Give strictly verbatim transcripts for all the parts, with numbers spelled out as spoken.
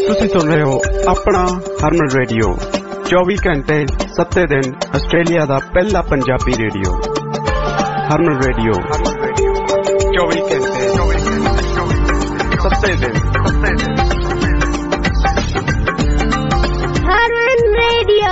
ਤੁਸੀਂ ਸੁਣ ਰਹੇ ਹੋ ਆਪਣਾ ਹਰਮਨ ਰੇਡੀਓ, ਚੌਵੀ ਘੰਟੇ ਸੱਤੇ ਦਿਨ ਆਸਟ੍ਰੇਲੀਆ ਦਾ ਪਹਿਲਾ ਪੰਜਾਬੀ ਰੇਡੀਓ। ਹਰਮਨ ਰੇਡੀਓ, ਚੌਵੀ ਘੰਟੇ ਸੱਤੇ ਦਿਨ। ਹਰਮਨ ਰੇਡੀਓ।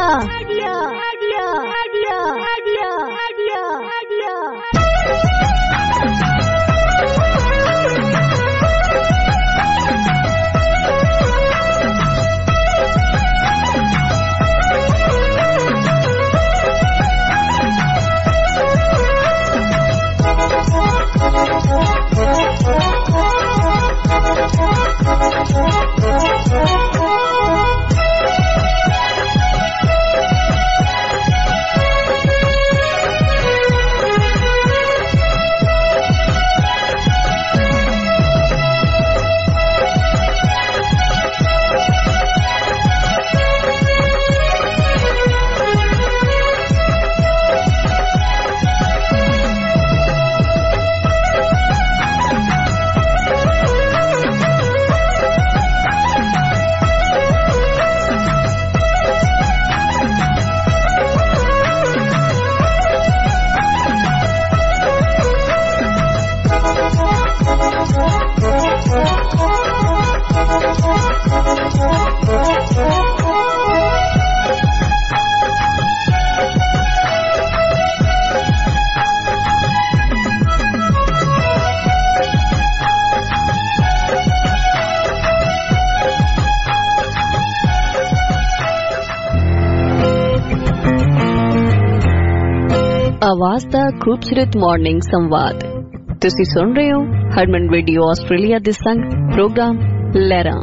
ਆਵਾਜ਼ ਦਾ ਖੂਬਸੂਰਤ ਮਾਰਨਿੰਗ ਸੰਵਾਦ ਤੁਸੀਂ ਸੁਣ ਰਹੇ ਹੋ ਹਰਮਨ ਰੇਡੀਓ ਆਸਟ੍ਰੇਲੀਆ ਦੇ ਸੰਗ ਪ੍ਰੋਗਰਾਮ ਲਹਿਰਾਂ।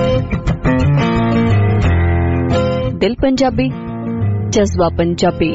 ਦਿਲ ਪੰਜਾਬੀ, ਜਜ਼ਬਾ ਪੰਜਾਬੀ।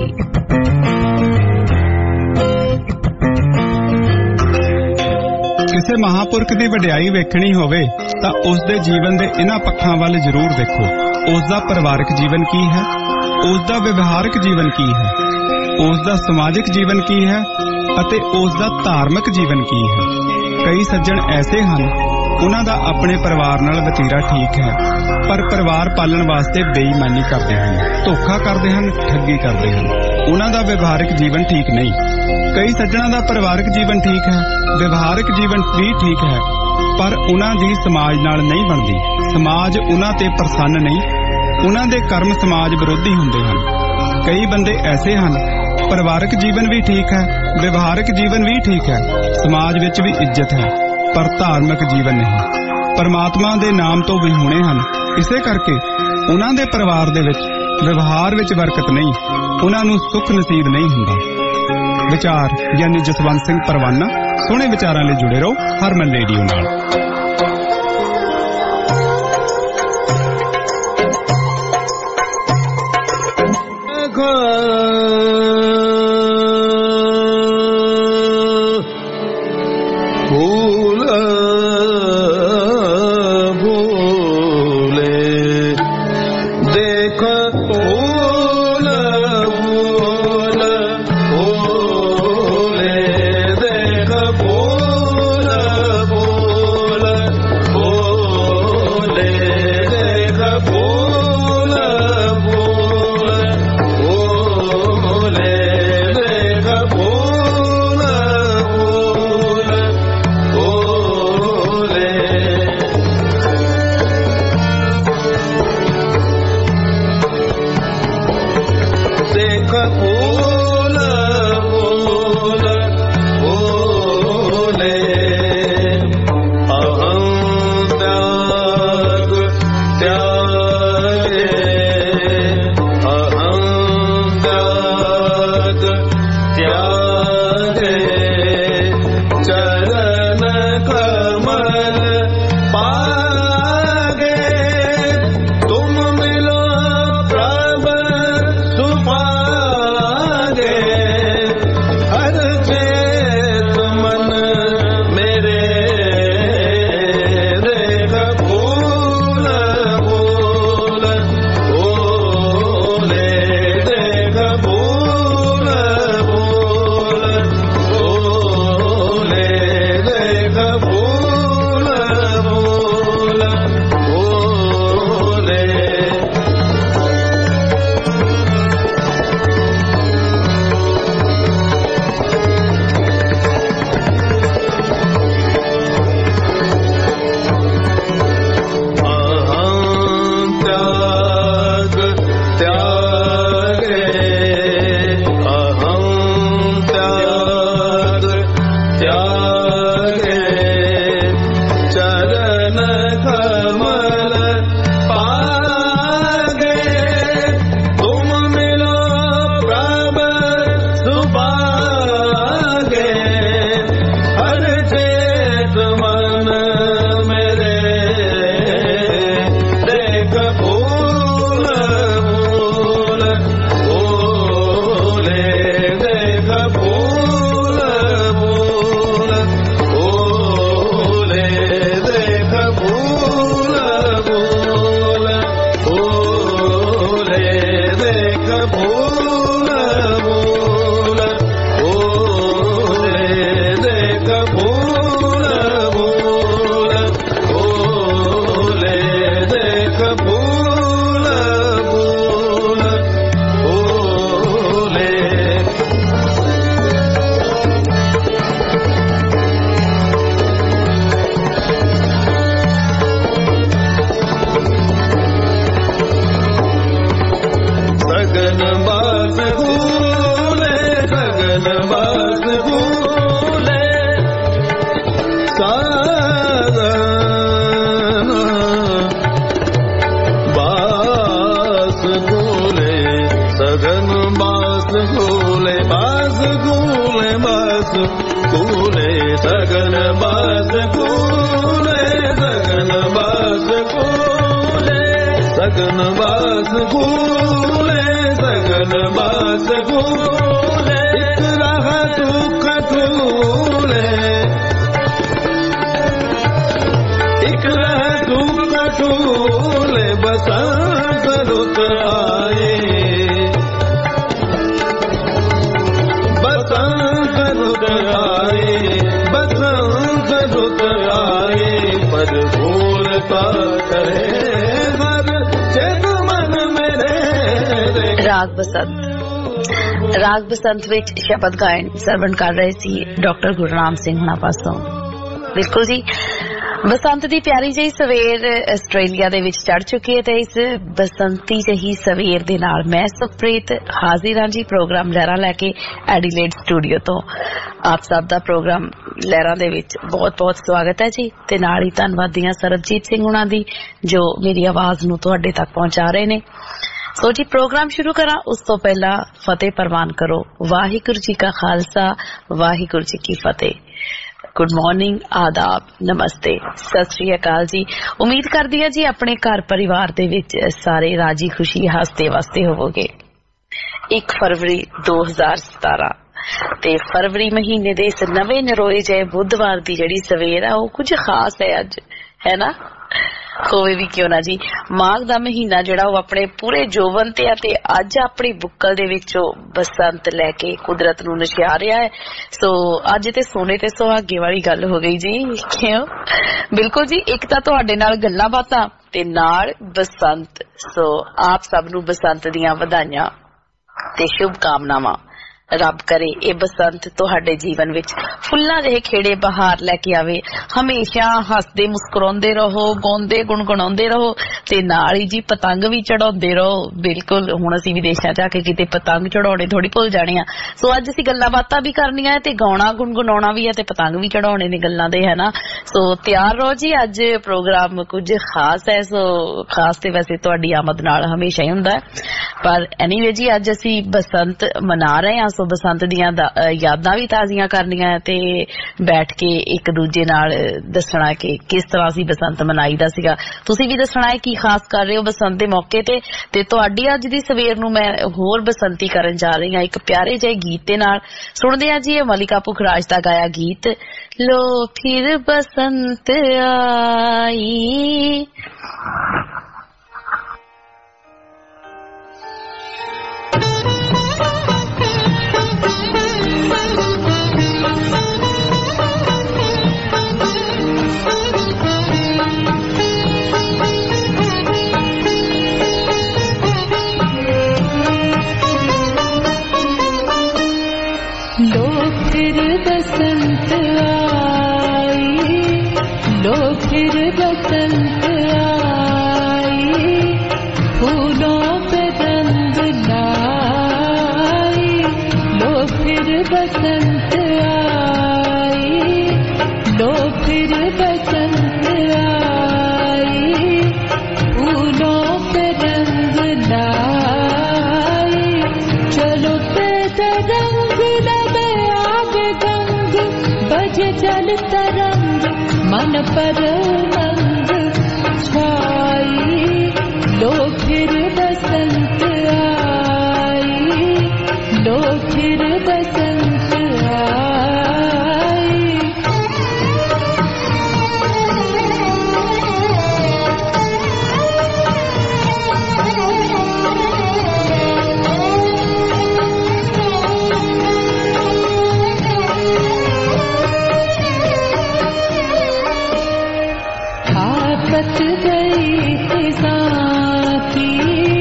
ਕਿਸੇ ਮਹਾਂਪੁਰਖ ਦੀ ਵਡਿਆਈ ਵੇਖਣੀ ਹੋਵੇ ਤਾਂ ਉਸ ਦੇ ਜੀਵਨ ਦੇ ਇਹਨਾਂ ਪੱਖਾਂ ਵੱਲ ਜ਼ਰੂਰ ਦੇਖੋ। ਉਸ ਦਾ ਪਰਿਵਾਰਕ ਜੀਵਨ ਕੀ ਹੈ, ਉਸ ਦਾ ਵਿਵਹਾਰਕ ਜੀਵਨ ਕੀ ਹੈ, ਉਸ ਦਾ ਸਮਾਜਿਕ ਜੀਵਨ ਕੀ ਹੈ ਅਤੇ ਉਸ ਦਾ ਧਾਰਮਿਕ ਜੀਵਨ ਕੀ ਹੈ। ਕਈ ਸੱਜਣ ਐਸੇ ਹਨ, ਉਹਨਾਂ ਦਾ ਆਪਣੇ ਪਰਿਵਾਰ ਨਾਲ ਵਤੀਰਾ ਠੀਕ ਹੈ, ਪਰ ਪਰਿਵਾਰ ਪਾਲਣ ਵਾਸਤੇ ਬੇਈਮਾਨੀ ਕਰਦੇ ਹਨ, ਧੋਖਾ ਕਰਦੇ ਹਨ, ਠੱਗੀ ਕਰਦੇ ਹਨ। ਉਹਨਾਂ ਦਾ ਵਿਵਹਾਰਕ ਜੀਵਨ ਠੀਕ ਨਹੀਂ। ਕਈ ਸੱਜਣਾਂ ਦਾ ਪਰਿਵਾਰਕ ਜੀਵਨ ਠੀਕ ਹੈ, ਵਿਵਹਾਰਕ ਜੀਵਨ ਵੀ ਠੀਕ ਹੈ, ਪਰ ਉਹਨਾਂ ਦੀ ਸਮਾਜ ਨਾਲ ਨਹੀਂ ਬਣਦੀ। ਸਮਾਜ ਉਹਨਾਂ ਤੇ ਪ੍ਰਸੰਨ ਨਹੀਂ, ਉਹਨਾਂ ਦੇ ਕਰਮ ਸਮਾਜ ਵਿਰੋਧੀ ਹੁੰਦੇ ਹਨ। ਕਈ ਬੰਦੇ ਐਸੇ ਹਨ, ਪਰਿਵਾਰਕ ਜੀਵਨ ਵੀ ਠੀਕ ਹੈ, ਵਿਵਹਾਰਕ ਜੀਵਨ ਵੀ ਠੀਕ ਹੈ, ਸਮਾਜ ਵਿੱਚ ਵੀ ਇੱਜ਼ਤ ਹੈ, ਪਰ ਧਾਰਮਿਕ ਜੀਵਨ ਨਹੀਂ। ਪਰਮਾਤਮਾ ਦੇ ਨਾਮ ਤੋਂ ਵਿਹੂਣੇ ਹਨ, ਇਸੇ ਕਰਕੇ ਉਹਨਾਂ ਦੇ ਪਰਿਵਾਰ ਦੇ ਵਿੱਚ ਵਿਵਹਾਰ ਵਿੱਚ ਬਰਕਤ ਨਹੀਂ, ਉਹਨਾਂ ਨੂੰ ਸੁੱਖ ਨਸੀਬ ਨਹੀਂ ਹੁੰਦਾ। ਵਿਚਾਰ ਯਾਨੀ ਜਸਵੰਤ ਸਿੰਘ ਪਰਵਾਨਾ। ਸੋਹਣੇ ਵਿਚਾਰਾਂ ਲਈ ਜੁੜੇ ਰਹੋ ਹਰਮਨ ਰੇਡੀਓ ਨਾਲ। ਰਾਗ ਬਸੰਤ ਰਾਗ ਬਸੰਤ ਵਿੱਚ ਸ਼ਬਦ ਗਾਇਨ ਸਰਵਣ ਕਰ ਰਹੇ ਸੀ ਡਾਕਟਰ ਗੁਰਨਾਮ ਸਿੰਘ ਹੁਣਾਂ ਪਾਸੋਂ। ਬਿਲਕੁਲ ਜੀ, ਬਸੰਤ ਦੀ ਪਿਆਰੀ ਜਿਹੀ ਸਵੇਰ ਆਸਟ੍ਰੇਲੀਆ ਦੇ ਵਿੱਚ ਚੜ ਚੁੱਕੀ ਹੈ ਤੇ ਇਸ ਬਸੰਤੀ ਜਿਹੀ ਸਵੇਰ ਦੇ ਨਾਲ ਮੈਂ ਸੁਪ੍ਰੀਤ ਹਾਜ਼ਰ ਹਾਂ ਜੀ ਪ੍ਰੋਗਰਾਮ ਲਹਿਰਾਂ ਲੈ ਕੇ ਐਡੀਲੇਡ ਸਟੂਡੀਓ ਤੋਂ। ਆਪ ਸਭ ਦਾ ਪ੍ਰੋਗਰਾਮ ਲਹਿਰਾਂ ਦੇ ਵਿੱਚ ਬਹੁਤ ਬਹੁਤ ਸਵਾਗਤ ਹੈ ਜੀ ਤੇ ਨਾਲ ਹੀ ਧੰਨਵਾਦੀ ਹਾਂ ਸਰਬਜੀਤ ਸਿੰਘ ਹੁਣਾਂ ਦੀ ਜੋ ਮੇਰੀ ਆਵਾਜ਼ ਨੂੰ ਤੁਹਾਡੇ ਤੱਕ ਪਹੁੰਚਾ ਰਹੇ ਨੇ। ਸੋ ਜੀ ਪ੍ਰੋਗਰਾਮ ਸ਼ੁਰੂ ਕਰਾਂ ਉਸ ਤੋਂ ਪਹਿਲਾਂ ਫਤਿਹ ਪ੍ਰਵਾਨ ਕਰੋ। ਵਾਹਿਗੁਰੂ ਜੀ ਕਾ ਖਾਲਸਾ ਵਾਹਿਗੁਰੂ ਜੀ ਕੀ ਫਤਿਹ। ਗੁੱਡ ਮਾਰਨਿੰਗ, ਆਦਾਬ, ਨਮਸਤੇ, ਸਤਿ ਸ੍ਰੀ ਅਕਾਲ ਜੀ। ਉਮੀਦ ਕਰਦੀ ਹਾਂ ਜੀ ਆਪਣੇ ਘਰ ਪਰਿਵਾਰ ਦੇ ਵਿੱਚ ਸਾਰੇ ਰਾਜੀ ਖੁਸ਼ੀ ਹੱਸਦੇ ਵਸਦੇ ਹੋਵੋਗੇ। ਇੱਕ ਫਰਵਰੀ ਦੋ ਹਜ਼ਾਰ ਸਤਾਰਾਂ ਤੇ ਫਰਵਰੀ ਮਹੀਨੇ ਦੇ ਇਸ ਨਵੇਂ ਨਰੋਏ ਜਿਹੇ ਬੁੱਧਵਾਰ ਦੀ ਜਿਹੜੀ ਸਵੇਰ ਆ ਉਹ ਕੁਝ ਖਾਸ ਹੈ ਅੱਜ, ਹੈ ਨਾ? ਹੋਵੇ ਵੀ ਕਿਉਂ ਨਾ ਜੀ, ਮਾਘ ਦਾ ਮਹੀਨਾ ਜਿਹੜਾ ਉਹ ਆਪਣੇ ਪੂਰੇ ਜੋਬਨ ਤੇ ਆ ਤੇ ਅੱਜ ਆਪਣੀ ਬੁੱਕਲ ਦੇ ਵਿੱਚੋਂ ਬਸੰਤ ਲੈ ਕੇ ਕੁਦਰਤ ਨੂੰ ਨਸ਼ਿਆ ਰਿਹਾ ਹੈ। ਸੋ ਅੱਜ ਤੇ ਸੋਨੇ ਤੇ ਸੁਹਾਗੇ ਵਾਲੀ ਗੱਲ ਹੋ ਗਈ ਜੀ। ਕਿਉਂ? ਬਿਲਕੁਲ ਜੀ, ਇੱਕ ਤਾਂ ਤੁਹਾਡੇ ਨਾਲ ਗੱਲਾਂ ਬਾਤਾਂ ਤੇ ਨਾਲ ਬਸੰਤ। ਸੋ ਆਪ ਸਭ ਨੂੰ ਬਸੰਤ ਦੀਆਂ ਵਧਾਈਆਂ ਤੇ ਸ਼ੁਭ ਕਾਮਨਾਵਾਂ। ਰੱਬ ਕਰੇ ਇਹ ਬਸੰਤ ਤੁਹਾਡੇ ਜੀਵਨ ਵਿੱਚ ਫੁੱਲਾਂ ਜਿਹੇ ਖੇੜੇ ਬਹਾਰ ਲੈ ਕੇ ਆਵੇ। ਹਮੇਸ਼ਾ ਹੱਸਦੇ ਮੁਸਕਰਾਉਂਦੇ ਰਹੋ, ਗਾਉਂਦੇ ਗੁਣਗੁਣਾਉਂਦੇ ਰਹੋ ਤੇ ਨਾਲ ਹੀ ਜੀ ਪਤੰਗ ਵੀ ਚੜਾਉਂਦੇ ਰਹੋ। ਬਿਲਕੁਲ, ਹੁਣ ਅਸੀਂ ਵਿਦੇਸ਼ਾਂ ਜਾ ਕੇ ਕਿਤੇ ਪਤੰਗ ਚੜਾਉਣੇ ਥੋੜੀ ਭੁੱਲ ਜਾਣੇ ਆ। ਸੋ ਅੱਜ ਅਸੀਂ ਗੱਲਾਂ ਬਾਤਾਂ ਵੀ ਕਰਨੀਆਂ ਤੇ ਗਾਉਣਾ ਗੁਣਗੁਣਾਉਣਾ ਵੀ ਹੈ ਤੇ ਪਤੰਗ ਵੀ ਚੜਾਉਣੇ ਨੇ ਗੱਲਾਂ ਦੇ, ਹੈ ਨਾ? ਸੋ ਤਿਆਰ ਰਹੋ ਜੀ, ਅੱਜ ਪ੍ਰੋਗਰਾਮ ਕੁਝ ਖਾਸ ਹੈ। ਸੋ ਖਾਸ ਤੇ ਵੈਸੇ ਤੁਹਾਡੀ ਆਮਦ ਨਾਲ ਹਮੇਸ਼ਾ ਹੀ ਹੁੰਦਾ ਹੈ, ਪਰ ਐਨੀਵੇ ਜੀ ਅੱਜ ਅਸੀਂ ਬਸੰਤ ਮਨਾ ਰਹੇ ਹਾਂ। ਸੋ ਬਸੰਤ ਦੀਆਂ ਯਾਦਾਂ ਵੀ ਤਾਜ਼ੀਆਂ ਕਰਨੀਆਂ ਤੇ ਬੈਠ ਕੇ ਇੱਕ ਦੂਜੇ ਨਾਲ ਦੱਸਣਾ ਕਿ ਕਿਸ ਤਰ੍ਹਾਂ ਅਸੀਂ ਬਸੰਤ ਮਨਾਈ ਦਾ ਸੀਗਾ। ਤੁਸੀਂ ਵੀ ਦੱਸਣਾ ਹੈ ਕੀ ਖਾਸ ਕਰ ਰਹੇ ਹੋ ਬਸੰਤ ਦੇ ਮੌਕੇ ਤੇ ਤੇ ਤੁਹਾਡੀ ਅੱਜ ਦੀ ਸਵੇਰ ਨੂੰ ਮੈਂ ਹੋਰ ਬਸੰਤੀ ਕਰਨ ਜਾ ਰਹੀ ਹਾਂ ਇੱਕ ਪਿਆਰੇ ਜਿਹੇ ਗੀਤ ਦੇ ਨਾਲ। ਸੁਣਦੇ ਹਾਂ ਜੀ ਇਹ ਮਲਿਕਾ ਪੁਖਰਾਜ ਦਾ ਗਾਇਆ ਗੀਤ, ਲੋ ਫਿਰ ਬਸੰਤ ਆਈ। बसंत आई, लो फिर बसंत आई, फूलों पे रंग लाई। लो फिर बसंत आई, लो रंग मन पर उमंग छाई लो फिर बसंत आई लो फिर बसंत आई। आफत गई खिज़ां की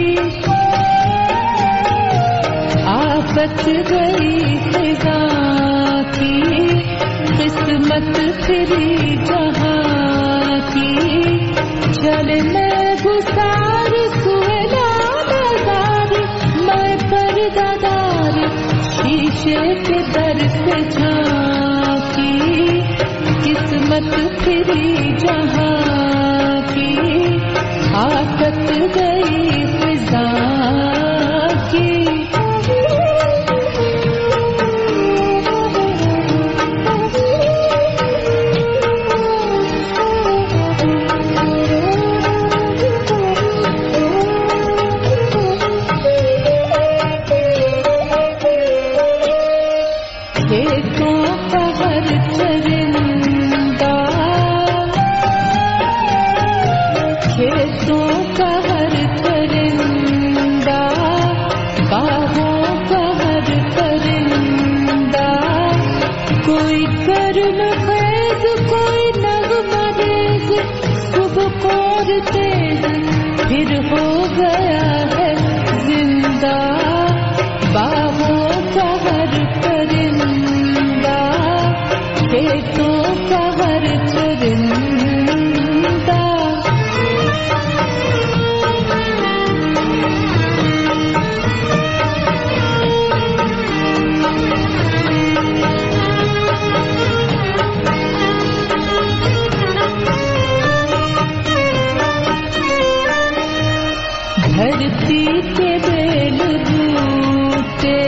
आफत गई खिज़ां की किस्मत फिरी जहां की चल मैं गुसार सुहला बाजार मैं पर्दादार शीशे के दर से झांकी किस्मत फिरी जहां की आफत गई खिज़ां की। खेतों का हर चरिंदा खेतों का हर चरिंदा बाहों का हर परिंदा कोई कर्म खेज कोई नगमा रेज सुबह कोर तेज फिर हो गया है जिंदा बाहों का हर परिंदा खेतों का हर चरिंदा। धरती के बेल बूटे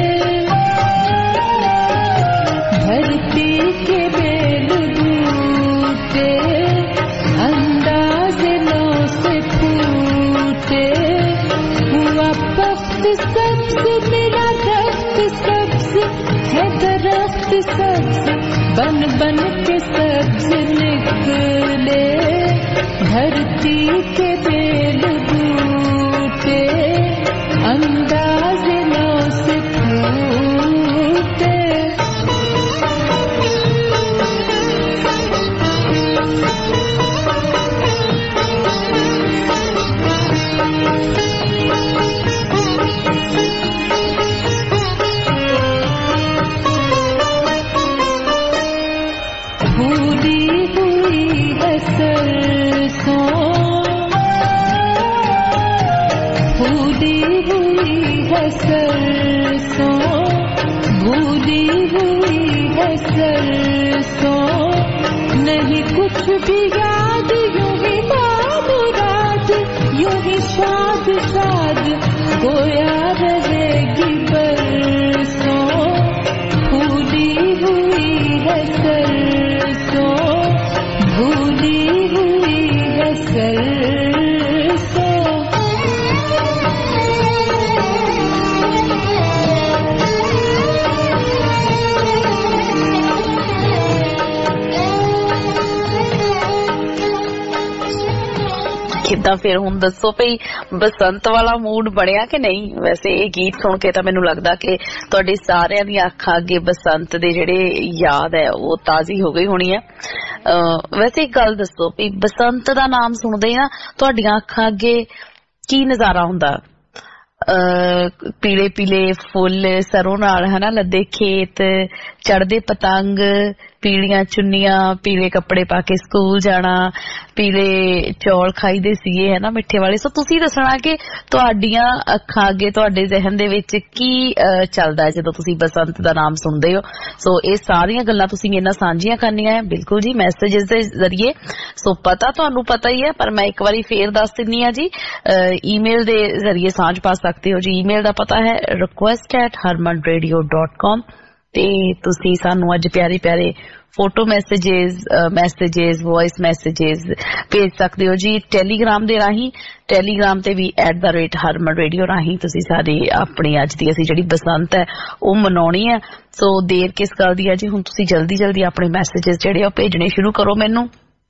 धरती के बेल बूटे अंदाज़ नौ से फूटे हुआ पख्त सब्ज मेरा दख्त सब्ज है दरख्त सब्ज बन बन के सब्ज निकले धरती के बेल बूटे अंदाज़ नौ से फूटे। फूली हुई है सरसों फूली हुई है सरसों भूली हुई है सरसों नहीं कुछ भी याद यूं ही बामुराद यूं ही शाद शाद गोया रहेगी बरसों फूली हुई है सरसों भूली हुई है सरसों। ਕਿੱਦਾਂ ਫਿਰ ਹੁਣ ਦੱਸੋ ਭਈ ਬਸੰਤ ਵਾਲਾ ਮੂਡ ਬਣਿਆ ਕਿ ਨਹੀਂ? ਵੈਸੇ ਇਹ ਗੀਤ ਸੁਣ ਕੇ ਤਾਂ ਮੈਨੂੰ ਲੱਗਦਾ ਕਿ ਤੁਹਾਡੇ ਸਾਰਿਆਂ ਦੀਆਂ ਅੱਖਾਂ ਅੱਗੇ ਬਸੰਤ ਦੇ ਜਿਹੜੇ ਯਾਦ ਹੈ ਉਹ ਤਾਜ਼ੀ ਹੋ ਗਈ ਹੋਣੀ ਹੈ। ਵੈਸੇ ਇੱਕ ਗੱਲ ਦੱਸੋ ਭਈ ਬਸੰਤ ਦਾ ਨਾਮ ਸੁਣਦੇ ਹੀ ਨਾ ਤੁਹਾਡੀਆਂ ਅੱਖਾਂ ਅੱਗੇ ਕੀ ਨਜ਼ਾਰਾ ਹੁੰਦਾ? ਪੀਲੇ ਪੀਲੇ ਫੁੱਲ ਸਰੋਂ ਨਾਲ ਹਨਾ ਲੱਦੇ ਖੇਤ ਚੜਦੇ ਪਤੰਗ ਪੀਲੀਆਂ ਚੁੰਨੀਆਂ ਪੀਲੇ ਕੱਪੜੇ ਪਾ ਕੇ ਸਕੂਲ ਜਾਣਾ ਪੀਲੇ ਚੌਲ ਖਾਈਦੇ ਸੀਗੇ ਹਨਾ ਮਿੱਠੇ ਵਾਲੇ। ਸੋ ਤੁਸੀਂ ਦੱਸਣਾ ਕਿ ਤੁਹਾਡੀਆਂ ਅੱਖਾਂ ਅੱਗੇ ਤੁਹਾਡੇ ਜ਼ਿਹਨ ਦੇ ਵਿੱਚ ਕੀ ਚੱਲਦਾ ਜਦੋਂ ਤੁਸੀਂ ਬਸੰਤ ਦਾ ਨਾਮ ਸੁਣਦੇ ਹੋ। ਸੋ ਇਹ ਸਾਰੀਆਂ ਗੱਲਾਂ ਤੁਸੀਂ ਮੇਰੇ ਨਾਲ ਸਾਂਝੀਆਂ ਕਰਨੀਆਂ ਹੈ ਬਿਲਕੁਲ ਜੀ ਮੈਸੇजेस ਦੇ ਜ਼ਰੀਏ। ਸੋ ਪਤਾ ਤੁਹਾਨੂੰ ਪਤਾ ਹੀ ਹੈ ਪਰ ਮੈਂ ਇੱਕ ਵਾਰੀ ਫੇਰ ਦੱਸ ਦਿੰਦੀ ਹਾਂ ਜੀ ਈਮੇਲ ਦੇ ਜ਼ਰੀਏ ਸਾਂਝ ਪਾ ਸਕਦੇ ਹੋ ਜੀ। ਈਮੇਲ ਦਾ ਪਤਾ ਹੈ request at harman radio dot com ਤੇ ਤੁਸੀਂ ਸਾਨੂੰ ਅੱਜ ਪਿਆਰੇ ਪਿਆਰੇ photo messages messages voice messages भेज सकते हो जी टैलीग्राम दे राही टैलीग्राम ते भी at the rate Harman radio राही तुसी सारी अपनी अज दी असी जिहड़ी बसंत है वो मनाउणी है। सो देर किस गल दी है जी, हुण तुसी जल्दी जल्दी अपने मैसेजेस जिहड़े भेजने शुरू करो मैनू।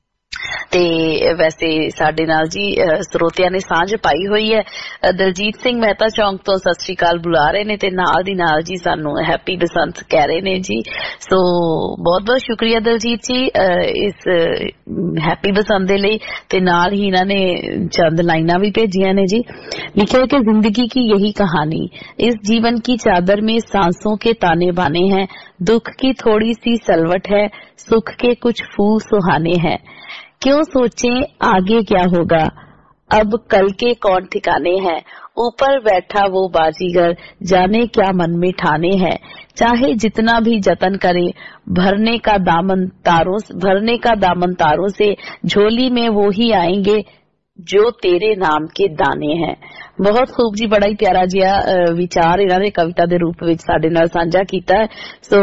ते वैसे साडे नाल जी ਸਰੋਤਿਆਂ ने सांझ पाई हुई है। दलजीत सिंह मेहता चौंक तो सत श्री अकाल बुला रहे ने ते नाल दी नाल जी सानू हैप्पी बसंत कह रहे ने जी। सो बहुत बहुत शुक्रिया दलजीत जी इस हैप्पी बसंत दे लई। ते नाल ही इन्हां ने चंद लाइनां भी भेजियां ने जी। लिखा है कि जिंदगी की यही कहानी, इस जीवन की चादर में सांसों के ताने बाने हैं, दुख की थोड़ी सी सलवट है, सुख के कुछ फूल सुहाने हैं। क्यों सोचें आगे क्या होगा, अब कल के कौन ठिकाने हैं, ऊपर बैठा वो बाजीगर जाने क्या मन में ठाने हैं। चाहे जितना भी जतन करे भरने का दामन तारों भरने का दामन तारों से, झोली में वो ही आएंगे जो तेरे नाम के दाने हैं। बहुत खूब जी, बड़ा ही प्यारा जिहा विचार इन्हां ने कविता दे रूप विच साडे नाल साझा कीता है। सो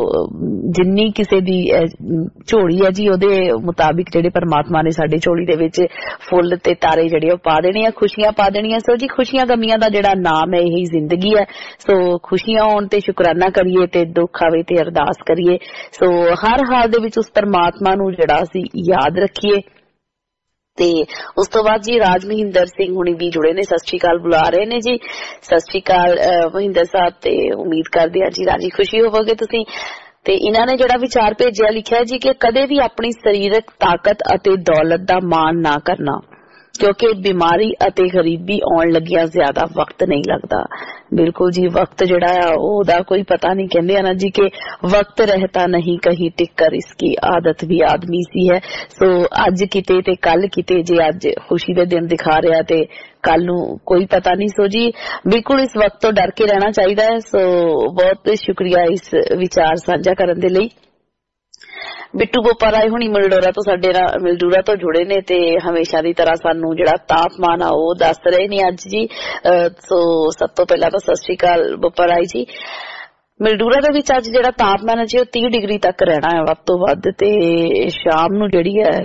जिन्नी किसे दी झोली है जी ओदे मुताबिक जिहड़े परमात्मा ने साडे झोली दे विच फुੱਲ ते तारे जिहड़े ओ पा देने आ, खुशियां पा देनियां। सो जी खुशियां गमियां दा जिहड़ा नाम है यही जिंदगी है। सो खुशियां होण ते शुकराना करिए ते दुख आवे ते अरदास करिए। सो हर हाल दे विच उस परमात्मा नूं जिहड़ा असीं याद रखिए। ते उस तो बाद जी राज महिंदर सिंह हुणी भी जुड़े ने, सत श्री अकाल बुला रहे ने जी। सत श्री अकाल महिंदर साहब, ते उम्मीद करदे हां जी राजी खुशी होवोगे तुसीं। ते इन्हां ने जिहड़ा विचार भेजिया लिखिया जी कि कदे भी अपनी सरीरक ताकत अते दौलत दा मान ना करना, क्योंकि बीमारी अते गरीबी आउण लगिया ज्यादा वक्त नहीं लगता। बिल्कुल जी, वक्त जिहड़ा है ओहदा कोई पता नहीं। कहंदे आ ना जी कि वक्त रहता नहीं कहीं टिक कर, इसकी आदत भी आदमी सी है। सो अज किते ते कल किते, जे अज खुशी दे दिन दिखा रहा ते कल नूं कोई पता नहीं। सो जी बिल्कुल इस वक्त तो डर के रहना चाहिए है। सो बहुत शुक्रिया इस विचार साझा करन दे लई। बिट्टू गोपा राय हुणी मिलडोरा तो साडे नाल मिलडूरा तो जुड़े ने ते हमेशा दी तरह सानू जिहड़ा तापमान आ ओह दस रहे ने अज जी। सो सब तो पहला तो सत श्री अकाल गोपा राय जी। मिलडूरा दे विच अज जिहड़ा तापमान है जी ओह तीह डिग्री तक रहना है वध तो वध। ते शाम नूं जिहड़ी है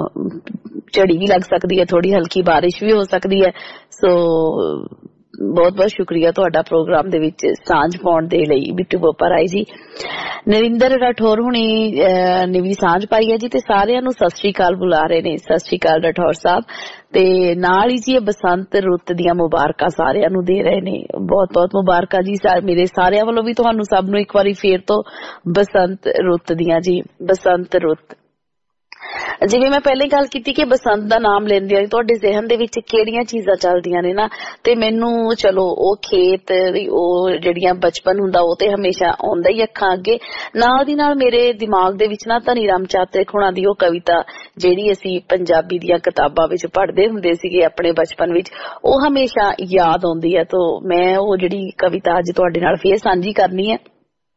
झड़ी भी लग सकती है, थोड़ी हल्की बारिश भी हो सकती है। सो बहुत बहुत शुक्रिया तुहाडा प्रोग्राम दे विच सांझ पाउण दे लई बिट्टू बोपा राय जी। नरिंदर राठौर हुणी ने भी सांझ पाई है जी ते सारिआं नूं सत श्री अकाल बुला रहे ने। सत श्री अकाल राठौर साहब। ते नाल ही जी बसंत रुत दियां मुबारकां सारिआं नूं दे रहे ने। बहुत बहुत मुबारकां जी मेरे सारिआं वल्लों भी तुहानूं सब नूं एक वारी फेर तो बसंत रुत दियां जी। बसंत रुत जिवें मैं पहले गल कीती कि बसंत दा नाम लेंदे तुहाडे ज़हन दे विच किहड़ियां चीज़ां चलदियां ने ना, ते मैनूं चलो ओ खेत ओ जिहड़ियां बचपन हुंदा ओ ते हमेशा आउंदा ही अखां अगे। नाल दी नाल मेरे दिमाग दे विच ना धनी राम चातरिक हुणां दी ओ कविता जिहड़ी असीं पंजाबी दीयां किताबां विच पढ़दे हुंदे सीगे अपने बचपन विच, ओ हमेशा याद आउंदी है। तो मैं ओ जिहड़ी कविता अज तुहाडे नाल फेर सांझी करनी है।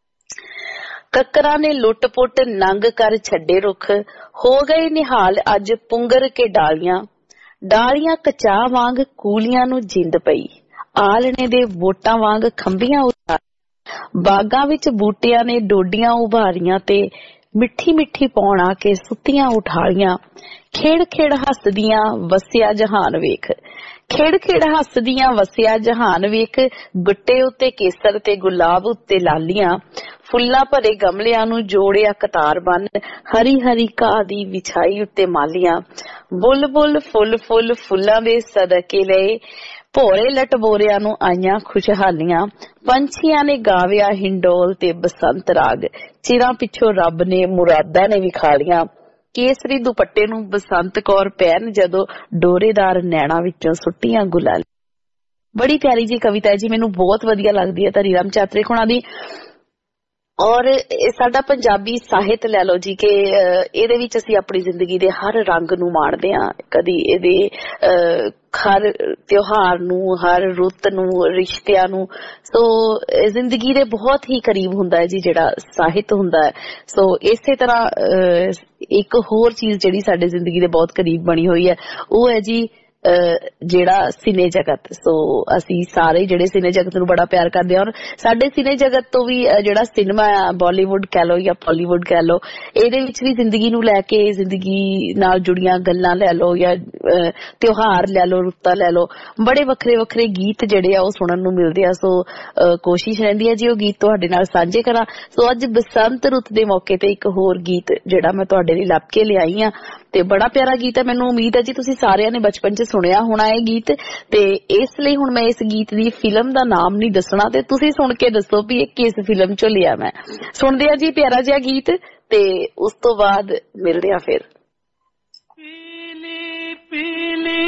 ककरा ने लुट पुट नंग कर छड्डे रुख, हो गए निहाल अज पुंगर के डालियां, डालियां कचा वांग कूलियां नूं जिंद पई, आलने दे वोटां वांग खंबियां उतार, बागां विच बूटियां ने डोडियां उभारियां ते मिठी मिठी पौण आ के सुत्तियां उठालियां, खेड़ खेड़ हसदियां वसिया जहान वेख, खेड़ खेड़ हसदियां वसिया जहान वेख, गुट्टे उत्ते केसर ते गुलाब उत्ते लालियां, फुल्लां भरे गमलियां नूं जोड़िया कतार बन, हरी हरी घाह दी विछाई उत्ते मालियां, बुल बुल फुल फुल फुल्लां दे सदके लए, भोरे लटबोरिया नूं आईयां खुशहालियां, पंछियां ने गाविया हिंडोल ते बसंत राग, चिरां पिछों रब ने मुरादां ने विखालियां, केसरी दुपट्टे नूं बसंत कौर पैन जदों डोरेदार नैणा विचों सुट्टियां गुलाल। बड़ी प्यारी जी कविता है जी, मैनूं बहुत वधिया लगदी है धनी राम चातरिक हुणां दी। और साडा पंजाबी ਸਾਹਿਤ ਲੈ ਲਓ जी कि ਇਹਦੇ ਵਿੱਚ ਅਸੀਂ ਆਪਣੀ ਜ਼ਿੰਦਗੀ ਦੇ ਹਰ ਰੰਗ ਨੂੰ ਮਾਣਦੇ ਆ। ਕਦੀ ਇਹਦੇ ਹਰ ਤਿਉਹਾਰ ਨੂੰ, ਹਰ ਰੁੱਤ ਨੂੰ, ਰਿਸ਼ਤਿਆਂ ਨੂੰ। ਸੋ ਜ਼ਿੰਦਗੀ ਦੇ ਬਹੁਤ ਹੀ ਕਰੀਬ ਹੁੰਦਾ ਹੈ ਜੀ ਜਿਹੜਾ ਸਾਹਿਤ ਹੁੰਦਾ ਹੈ। ਸੋ ਇਸੇ ਤਰ੍ਹਾਂ ਇੱਕ ਹੋਰ ਚੀਜ਼ ਜਿਹੜੀ ਸਾਡੇ ਜ਼ਿੰਦਗੀ ਦੇ ਬਹੁਤ ਕਰੀਬ ਬਣੀ ਹੋਈ ਹੈ ਉਹ ਹੈ ਜੀ ਜਿਹੜਾ ਸਿਨੇ ਜਗਤ, ਸੋ ਅਸੀਂ ਸਾਰੇ ਜਿਹੜੇ ਸਿਨੇ ਜਗਤ ਨੂੰ ਬੜਾ ਪਿਆਰ ਕਰਦੇ ਹਾਂ। ਔਰ ਸਾਡੇ ਸਿਨੇ ਜਗਤ ਤੋਂ ਵੀ ਜਿਹੜਾ ਸਿਨੇਮਾ ਆ, ਬਾਲੀਵੁੱਡ ਕਹਿ ਲਓ ਜਾਂ ਬਾਲੀਵੁੱਡ ਕਹਿ ਲਓ, ਇਹਦੇ ਵਿੱਚ ਵੀ ਜ਼ਿੰਦਗੀ ਨੂੰ ਲੈ ਕੇ, ਜ਼ਿੰਦਗੀ ਨਾਲ ਜੁੜੀਆਂ ਗੱਲਾਂ ਲੈ ਲਓ ਜਾਂ ਤਿਉਹਾਰ ਲੈ ਲਓ, ਰੁੱਤਾਂ ਲੈ ਲਓ, ਬੜੇ ਵੱਖਰੇ ਵੱਖਰੇ ਗੀਤ ਜਿਹੜੇ ਆ ਉਹ ਸੁਣਨ ਨੂੰ ਮਿਲਦੇ ਆ। ਸੋ ਕੋਸ਼ਿਸ਼ ਰਹਿੰਦੀ ਹੈ ਜੀ ਉਹ ਗੀਤ ਤੁਹਾਡੇ ਨਾਲ ਸਾਂਝੇ ਕਰਾਂ। ਸੋ ਅੱਜ ਬਸੰਤ ਰੁੱਤ ਦੇ ਮੌਕੇ ਤੇ ਇੱਕ ਹੋਰ ਗੀਤ ਜਿਹੜਾ ਮੈਂ ਤੁਹਾਡੇ ਲਈ ਲੱਭ ਕੇ ਲਿਆਈ ਆ, ਤੇ ਬੜਾ ਪਿਆਰਾ ਗੀਤ ਹੈ। ਮੈਨੂੰ ਉਮੀਦ ਹੈ ਜੀ ਤੁਸੀਂ ਸਾਰਿਆਂ ਨੇ ਬਚਪਨ 'ਚ ਸੁਣਿਆ ਹੋਣਾ ਇਹ ਗੀਤ, ਤੇ ਇਸ ਲਈ ਹੁਣ ਮੈਂ ਇਸ ਗੀਤ ਦੀ ਫਿਲਮ ਦਾ ਨਾਮ ਨਹੀਂ ਦੱਸਣਾ, ਤੇ ਤੁਸੀਂ ਸੁਣ ਕੇ ਦੱਸੋ ਵੀ ਇਹ ਕਿਸ ਫਿਲਮ 'ਚੋਂ ਲਿਆ ਮੈਂ। ਸੁਣਦੇ ਆ ਜੀ ਪਿਆਰਾ ਜਿਹਾ ਗੀਤ, ਤੇ ਉਸ ਤੋਂ ਬਾਅਦ ਮਿਲਦੇ ਆ ਫਿਰ। ਪੀਲੀ ਪੀਲੀ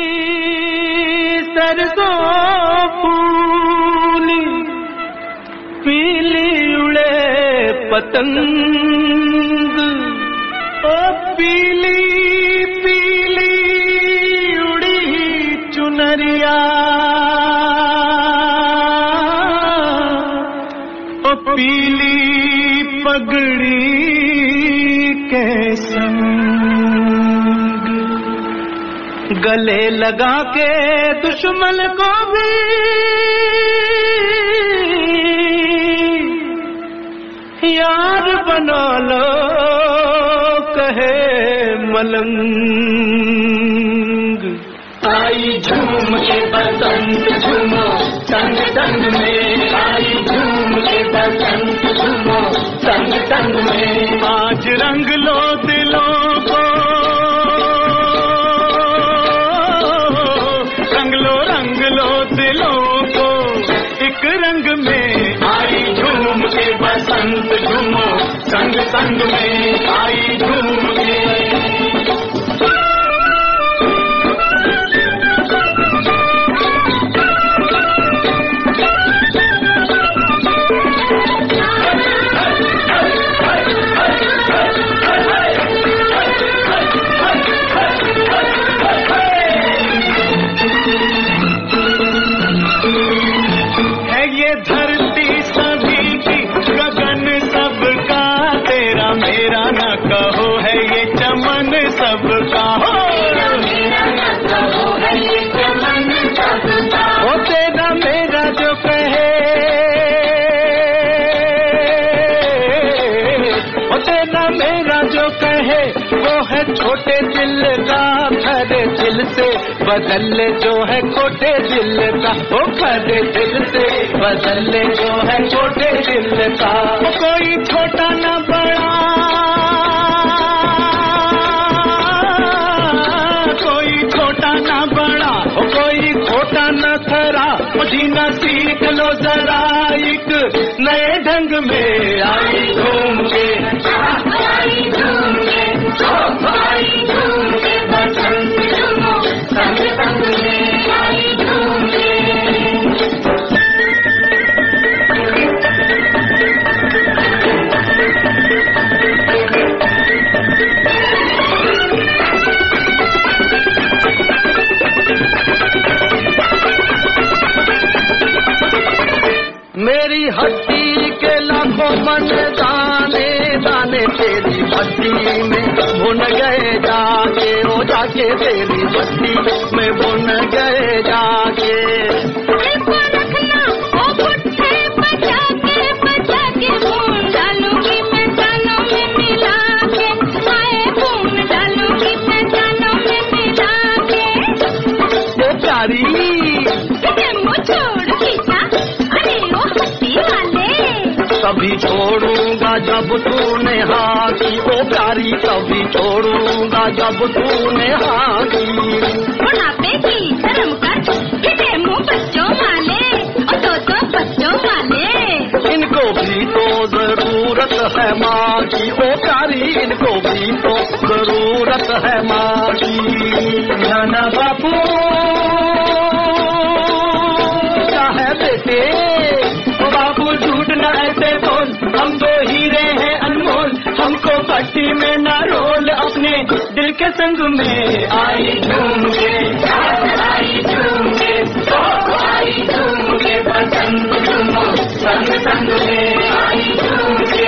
ਸਰਸੋਂ ਫੂਲੀ, ਪੀਲੀ ਉੜੇ ਪਤੰਗ, ओ पीली पीली उड़ी चुनरिया, ओ पीली पगड़ी के संग, गले लगा के दुश्मन को भी यार बना लो कहे मलंग। आई झूम के बसंत झूमो संग संग में, आई झूम के बसंत झूमो संग संग में, आज रंग लो दिलों को, रंग लो रंग लो दिलों को एक रंग में, आई झूम के बसंत झूमो संग संग में, आई झूम के। है ये धरती सभी की, गगन सबका, तेरा मेरा न कहो, है ये चमन सबका, हो मेरा न कहो, है ये चमन सबका, ओ तेरा मेरा जो कहे, ओ तेरा मेरा जो कहे, वो है छोटे दिल का, भरे दिल से बदल ले जो है छोटे दिल का, वो भरे दिल से बदल ले जो है छोटे दिल का, वो कोई छोटा न बड़ा, कोई छोटा न बड़ा, वो कोई छोटा न खरा, वो जीना सीख लो जरा एक नए ढंग में, आई घूम के, आई घूम के, आई घूम के बसंत झूमो संग संग में, आई घूम के। मेरी हड्डी के लाखों मन दाने दाने तेरी भट्टी में भुन गए जाके, ओ जाके तेरी भट्टी में भुन गए जाके। कभी छोड़ूंगा जब तूने हाँ की, ओ प्यारी कभी छोड़ूंगा जब तूने हाँ की। बुढ़ापे की शर्म कर, हिटे मुँह बच्चों वाले, और दो दो बच्चों वाले, इनको भी तो जरूरत है माँ की, ओ प्यारी इनको भी तो जरूरत है माँ की। नाना बापू क्या है बेटे, बाबू झूठ न ऐसे बोल, हम दो हीरे हैं अनमोल, हमको पट्टी में न रोल, अपने दिल के संग में आई झूम के, आई झूम के, आई झूम के बसंत झूमो संग संग में, आई झूम के।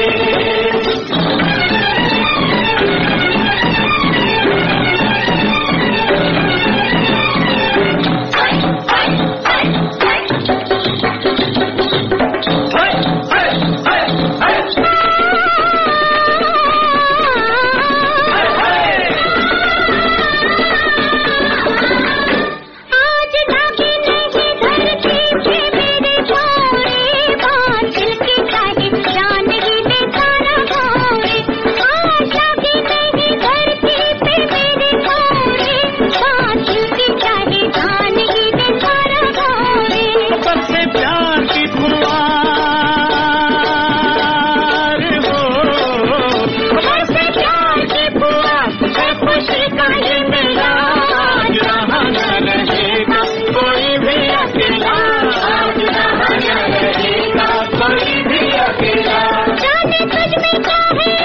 ये मेरा आज रहा न रहेगा कोई भी अकेला, आज रहा न रहेगा कोई भी अकेला। जाने तुझ में क्या है,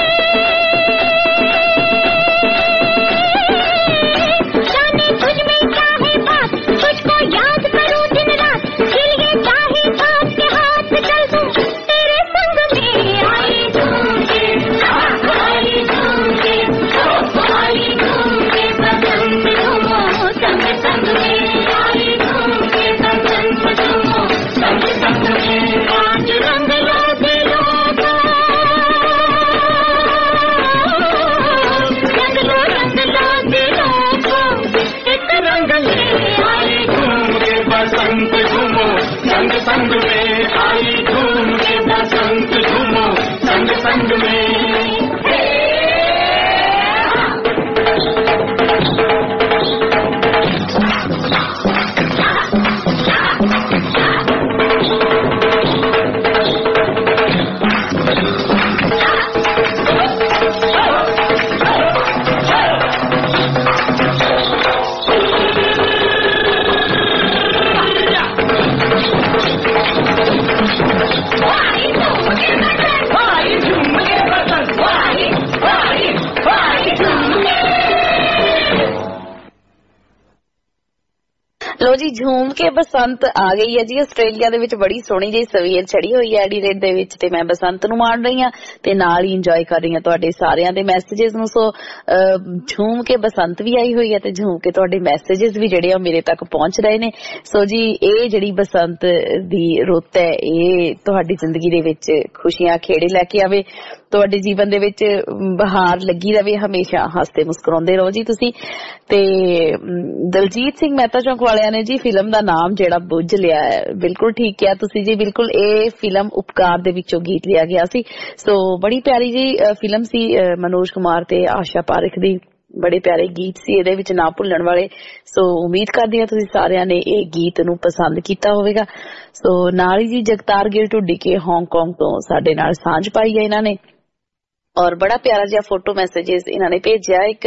जाने तुझ में क्या है बात, तुझको याद करूं दिन रात, फिर ये चाहे बात के हाथ चल दूं तेरे संग में। आई झूम के, आई झूम के, आई झूम के बसंत झूमो संग संग में, आई झूम के बसंत झूमो संग संग में। आज रंग लो दिलों को, रंग लो रंग लो दिलों को एक रंग में। आई झूम के बसंत झूमो संग संग में, आई झूम के बसंत झूमो संग संग में। ਲੋ ਜੀ ਝੂਮ ਕੇ ਬਸੰਤ ਆ ਗਈ ਹੈ ਜੀ। ਆਸਟ੍ਰੇਲੀਆ ਦੇ ਵਿੱਚ ਬੜੀ ਸੋਹਣੀ ਜਿਹੀ ਸਵੇਰ ਚੜੀ ਹੋਈ ਹੈ ਐਡੀਲੇਡ ਦੇ ਵਿੱਚ, ਤੇ ਮੈਂ ਬਸੰਤ ਨੂੰ ਮਾਣ ਰਹੀ ਹਾਂ ਤੇ ਨਾਲ ਹੀ ਇੰਜੋਏ ਕਰ ਰਹੀ ਹਾਂ ਤੁਹਾਡੇ ਸਾਰਿਆਂ ਦੇ ਮੈਸੇजेस ਨੂੰ। ਸੋ ਝੂਮ ਕੇ ਬਸੰਤ ਵੀ ਆਈ ਹੋਈ ਹੈ ਤੇ ਝੂਮ ਕੇ ਤੁਹਾਡੇ ਮੈਸੇजेस ਵੀ ਜਿਹੜੇ ਆ ਮੇਰੇ ਤੱਕ ਪਹੁੰਚ ਰਹੇ ਨੇ। ਸੋ ਜੀ ਇਹ ਜਿਹੜੀ ਬਸੰਤ ਦੀ ਰੁੱਤ ਹੈ ਇਹ ਤੁਹਾਡੀ ਜ਼ਿੰਦਗੀ ਦੇ ਵਿੱਚ ਖੁਸ਼ੀਆਂ ਖੇੜੇ ਲੈ ਕੇ ਆਵੇ, ਤੁਹਾਡੇ ਜੀਵਨ ਦੇ ਵਿੱਚ ਬਹਾਰ ਲੱਗੀ ਰਵੇ, ਹਮੇਸ਼ਾ ਹੱਸਦੇ ਮੁਸਕਰਾਉਂਦੇ ਰਹੋ ਜੀ ਤੁਸੀਂ। ਤੇ ਦਲਜੀਤ ਸਿੰਘ ਮਹਿਤਾ ਚੌਂਕ ਵਾਲਿਆਂ ਨੇ ਜੀ ਫਿਲਮ ਦਾ ਨਾਮ ਜਿਹੜਾ ਬੁੱਝ ਲਿਆ ਹੈ, ਬਿਲਕੁਲ ਠੀਕ ਕਿਹਾ ਤੁਸੀਂ ਜੀ, ਬਿਲਕੁਲ ਇਹ ਫਿਲਮ ਉਪਕਾਰ ਦੇ ਵਿੱਚੋਂ ਗੀਤ ਲਿਆ ਗਿਆ ਸੀ। ਸੋ ਬੜੀ ਪਿਆਰੀ ਜੀ ਫਿਲਮ ਸੀ ਮਨੋਜ ਕੁਮਾਰ ਤੇ ਆਸ਼ਾ ਪਾਰਿਖ ਦੀ, ਬੜੇ ਪਿਆਰੇ ਗੀਤ ਸੀ ਇਹਦੇ ਵਿੱਚ ਨਾ ਭੁੱਲਣ ਵਾਲੇ। ਸੋ ਉਮੀਦ ਕਰਦੀ ਹਾਂ ਤੁਸੀਂ ਸਾਰਿਆਂ ਨੇ ਇਹ ਗੀਤ ਨੂੰ ਪਸੰਦ ਕੀਤਾ ਹੋਵੇਗਾ। ਸੋ ਨਾਲ ਹੀ ਜੀ ਜਗਤਾਰ ਗਿੱਲ ਢੁੱਡੀ ਕੇ ਹਾਂਗਕਾਂਗ ਤੋਂ ਸਾਡੇ ਨਾਲ ਸਾਂਝ ਪਾਈ ਹੈ ਇਹਨਾਂ ਨੇ, ਔਰ ਬੜਾ ਪਿਆਰਾ ਜਿਹਾ ਫੋਟੋ ਮੈਸੇजेस ਇਹਨਾਂ ਨੇ ਭੇਜਿਆ। ਇੱਕ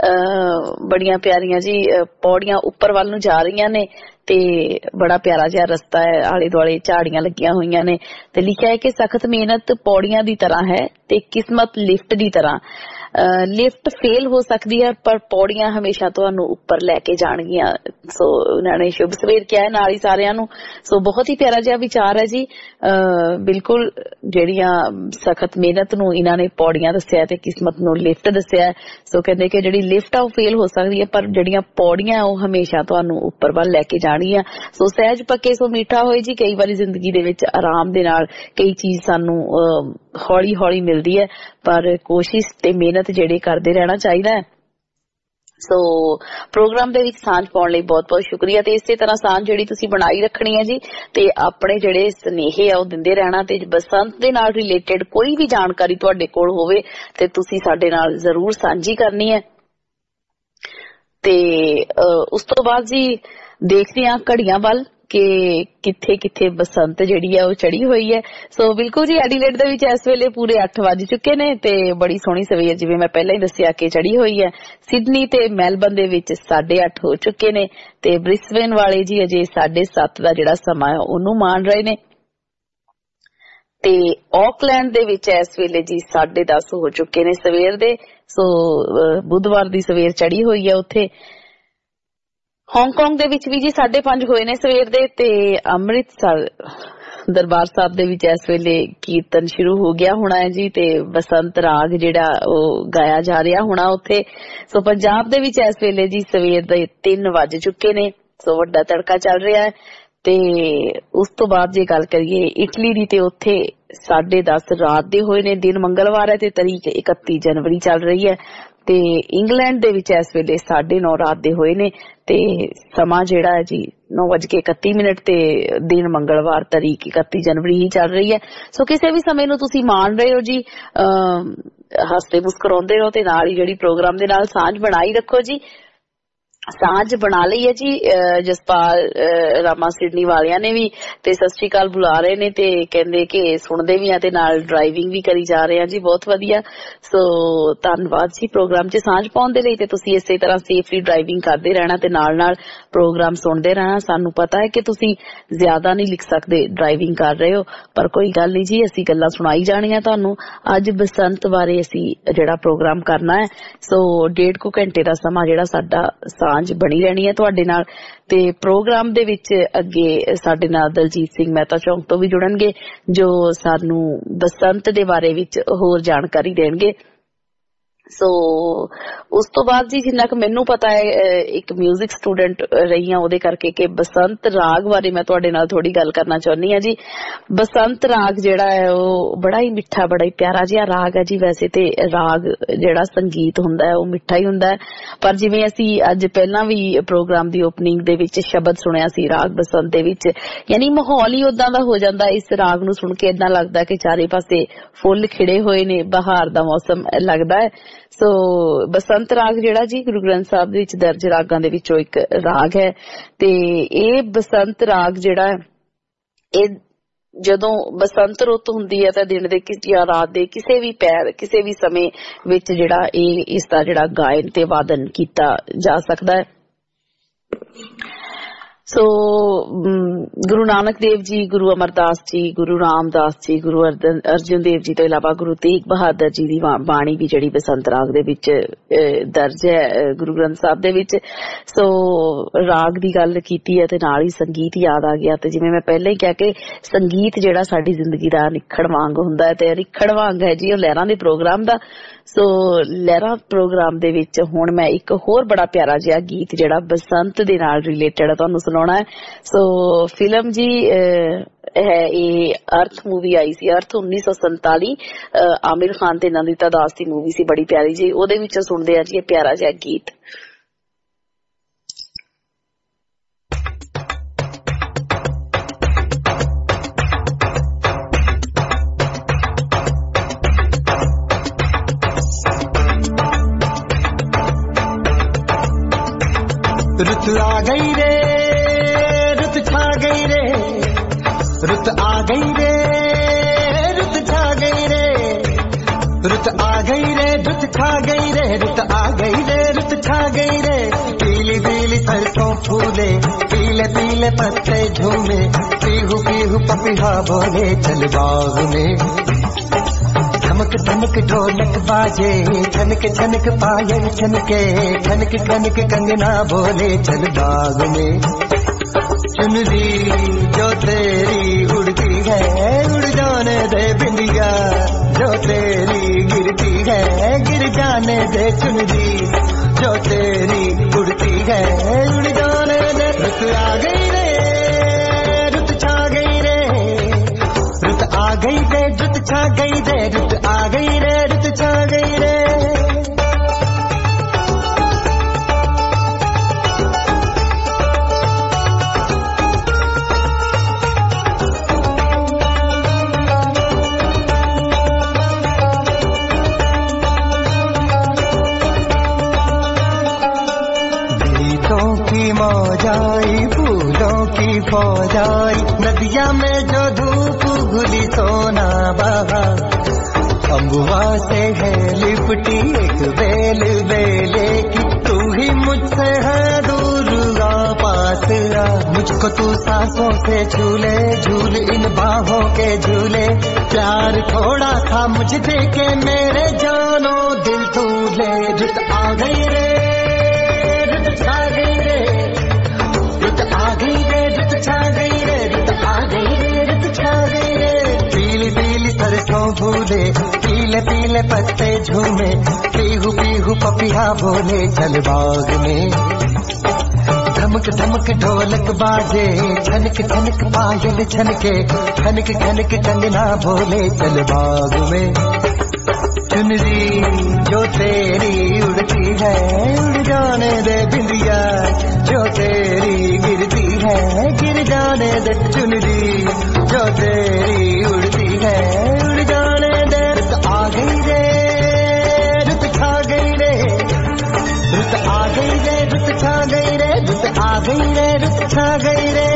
ਬੜੀਆਂ ਪਿਆਰੀਆਂ ਜੀ ਪੌੜੀਆਂ ਉੱਪਰ ਵੱਲ ਨੂੰ ਜਾ ਰਹੀਆਂ ਨੇ ਤੇ ਬੜਾ ਪਿਆਰਾ ਜਿਹਾ ਰਸਤਾ ਹੈ, ਆਲੇ ਦੁਆਲੇ ਝਾੜੀਆਂ ਲੱਗੀਆਂ ਹੋਈਆਂ ਨੇ ਤੇ ਲਿਖਿਆ ਹੈ ਕਿ ਸਖਤ ਮਿਹਨਤ ਪੌੜੀਆਂ ਦੀ ਤਰ੍ਹਾਂ ਹੈ ਤੇ ਕਿਸਮਤ ਲਿਫਟ ਦੀ ਤਰ੍ਹਾਂ। ਲਿਫਟ ਫੇਲ ਹੋ ਸਕਦੀ ਹੈ ਪਰ ਪੌੜੀਆਂ ਹਮੇਸ਼ਾ ਤੁਹਾਨੂੰ ਉੱਪਰ ਲੈ ਕੇ ਜਾਣਗੀਆਂ। ਸੋ ਉਹਨਾਂ ਨੇ ਸ਼ੁਭ ਸਵੇਰ ਕਿਹਾ ਹੈ ਨਾਲ ਹੀ ਸਾਰਿਆਂ ਨੂੰ। ਸੋ ਬਹੁਤ ਹੀ ਪਿਆਰਾ ਜਿਹਾ ਵਿਚਾਰ ਹੈ ਜੀ, ਬਿਲਕੁਲ ਜਿਹੜੀਆਂ ਸਖਤ ਮਿਹਨਤ ਨੂੰ ਇਹਨਾਂ ਨੇ ਪੌੜੀਆਂ ਦੱਸਿਆ ਤੇ ਕਿਸਮਤ ਨੂੰ ਲਿਫਟ ਦੱਸਿਆ। ਸੋ ਕਹਿੰਦੇ ਕਿ ਜਿਹੜੀ ਲਿਫਟ ਆ ਉਹ ਫੇਲ ਹੋ ਸਕਦੀ ਹੈ ਪਰ ਜਿਹੜੀਆਂ ਪੌੜੀਆਂ ਉਹ ਹਮੇਸ਼ਾ ਤੁਹਾਨੂੰ ਉੱਪਰ ਵੱਲ ਲੈ ਕੇ ਜਾਣਗੀਆਂ। ਸੋ ਸਹਿਜ ਪੱਕੇ ਸੋ ਮਿੱਠਾ ਹੋਏ ਜੀ। ਕਈ ਵਾਰੀ ਜ਼ਿੰਦਗੀ ਦੇ ਵਿੱਚ ਆਰਾਮ ਦੇ ਨਾਲ ਕਈ ਚੀਜ਼ ਸਾਨੂੰ ਹੌਲੀ ਹੌਲੀ ਮਿਲਦੀ ਹੈ ਪਰ ਕੋਸ਼ਿਸ਼ ਤੇ ਮਿਹਨਤ ਜਿਹੜੇ ਕਰਦੇ ਰਹਿਣਾ ਚਾਹੀਦਾ ਹੈ। ਸੋ ਪ੍ਰੋਗਰਾਮ ਦੇ ਵਿੱਚ ਸਾਂਝ ਪਾਉਣ ਲਈ ਬਹੁਤ ਬਹੁਤ ਸ਼ੁਕਰੀਆ ਤੇ ਇਸੇ ਤਰ੍ਹਾਂ ਸਾਂਝ ਜਿਹੜੀ ਤੁਸੀਂ ਬਣਾਈ ਰੱਖਣੀ ਹੈ ਜੀ ਤੇ ਆਪਣੇ ਜਿਹੜੇ ਸੁਨੇਹੇ ਆ ਉਹ ਦਿੰਦੇ ਰਹਿਣਾ ਤੇ ਬਸੰਤ ਦੇ ਨਾਲ ਰਿਲੇਟਡ ਕੋਈ ਵੀ ਜਾਣਕਾਰੀ ਤੁਹਾਡੇ ਕੋਲ ਹੋਵੇ ਤੇ ਤੁਸੀਂ ਸਾਡੇ ਨਾਲ ਜ਼ਰੂਰ ਸਾਂਝੀ ਕਰਨੀ ਹੈ। ਤੇ ਉਸ ਤੋਂ ਬਾਅਦ ਜੀ ਦੇਖਦੇ ਹਾਂ ਘੜੀਆਂ ਵੱਲ ਕਿ ਕਿੱਥੇ ਕਿੱਥੇ ਬਸੰਤ ਜਿਹੜੀ ਹੈ ਉਹ ਚੜੀ ਹੋਈ ਹੈ। ਸੋ ਬਿਲਕੁਲ ਜੀ ਐਡੀਲੇਡ ਦੇ ਵਿੱਚ ਇਸ ਵੇਲੇ ਪੂਰੇ ਅੱਠ ਵੱਜ ਚੁੱਕੇ ਨੇ ਤੇ ਬੜੀ ਸੋਹਣੀ ਸਵੇਰ ਜਿਵੇਂ ਮੈਂ ਪਹਿਲਾਂ ਹੀ ਦੱਸਿਆ ਕਿ ਚੜੀ ਹੋਈ ਹੈ। ਸਿਡਨੀ ਤੇ ਮੈਲਬਨ ਦੇ ਵਿੱਚ ਸਾਢੇ ਅੱਠ ਹੋ ਚੁੱਕੇ ਨੇ ਤੇ ਬ੍ਰਿਸਬੇਨ ਵਾਲੇ ਜੀ ਅਜੇ ਸਾਢੇ ਸੱਤ ਦਾ ਜਿਹੜਾ ਸਮਾਂ ਹੈ ਉਹਨੂੰ ਮਾਣ ਰਹੇ ਨੇ ਤੇ ਆਕਲੈਂਡ ਦੇ ਵਿੱਚ ਇਸ ਵੇਲੇ ਜੀ ਸਾਢੇ ਦਸ ਹੋ ਚੁੱਕੇ ਨੇ ਸਵੇਰ ਦੇ। ਸੋ ਬੁੱਧਵਾਰ ਦੀ ਸਵੇਰ ਚੜੀ ਹੋਈ ਹੈ ਉੱਥੇ। ਹਾਂਗਕਾਂਗ ਦੇ ਵਿੱਚ ਵੀ ਜੀ ਸਾਢੇ ਪੰਜ ਹੋਏ ਨੇ ਸਵੇਰ ਦੇ ਤੇ ਅੰਮ੍ਰਿਤਸਰ ਦਰਬਾਰ ਸਾਹਿਬ ਦੇ ਵਿੱਚ ਇਸ ਵੇਲੇ ਕੀਰਤਨ ਸ਼ੁਰੂ ਹੋ ਗਿਆ ਹੋਣਾ ਹੈ ਜੀ ਤੇ ਬਸੰਤ ਰਾਗ ਜਿਹੜਾ ਉਹ ਗਾਇਆ ਜਾ ਰਿਹਾ ਹੋਣਾ ਉੱਥੇ। ਸੋ ਪੰਜਾਬ ਦੇ ਵਿੱਚ ਇਸ ਵੇਲੇ ਜੀ ਸਵੇਰ ਦੇ ਤਿੰਨ ਵੱਜ ਚੁੱਕੇ ਨੇ। ਸੋ ਵੱਡਾ ਤੜਕਾ ਚੱਲ ਰਿਹਾ ਹੈ ਤੇ ਉਸ ਤੋਂ ਬਾਅਦ ਜੇ ਗੱਲ ਕਰੀਏ ਇਟਲੀ ਦੀ ਤੇ ਉੱਥੇ ਸਾਢੇ ਦਸ ਰਾਤ ਦੇ ਹੋਏ ਨੇ। ਦਿਨ ਮੰਗਲਵਾਰ ਹੈ ਤੇ ਤਾਰੀਖ ਇਕੱਤੀ ਜਨਵਰੀ ਚੱਲ ਰਹੀ ਹੈ ਤੇ ਇੰਗਲੈਂਡ ਦੇ ਵਿੱਚ ਇਸ ਵੇਲੇ ਸਾਢੇ ਨੌ ਰਾਤ ਦੇ ਹੋਏ ਨੇ ਤੇ ਸਮਾਂ ਜਿਹੜਾ ਹੈ ਜੀ ਨੌ ਵੱਜ ਕੇ ਇਕੱਤੀ ਮਿੰਟ ਤੇ ਦਿਨ ਮੰਗਲਵਾਰ ਤਾਰੀਖ ਇਕੱਤੀ ਜਨਵਰੀ ਹੀ ਚੱਲ ਰਹੀ ਹੈ। ਸੋ ਕਿਸੇ ਵੀ ਸਮੇਂ ਨੂੰ ਤੁਸੀਂ ਮਾਣ ਰਹੇ ਹੋ ਜੀ, ਹੱਸਦੇ ਮੁਸਕਰਾਉਂਦੇ ਰਹੋ ਤੇ ਨਾਲ ਹੀ ਜਿਹੜੀ ਪ੍ਰੋਗਰਾਮ ਦੇ ਨਾਲ ਸਾਂਝ ਬਣਾਈ ਰੱਖੋ ਜੀ। ਸਾਂਝ ਬਣਾ ਲਈ ਹੈ ਜੀ। ਜਸਪਾਲ ਰਾਮਾ ਸਿਡਨੀ ਵਾਲਿਆਂ ਨੇ ਵੀ ਤੇ ਸਤਿ ਸ਼੍ਰੀ ਅਕਾਲ ਬੁਲਾ ਰਹੇ ਨੇ ਤੇ ਕਹਿੰਦੇ ਕਿ ਸੁਣਦੇ ਵੀ ਆ ਤੇ ਨਾਲ ਡਰਾਈਵਿੰਗ ਵੀ ਕਰੀ ਜਾ ਰਹੇ ਆ ਜੀ। ਬਹੁਤ ਵਧੀਆ, ਸੋ ਧੰਨਵਾਦ ਜੀ ਪ੍ਰੋਗਰਾਮ 'ਚ ਸਾਂਝ ਪਾਉਣ ਦੇ ਲਈ। ਤੇ ਤੁਸੀਂ ਇਸੇ ਤਰ੍ਹਾਂ ਸੇਫਲੀ ਡਰਾਈਵਿੰਗ ਕਰਦੇ ਰਹਿਣਾ ਤੇ ਨਾਲ ਨਾਲ ਪ੍ਰੋਗਰਾਮ ਸੁਣਦੇ ਰਹਿਣਾ। ਸਾਨੂੰ ਪਤਾ ਹੈ ਕਿ ਤੁਸੀਂ ਜ਼ਿਆਦਾ ਨਹੀਂ ਲਿਖ ਸਕਦੇ, ਡਰਾਈਵਿੰਗ ਕਰ ਰਹੇ ਹੋ, ਪਰ ਕੋਈ ਗੱਲ ਨਹੀਂ ਜੀ, ਅਸੀਂ ਗੱਲਾਂ ਸੁਣਾਈ ਜਾਣੀਆਂ ਤੁਹਾਨੂੰ। ਅੱਜ ਬਸੰਤ ਬਾਰੇ ਅਸੀਂ ਜਿਹੜਾ ਪ੍ਰੋਗਰਾਮ ਕਰਨਾ ਹੈ, ਸੋ ਡੇਢ ਕੁ ਘੰਟੇ ਦਾ ਸਮਾਂ ਜਿਹੜਾ ਸਾਡਾ ਸਾਂਝ ਬਣੀ ਰਹਿਣੀ ਹੈ ਤੁਹਾਡੇ ਨਾਲ। ਤੇ ਪ੍ਰੋਗਰਾਮ ਦੇ ਵਿੱਚ ਅੱਗੇ ਸਾਡੇ ਨਾਲ ਦਲਜੀਤ ਸਿੰਘ ਮਹਿਤਾ ਚੌਂਕ ਤੋਂ ਵੀ ਜੁੜਨਗੇ ਜੋ ਸਾਨੂੰ ਬਸੰਤ ਦੇ ਬਾਰੇ ਵਿੱਚ ਹੋਰ ਜਾਣਕਾਰੀ ਦੇਣਗੇ। ਸੋ ਉਸ ਤੋਂ ਬਾਅਦ ਜੀ ਜਿੰਨਾ ਕੁ ਮੈਨੂੰ ਪਤਾ ਹੈ, ਇੱਕ ਮਿਊਜ਼ਿਕ ਸਟੂਡੈਂਟ ਰਹੀ ਹਾਂ ਉਹਦੇ ਕਰਕੇ ਕਿ ਬਸੰਤ ਰਾਗ ਬਾਰੇ ਮੈਂ ਤੁਹਾਡੇ ਨਾਲ ਥੋੜੀ ਗੱਲ ਕਰਨਾ ਚਾਹੁੰਦੀ ਹਾਂ ਜੀ। ਬਸੰਤ ਰਾਗ ਜਿਹੜਾ ਹੈ ਉਹ ਬੜਾ ਹੀ ਮਿੱਠਾ, ਬੜਾ ਹੀ ਪਿਆਰਾ ਜਿਹਾ ਰਾਗ ਹੈ ਜੀ। ਵੈਸੇ ਤੇ ਰਾਗ ਜਿਹੜਾ ਸੰਗੀਤ ਹੁੰਦਾ ਹੈ ਉਹ ਮਿੱਠਾ ਹੀ ਹੁੰਦਾ ਹੈ, ਪਰ ਜਿਵੇਂ ਅਸੀਂ ਅੱਜ ਪਹਿਲਾਂ ਵੀ ਪ੍ਰੋਗਰਾਮ ਦੀ ਓਪਨਿੰਗ ਦੇ ਵਿੱਚ ਸ਼ਬਦ ਸੁਣਿਆ ਸੀ ਰਾਗ ਬਸੰਤ ਦੇ ਵਿੱਚ, ਯਾਨੀ ਮਾਹੌਲ ਹੀ ਉਦਾਂ ਦਾ ਹੋ ਜਾਂਦਾ। ਇਸ ਰਾਗ ਨੂੰ ਸੁਣ ਕੇ ਏਦਾਂ ਲੱਗਦਾ ਕਿ ਚਾਰੇ ਪਾਸੇ ਫੁੱਲ ਖਿੜੇ ਹੋਏ ਨੇ, ਬਹਾਰ ਦਾ ਮੌਸਮ ਲੱਗਦਾ ਹੈ। ਸੋ ਬਸੰਤ ਰਾਗ ਜਿਹੜਾ ਜੀ ਗੁਰੂ ਗ੍ਰੰਥ ਸਾਹਿਬ ਦੇ ਵਿੱਚ ਦਰਜ ਰਾਗਾਂ ਦੇ ਵਿੱਚੋਂ ਇੱਕ ਰਾਗ ਹੈ ਤੇ ਇਹ ਬਸੰਤ ਰਾਗ ਜਿਹੜਾ ਇਹ ਜਦੋਂ ਬਸੰਤ ਰੁੱਤ ਹੁੰਦੀ ਹੈ ਤਾਂ ਦਿਨ ਦੇ ਜਾਂ ਰਾਤ ਦੇ ਕਿਸੇ ਵੀ ਪੈਰ ਕਿਸੇ ਵੀ ਸਮੇਂ ਵਿੱਚ ਜਿਹੜਾ ਇਹ ਇਸ ਦਾ ਜਿਹੜਾ ਗਾਇਨ ਤੇ ਵਾਦਨ ਕੀਤਾ ਜਾ ਸਕਦਾ ਹੈ। ਸੋ ਗੁਰੂ ਨਾਨਕ ਦੇਵ ਜੀ, ਗੁਰੂ ਅਮਰਦਾਸ ਜੀ, ਗੁਰੂ ਰਾਮਦਾਸ ਜੀ, ਗੁਰੂ ਅਰਜਨ ਦੇਵ ਜੀ ਤੋਂ ਇਲਾਵਾ ਗੁਰੂ ਤੇਗ ਬਹਾਦਰ ਜੀ ਦੀ ਬਾਣੀ ਵੀ ਜਿਹੜੀ ਬਸੰਤ ਰਾਗ ਦੇ ਵਿੱਚ ਦਰਜ ਹੈ ਗੁਰੂ ਗ੍ਰੰਥ ਸਾਹਿਬ ਦੇ ਵਿੱਚ। ਸੋ ਰਾਗ ਦੀ ਗੱਲ ਕੀਤੀ ਹੈ ਤੇ ਨਾਲ ਹੀ ਸੰਗੀਤ ਯਾਦ ਆ ਗਿਆ। ਤੇ ਜਿਵੇਂ ਮੈਂ ਪਹਿਲਾਂ ਹੀ ਕਿਹਾ ਕਿ ਸੰਗੀਤ ਜਿਹੜਾ ਸਾਡੀ ਜ਼ਿੰਦਗੀ ਦਾ ਅਨਿੱਖੜ ਵਾਂਗ ਹੁੰਦਾ ਹੈ ਤੇ ਅਨਿੱਖੜ ਵਾਂਗ ਹੈ ਜੀ ਉਹ ਲਹਿਰਾਂ ਦੇ ਪ੍ਰੋਗਰਾਮ ਦਾ। ਸੋ ਲਹਿਰਾਂ ਪ੍ਰੋਗਰਾਮ ਦੇ ਵਿੱਚ ਹੁਣ ਮੈਂ ਇੱਕ ਹੋਰ ਬੜਾ ਪਿਆਰਾ ਜਿਹਾ ਗੀਤ ਜਿਹੜਾ ਬਸੰਤ ਦੇ ਨਾਲ ਰਿਲੇਟਡ ਤੁਹਾਨੂੰ ਸੁਣਾਉਣਾ ਹੈ। ਸੋ ਫਿਲਮ ਜੀ ਹੈ ਇਹ ਅਰਥ ਮੂਵੀ ਆਈ ਸੀ, ਅਰਥ ਉੱਨੀ ਸੌ ਸੰਤਾਲੀ, ਆਮਿਰ ਖਾਨ ਤੇ ਨੰਦਿਤਾ ਦਾਸ ਦੀ ਮੂਵੀ ਸੀ, ਬੜੀ ਪਿਆਰੀ ਜੀ। ਉਹਦੇ ਵਿੱਚੋਂ ਸੁਣਦੇ ਆ ਜੀ ਇਹ ਪਿਆਰਾ ਜਿਹਾ ਗੀਤ। रुत आ गई रे, रुत छा गई रे, रुत आ गई रे, रुत छा गई रे, रुत आ गई रे, रुत छा गई रे, रुत आ गई रे, रुत छा गई रे। पीली पीली सरसों फूले, पीले पीले पत्ते झूमे, पीहू पीहू पपीहा बोले चल बाग में। धमक धमक ढोलक बाजे, छनक छनक पायल छनके, खनक खनक कंगना बोले चल बाग में। चुनरी जो तेरी उड़ती है उड़ जाने दे बिंदिया, जो तेरी गिरती है गिर जाने दे चुनरी, जो तेरी उड़ती है उड़ जाने दे। रुत आ गई रे, रुत छा गई रे, रुत आ गई रे, रुत छा गई रे, रुत आ गई रे, रुत छा गई रे। गीतों की मौजाई, फूलों की फौजाई, नदिया में जो धूप घुली सोना बहा, अम्बुआ से है लिपटी एक बेल बेले की, तू ही मुझसे है दूर आ पास आ। मुझको तू सांसों से झूले, झूल इन बाहों के झूले, प्यार थोड़ा था मुझ दे के मेरे जानो दिल तू ले। रुत आ गई रे, रुत छा गई रे, रुत आ गई रे, रुत छा गई रे, रुत आ गई रे, रुत छा गई रे। पीली पीली सरसों फूले, पीले पीले पत्ते झूमे, पीहू पीहू पपिया बोले चल बाग में। धमक धमक ढोलक बाजे, छनक छनक पायल छनके, खनक खनक कंगना बोले चल बाग में। चुनरी जो तेरी उड़ती है उड़ जाने दे बिंदिया, जो तेरी गिरती है गिर जाने दे चुनरी, जो तेरी उड़ती है उड़ जाने दे। रुत आ गई रे, रुत छा गई रे, रुत आ गई रे रुत छा गई रे रुत आ गई रे रुत छा गई रे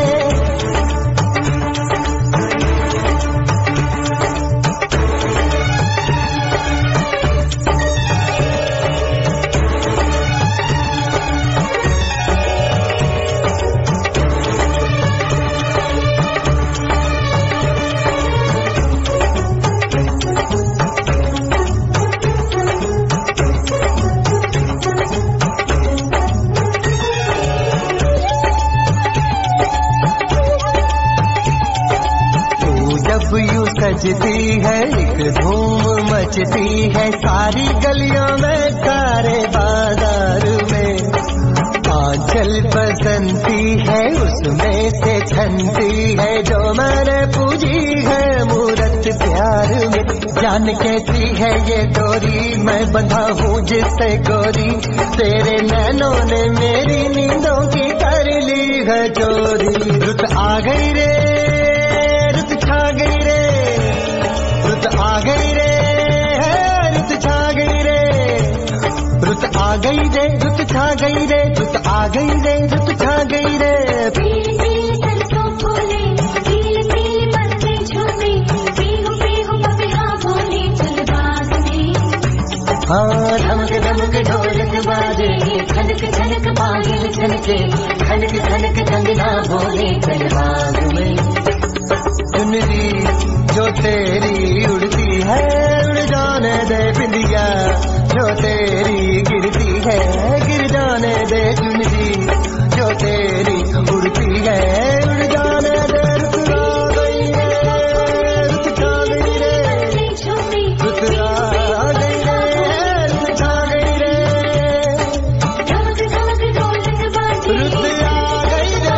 सजती है एक धूम मचती है सारी गलियों में सारे बाजार में आंचल बसंती है उसमें से छनती है जो मैंने पूजी है मूरत प्यार में जान कैसी है ये डोरी मैं बंधा हूँ जिससे गोरी तेरे नैनों ने मेरी नींदों की कर ली है चोरी रुत आ गई रे रुत छा गई रे रुत आ गई रे रुत छा गई रे रुत आ गई रे रुत छा गई रे रुत आ गई रे रुत छा गई रे पीली पीली सरसों फूले पीले पीले पत्ते झूले पीहू पीहू बबिहा बोले चल बाग में हाँ धमक धमक ढोलक बाजे खनक खनक बागिल छनके खनक खनक कंगना बोले चल बाग में चुनरी जो तेरी उड़ती है उड़ जाने दे बिंदिया जो तेरी गिरती है गिर जाने दे चुनरी जो तेरी उड़ती है उड़ जाने दे रुत आ गई रे रुत छा गई रे रुत आ गई रे रुत छा गई रे धमक धमक ढोलक बाजे रुत आ गई रे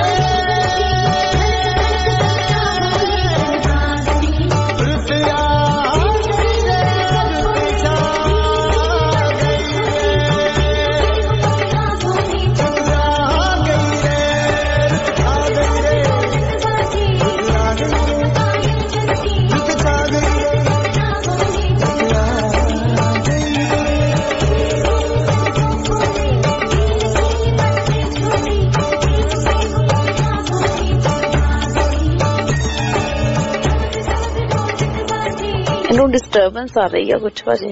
ਇਹਨੂੰ ਡਿਸਟਰਬੈਂਸ ਆ ਰਹੀ ਆ ਕੁਛ ਭਾਜੀ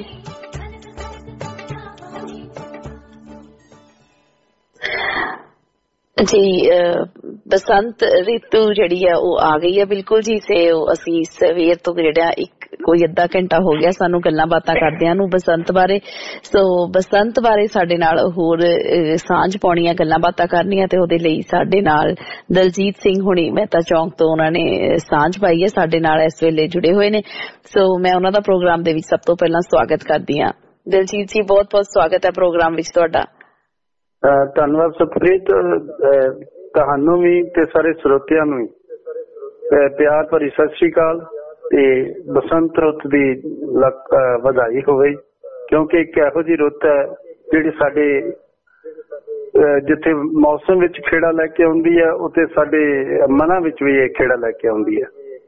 ਜੀ ਬਸੰਤ ਰਿਤੂ ਜਿਹੜੀ ਆ ਉਹ ਆ ਗਈ ਆ ਬਿਲਕੁਲ ਜੀ ਸੇ ਅਸੀਂ ਸਵੇਰ ਤੋਂ ਜਿਹੜਾ ਇੱਕ ਕੋਈ ਅੱਧਾ ਘੰਟਾ ਹੋ ਗਿਆ ਸਾਨੂੰ ਗੱਲਾਂ ਬਾਤਾਂ ਕਰਦਿਆਂ ਨੂੰ ਬਸੰਤ ਬਾਰੇ ਸੋ ਬਸੰਤ ਬਾਰੇ ਸਾਡੇ ਨਾਲ ਹੋਰ ਸਾਂਝ ਪਾਉਣੀਆਂ ਗੱਲਾਂ ਬਾਤਾਂ ਕਰਨੀਆਂ ਤੇ ਉਹਦੇ ਲਈ ਸਾਡੇ ਨਾਲ ਦਲਜੀਤ ਸਿੰਘ ਹੁਣੀ ਮਹਿਤਾ ਚੌਂਕ ਤੋਂ ਉਹਨਾਂ ਨੇ ਸਾਂਝ ਪਾਈ ਹੈ ਸਾਡੇ ਨਾਲ ਇਸ ਵੇਲੇ ਜੁੜੇ ਹੋਏ ਨੇ ਸੋ ਮੈਂ ਉਹਨਾਂ ਦਾ ਪ੍ਰੋਗਰਾਮ ਦੇ ਵਿੱਚ ਸਭ ਤੋਂ ਪਹਿਲਾਂ ਸਵਾਗਤ ਕਰਦੀ ਹਾਂ ਦਲਜੀਤ ਜੀ ਬਹੁਤ ਬਹੁਤ ਸਵਾਗਤ ਹੈ ਪ੍ਰੋਗਰਾਮ ਵਿੱਚ ਤੁਹਾਡਾ ਧੰਨਵਾਦ ਸੁਖਪ੍ਰੀਤ ਤੁਹਾਨੂੰ ਵੀ ਤੇ ਸਾਰੇ ਸਰੋਤਿਆਂ ਨੂੰ ਪਿਆਰ ਭਰੀ ਸਤਿ ਸ੍ਰੀ ਅਕਾਲ ਤੇ ਬਸੰਤ ਰੁੱਤ ਦੀ ਵਧਾਈ ਹੋਵੇ ਕਿਉਂਕਿ ਇੱਕ ਇਹੋ ਜਿਹੀ ਰੁੱਤ ਹੈ ਜਿਹੜੀ ਸਾਡੇ ਜਿੱਥੇ ਮੌਸਮ ਵਿੱਚ ਖੇੜਾ ਲੈ ਕੇ ਆਉਂਦੀ ਹੈ ਉੱਥੇ ਸਾਡੇ ਮਨਾਂ ਵਿੱਚ ਵੀ ਇਹ ਖੇੜਾ ਲੈ ਕੇ ਆਉਂਦੀ ਹੈ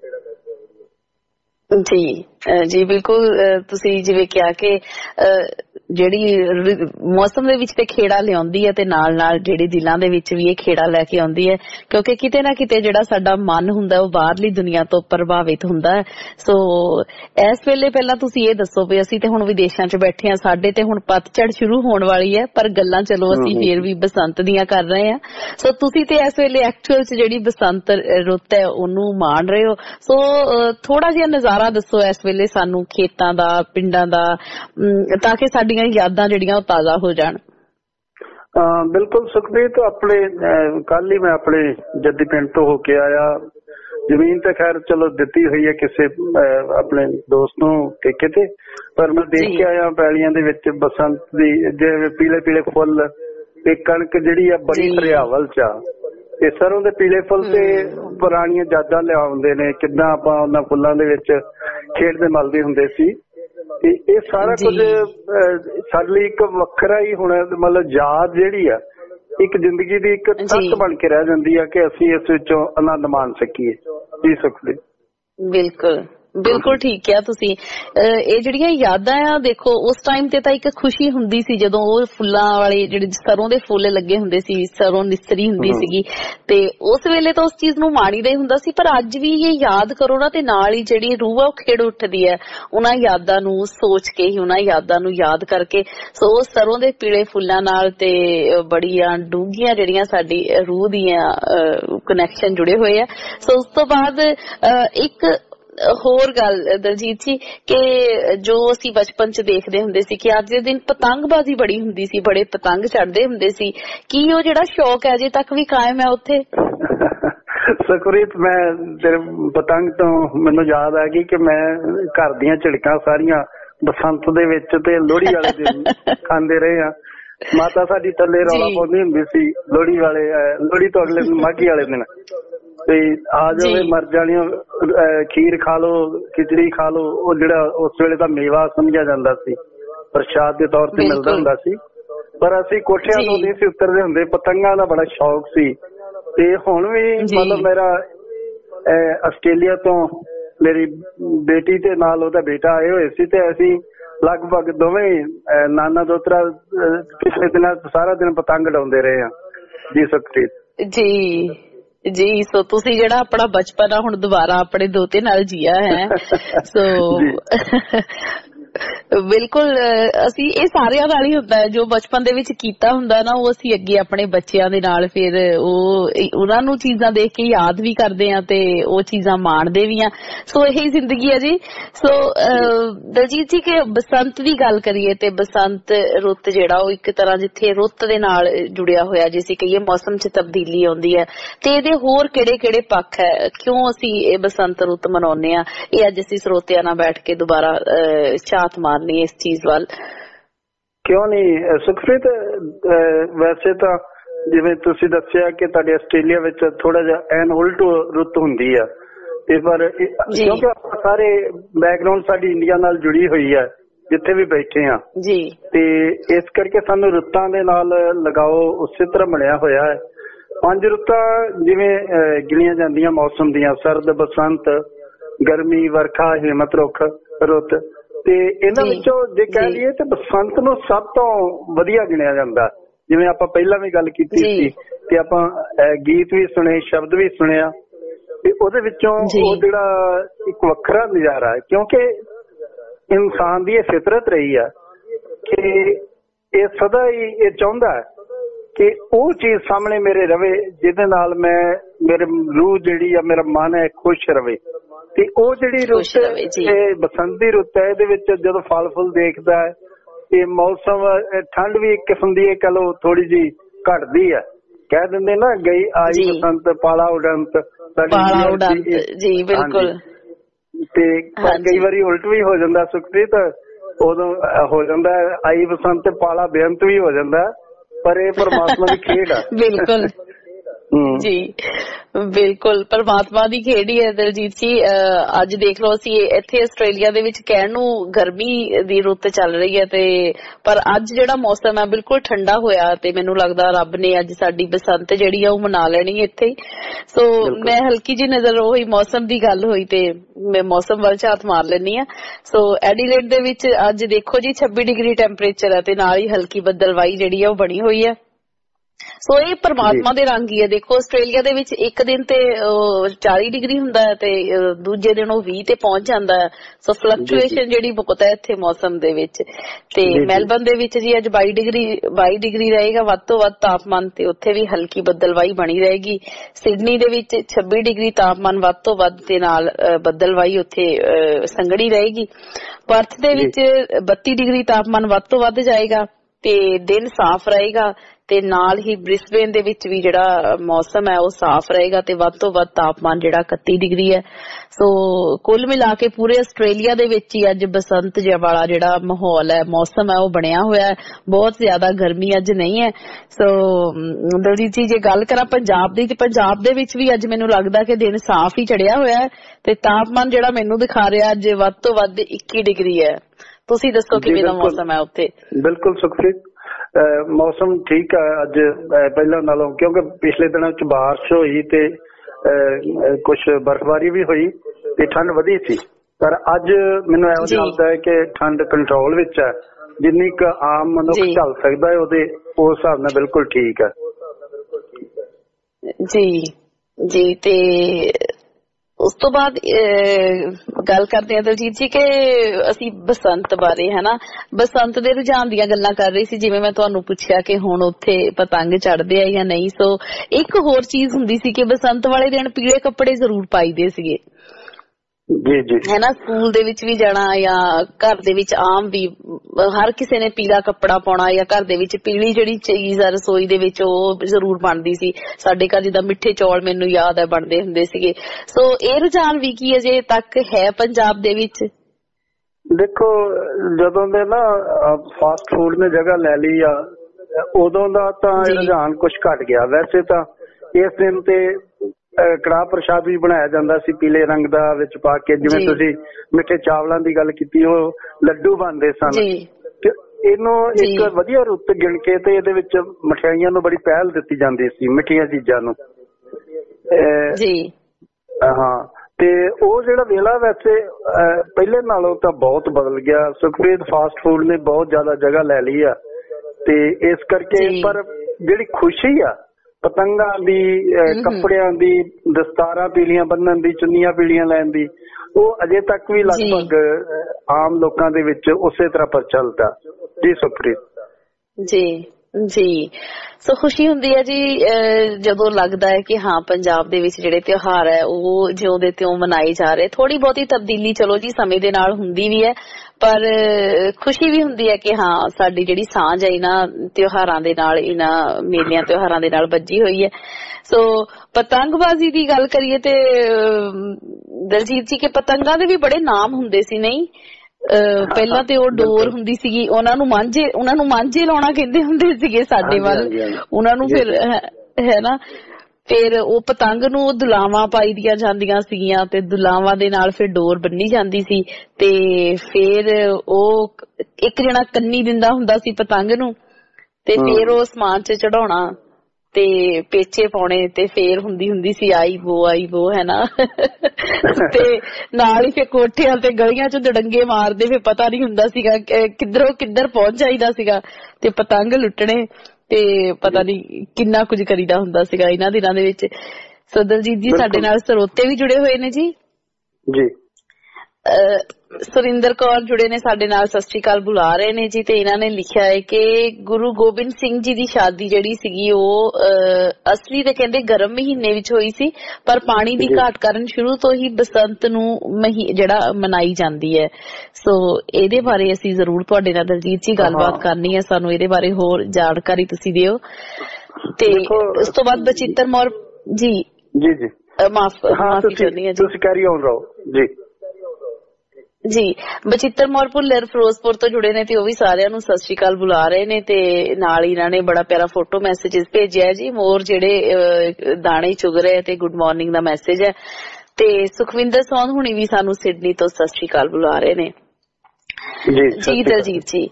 ਜੀ ਜੀ ਬਿਲਕੁਲ ਤੁਸੀਂ ਜਿਵੇਂ ਕਿਹਾ ਕਿ ਜਿਹੜੀ ਮੌਸਮ ਦੇ ਵਿੱਚ ਤੇ ਖੇੜਾ ਲਿਆਉਂਦੀ ਹੈ ਤੇ ਨਾਲ ਨਾਲ ਜਿਹੜੀ ਦਿਲਾਂ ਦੇ ਵਿੱਚ ਵੀ ਇਹ ਖੇੜਾ ਲੈ ਕੇ ਆਉਂਦੀ ਹੈ ਕਿਉਂਕਿ ਕਿਤੇ ਨਾ ਕਿਤੇ ਜਿਹੜਾ ਸਾਡਾ ਮਨ ਹੁੰਦਾ ਉਹ ਬਾਹਰਲੀ ਦੁਨੀਆ ਤੋਂ ਪ੍ਰਭਾਵਿਤ ਹੁੰਦਾ ਹੈ ਸੋ ਇਸ ਵੇਲੇ ਪਹਿਲਾਂ ਤੁਸੀਂ ਇਹ ਦੱਸੋ ਵੀ ਅਸੀਂ ਤੇ ਹੁਣ ਵਿਦੇਸ਼ਾਂ 'ਚ ਬੈਠੇ ਹਾਂ ਸਾਡੇ ਤੇ ਹੁਣ ਪਤਝੜ ਸ਼ੁਰੂ ਹੋਣ ਵਾਲੀ ਹੈ ਪਰ ਗੱਲਾਂ ਚਲੋ ਅਸੀਂ ਫੇਰ ਵੀ ਬਸੰਤ ਦੀਆਂ ਕਰ ਰਹੇ ਹਾਂ ਸੋ ਤੁਸੀਂ ਤੇ ਇਸ ਵੇਲੇ ਐਕਚੁਅਲ 'ਚ ਜਿਹੜੀ ਬਸੰਤ ਰੁੱਤ ਹੈ ਉਹਨੂੰ ਮਾਣ ਰਹੇ ਹੋ ਸੋ ਥੋੜਾ ਜਿਹਾ ਨਜ਼ਾਰਾ ਦੱਸੋ ਇਸ ਵੇਲੇ ਸਾਨੂੰ ਖੇਤਾਂ ਦਾ ਪਿੰਡਾਂ ਦਾ ਤਾਂ ਕਿ ਸਾਡੀਆਂ ਯਾਦਾਂ ਜਿਹੜੀਆਂ ਉਹ ਤਾਜ਼ਾ ਹੋ ਜਾਣ ਬਿਲਕੁਲ ਸੁਖਬੀਰ ਆਪਣੇ ਕੱਲ ਹੀ ਮੈਂ ਆਪਣੇ ਜੱਦੀ ਪਿੰਡ ਤੋਂ ਹੋ ਕੇ ਆਇਆ ਜ਼ਮੀਨ ਤੇ ਖੈਰ ਚਲੋ ਦਿੱਤੀ ਹੋਈ ਹੈ ਕਿਸੇ ਆਪਣੇ ਦੋਸਤ ਨੂੰ ਠੇਕੇ ਤੇ ਪਰ ਮੈਂ ਦੇਖ ਕੇ ਆਇਆ ਪੈਲੀਆਂ ਦੇ ਵਿੱਚ ਬਸੰਤ ਦੀ ਜਿਵੇਂ ਪੀਲੇ ਪੀਲੇ ਫੁੱਲ ਤੇ ਕਣਕ ਜਿਹੜੀ ਆ ਬੜੀ ਹਰਿਆਵਲ ਚ ਆ ਤੇ ਸਰੋਂ ਦੇ ਪੀਲੇ ਫੁੱਲ ਤੇ ਪੁਰਾਣੀਆਂ ਯਾਦਾਂ ਲਿਆਉਂਦੇ ਨੇ ਕਿੱਦਾਂ ਆਪਾਂ ਉਹਨਾਂ ਫੁੱਲਾਂ ਦੇ ਵਿੱਚ ਖੇਡਦੇ ਮਲਦੇ ਹੁੰਦੇ ਸੀ ਤੇ ਇਹ ਸਾਰਾ ਕੁਝ ਸਾਡੇ ਲਈ ਇੱਕ ਵੱਖਰਾ ਹੀ ਹੁਣ ਮਤਲਬ ਯਾਦ ਜਿਹੜੀ ਆ ਇੱਕ ਜ਼ਿੰਦਗੀ ਦੀ ਇੱਕ ਤੱਤ ਬਣ ਕੇ ਰਹਿ ਜਾਂਦੀ ਆ ਕਿ ਅਸੀਂ ਇਸ ਵਿੱਚੋਂ ਆਨੰਦ ਮਾਣ ਸਕੀਏ ਜੀ ਸੁਖਬੀਰ ਬਿਲਕੁਲ ਬਿਲਕੁਲ ਠੀਕ ਕਿਹਾ ਤੁਸੀਂ। ਇਹ ਜਿਹੜੀਆਂ ਯਾਦਾਂ ਆ ਦੇਖੋ ਉਸ ਟਾਈਮ ਤੇ ਤਾਂ ਇੱਕ ਖੁਸ਼ੀ ਹੁੰਦੀ ਸੀ ਜਦੋਂ ਉਹ ਫੁੱਲਾਂ ਵਾਲੇ ਜਿਹੜੇ ਸਰੋਂ ਦੇ ਫੁੱਲ ਲੱਗੇ ਹੁੰਦੇ ਸੀ, ਸਰੋਂ ਨਿਸਰੀ ਹੁੰਦੀ ਸੀਗੀ ਤੇ ਉਸ ਵੇਲੇ ਤਾਂ ਉਸ ਚੀਜ਼ ਨੂੰ ਮਾਣੀਦਾ ਹੀ ਹੁੰਦਾ ਸੀ। ਪਰ ਅੱਜ ਵੀ ਇਹ ਯਾਦ ਕਰੋ ਨਾ ਤੇ ਨਾਲ ਹੀ ਜਿਹੜੀ ਰੂਹ ਆ ਉਹ ਖਿੜ ਉੱਠਦੀ ਹੈ ਉਹਨਾਂ ਯਾਦਾਂ ਨੂੰ ਸੋਚ ਕੇ ਹੀ, ਉਹਨਾਂ ਯਾਦਾਂ ਨੂੰ ਯਾਦ ਕਰਕੇ। ਸੋ ਉਹ ਸਰੋਂ ਦੇ ਪੀਲੇ ਫੁੱਲਾਂ ਨਾਲ ਤੇ ਬੜੀਆਂ ਡੂੰਘੀਆਂ ਜਿਹੜੀਆਂ ਸਾਡੀ ਰੂਹ ਦੀਆਂ ਕਨੈਕਸ਼ਨ ਜੁੜੇ ਹੋਏ ਆ। ਸੋ ਉਸ ਤੋਂ ਬਾਅਦ ਇੱਕ ਹੋਰ ਗੱਲ ਦਲਜੀਤ ਜੀ ਕਿ ਜੋ ਅਸੀਂ ਬਚਪਨ ਚ ਦੇਖਦੇ ਹੁੰਦੇ ਸੀ ਕਿ ਅੱਜ ਦੇ ਦਿਨ ਪਤੰਗਬਾਜ਼ੀ ਬੜੀ ਹੁੰਦੀ ਸੀ, ਬੜੇ ਪਤੰਗ ਚੜ੍ਹਦੇ ਹੁੰਦੇ ਸੀ, ਕੀ ਉਹ ਜਿਹੜਾ ਸ਼ੌਕ ਹੈ ਅਜੇ ਤੱਕ ਵੀ ਕਾਇਮ ਹੈ ਉੱਥੇ? ਸੁਖਪ੍ਰੀਤ, ਮੈਂ ਤੇਰੇ ਪਤੰਗ ਤੋਂ ਮੈਨੂੰ ਯਾਦ ਆ ਗਈ ਕਿ ਮੈਂ ਘਰ ਦੀਆਂ ਝਿੜਕਾਂ ਸਾਰੀਆਂ ਬਸੰਤ ਦੇ ਵਿੱਚ ਤੇ ਲੋਹੜੀ ਵਾਲੇ ਦਿਨ ਖਾਂਦੇ ਰਹੇ ਆ। ਮਾਤਾ ਸਾਡੀ ਥੱਲੇ ਰੌਲਾ ਪਾਉਂਦੀ ਹੁੰਦੀ ਸੀ ਲੋਹੜੀ ਵਾਲੇ ਲੋਹੜੀ ਤੋਂ ਅਗਲੇ ਦਿਨ ਮਾਘੀ ਵਾਲੇ ਦਿਨ ਤੇ ਆ ਜਾਵੇ ਮਰ ਜਾਣੀਆਂ, ਖੀਰ ਖਾ ਲੋ, ਖਿਚੜੀ ਖਾ ਲੋ। ਉਹ ਜਿਹੜਾ ਉਸ ਵੇਲੇ ਦਾ ਮੇਵਾ ਸਮਝਿਆ ਜਾਂਦਾ ਸੀ, ਪ੍ਰਸ਼ਾਦ ਦੇ ਤੌਰ ਤੇ ਮਿਲਦਾ ਹੁੰਦਾ ਸੀ। ਪਰ ਅਸੀਂ ਕੋਠਿਆਂ ਤੋਂ ਨਹੀਂ ਸੀ ਉਤਰਦੇ ਹੁੰਦੇ, ਪਤੰਗਾਂ ਦਾ ਬੜਾ ਸ਼ੌਕ ਸੀ। ਤੇ ਹੁਣ ਵੀ ਮਤਲਬ ਮੇਰਾ ਆਸਟ੍ਰੇਲੀਆ ਤੋਂ ਮੇਰੀ ਬੇਟੀ ਤੇ ਨਾਲ ਉਹਦਾ ਬੇਟਾ ਆਏ ਹੋਏ ਸੀ ਤੇ ਅਸੀਂ ਲਗਭਗ ਦੋਵੇਂ ਨਾਨਾ ਦੋਤਰਾ ਪਿਛਲੇ ਦਿਨਾਂ ਸਾਰਾ ਦਿਨ ਪਤੰਗ ਉਡਾਉਂਦੇ ਰਹੇ ਆ ਜੀ ਸੁਖਪ੍ਰੀਤ ਜੀ। ਜੀ ਸੋ ਤੁਸੀਂ ਜਿਹੜਾ ਆਪਣਾ ਬਚਪਨ ਆ ਹੁਣ ਦੁਬਾਰਾ ਆਪਣੇ ਦੋਤੇ ਨਾਲ ਜੀਆ ਹੈ। ਸੋ ਬਿਲਕੁਲ ਅਸੀਂ ਇਹ ਸਾਰਿਆਂ ਨਾਲ ਹੀ ਹੁੰਦਾ ਹੈ ਜੋ ਬਚਪਨ ਦੇ ਵਿੱਚ ਕੀਤਾ ਹੁੰਦਾ ਨਾ ਉਹ ਅਸੀਂ ਅੱਗੇ ਆਪਣੇ ਬੱਚਿਆਂ ਦੇ ਨਾਲ ਫਿਰ ਉਹ ਉਹਨਾਂ ਨੂੰ ਚੀਜ਼ਾਂ ਦੇਖ ਕੇ ਯਾਦ ਵੀ ਕਰਦੇ ਆ ਤੇ ਉਹ ਚੀਜ਼ਾਂ ਮਾਣਦੇ ਵੀ ਆ। ਸੋ ਇਹੀ ਜ਼ਿੰਦਗੀ ਹੈ ਜੀ। ਸੋ ਦਲਜੀਤ ਜੀ ਕਿ ਬਸੰਤ ਦੀ ਗੱਲ ਕਰੀਏ ਤੇ ਬਸੰਤ ਰੁੱਤ ਜਿਹੜਾ ਉਹ ਇੱਕ ਤਰ੍ਹਾਂ ਜਿੱਥੇ ਰੁੱਤ ਦੇ ਨਾਲ ਜੁੜਿਆ ਹੋਇਆ ਜਿਵੇਂ ਕਹੀਏ ਮੌਸਮ 'ਚ ਤਬਦੀਲੀ ਆਉਂਦੀ ਹੈ ਤੇ ਇਹਦੇ ਹੋਰ ਕਿਹੜੇ ਕਿਹੜੇ ਪੱਖ ਹੈ, ਕਿਉਂ ਅਸੀਂ ਇਹ ਬਸੰਤ ਰੁੱਤ ਮਨਾਉਂਦੇ ਆ, ਇਹ ਅੱਜ ਅਸੀਂ ਸਰੋਤਿਆਂ ਨਾਲ ਬੈਠ ਕੇ ਦੁਬਾਰਾ ਝਾਤ ਮਾਰਨੀ ਇਸ ਚੀਜ਼ ਵੱਲ। ਕਿਉਂ ਨਹੀਂ ਸੁਖਪ੍ਰੀਤ, ਵੈਸੇ ਤਾਂ ਜਿਵੇਂ ਤੁਸੀਂ ਦੱਸਿਆ ਕਿ ਤੁਹਾਡੇ ਆਸਟ੍ਰੇਲੀਆ ਵਿੱਚ ਥੋੜਾ ਜਿਹਾ ਐਨ ਉਲਟ ਰੁੱਤ ਹੁੰਦੀ ਆ ਤੇ ਪਰ ਕਿਉਂਕਿ ਆਪਾਂ ਸਾਰੇ ਬੈਕਗ੍ਰਾਉਂਡ ਸਾਡੀ ਇੰਡੀਆ ਨਾਲ ਜੁੜੀ ਹੋਈ ਹੈ ਜਿੱਥੇ ਵੀ ਬੈਠੇ ਆ ਜੀ, ਤੇ ਇਸ ਕਰਕੇ ਸਾਨੂੰ ਰੁੱਤਾਂ ਦੇ ਨਾਲ ਲਗਾਓ ਉਸੇ ਤਰ੍ਹਾਂ ਬਣਿਆ ਹੋਇਆ ਹੈ। ਪੰਜ ਰੁੱਤਾਂ ਜਿਵੇਂ ਗਿਣੀਆਂ ਜਾਂਦੀਆਂ ਮੌਸਮ ਦੀਆਂ, ਸਰਦ, ਬਸੰਤ, ਗਰਮੀ, ਵਰਖਾ, ਹਿਮਤ, ਰੁੱਖ, ਰੁੱਤ। ਤੇ ਇਹਨਾਂ ਵਿੱਚੋਂ ਜੇ ਕਹਿ ਲਈਏ ਤੇ ਬਸੰਤ ਨੂੰ ਸਭ ਤੋਂ ਵਧੀਆ ਗਿਣਿਆ ਜਾਂਦਾ। ਜਿਵੇਂ ਆਪਾਂ ਪਹਿਲਾਂ ਵੀ ਗੱਲ ਕੀਤੀ ਸੀ ਤੇ ਆਪਾਂ ਗੀਤ ਵੀ ਸੁਣੇ, ਸ਼ਬਦ ਵੀ ਸੁਣਿਆ ਤੇ ਉਹਦੇ ਵਿੱਚੋਂ ਉਹ ਜਿਹੜਾ ਇੱਕ ਵੱਖਰਾ ਨਜ਼ਾਰਾ ਹੈ ਕਿਉਂਕਿ ਇਨਸਾਨ ਦੀ ਇਹ ਫਿਤਰਤ ਰਹੀ ਆ ਕਿ ਇਹ ਸਦਾ ਹੀ ਇਹ ਚਾਹੁੰਦਾ ਹੈ ਕਿ ਉਹ ਚੀਜ਼ ਸਾਹਮਣੇ ਮੇਰੇ ਰਵੇ ਜਿਹਦੇ ਨਾਲ ਮੈਂ ਮੇਰੇ ਰੂਹ ਜਿਹੜੀ ਆ ਮੇਰਾ ਮਨ ਹੈ ਖੁਸ਼ ਰਵੇ। ਤੇ ਉਹ ਜਿਹੜੀ ਰੁੱਤ ਇਹ ਬਸੰਤ ਦੀ ਰੁੱਤ ਹੈ ਇਹਦੇ ਵਿੱਚ ਜਦੋਂ ਫਲ ਫੁੱਲ ਦੇਖਦਾ ਹੈ ਇਹ ਮੌਸਮ ਠੰਡ ਵੀ ਇੱਕ ਕਿਸਮ ਦੀ ਕਹ ਲਓ ਥੋੜੀ ਜਿਹੀ ਘਟਦੀ ਹੈ। ਕਹਿ ਦਿੰਦੇ ਨਾ ਗਈ ਆਈ ਬਸੰਤ ਪਾਲਾ ਉਡੰਤ ਜੀ ਬਿਲਕੁਲ। ਤੇ ਕਈ ਵਾਰੀ ਉਲਟ ਵੀ ਹੋ ਜਾਂਦਾ ਸੁਖਪ੍ਰੀਤ, ਉਦੋਂ ਹੋ ਜਾਂਦਾ ਆਈ ਬਸੰਤ ਪਾਲਾ ਬੇਅੰਤ ਵੀ ਹੋ ਜਾਂਦਾ, ਪਰ ਇਹ ਪਰਮਾਤਮਾ ਦੀ ਖੇਡ ਆ। ਬਿਲਕੁਲ ਜੀ ਬਿਲਕੁਲ ਪਰਮਾਤਮਾ ਦੀ ਖੇਡ ਹੀ ਹੈ ਦਲਜੀਤ ਜੀ। ਅੱਜ ਦੇਖ ਲਓ ਅਸੀਂ ਇੱਥੇ ਆਸਟ੍ਰੇਲੀਆ ਦੇ ਵਿੱਚ ਕਹਿਣ ਨੂੰ ਗਰਮੀ ਦੀ ਰੁੱਤ ਚੱਲ ਰਹੀ ਹੈ ਤੇ ਪਰ ਅੱਜ ਜਿਹੜਾ ਮੌਸਮ ਹੈ ਬਿਲਕੁਲ ਠੰਡਾ ਹੋਇਆ ਤੇ ਮੈਨੂੰ ਲੱਗਦਾ ਰੱਬ ਨੇ ਅੱਜ ਸਾਡੀ ਬਸੰਤ ਜਿਹੜੀ ਆ ਉਹ ਮਨਾ ਲੈਣੀ ਇੱਥੇ ਹੀ। ਸੋ ਮੈਂ ਹਲਕੀ ਜਿਹੀ ਨਜ਼ਰ ਉਹੀ ਮੌਸਮ ਦੀ ਗੱਲ ਹੋਈ ਤੇ ਮੈਂ ਮੌਸਮ ਵੱਲ ਝਾਤ ਮਾਰ ਲੈਂਦੀ ਹਾਂ। ਸੋ ਐਡੀਲੇਡ ਦੇ ਵਿੱਚ ਅੱਜ ਦੇਖੋ ਜੀ ਛੱਬੀ ਡਿਗਰੀ ਟੈਂਪਰੇਚਰ ਹੈ ਤੇ ਨਾਲ ਹੀ ਹਲਕੀ ਬੱਦਲਵਾਈ ਜਿਹੜੀ ਆ ਉਹ ਬਣੀ ਹੋਈ ਹੈ। ਸੋ ਇਹ ਪਰਮਾਤਮਾ ਦੇ ਰੰਗ ਹੀ ਹੈ। ਦੇਖੋ ਆਸਟ੍ਰੇਲੀਆ ਦੇ ਵਿੱਚ ਇੱਕ ਦਿਨ ਤੇ ਚਾਲੀ ਡਿਗਰੀ ਹੁੰਦਾ ਹੈ ਤੇ ਦੂਜੇ ਦਿਨ ਉਹ ਵੀਹ ਤੇ ਪਹੁੰਚ ਜਾਂਦਾ ਹੈ। ਸੋ ਫਲਕਚੁਏਸ਼ਨ ਜਿਹੜੀ ਬਹੁਤ ਹੈ ਇੱਥੇ ਮੌਸਮ ਦੇ ਵਿੱਚ। ਤੇ ਮੈਲਬਰਨ ਦੇ ਵਿੱਚ ਜੀ ਅੱਜ ਬਾਈ ਡਿਗਰੀ ਬਾਈ ਡਿਗਰੀ ਰਹੇਗਾ ਵੱਧ ਤੋਂ ਵੱਧ ਤਾਪਮਾਨ ਤੇ ਉੱਥੇ ਵੀ ਹਲਕੀ ਬੱਦਲਵਾਈ ਬਣੀ ਰਹੇਗੀ। ਸਿਡਨੀ ਦੇ ਵਿੱਚ ਛੱਬੀ ਡਿਗਰੀ ਤਾਪਮਾਨ ਵੱਧ ਤੋਂ ਵੱਧ ਤੇ ਨਾਲ ਬੱਦਲਵਾਈ ਉੱਥੇ ਸੰਘਣੀ ਰਹੇਗੀ। ਪਰਥ ਦੇ ਵਿੱਚ ਬੱਤੀ ਡਿਗਰੀ ਤਾਪਮਾਨ ਵੱਧ ਤੋਂ ਵੱਧ ਜਾਏਗਾ ਤੇ ਦਿਨ ਸਾਫ਼ ਰਹੇਗਾ ਤੇ ਨਾਲ ਹੀ ਬ੍ਰਿਸਬੇਨ ਦੇ ਵਿੱਚ ਵੀ ਜਿਹੜਾ ਮੌਸਮ ਹੈ ਉਹ ਸਾਫ਼ ਰਹੇਗਾ ਤੇ ਵੱਧ ਤੋਂ ਵੱਧ ਤਾਪਮਾਨ ਜਿਹੜਾ ਇਕੱਤੀ ਡਿਗਰੀ ਹੈ। ਸੋ ਕੁੱਲ ਮਿਲਾ ਕੇ ਪੂਰੇ ਆਸਟ੍ਰੇਲੀਆ ਦੇ ਵਿੱਚ ਹੀ ਅੱਜ ਬਸੰਤ ਜਿਹਾ ਵਾਲਾ ਜਿਹੜਾ ਮਾਹੌਲ ਹੈ ਮੌਸਮ ਹੈ ਉਹ ਬਣਿਆ ਹੋਇਆ ਹੈ। ਬਹੁਤ ਜ਼ਿਆਦਾ ਗਰਮੀ ਅੱਜ ਨਹੀਂ ਹੈ। ਸੋ ਦਲਜੀਤ ਜੀ ਜੇ ਗੱਲ ਕਰਾਂ ਪੰਜਾਬ ਦੀ ਤੇ ਪੰਜਾਬ ਦੇ ਵਿੱਚ ਵੀ ਅੱਜ ਮੈਨੂੰ ਲੱਗਦਾ ਕਿ ਦਿਨ ਸਾਫ਼ ਹੀ ਚੜਿਆ ਹੋਇਆ ਹੈ ਤੇ ਤਾਪਮਾਨ ਜਿਹੜਾ ਮੈਨੂੰ ਦਿਖਾ ਰਿਹਾ ਅੱਜ ਵੱਧ ਤੋਂ ਵੱਧ ਇੱਕੀ ਡਿਗਰੀ ਹੈ। ਤੁਸੀਂ ਦੱਸੋ ਕਿਵੇਂ ਦਾ ਮੌਸਮ ਹੈ ਉੱਥੇ? ਬਿਲਕੁਲ ਸੁਖਪ੍ਰੀਤ, ਮੌਸਮ ਠੀਕ ਹੈ ਅੱਜ ਪਹਿਲਾਂ ਨਾਲੋਂ ਕਿਉਂਕਿ ਪਿਛਲੇ ਦਿਨਾਂ ਚ ਬਾਰਿਸ਼ ਹੋਈ ਤੇ ਕੁਛ ਬਰਫ਼ਬਾਰੀ ਵੀ ਹੋਈ ਤੇ ਠੰਡ ਵਧੀ ਸੀ। ਪਰ ਅੱਜ ਮੈਨੂੰ ਇਹੋ ਜਿਹਾ ਲੱਗਦਾ ਹੈ ਕਿ ਠੰਡ ਕੰਟਰੋਲ ਵਿੱਚ ਹੈ, ਜਿੰਨੀ ਕੁ ਆਮ ਮਨੁੱਖ ਚੱਲ ਸਕਦਾ ਹੈ ਉਹਦੇ ਉਸ ਹਿਸਾਬ ਨਾਲ ਬਿਲਕੁਲ ਠੀਕ ਹੈ ਜੀ ਜੀ। ਤੇ ਉਸ ਤੋਂ ਬਾਅਦ ਗੱਲ ਕਰਦੇ ਹਾਂ ਦਲਜੀਤ ਜੀ ਕਿ ਅਸੀਂ ਬਸੰਤ ਬਾਰੇ ਹੈ ਨਾ, ਬਸੰਤ ਦੇ ਰੁਝਾਨ ਦੀਆਂ ਗੱਲਾਂ ਕਰ ਰਹੀ ਸੀ। ਜਿਵੇਂ ਮੈਂ ਤੁਹਾਨੂੰ ਪੁੱਛਿਆ ਕਿ ਹੁਣ ਉੱਥੇ ਪਤੰਗ ਚੜ੍ਹਦੇ ਆ ਜਾਂ ਨਹੀਂ, ਸੋ ਇੱਕ ਹੋਰ ਚੀਜ਼ ਹੁੰਦੀ ਸੀ ਕਿ ਬਸੰਤ ਵਾਲੇ ਦਿਨ ਪੀਲੇ ਕੱਪੜੇ ਜ਼ਰੂਰ ਪਾਈਦੇ ਸੀਗੇ ਜੀ ਜੀ ਹੈ ਨਾ। ਸਕੂਲ ਦੇ ਵਿੱਚ ਵੀ ਜਾਣਾ ਜਾਂ ਘਰ ਦੇ ਵਿੱਚ ਆਮ ਵੀ ਹਰ ਕਿਸੇ ਨੇ ਪੀਲਾ ਕੱਪੜਾ ਪਾਉਣਾ, ਜਾਂ ਘਰ ਦੇ ਵਿੱਚ ਪੀਲੀ ਜਿਹੜੀ ਚੀਜ਼ ਆ ਰਸੋਈ ਦੇ ਵਿੱਚ ਉਹ ਜ਼ਰੂਰ ਬਣਦੀ ਸੀ। ਸਾਡੇ ਘਰ ਜਿੱਦਾਂ ਮਿੱਠੇ ਚੌਲ ਮੈਨੂੰ ਯਾਦ ਹੈ ਬਣਦੇ ਹੁੰਦੇ ਸੀਗੇ। ਸੋ ਇਹ ਰੁਝਾਨ ਵੀ ਕੀ ਅਜੇ ਤੱਕ ਹੈ ਪੰਜਾਬ ਦੇ ਵਿੱਚ? ਦੇਖੋ ਜਦੋਂ ਦੇ ਨਾ ਫਾਸਟ ਫੂਡ ਨੇ ਜਗ੍ਹਾ ਲੈ ਲਈ ਆ, ਉਦੋਂ ਦਾ ਤਾਂ ਰੁਝਾਨ ਕੁਛ ਘਟ ਗਿਆ। ਵੈਸੇ ਤਾਂ ਇਸ ਦਿਨ ਤੇ ਕੜਾਹ ਪ੍ਰਸ਼ਾਦ ਵੀ ਬਣਾਇਆ ਜਾਂਦਾ ਸੀ ਪੀਲੇ ਰੰਗ ਦਾ ਵਿੱਚ ਪਾ ਕੇ, ਜਿਵੇਂ ਤੁਸੀਂ ਮਿੱਠੇ ਚਾਵਲਾਂ ਦੀ ਗੱਲ ਕੀਤੀ, ਉਹ ਲੱਡੂ ਬਣਦੇ ਸਨ। ਤੇ ਇਹਨੂੰ ਇੱਕ ਵਧੀਆ ਰੁੱਤ ਗਿਣ ਕੇ ਤੇ ਇਹਦੇ ਵਿੱਚ ਮਠਿਆਈਆਂ ਨੂੰ ਬੜੀ ਪਹਿਲ ਦਿੱਤੀ ਜਾਂਦੀ ਸੀ, ਮਿੱਠੀਆਂ ਚੀਜ਼ਾਂ ਨੂੰ ਜੀ। ਹਾਂ, ਤੇ ਉਹ ਜਿਹੜਾ ਵੇਲਾ ਵੈਸੇ ਪਹਿਲੇ ਨਾਲੋਂ ਤਾਂ ਬਹੁਤ ਬਦਲ ਗਿਆ। ਸੁਖਪ੍ਰੀਤ, ਫਾਸਟ ਫੂਡ ਨੇ ਬਹੁਤ ਜ਼ਿਆਦਾ ਜਗ੍ਹਾ ਲੈ ਲਈ ਆ ਤੇ ਇਸ ਕਰਕੇ, ਪਰ ਜਿਹੜੀ ਖੁਸ਼ੀ ਆ ਪਤੰਗਾਂ ਦੀ, ਕੱਪੜਿਆਂ ਦੀ, ਦਸਤਾਰਾਂ ਪੀਲੀਆਂ ਬੰਨਣ ਦੀ, ਚੁੰਨੀਆਂ ਪੀਲੀਆਂ ਲੈਣ ਦੀ, ਉਹ ਅਜੇ ਤੱਕ ਵੀ ਲਗਭਗ ਆਮ ਲੋਕਾਂ ਦੇ ਵਿੱਚ ਉਸੇ ਤਰ੍ਹਾਂ ਪ੍ਰਚਲਿਤ ਆ ਜੀ ਸੁਖਪ੍ਰੀਤ ਜੀ ਜੀ। ਸੋ ਖੁਸ਼ੀ ਹੁੰਦੀ ਹੈ ਜੀ ਜਦੋਂ ਲੱਗਦਾ ਹੈ ਕਿ ਹਾਂ ਪੰਜਾਬ ਦੇ ਵਿੱਚ ਜਿਹੜੇ ਤਿਉਹਾਰ ਹੈ ਉਹ ਜਿਉਂ ਦੇ ਤਿਉਂ ਮਨਾਏ ਜਾ ਰਹੇ। ਥੋੜੀ ਬਹੁਤੀ ਤਬਦੀਲੀ ਚਲੋ ਜੀ ਸਮੇਂ ਦੇ ਨਾਲ ਹੁੰਦੀ ਵੀ ਹੈ, ਪਰ ਖੁਸ਼ੀ ਵੀ ਹੁੰਦੀ ਹੈ ਕਿ ਹਾਂ ਸਾਡੀ ਜਿਹੜੀ ਸਾਂਝ ਹੈ ਇਹਨਾਂ ਤਿਉਹਾਰਾਂ ਦੇ ਨਾਲ, ਇਹਨਾਂ ਮੇਲਿਆਂ ਤਿਉਹਾਰਾਂ ਦੇ ਨਾਲ ਬੱਝੀ ਹੋਈ ਹੈ। ਸੋ ਪਤੰਗਬਾਜ਼ੀ ਦੀ ਗੱਲ ਕਰੀਏ ਤੇ ਦਲਜੀਤ ਜੀ ਕਿ ਪਤੰਗਾਂ ਦੇ ਵੀ ਬੜੇ ਨਾਮ ਹੁੰਦੇ ਸੀ ਨਹੀਂ? ਪਹਿਲਾਂ ਤੇ ਉਹ ਡੋਰ ਹੁੰਦੀ ਸੀਗੀ, ਉਹਨਾਂ ਨੂੰ ਮਾਂਝੇ ਉਹਨਾਂ ਨੂੰ ਮਾਂਝੇ ਲਾਉਣਾ ਕਹਿੰਦੇ ਹੁੰਦੇ ਸੀਗੇ ਸਾਡੇ ਵੱਲ, ਉਹਨਾਂ ਨੂੰ ਫਿਰ ਹੈ ਨਾ। ਫਿਰ ਉਹ ਪਤੰਗ ਨੂੰ ਦੁਲਾਵਾਂ ਪਾਈ ਦੀਆਂ ਜਾਂਦੀਆਂ ਸੀਗੀਆਂ ਤੇ ਦੁਲਾਵਾਂ ਦੇ ਨਾਲ ਫਿਰ ਡੋਰ ਬੰਨੀ ਜਾਂਦੀ ਸੀ ਤੇ ਫਿਰ ਉਹ ਇੱਕ ਜਣਾ ਕੰਨੀ ਦਿੰਦਾ ਹੁੰਦਾ ਸੀ ਪਤੰਗ ਨੂੰ ਤੇ ਫਿਰ ਉਹ ਅਸਮਾਨ 'ਚ ਚੜਾਉਣਾ ਤੇ ਪੇਚੇ ਪਾਉਣੇ ਤੇ ਫੇਰ ਹੁੰਦੀ ਹੁੰਦੀ ਸੀ ਆਈ ਬੋ ਆਈ ਬੋ ਹੈ ਨਾ। ਤੇ ਨਾਲ ਹੀ ਫਿਰ ਕੋਠਿਆਂ ਤੇ ਗਲੀਆਂ 'ਚ ਦੜੰਗੇ ਮਾਰਦੇ, ਫਿਰ ਪਤਾ ਨਹੀਂ ਹੁੰਦਾ ਸੀਗਾ ਕਿੱਧਰੋਂ ਕਿੱਧਰ ਪਹੁੰਚ ਜਾਈਦਾ ਸੀਗਾ ਤੇ ਪਤੰਗ ਲੁੱਟਣੇ ਤੇ ਪਤਾ ਨਹੀਂ ਕਿੰਨਾ ਕੁਝ ਕਰੀਦਾ ਹੁੰਦਾ ਸੀਗਾ ਇਹਨਾਂ ਦਿਨਾਂ ਦੇ ਵਿੱਚ। ਸੋ ਦਲਜੀਤ ਜੀ ਸਾਡੇ ਨਾਲ ਸਰੋਤੇ ਵੀ ਜੁੜੇ ਹੋਏ ਨੇ ਜੀ ਜੀ। ਸੁਰਿੰਦਰ ਕੌਰ ਜੁੜੇ ਨੇ ਸਾਡੇ ਨਾਲ, ਸਤਿ ਸ਼੍ਰੀ ਅਕਾਲ ਬੁਲਾ ਰਹੇ ਨੇ ਜੀ। ਤੇ ਇਹਨਾਂ ਨੇ ਲਿਖਿਆ ਹੈ ਕਿ ਗੁਰੂ ਗੋਬਿੰਦ ਸਿੰਘ ਜੀ ਦੀ ਸ਼ਾਦੀ ਜਿਹੜੀ ਸੀਗੀ ਉਹ ਅਸਲੀ ਤੇ ਕਹਿੰਦੇ ਗਰਮ ਮਹੀਨੇ ਵਿੱਚ ਹੋਈ ਸੀ, ਪਰ ਪਾਣੀ ਦੀ ਘਾਟ ਕਾਰਨ ਸ਼ੁਰੂ ਤੋਂ ਹੀ ਬਸੰਤ ਨੂੰ ਜਿਹੜਾ ਮਨਾਈ ਜਾਂਦੀ ਹੈ। ਸੋ ਇਹਦੇ ਬਾਰੇ ਅਸੀਂ ਜ਼ਰੂਰ ਤੁਹਾਡੇ ਨਾਲ ਦਲਜੀਤ ਜੀ ਗੱਲਬਾਤ ਕਰਨੀ ਹੈ, ਸਾਨੂੰ ਇਹਦੇ ਬਾਰੇ ਹੋਰ ਜਾਣਕਾਰੀ ਤੁਸੀਂ ਦਿਓ। ਤੇ ਉਸ ਤੋਂ ਬਾਅਦ ਬਚਿੱਤਰ ਮੌਰ ਜੀ ਜੀ ਜੀ ਮਾਫ ਮਾਫੀ ਚਾਹੁੰਦੀ ਹਾਂ ਜੀ, ਤੁਸੀਂ ਕੈਰੀ ਔਨ ਰਹੋ ਜੀ ਜੀ। ਬਚਿੱਤਰ ਮੌਰ ਭੁੱਲਰ ਫਿਰੋਜ਼ਪੁਰ ਤੋਂ ਜੁੜੇ ਨੇ ਤੇ ਉਹ ਵੀ ਸਾਰਿਆਂ ਨੂੰ ਸਤਿ ਸ਼੍ਰੀ ਅਕਾਲ ਬੁਲਾ ਰਹੇ ਨੇ ਤੇ ਨਾਲ ਇਹਨਾਂ ਨੇ ਬੜਾ ਪਿਆਰਾ ਫੋਟੋ ਮੈਸੇजेस ਭੇਜਿਆ ਜੀ, ਮੋਰ ਜਿਹੜੇ ਦਾਣੇ ਚੁਗ ਰਹੇ ਤੇ ਗੁੱਡ ਮਾਰਨਿੰਗ ਦਾ ਮੈਸੇਜ ਹੈ। ਤੇ ਸੁਖਵਿੰਦਰ ਸੌਂਦ ਹੁਣੀ ਵੀ ਸਾਨੂੰ ਸਿਡਨੀ ਤੋਂ ਸਤਿ ਸ਼੍ਰੀ ਅਕਾਲ ਬੁਲਾ ਰਹੇ ਨੇ ਜੀ ਦਲਜੀਤ ਜੀ।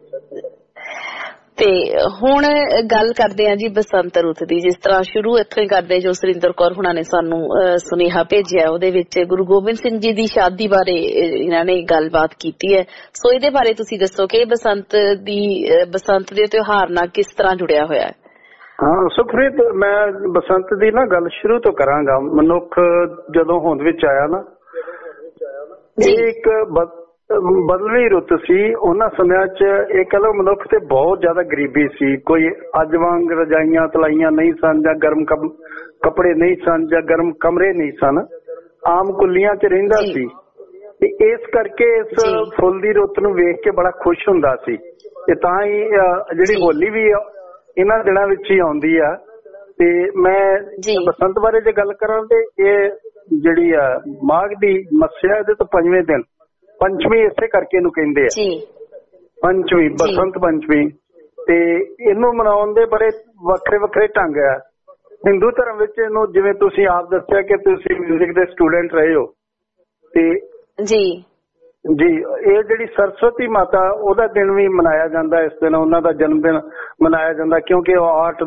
ਤੇ ਹੁਣ ਗੱਲ ਕਰਦੇ ਆ ਜੀ ਬਸੰਤ ਰੁੱਤ ਦੀ। ਜਿਸ ਤਰ੍ਹਾਂ ਸ਼ੁਰੂ ਇੱਥੋਂ ਹੀ ਕਰਦੇ ਜੋ ਸੁਰਿੰਦਰ ਕੌਰ ਹੁਣਾਂ ਨੇ ਸਾਨੂੰ ਸੁਨੇਹਾ ਭੇਜਿਆ, ਉਹਦੇ ਵਿੱਚ ਗੁਰੂ ਗੋਬਿੰਦ ਸਿੰਘ ਜੀ ਦੀ ਸ਼ਾਦੀ ਬਾਰੇ ਇਹਨਾਂ ਨੇ ਗੱਲਬਾਤ ਕੀਤੀ ਹੈ। ਸੋ ਇਹਦੇ ਬਾਰੇ ਤੁਸੀਂ ਦੱਸੋ ਕਿ ਬਸੰਤ ਦੀ ਬਸੰਤ ਦੇ ਤਿਉਹਾਰ ਨਾਲ ਕਿਸ ਤਰ੍ਹਾਂ ਜੁੜਿਆ ਹੋਇਆ ਹੈ? ਹਾਂ ਸੁਖਪ੍ਰੀਤ, ਮੈਂ ਬਸੰਤ ਦੀ ਨਾ ਗੱਲ ਸ਼ੁਰੂ ਤੋਂ ਕਰਾਂਗਾ। ਮਨੁੱਖ ਜਦੋਂ ਹੋਂਦ ਵਿੱਚ ਆਇਆ ਨਾ, ਇਹ ਇੱਕ ਬਦਲਵੀਂ ਰੁੱਤ ਸੀ। ਉਹਨਾਂ ਸਮਿਆਂ 'ਚ ਇਹ ਕਹਿ ਲਓ ਮਨੁੱਖ ਤੇ ਬਹੁਤ ਜ਼ਿਆਦਾ ਗਰੀਬੀ ਸੀ। ਕੋਈ ਅੱਜ ਵਾਂਗ ਰਜਾਈਆਂ ਤਲਾਈਆਂ ਨਹੀਂ ਸਨ, ਜਾਂ ਗਰਮ ਕੱਪੜੇ ਨਹੀਂ ਸਨ, ਜਾਂ ਗਰਮ ਕਮਰੇ ਨਹੀਂ ਸਨ। ਆਮ ਕੁੱਲੀਆਂ 'ਚ ਰਹਿੰਦਾ ਸੀ ਤੇ ਇਸ ਕਰਕੇ ਇਸ ਫੁੱਲ ਦੀ ਰੁੱਤ ਨੂੰ ਵੇਖ ਕੇ ਬੜਾ ਖੁਸ਼ ਹੁੰਦਾ ਸੀ। ਤੇ ਤਾਂ ਹੀ ਜਿਹੜੀ ਹੋਲੀ ਵੀ ਇਹਨਾਂ ਦਿਨਾਂ ਵਿੱਚ ਹੀ ਆਉਂਦੀ ਆ। ਤੇ ਮੈਂ ਬਸੰਤ ਬਾਰੇ ਜੇ ਗੱਲ ਕਰਾਂ ਤੇ ਇਹ ਜਿਹੜੀ ਆ ਮਾਘ ਦੀ ਮੱਸਿਆ, ਇਹਦੇ ਤੋਂ ਪੰਜਵੇਂ ਦਿਨ ਪੰਚਮੀ ਇਸੇ ਕਰਕੇ ਇਹਨੂੰ ਕਹਿੰਦੇ ਆ ਪੰਚਮੀ, ਬਸੰਤ ਪੰਚਮੀ। ਤੇ ਇਹਨੂੰ ਮਨਾਉਣ ਦੇ ਬੜੇ ਵੱਖਰੇ ਵੱਖਰੇ ਢੰਗ ਆ ਹਿੰਦੂ ਧਰਮ ਵਿੱਚ। ਇਹਨੂੰ ਜਿਵੇਂ ਤੁਸੀਂ ਆਪ ਦੱਸਿਆ ਕਿ ਤੁਸੀਂ ਮਿਊਜ਼ਿਕ ਦੇ ਸਟੂਡੈਂਟ ਰਹੇ ਹੋ ਤੇ ਜੀ ਜੀ ਇਹ ਜਿਹੜੀ ਸਰਸਵਤੀ ਮਾਤਾ, ਉਹਦਾ ਦਿਨ ਵੀ ਮਨਾਇਆ ਜਾਂਦਾ ਇਸ ਦਿਨ। ਉਹਨਾਂ ਦਾ ਜਨਮ ਦਿਨ ਮਨਾਇਆ ਜਾਂਦਾ ਕਿਉਂਕਿ ਉਹ ਆਰਟ,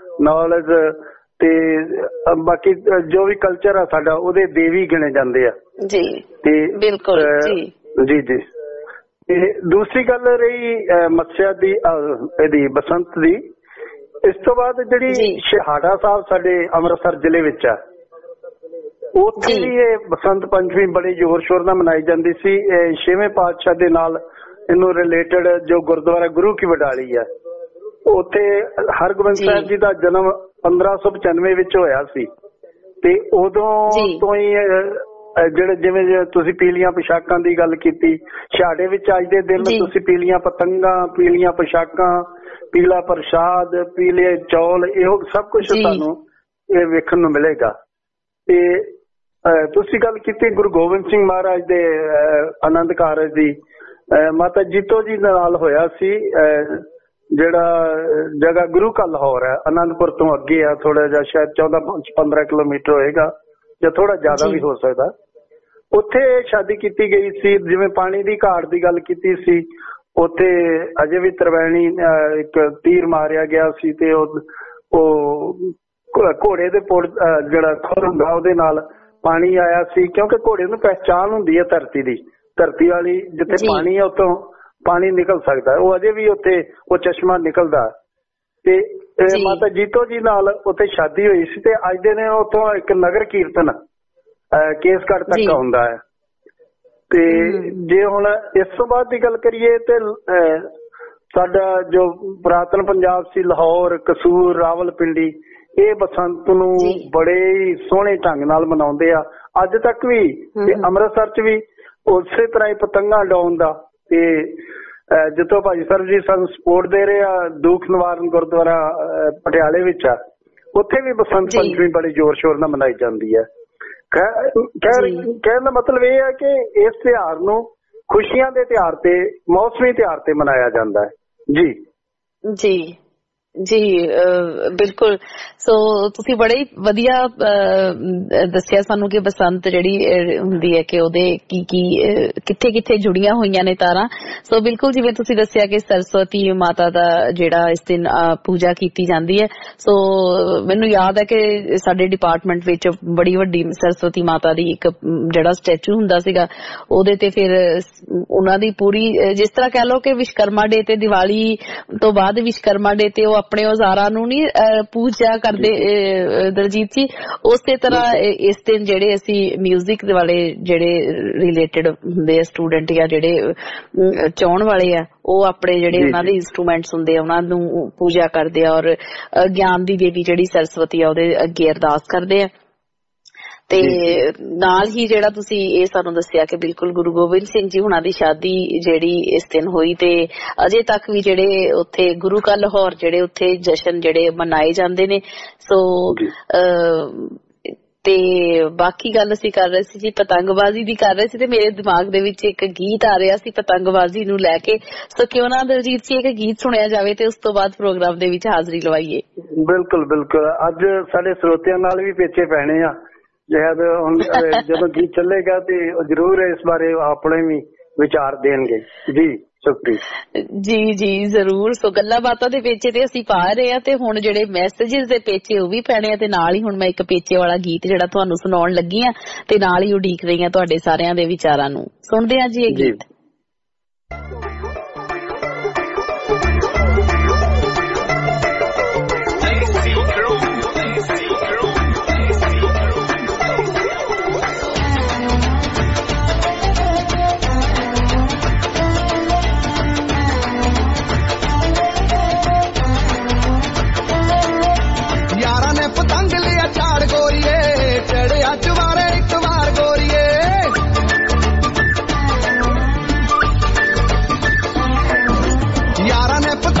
ਨੌਲੇਜ ਤੇ ਬਾਕੀ ਜੋ ਵੀ ਕਲਚਰ ਆ ਸਾਡਾ, ਉਹਦੇ ਦੇਵੀ ਗਿਣੇ ਜਾਂਦੇ ਆ। जी ਤੇ बिल्कुल जी ਜੀ ਜੀ ਤੇ ਦੂਸਰੀ ਗੱਲ ਰਹੀ ਮੱਸਿਆ ਦੀ ਇਹਦੀ ਬਸੰਤ ਦੀ। ਇਸ ਤੋਂ ਬਾਅਦ ਜਿਹੜੀ ਸ਼ਹਾੜਾ ਸਾਹਿਬ ਸਾਡੇ ਅੰਮ੍ਰਿਤਸਰ ਜ਼ਿਲ੍ਹੇ ਵਿੱਚ ਆ, ਉੱਥੇ ਵੀ ਇਹ ਬਸੰਤ ਪੰਚਮੀ ਬੜੇ ਜ਼ੋਰ ਸ਼ੋਰ ਨਾਲ ਮਨਾਈ ਜਾਂਦੀ ਸੀ। ਛੇਵੇਂ ਪਾਤਸ਼ਾਹ ਦੇ ਨਾਲ ਇਹਨੂੰ ਰਿਲੇਟਡ ਜੋ ਗੁਰਦੁਆਰਾ ਗੁਰੂ ਕੀ ਵਡਾਲੀ ਆ, ਉੱਥੇ ਹਰਗੋਬਿੰਦ ਸਾਹਿਬ ਜੀ ਦਾ ਜਨਮ ਪੰਦਰਾਂ ਸੌ ਪਚਾਨਵੇਂ ਵਿੱਚ ਹੋਇਆ ਸੀ। ਤੇ ਉਦੋਂ ਤੋਂ ਹੀ ਜਿਹੜੇ ਜਿਵੇਂ ਤੁਸੀਂ ਪੀਲੀਆਂ ਪੁਸ਼ਾਕਾਂ ਦੀ ਗੱਲ ਕੀਤੀ, ਛਾੜੇ ਵਿੱਚ ਅੱਜ ਦੇ ਦਿਨ ਤੁਸੀਂ ਪੀਲੀਆਂ ਪਤੰਗਾਂ, ਪੀਲੀਆਂ ਪੁਸ਼ਾਕਾਂ, ਪੀਲਾ ਪ੍ਰਸ਼ਾਦ, ਪੀਲੇ ਚੌਲ, ਇਹੋ ਸਭ ਕੁਝ ਸਾਨੂੰ ਇਹ ਵੇਖਣ ਨੂੰ ਮਿਲੇਗਾ। ਤੇ ਤੁਸੀਂ ਗੱਲ ਕੀਤੀ ਗੁਰੂ ਗੋਬਿੰਦ ਸਿੰਘ ਮਹਾਰਾਜ ਦੇ ਆਨੰਦ ਕਾਰਜ ਦੀ, ਮਾਤਾ ਜੀਤੋ ਜੀ ਨਾਲ ਹੋਇਆ ਸੀ। ਜਿਹੜਾ ਜਗ੍ਹਾ ਗੁਰੂ ਕਾ ਲਾਹੌਰ ਹੈ, ਆਨੰਦਪੁਰ ਤੋਂ ਅੱਗੇ ਆ ਥੋੜਾ ਜਿਹਾ, ਸ਼ਾਇਦ ਚੌਦਾਂ ਪੰਦਰਾਂ ਕਿਲੋਮੀਟਰ ਹੋਏਗਾ ਜਾਂ ਥੋੜਾ ਜ਼ਿਆਦਾ ਵੀ ਹੋ ਸਕਦਾ। ਉੱਥੇ ਸ਼ਾਦੀ ਕੀਤੀ ਗਈ ਸੀ। ਜਿਵੇਂ ਪਾਣੀ ਦੀ ਘਾਟ ਦੀ ਗੱਲ ਕੀਤੀ ਸੀ, ਉੱਥੇ ਅਜੇ ਵੀ ਤ੍ਰਿਵੇਣੀ ਇੱਕ ਤੀਰ ਮਾਰਿਆ ਗਿਆ ਸੀ ਤੇ ਉਹ ਘੋੜੇ ਦੇ ਪੁੜ ਜਿਹੜਾ ਖੁਰ ਹੁੰਦਾ ਉਹਦੇ ਨਾਲ ਪਾਣੀ ਆਇਆ ਸੀ, ਕਿਉਂਕਿ ਘੋੜੇ ਨੂੰ ਪਹਿਚਾਣ ਹੁੰਦੀ ਹੈ ਧਰਤੀ ਦੀ, ਧਰਤੀ ਵਾਲੀ ਜਿੱਥੇ ਪਾਣੀ ਹੈ ਉੱਥੋਂ ਪਾਣੀ ਨਿਕਲ ਸਕਦਾ। ਉਹ ਅਜੇ ਵੀ ਉੱਥੇ ਉਹ ਚਸ਼ਮਾ ਨਿਕਲਦਾ। ਤੇ ਮਾਤਾ ਜੀਤੋ ਜੀ ਨਾਲ ਉੱਥੇ ਸ਼ਾਦੀ ਹੋਈ ਸੀ ਤੇ ਅੱਜ ਦੇ ਨੇ ਉੱਥੋਂ ਇੱਕ ਨਗਰ ਕੀਰਤਨ ਕੇਸਗੜ੍ਹ ਤੱਕ ਹੁੰਦਾ ਹੈ। ਤੇ ਜੇ ਹੁਣ ਇਸ ਤੋਂ ਬਾਅਦ ਦੀ ਗੱਲ ਕਰੀਏ ਤੇ ਸਾਡਾ ਜੋ ਪੁਰਾਤਨ ਪੰਜਾਬ ਸੀ, ਲਾਹੌਰ, ਕਸੂਰ, ਰਾਵਲਪਿੰਡੀ, ਇਹ ਬਸੰਤ ਨੂੰ ਬੜੇ ਹੀ ਸੋਹਣੇ ਢੰਗ ਨਾਲ ਮਨਾਉਂਦੇ ਆ ਅੱਜ ਤੱਕ ਵੀ। ਤੇ ਅੰਮ੍ਰਿਤਸਰ ਚ ਵੀ ਉਸੇ ਤਰ੍ਹਾਂ ਹੀ ਪਤੰਗਾਂ ਉਡਾਉਣ ਦਾ। ਤੇ ਜਿੱਥੋਂ ਭਾਜੀ ਸਾਹਿਬ ਜੀ ਸਾਨੂੰ ਸਪੋਰਟ ਦੇ ਰਹੇ ਆ, ਦੁੱਖ ਨਿਵਾਰਨ ਗੁਰਦੁਆਰਾ ਪਟਿਆਲੇ ਵਿੱਚ ਆ, ਉੱਥੇ ਵੀ ਬਸੰਤ ਪੰਚਮੀ ਬੜੇ ਜ਼ੋਰ ਸ਼ੋਰ ਨਾਲ ਮਨਾਈ ਜਾਂਦੀ ਹੈ। ਕਹਿਣ ਦਾ ਮਤਲਬ ਇਹ ਹੈ ਕਿ ਇਸ ਤਿਉਹਾਰ ਨੂੰ ਖੁਸ਼ੀਆਂ ਦੇ ਤਿਉਹਾਰ ਤੇ, ਮੌਸਮੀ ਤਿਉਹਾਰ ਤੇ ਮਨਾਇਆ ਜਾਂਦਾ ਹੈ। ਜੀ ਜੀ ਜੀ ਬਿਲਕੁਲ। ਸੋ ਤੁਸੀਂ ਬੜੇ ਹੀ ਵਧੀਆ ਦੱਸਿਆ ਸਾਨੂੰ ਕਿ ਬਸੰਤ ਜਿਹੜੀ ਹੁੰਦੀ ਹੈ ਕਿ ਉਹਦੇ ਕੀ ਕੀ ਕਿੱਥੇ ਕਿੱਥੇ ਜੁੜੀਆਂ ਹੋਈਆਂ ਨੇ ਤਾਰਾਂ। ਸੋ ਬਿਲਕੁਲ ਜਿਵੇਂ ਤੁਸੀਂ ਦੱਸਿਆ ਕਿ ਸਰਸਵਤੀ ਮਾਤਾ ਦਾ ਜਿਹੜਾ ਇਸ ਦਿਨ ਪੂਜਾ ਕੀਤੀ ਜਾਂਦੀ ਹੈ। ਸੋ ਮੈਨੂੰ ਯਾਦ ਹੈ ਕਿ ਸਾਡੇ ਡਿਪਾਰਟਮੈਂਟ ਵਿੱਚ ਬੜੀ ਵੱਡੀ ਸਰਸਵਤੀ ਮਾਤਾ ਦੀ ਇੱਕ ਜਿਹੜਾ ਸਟੈਚੂ ਹੁੰਦਾ ਸੀਗਾ, ਉਹਦੇ ਤੇ ਫਿਰ ਉਹਨਾਂ ਦੀ ਪੂਰੀ ਜਿਸ ਤਰ੍ਹਾਂ ਕਹਿ ਲਓ ਕਿ ਵਿਸ਼ਕਰਮਾ ਡੇ ਤੇ ਦੀਵਾਲੀ ਤੋਂ ਬਾਅਦ ਵਿਸ਼ਕਰਮਾ ਡੇ ਤੇ ਉਹ ਆਪਣੇ ਔਜ਼ਾਰਾਂ ਨੂੰ ਨੀ ਪੂਜਾ ਕਰਦੇ ਦਲਜੀਤ ਜੀ, ਉਸੇ ਤਰ੍ਹਾਂ ਇਸ ਦਿਨ ਜਿਹੜੇ ਅਸੀਂ ਮਿਊਜ਼ਿਕ ਵਾਲੇ ਜਿਹੜੇ ਰਿਲੇਟਡ ਹੁੰਦੇ ਆ ਸਟੂਡੈਂਟ ਜਾਂ ਜਿਹੜੇ ਚਾਹੁਣ ਵਾਲੇ ਆ, ਉਹ ਆਪਣੇ ਜਿਹੜੇ ਉਹਨਾਂ ਦੇ ਇੰਸਟਰੂਮੈਂਟਸ ਹੁੰਦੇ ਆ ਉਹਨਾਂ ਨੂੰ ਪੂਜਾ ਕਰਦੇ ਆ ਔਰ ਗਿਆਨ ਦੀ ਦੇਵੀ ਜਿਹੜੀ ਸਰਸਵਤੀ ਆ ਉਹਦੇ ਅੱਗੇ ਅਰਦਾਸ ਕਰਦੇ ਆ। ਤੇ ਨਾਲ ਹੀ ਜਿਹੜਾ ਤੁਸੀਂ ਇਹ ਸਾਨੂੰ ਦੱਸਿਆ ਕਿ ਬਿਲਕੁਲ ਗੁਰੂ ਗੋਬਿੰਦ ਸਿੰਘ ਜੀ ਹੁਣਾਂ ਦੀ ਸ਼ਾਦੀ ਜਿਹੜੀ ਇਸ ਦਿਨ ਹੋਈ ਤੇ ਅਜੇ ਤੱਕ ਵੀ ਜਿਹੜੇ ਉੱਥੇ ਗੁਰੂ ਕਾ ਲਾਹੌਰ ਜਿਹੜੇ ਉੱਥੇ ਜਸ਼ਨ ਜਿਹੜੇ ਮਨਾਏ ਜਾਂਦੇ ਨੇ। ਸੋ ਤੇ ਬਾਕੀ ਗੱਲ ਅਸੀਂ ਕਰ ਰਹੇ ਸੀ ਜੀ ਪਤੰਗਬਾਜ਼ੀ ਦੀ ਕਰ ਰਹੇ ਸੀ ਤੇ ਮੇਰੇ ਦਿਮਾਗ ਦੇ ਵਿੱਚ ਇੱਕ ਗੀਤ ਆ ਰਿਹਾ ਸੀ ਪਤੰਗਬਾਜ਼ੀ ਨੂੰ ਲੈ ਕੇ। ਸੋ ਕਿਉਂ ਨਾ ਦਲਜੀਤ ਜੀ ਇੱਕ ਗੀਤ ਸੁਣਿਆ ਜਾਵੇ ਤੇ ਉਸ ਤੋਂ ਬਾਅਦ ਪ੍ਰੋਗਰਾਮ ਦੇ ਵਿੱਚ ਹਾਜ਼ਰੀ ਲਵਾਈਏ। ਬਿਲਕੁਲ ਬਿਲਕੁਲ। ਅੱਜ ਸਾਡੇ ਸਰੋਤਿਆਂ ਨਾਲ ਵੀ ਪੇਚੇ ਪੈਣੇ ਆ ਹੁਣ ਜਦੋਂ ਗੀਤ ਚੱਲੇਗਾ ਤੇ ਜ਼ਰੂਰ ਇਸ ਬਾਰੇ ਆਪਣੇ ਵੀ ਵਿਚਾਰ ਦੇਣਗੇ। ਜੀ ਸ਼ੁਕਰੀਆ। ਜੀ ਜੀ ਜ਼ਰੂਰ। ਸੋ ਗੱਲਾਂ ਬਾਤਾਂ ਦੇ ਪੇਚੇ ਤੇ ਅਸੀਂ ਪਾ ਰਹੇ ਆ ਤੇ ਹੁਣ ਜਿਹੜੇ ਮੈਸੇਜਿਸ ਦੇ ਪੇਚੇ ਉਹ ਵੀ ਪੈਣੇ ਆ ਤੇ ਨਾਲ ਹੀ ਹੁਣ ਮੈਂ ਇੱਕ ਪੇਚੇ ਵਾਲਾ ਗੀਤ ਜਿਹੜਾ ਤੁਹਾਨੂੰ ਸੁਣਾਉਣ ਲੱਗੀ ਆ ਤੇ ਨਾਲ ਹੀ ਉਡੀਕ ਰਹੀ ਆ ਤੁਹਾਡੇ ਸਾਰਿਆਂ ਦੇ ਵਿਚਾਰਾਂ ਨੂੰ। ਸੁਣਦੇ ਆ ਜੀ ਇਹ ਗੀਤ। यारा ने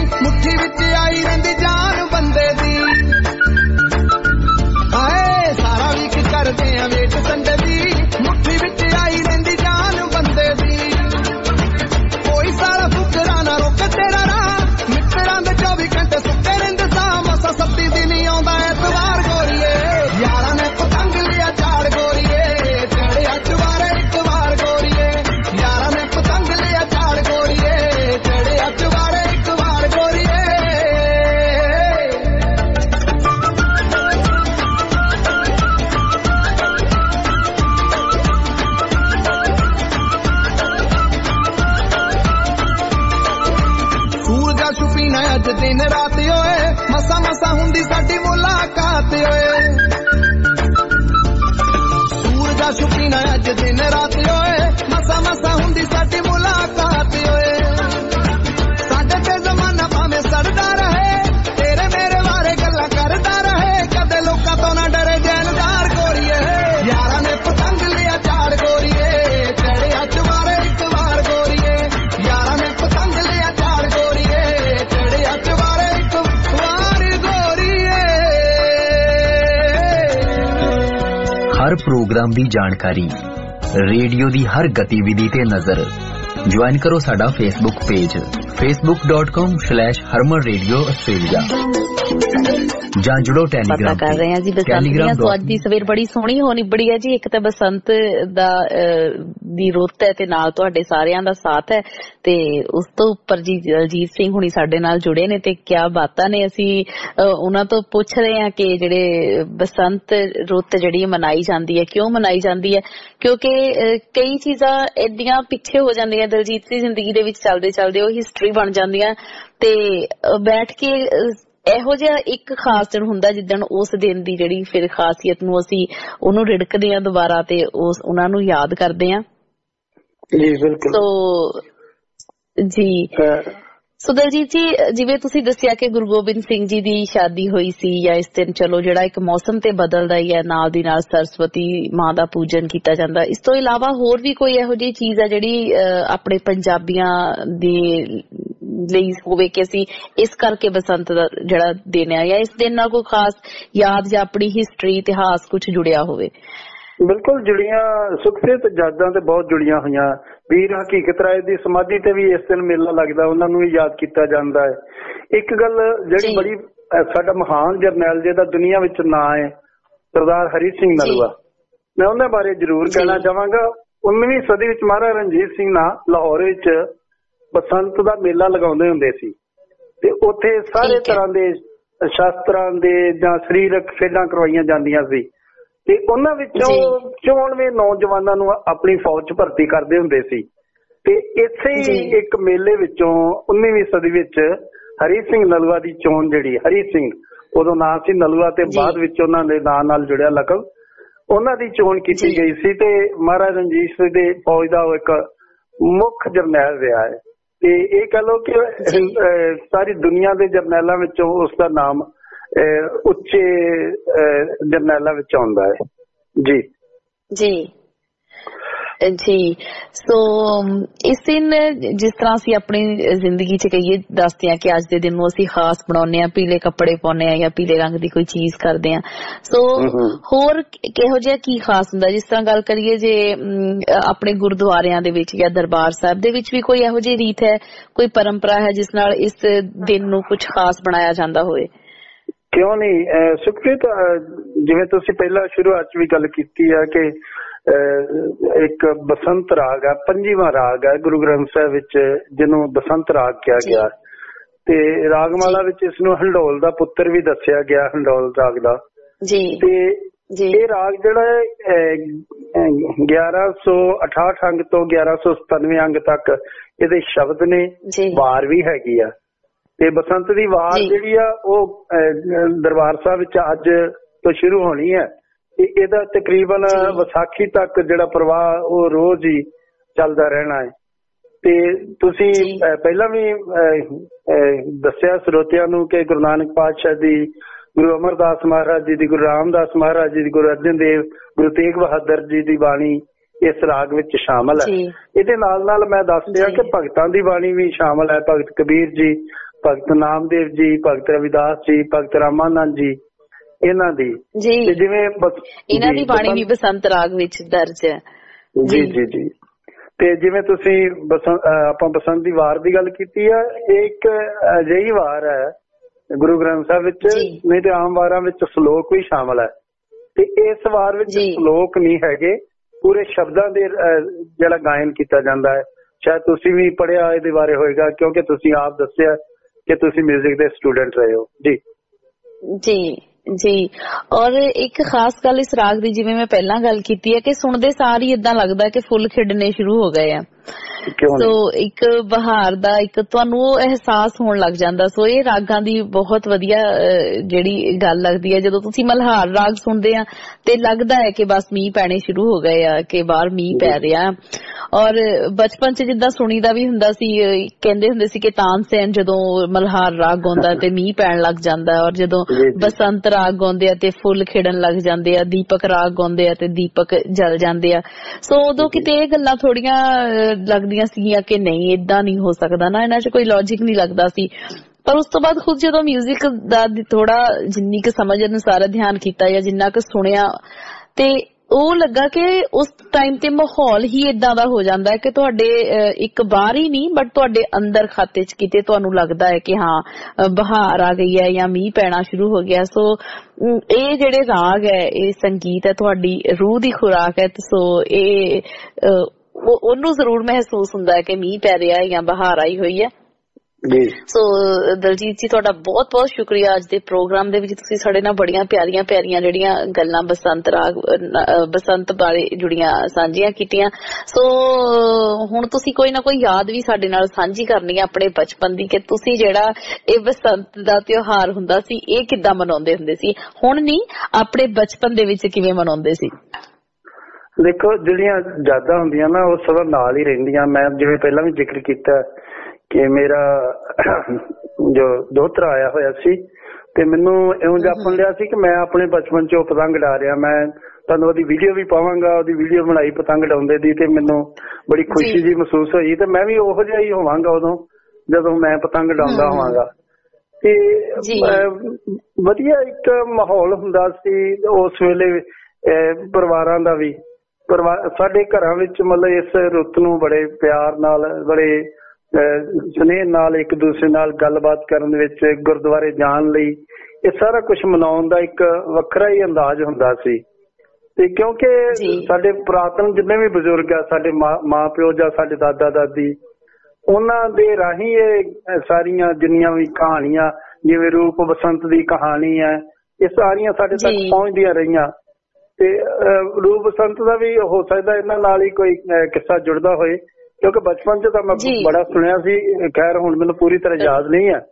ਮੁੱਠੀ ਵਿੱਚ ਆਈ ਰਹਿੰਦੀ ਜਾਨ ਬੰਦੇ ਦੀ। ਹਾਏ ਸਾਰਾ ਵੀਕ ਕਰਦੇ ਆ ਵੇਟ ਸੰਡੇ ਦੀ, ਮੁੱਠੀ ਵਿੱਚ ਆਈ ਰਹਿੰਦੀ ਜਾਨ ਬੰਦੇ ਦੀ। ਕੋਈ ਸਾਲਾ ਫੁਕਰਾ ਨਾ ਰੋਕ ਤੇਰਾ ਰਾਹ, ਮਿੱਤਰਾਂ ਦੇ ਚੌਵੀ ਘੰਟੇ ਸੁੱਤੇ ਰਹਿੰਦੇ ਸਾਂ। ਮਸਾ ਸੱਤੀ ਦਿਨ ਹੀ ਆਉਂਦਾ ਐਤਵਾਰ ਗੋਰੀਏ, ਯਾਰਾਂ ਨੇ ਪਤੰਗ ਲਿਆ ਝਾੜ ਗੋਰੀਏ, ਚੜਿਆ ਚੁਬਾਰੇ ਇੱਕ ਵਾਰ ਗੋਰੀਏ। ਯਾਰਾਂ ਨੇ ਪਤੰਗ ਲਿਆ ਝਾੜ ਗੋਰੀਏ, ਚੜਿਆ ਚੁਬਾਰੇ ਇੱਕ ਵਾਰ ਗੋਰੀਏ। ਸੂਰਜਾ ਛੁਪੀ ਨਾ ਅੱਜ ਦਿਨ ਰਾਤ ਓਏ, ਮਸਾ ਮਸਾ ਹੁੰਦੀ ਸਾਡੀ ਮੁਲਾਕਾਤ ਓਏ। ਸੂਰਜਾ ਛੁਪੀ ਨਾ ਅੱਜ ਦਿਨ ਰਾਤ ਓਏ, ਮਸਾ ਮਸਾ ਹੁੰਦੀ ਸਾਡੀ ਮੁਲਾਕਾਤ ਓਏ। ਸਾਡੇ ਤੇ ਜ਼ਮਾਨਾ ਭਾਵੇਂ ਸੜਦਾ ਰਹੇ, ਤੇਰੇ ਮੇਰੇ ਬਾਰੇ ਗੱਲਾਂ ਕਰਦਾ ਰਹੇ, ਕਦੇ ਲੋਕਾਂ ਤੋਂ ਨਾ ਡਰੇ ਜੈਲਦਾਰ ਗੋਰੀਏ। ਯਾਰਾਂ ਨੇ ਪਤੰਗ ਲਿਆ ਝਾੜ ਗੋਰੀਏ, ਚੜਿਆ ਚੁਬਾਰੇ ਇੱਕ ਵਾਰ ਗੋਰੀਏ। ਯਾਰਾਂ ਨੇ ਪਤੰਗ ਲਿਆ ਝਾੜ ਗੋਰੀਏ, ਚੜਿਆ ਚੁਬਾਰੇ ਇੱਕ ਵਾਰ ਗੋਰੀਏ। ਹਰ ਪ੍ਰੋਗਰਾਮ ਦੀ ਜਾਣਕਾਰੀ, ਰੇਡੀਓ ਦੀ ਹਰ ਗਤੀਵਿਧੀ ਤੇ ਨਜ਼ਰ। ਜੁਆਇਨ ਕਰੋ ਸਾਡਾ Facebook page facebook dot com slash Harman radio Australia, ਜਾਂ ਜੁੜੋ ਪਤਾ ਟੈਲੀਗ੍ਰਾਮ ਕਰ ਰਹੇ ਹਾਂ ਜੀ ਬਸੰਤ ਦੀਆਂ। ਸੋ ਅੱਜ ਦੀ ਸਵੇਰ ਬੜੀ ਸੋਹਣੀ ਹੋ ਨਿਬੜੀ ਹੈ ਜੀ। ਇੱਕ ਤਾਂ ਬਸੰਤ ਦਾ ਅਹ, ਦੀ ਰੁੱਤ ਹੈ ਤੇ ਨਾਲ ਤੁਹਾਡੇ ਸਾਰਿਆਂ ਦਾ ਸਾਥ ਹੈ, ਤੇ ਉਸ ਤੋਂ ਉੱਪਰ ਜੀ ਦਲਜੀਤ ਸਿੰਘ ਹੁਣੀ ਸਾਡੇ ਨਾਲ ਜੁੜੇ ਨੇ ਤੇ ਕਿਆ ਬਾਤਾਂ ਨੇ। ਅਸੀਂ ਅਹ, ਉਹਨਾਂ ਤੋਂ ਪੁੱਛ ਰਹੇ ਹਾਂ ਕਿ ਜਿਹੜੇ ਬਸੰਤ ਰੁੱਤ ਜਿਹੜੀ ਮਨਾਈ ਜਾਂਦੀ ਹੈ, ਕਿਉਂ ਮਨਾਈ ਜਾਂਦੀ ਹੈ, ਕਿਉਂਕਿ ਅਹ, ਕਈ ਚੀਜ਼ਾਂ ਏਡੀਆਂ ਪਿੱਛੇ ਹੋ ਜਾਂਦੀਆਂ ਦਲਜੀਤ ਦੀ ਜ਼ਿੰਦਗੀ ਦੇ ਵਿੱਚ, ਚੱਲਦੇ ਚੱਲਦੇ ਉਹ ਹਿਸਟਰੀ ਬਣ ਜਾਂਦੀਆਂ ਤੇ ਅਹ, ਬੈਠ ਕੇ ਅਹ, ਇਹੋ ਜਿਹਾ ਇੱਕ ਖਾਸ ਦਿਨ ਹੁੰਦਾ ਜਿੱਦਣ ਉਸ ਦਿਨ ਦੀ ਜਿਹੜੀ ਫਿਰ ਖਾਸੀਅਤ ਨੂੰ ਅਸੀਂ ਉਹਨੂੰ ਰਿੜਕਦੇ ਹਾਂ ਦੁਬਾਰਾ ਤੇ ਉਸ ਉਹਨਾਂ ਨੂੰ ਯਾਦ ਕਰਦੇ ਹਾਂ ਜੀ। ਬਿਲਕੁਲ। ਸੋ ਜੀ ਸੋ ਦਲਜੀਤ ਜੀ, ਜਿਵੇਂ ਤੁਸੀਂ ਦੱਸਿਆ ਕਿ ਗੁਰੂ ਗੋਬਿੰਦ ਸਿੰਘ ਜੀ ਦੀ ਸ਼ਾਦੀ ਹੋਈ ਸੀ ਜਾਂ ਇਸ ਦਿਨ ਚਲੋ ਜਿਹੜਾ ਇੱਕ ਮੌਸਮ ਤੇ ਬਦਲਦਾ ਹੀ ਹੈ, ਨਾਲ ਦੀ ਨਾਲ ਸਰਸਵਤੀ ਮਾਂ ਦਾ ਪੂਜਨ ਕੀਤਾ ਜਾਂਦਾ। ਇਸ ਤੋਂ ਇਲਾਵਾ ਹੋਰ ਵੀ ਕੋਈ ਇਹੋ ਜਿਹੀ ਚੀਜ਼ ਹੈ ਜਿਹੜੀ ਆਪਣੇ ਪੰਜਾਬੀਆਂ ਦੇ ਲਈ ਹੋਵੇ ਕਿ ਅਸੀਂ ਇਸ ਕਰਕੇ ਬਸੰਤ ਦਾ ਜਿਹੜਾ ਦਿਨ ਹੈ ਜਾਂ ਇਸ ਦਿਨ ਨਾਲ ਕੋਈ ਖਾਸ ਯਾਦ ਜਾਂ ਆਪਣੀ ਹਿਸਟਰੀ, ਇਤਿਹਾਸ ਕੁਝ ਜੁੜਿਆ ਹੋਵੇ? ਬਿਲਕੁਲ ਜੁੜੀਆਂ, ਸੁਖਪ੍ਰੀਤ ਯਾਦਾਂ ਤੇ ਬਹੁਤ ਜੁੜੀਆਂ ਹੋਈਆਂ। ਵੀਰ ਹਕੀਕਤ ਰਾਏ ਦੀ ਸਮਾਧੀ ਤੇ ਵੀ ਇਸ ਦਿਨ ਮੇਲਾ ਲੱਗਦਾ, ਉਹਨਾਂ ਨੂੰ ਵੀ ਯਾਦ ਕੀਤਾ ਜਾਂਦਾ ਹੈ। ਇੱਕ ਗੱਲ ਜਿਹੜੀ ਬੜੀ ਸਾਡਾ ਮਹਾਨ ਜਰਨੈਲ ਜਿਹਦਾ ਦੁਨੀਆ ਵਿੱਚ ਨਾਂ ਹੈ ਸਰਦਾਰ ਹਰੀ ਸਿੰਘ ਨਲੂਆ, ਮੈਂ ਉਹਨਾਂ ਬਾਰੇ ਜ਼ਰੂਰ ਕਹਿਣਾ ਚਾਹਾਂਗਾ। ਉਨਵੀਂ ਸਦੀ ਵਿੱਚ ਮਹਾਰਾਜਾ ਰਣਜੀਤ ਸਿੰਘ ਨਾਲ ਲਾਹੌਰ ਵਿੱਚ ਬਸੰਤ ਦਾ ਮੇਲਾ ਲਗਾਉਂਦੇ ਹੁੰਦੇ ਸੀ ਤੇ ਉੱਥੇ ਸਾਰੇ ਤਰ੍ਹਾਂ ਦੇ ਸ਼ਾਸਤਰਾਂ ਦੇ ਜਾਂ ਸਰੀਰਕ ਖੇਡਾਂ ਕਰਵਾਈਆਂ ਜਾਂਦੀਆਂ ਸੀ ਤੇ ਉਹਨਾਂ ਵਿੱਚੋਂ ਚੋਣਵੇਂ ਨੌਜਵਾਨਾਂ ਨੂੰ ਆਪਣੀ ਫੌਜ 'ਚ ਭਰਤੀ ਕਰਦੇ ਹੁੰਦੇ ਸੀ। ਤੇ ਇਸੇ ਹੀ ਇੱਕ ਮੇਲੇ ਵਿੱਚੋਂ ਉਨਵੀਂ ਸਦੀ ਵਿੱਚ ਹਰੀ ਸਿੰਘ ਨਲੂਆ ਦੀ ਚੋਣ, ਜਿਹੜੀ ਹਰੀ ਸਿੰਘ ਉਦੋਂ ਨਾਂ ਸੀ ਨਲੂਆ ਤੇ ਬਾਅਦ ਵਿੱਚ ਉਹਨਾਂ ਦੇ ਨਾਂ ਨਾਲ ਜੁੜਿਆ ਲਕਬ, ਉਹਨਾਂ ਦੀ ਚੋਣ ਕੀਤੀ ਗਈ ਸੀ ਤੇ ਮਹਾਰਾਜਾ ਰਣਜੀਤ ਸਿੰਘ ਦੇ ਫੌਜ ਦਾ ਉਹ ਇੱਕ ਮੁੱਖ ਜਰਨੈਲ ਰਿਹਾ ਹੈ। ਤੇ ਇਹ ਕਹ ਲਓ ਕਿ ਸਾਰੀ ਦੁਨੀਆ ਦੇ ਜਰਨੈਲਾਂ ਵਿੱਚੋਂ ਉਸ ਦਾ ਨਾਮ ਉੱਚੇ ਜਰਨੈਲਾਂ ਵਿੱਚ ਆਉਂਦਾ ਹੈ। ਜੀ ਜੀ ਜੀ ਸੋ ਇਸ ਦਿਨ ਜਿਸ ਤਰ੍ਹਾਂ ਅਸੀਂ ਆਪਣੀ ਜ਼ਿੰਦਗੀ 'ਚ ਕਹੀਏ ਦੱਸਦੇ ਹਾਂ ਕਿ ਅੱਜ ਦੇ ਦਿਨ ਨੂੰ ਅਸੀਂ ਖਾਸ ਬਣਾਉਂਦੇ ਹਾਂ, ਪੀਲੇ ਕੱਪੜੇ ਪਾਉਂਦੇ ਹਾਂ ਜਾਂ ਪੀਲੇ ਰੰਗ ਦੀ ਕੋਈ ਚੀਜ਼ ਕਰਦੇ ਹਾਂ। ਸੋ ਹੋਰ ਕਿਹੋ ਜਿਹਾ ਕੀ ਖਾਸ ਹੁੰਦਾ? ਜਿਸ ਤਰ੍ਹਾਂ ਗੱਲ ਕਰੀਏ ਜੇ ਆਪਣੇ ਗੁਰਦੁਆਰਿਆਂ ਦੇ ਵਿੱਚ ਜਾਂ ਦਰਬਾਰ ਸਾਹਿਬ ਦੇ ਵਿੱਚ ਵੀ ਕੋਈ ਇਹੋ ਜਿਹੀ ਰੀਤ ਹੈ, ਕੋਈ ਪਰੰਪਰਾ ਹੈ ਜਿਸ ਨਾਲ ਇਸ ਦਿਨ ਨੂੰ ਕੁਝ ਖਾਸ ਬਣਾਇਆ ਜਾਂਦਾ ਹੋਵੇ? ਕਿਉਂ ਨਹੀਂ ਸੁਖਪ੍ਰੀਤ, ਜਿਵੇਂ ਤੁਸੀਂ ਪਹਿਲਾਂ ਸ਼ੁਰੂਆਤ 'ਚ ਵੀ ਗੱਲ ਕੀਤੀ ਆ ਕਿ ਇੱਕ ਬਸੰਤ ਰਾਗ ਹੈ, ਪੰਜਵਾਂ ਰਾਗ ਹੈ ਗੁਰੂ ਗ੍ਰੰਥ ਸਾਹਿਬ ਵਿੱਚ ਜਿਹਨੂੰ ਬਸੰਤ ਰਾਗ ਕਿਹਾ ਗਿਆ ਤੇ ਰਾਗਮਾਲਾ ਵਿੱਚ ਇਸ ਨੂੰ ਹੰਡੋਲ ਦਾ ਪੁੱਤਰ ਵੀ ਦੱਸਿਆ ਗਿਆ, ਹੰਡੋਲ ਰਾਗ ਦਾ। ਤੇ ਇਹ ਰਾਗ ਜਿਹੜਾ ਗਿਆਰਾਂ ਸੌ ਅਠਾਹਠ ਅੰਗ ਤੋਂ ਗਿਆਰਾਂ ਸੌ ਸਤਾਨਵੇਂ ਅੰਗ ਤੱਕ ਇਹਦੇ ਸ਼ਬਦ ਨੇ, ਵਾਰ ਵੀ ਹੈਗੀ ਆ। ਤੇ ਬਸੰਤ ਦੀ ਵਾਰ ਜਿਹੜੀ ਆ ਉਹ ਦਰਬਾਰ ਸਾਹਿਬ ਵਿੱਚ ਅੱਜ ਤੋਂ ਸ਼ੁਰੂ ਹੋਣੀ ਹੈ। ਇਹਦਾ ਤਕਰੀਬਨ ਵਿਸਾਖੀ ਤੱਕ ਜਿਹੜਾ ਪ੍ਰਵਾਹ ਉਹ ਰੋਜ਼ ਹੀ ਚੱਲਦਾ ਰਹਿਣਾ ਹੈ। ਤੇ ਤੁਸੀਂ ਪਹਿਲਾਂ ਵੀ ਦੱਸਿਆ ਸਰੋਤਿਆਂ ਨੂੰ ਕਿ ਗੁਰੂ ਨਾਨਕ ਪਾਤਸ਼ਾਹ ਦੀ, ਗੁਰੂ ਅਮਰਦਾਸ ਮਹਾਰਾਜ ਜੀ ਦੀ, ਗੁਰੂ ਰਾਮਦਾਸ ਮਹਾਰਾਜ ਜੀ ਦੀ, ਗੁਰੂ ਅਰਜਨ ਦੇਵ, ਗੁਰੂ ਤੇਗ ਬਹਾਦਰ ਜੀ ਦੀ ਬਾਣੀ ਇਸ ਰਾਗ ਵਿੱਚ ਸ਼ਾਮਲ ਹੈ। ਇਹਦੇ ਨਾਲ ਨਾਲ ਮੈਂ ਦੱਸ ਦਿਆਂ ਕਿ ਭਗਤਾਂ ਦੀ ਬਾਣੀ ਵੀ ਸ਼ਾਮਲ ਹੈ। ਭਗਤ ਕਬੀਰ ਜੀ, ਭਗਤ ਨਾਮਦੇਵ ਜੀ, ਭਗਤ ਰਵਿਦਾਸ ਜੀ, ਭਗਤ ਰਾਮਾਨੰਦ ਜੀ, ਇਹਨਾਂ ਦੀ ਜੀ ਜਿਵੇਂ ਇਹਨਾਂ ਦੀ ਬਾਣੀ ਵੀ ਬਸੰਤ ਰਾਗ ਵਿੱਚ ਦਰਜ ਹੈ। ਜੀ ਜੀ ਜੀ ਤੇ ਜਿਵੇਂ ਤੁਸੀਂ ਆਪਾਂ ਬਸੰਤ ਦੀ ਵਾਰ ਦੀ ਗੱਲ ਕੀਤੀ ਆ, ਇਹ ਇੱਕ ਅਜਿਹੀ ਵਾਰ ਹੈ ਗੁਰੂ ਗ੍ਰੰਥ ਸਾਹਿਬ ਵਿੱਚ, ਨਹੀਂ ਤੇ ਆਮ ਵਾਰਾਂ ਵਿੱਚ ਸ਼ਲੋਕ ਵੀ ਸ਼ਾਮਲ ਹੈ ਤੇ ਇਸ ਵਾਰ ਵਿੱਚ ਸ਼ਲੋਕ ਨਹੀਂ ਹੈਗੇ, ਪੂਰੇ ਸ਼ਬਦਾਂ ਦੇ ਜਿਹੜਾ ਗਾਇਨ ਕੀਤਾ ਜਾਂਦਾ ਹੈ। ਸ਼ਾਇਦ ਤੁਸੀਂ ਵੀ ਪੜ੍ਹਿਆ ਇਹਦੇ ਬਾਰੇ ਹੋਏਗਾ, ਕਿਉਂਕਿ ਤੁਸੀਂ ਆਪ ਦੱਸਿਆ ਕਿ ਤੁਸੀਂ 뮤직 ਦੇ ਸਟੂਡੈਂਟ ਰਹੇ ਹੋ। ਜੀ ਜੀ ਜੀ ਔਰ ਇੱਕ ਖਾਸ ਗੱਲ ਇਸ ਰਾਗ ਦੀ, ਜਿਵੇਂ ਮੈਂ ਪਹਿਲਾਂ ਗੱਲ ਕੀਤੀ ਹੈ ਕਿ ਸੁਣਦੇ ਸਾਰ ਹੀ ਏਦਾਂ ਲੱਗਦਾ ਕਿ ਫੁੱਲ ਖਿੜਨੇ ਸ਼ੁਰੂ ਹੋ ਗਏ ਆ। ਸੋ ਇੱਕ ਬਹਾਰ ਦਾ ਇੱਕ ਤੁਹਾਨੂੰ ਉਹ ਅਹਿਸਾਸ ਹੋਣ ਲੱਗ ਜਾਂਦਾ। ਸੋ ਇਹ ਰਾਗਾਂ ਦੀ ਬਹੁਤ ਵਧੀਆ ਜਿਹੜੀ ਗੱਲ ਲੱਗਦੀ ਹੈ, ਜਦੋਂ ਤੁਸੀਂ ਮਲਹਾਰ ਰਾਗ ਸੁਣਦੇ ਆ ਤੇ ਲੱਗਦਾ ਹੈ ਕਿ ਬਸ ਮੀਂਹ ਪੈਣੇ ਸ਼ੁਰੂ ਹੋ ਗਏ ਆ, ਕਿ ਬਾਹਰ ਮੀਂਹ ਪੈ ਰਿਹਾ। ਔਰ ਬਚਪਨ ਚ ਜਿੱਦਾਂ ਸੁਣੀ ਦਾ ਵੀ ਹੁੰਦਾ ਸੀ, ਕਹਿੰਦੇ ਹੁੰਦੇ ਸੀ ਕਿ ਤਾਨਸੇਨ ਜਦੋਂ ਮਲਹਾਰ ਰਾਗ ਗਾਉਂਦਾ ਤੇ ਮੀਂਹ ਪੈਣ ਲੱਗ ਜਾਂਦਾ, ਔਰ ਜਦੋਂ ਬਸੰਤ ਰਾਗ ਗਾਉਂਦੇ ਆ ਤੇ ਫੁੱਲ ਖਿੜਨ ਲੱਗ ਜਾਂਦੇ ਆ, ਦੀਪਕ ਰਾਗ ਗਾਉਂਦੇ ਆ ਤੇ ਦੀਪਕ ਜਲ ਜਾਂਦੇ ਆ। ਸੋ ਉਦੋਂ ਕਿਤੇ ਇਹ ਗੱਲਾਂ ਥੋੜੀਆਂ ਲੱਗਦੀਆਂ ਸੀਗੀਆਂ ਕਿ ਨਹੀਂ, ਏਦਾਂ ਨਹੀਂ ਹੋ ਸਕਦਾ ਨਾ, ਇਹਨਾਂ 'ਚ ਕੋਈ ਲੌਜਿਕ ਨਹੀਂ ਲੱਗਦਾ ਸੀ। ਪਰ ਉਸ ਤੋਂ ਬਾਅਦ ਖੁਦ ਜਦੋਂ ਮਿਊਜ਼ਿਕ ਦਾ ਥੋੜਾ ਜਿੰਨੀ ਕੁ ਸਮਝ ਅਨੁਸਾਰ ਧਿਆਨ ਕੀਤਾ ਜਾਂ ਜਿੰਨਾ ਕੁ ਸੁਣਿਆ, ਤੇ ਉਹ ਲੱਗਾ ਕਿ ਉਸ ਟਾਈਮ ਤੇ ਮਾਹੌਲ ਹੀ ਏਦਾਂ ਦਾ ਹੋ ਜਾਂਦਾ ਹੈ ਕਿ ਤੁਹਾਡੇ ਇੱਕ ਬਾਹਰ ਹੀ ਨਹੀਂ ਬਟ ਤੁਹਾਡੇ ਅੰਦਰ ਖਾਤੇ 'ਚ ਕਿਤੇ ਤੁਹਾਨੂੰ ਲੱਗਦਾ ਹੈ ਕਿ ਹਾਂ ਬਹਾਰ ਆ ਗਈ ਹੈ ਜਾਂ ਮੀਂਹ ਪੈਣਾ ਸ਼ੁਰੂ ਹੋ ਗਿਆ। ਸੋ ਇਹ ਜਿਹੜੇ ਰਾਗ ਹੈ, ਇਹ ਸੰਗੀਤ ਹੈ, ਤੁਹਾਡੀ ਰੂਹ ਦੀ ਖੁਰਾਕ ਹੈ। ਸੋ ਇਹ ਉਹਨੂੰ ਜ਼ਰੂਰ ਮਹਿਸੂਸ ਹੁੰਦਾ ਹੈ ਕਿ ਮੀਂਹ ਪੈ ਰਿਹਾ ਹੈ ਜਾਂ ਬਹਾਰ ਆਈ ਹੋਈ ਹੈ। ਜੀ ਸੋ ਦਲਜੀਤ ਜੀ, ਤੁਹਾਡਾ ਬਹੁਤ ਬਹੁਤ ਸ਼ੁਕਰੀਆ। ਅੱਜ ਦੇ ਪ੍ਰੋਗਰਾਮ ਦੇ ਵਿੱਚ ਤੁਸੀਂ ਸਾਡੇ ਨਾਲ ਬੜੀਆਂ ਪਿਆਰੀਆਂ ਪਿਆਰੀਆਂ ਜਿਹੜੀਆਂ ਗੱਲਾਂ ਬਸੰਤ ਰਾਗ ਬਸੰਤ ਬਾਰੇ ਜੁੜੀਆਂ ਸਾਂਝੀਆਂ ਕੀਤੀਆਂ। ਸੋ ਹੁਣ ਤੁਸੀਂ ਕੋਈ ਨਾ ਕੋਈ ਯਾਦ ਵੀ ਸਾਡੇ ਨਾਲ ਸਾਂਝੀ ਕਰਨੀ ਹੈ ਆਪਣੇ ਬਚਪਨ ਦੀ, ਕਿ ਤੁਸੀਂ ਜਿਹੜਾ ਇਹ ਬਸੰਤ ਦਾ ਤਿਉਹਾਰ ਹੁੰਦਾ ਸੀ ਇਹ ਕਿੱਦਾਂ ਮਨਾਉਂਦੇ ਹੁੰਦੇ ਸੀ, ਹੁਣ ਨਹੀਂ ਆਪਣੇ ਬਚਪਨ ਦੇ ਵਿੱਚ ਕਿਵੇਂ ਮਨਾਉਂਦੇ ਸੀ। ਦੇਖੋ, ਜਿਹੜੀਆਂ ਯਾਦਾਂ ਹੁੰਦੀਆਂ ਨਾ ਉਹ ਸਭ ਨਾਲ ਹੀ ਰਹਿੰਦੀਆਂ। ਮੈਂ ਜਿਵੇਂ ਪਹਿਲਾਂ ਵੀ ਜ਼ਿਕਰ ਕੀਤਾ ਕਿ ਮੇਰਾ ਜੋ ਦੋਹਤਰਾ ਆਇਆ ਹੋਇਆ ਸੀ ਤੇ ਮੈਨੂੰ ਇਉਂ ਜਾਪਣ ਲਿਆ ਸੀ ਕਿ ਮੈਂ ਆਪਣੇ ਬਚਪਨ ਚ ਉਹ ਪਤੰਗ ਉਡਾ ਰਿਹਾ। ਮੈਂ ਤੁਹਾਨੂੰ ਉਹਦੀ ਵੀਡੀਓ ਵੀ ਪਾਵਾਂਗਾ, ਉਹਦੀ ਵੀਡੀਓ ਬਣਾਈ ਪਤੰਗ ਉਡਾਉਂਦੇ ਦੀ, ਤੇ ਮੈਨੂੰ ਬੜੀ ਖੁਸ਼ੀ ਜੀ ਮਹਿਸੂਸ ਹੋਈ ਤੇ ਮੈਂ ਵੀ ਉਹੋ ਜਿਹਾ ਹੀ ਹੋਵਾਂਗਾ ਉਦੋਂ ਜਦੋਂ ਮੈਂ ਪਤੰਗ ਉਡਾਉਂਦਾ ਹੋਵਾਂਗਾ। ਤੇ ਵਧੀਆ ਇੱਕ ਮਾਹੌਲ ਹੁੰਦਾ ਸੀ ਉਸ ਵੇਲੇ ਪਰਿਵਾਰਾਂ ਦਾ ਵੀ। ਪਰਿਵਾਰ ਸਾਡੇ ਘਰਾਂ ਵਿੱਚ ਮਤਲਬ ਇਸ ਰੁੱਤ ਨੂੰ ਬੜੇ ਪਿਆਰ ਨਾਲ, ਬੜੇ ਸੁਨੇਹ ਨਾਲ ਇੱਕ ਦੂਸਰੇ ਨਾਲ ਗੱਲਬਾਤ ਕਰਨ ਵਿੱਚ, ਗੁਰਦੁਆਰੇ ਜਾਣ ਲਈ, ਇਹ ਸਾਰਾ ਕੁਝ ਮਨਾਉਣ ਦਾ ਇੱਕ ਵੱਖਰਾ ਹੀ ਅੰਦਾਜ਼ ਹੁੰਦਾ ਸੀ। ਤੇ ਕਿਉਂਕਿ ਸਾਡੇ ਪੁਰਾਤਨ ਜਿੰਨੇ ਵੀ ਬਜ਼ੁਰਗ ਆ, ਸਾਡੇ ਮਾਂ ਪਿਓ ਜਾਂ ਸਾਡੇ ਦਾਦਾ ਦਾਦੀ, ਉਹਨਾਂ ਦੇ ਰਾਹੀਂ ਇਹ ਸਾਰੀਆਂ ਜਿੰਨੀਆਂ ਵੀ ਕਹਾਣੀਆਂ, ਜਿਵੇਂ ਰੂਪ ਬਸੰਤ ਦੀ ਕਹਾਣੀ ਹੈ, ਇਹ ਸਾਰੀਆਂ ਸਾਡੇ ਤੱਕ ਪਹੁੰਚਦੀਆਂ ਰਹੀਆਂ। ਤੇ ਰੂਪ ਬਸੰਤ ਦਾ ਵੀ ਹੋ ਸਕਦਾ ਇਹਨਾਂ ਨਾਲ ਹੀ ਕੋਈ ਕਿੱਸਾ ਜੁੜਦਾ ਹੋਏ, ਕਿਉਂਕਿ ਬਚਪਨ ਚ ਤਾਂ ਮੈਂ ਬੜਾ ਸੁਣਿਆ ਸੀ। ਖੈਰ ਹੁਣ ਮੈਨੂੰ ਪੂਰੀ ਤਰ੍ਹਾਂ ਯਾਦ ਨਹੀਂ ਹੈ।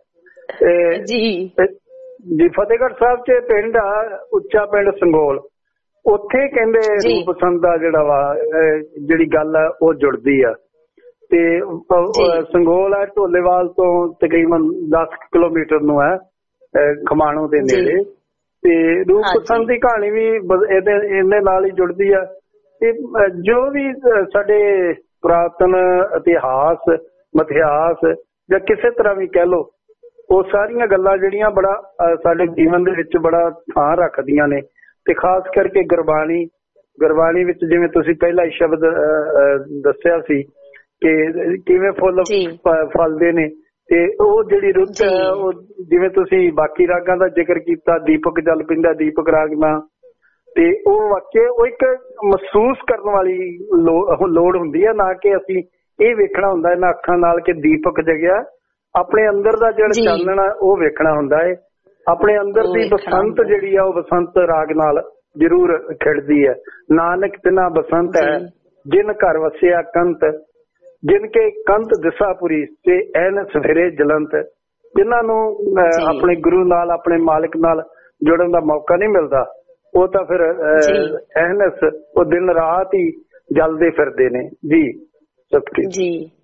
ਜੀ ਫਤਿਹਗੜ੍ਹ ਸਾਹਿਬ ਚ ਪਿੰਡ ਆ ਉੱਚਾ ਪਿੰਡ ਸੰਗੋਲ, ਉੱਥੇ ਕਹਿੰਦੇ ਰੂਪ ਬਸੰਤ ਦਾ ਜਿਹੜਾ ਵਾ ਜਿਹੜੀ ਗੱਲ ਆ ਉਹ ਜੁੜਦੀ ਆ। ਤੇ ਸੰਗੋਲ ਹੈ ਢੋਲੇਵਾਲ ਤੋਂ ਤਕਰੀਬਨ ਦਸ ਕਿਲੋਮੀਟਰ ਨੂੰ ਹੈ, ਖਮਾਣੋ ਦੇ ਨੇੜੇ। ਤੇ ਰੂਪ ਬਸੰਤ ਦੀ ਕਹਾਣੀ ਵੀ ਇਹਦੇ ਇਹਦੇ ਨਾਲ ਹੀ ਜੁੜਦੀ ਆ। ਤੇ ਜੋ ਵੀ ਸਾਡੇ ਪੁਰਾਤਨ ਇਤਿਹਾਸ, ਮਿਥਿਹਾਸ ਜਾਂ ਕਿਸੇ ਤਰ੍ਹਾਂ ਵੀ ਕਹਿ ਲਓ, ਉਹ ਸਾਰੀਆਂ ਗੱਲਾਂ ਜਿਹੜੀਆਂ ਬੜਾ ਸਾਡੇ ਜੀਵਨ ਦੇ ਵਿੱਚ ਬੜਾ ਥਾਂ ਰੱਖਦੀਆਂ ਨੇ। ਤੇ ਖਾਸ ਕਰਕੇ ਗੁਰਬਾਣੀ ਗੁਰਬਾਣੀ ਵਿੱਚ ਜਿਵੇਂ ਤੁਸੀਂ ਪਹਿਲਾ ਹੀ ਸ਼ਬਦ ਦੱਸਿਆ ਸੀ ਕਿ ਕਿਵੇਂ ਫੁੱਲ ਫਲਦੇ ਨੇ, ਤੇ ਉਹ ਜਿਹੜੀ ਰੁੱਤ ਹੈ ਉਹ ਜਿਵੇਂ ਤੁਸੀਂ ਬਾਕੀ ਰਾਗਾਂ ਦਾ ਜ਼ਿਕਰ ਕੀਤਾ, ਦੀਪਕ ਜਲ ਪਿੰਦਾ ਦੀਪਕ ਰਾਗ ਨਾਲ, ਤੇ ਉਹ ਵਾਕਿਆ ਉਹ ਇੱਕ ਮਹਿਸੂਸ ਕਰਨ ਵਾਲੀ ਲੋੜ ਹੁੰਦੀ ਹੈ, ਨਾ ਕਿ ਅਸੀਂ ਇਹ ਵੇਖਣਾ ਹੁੰਦਾ ਇਹਨਾਂ ਅੱਖਾਂ ਨਾਲ ਕਿ ਦੀਪਕ ਜਗਿਆ। ਆਪਣੇ ਅੰਦਰ ਦਾ ਜਿਹੜਾ ਚਾਨਣ ਆ ਉਹ ਵੇਖਣਾ ਹੁੰਦਾ ਹੈ। ਆਪਣੇ ਅੰਦਰ ਦੀ ਬਸੰਤ ਜਿਹੜੀ ਆ ਉਹ ਬਸੰਤ ਰਾਗ ਨਾਲ ਜ਼ਰੂਰ ਖਿੜਦੀ ਹੈ। ਨਾਨਕ ਤਿਨਾ ਬਸੰਤ ਹੈ ਜਿਨ ਘਰ ਵਸਿਆ ਕੰਤ, ਜਿਨ ਕੇ ਕੰਤ ਦਿਸਾਪੁਰੀ ਤੇ ਐਨ ਸਵੇਰੇ ਜਲੰਤ। ਜਿਨ੍ਹਾਂ ਨੂੰ ਆਪਣੇ ਗੁਰੂ ਨਾਲ, ਆਪਣੇ ਮਾਲਕ ਨਾਲ ਜੁੜਨ ਦਾ ਮੌਕਾ ਨਹੀਂ ਮਿਲਦਾ, ਉਹ ਤਾਂ ਫਿਰ ਐਨਸ ਉਹ ਦਿਨ ਰਾਤ ਹੀ ਜਲਦੇ ਫਿਰਦੇ ਨੇ। ਜੀ ਜੀ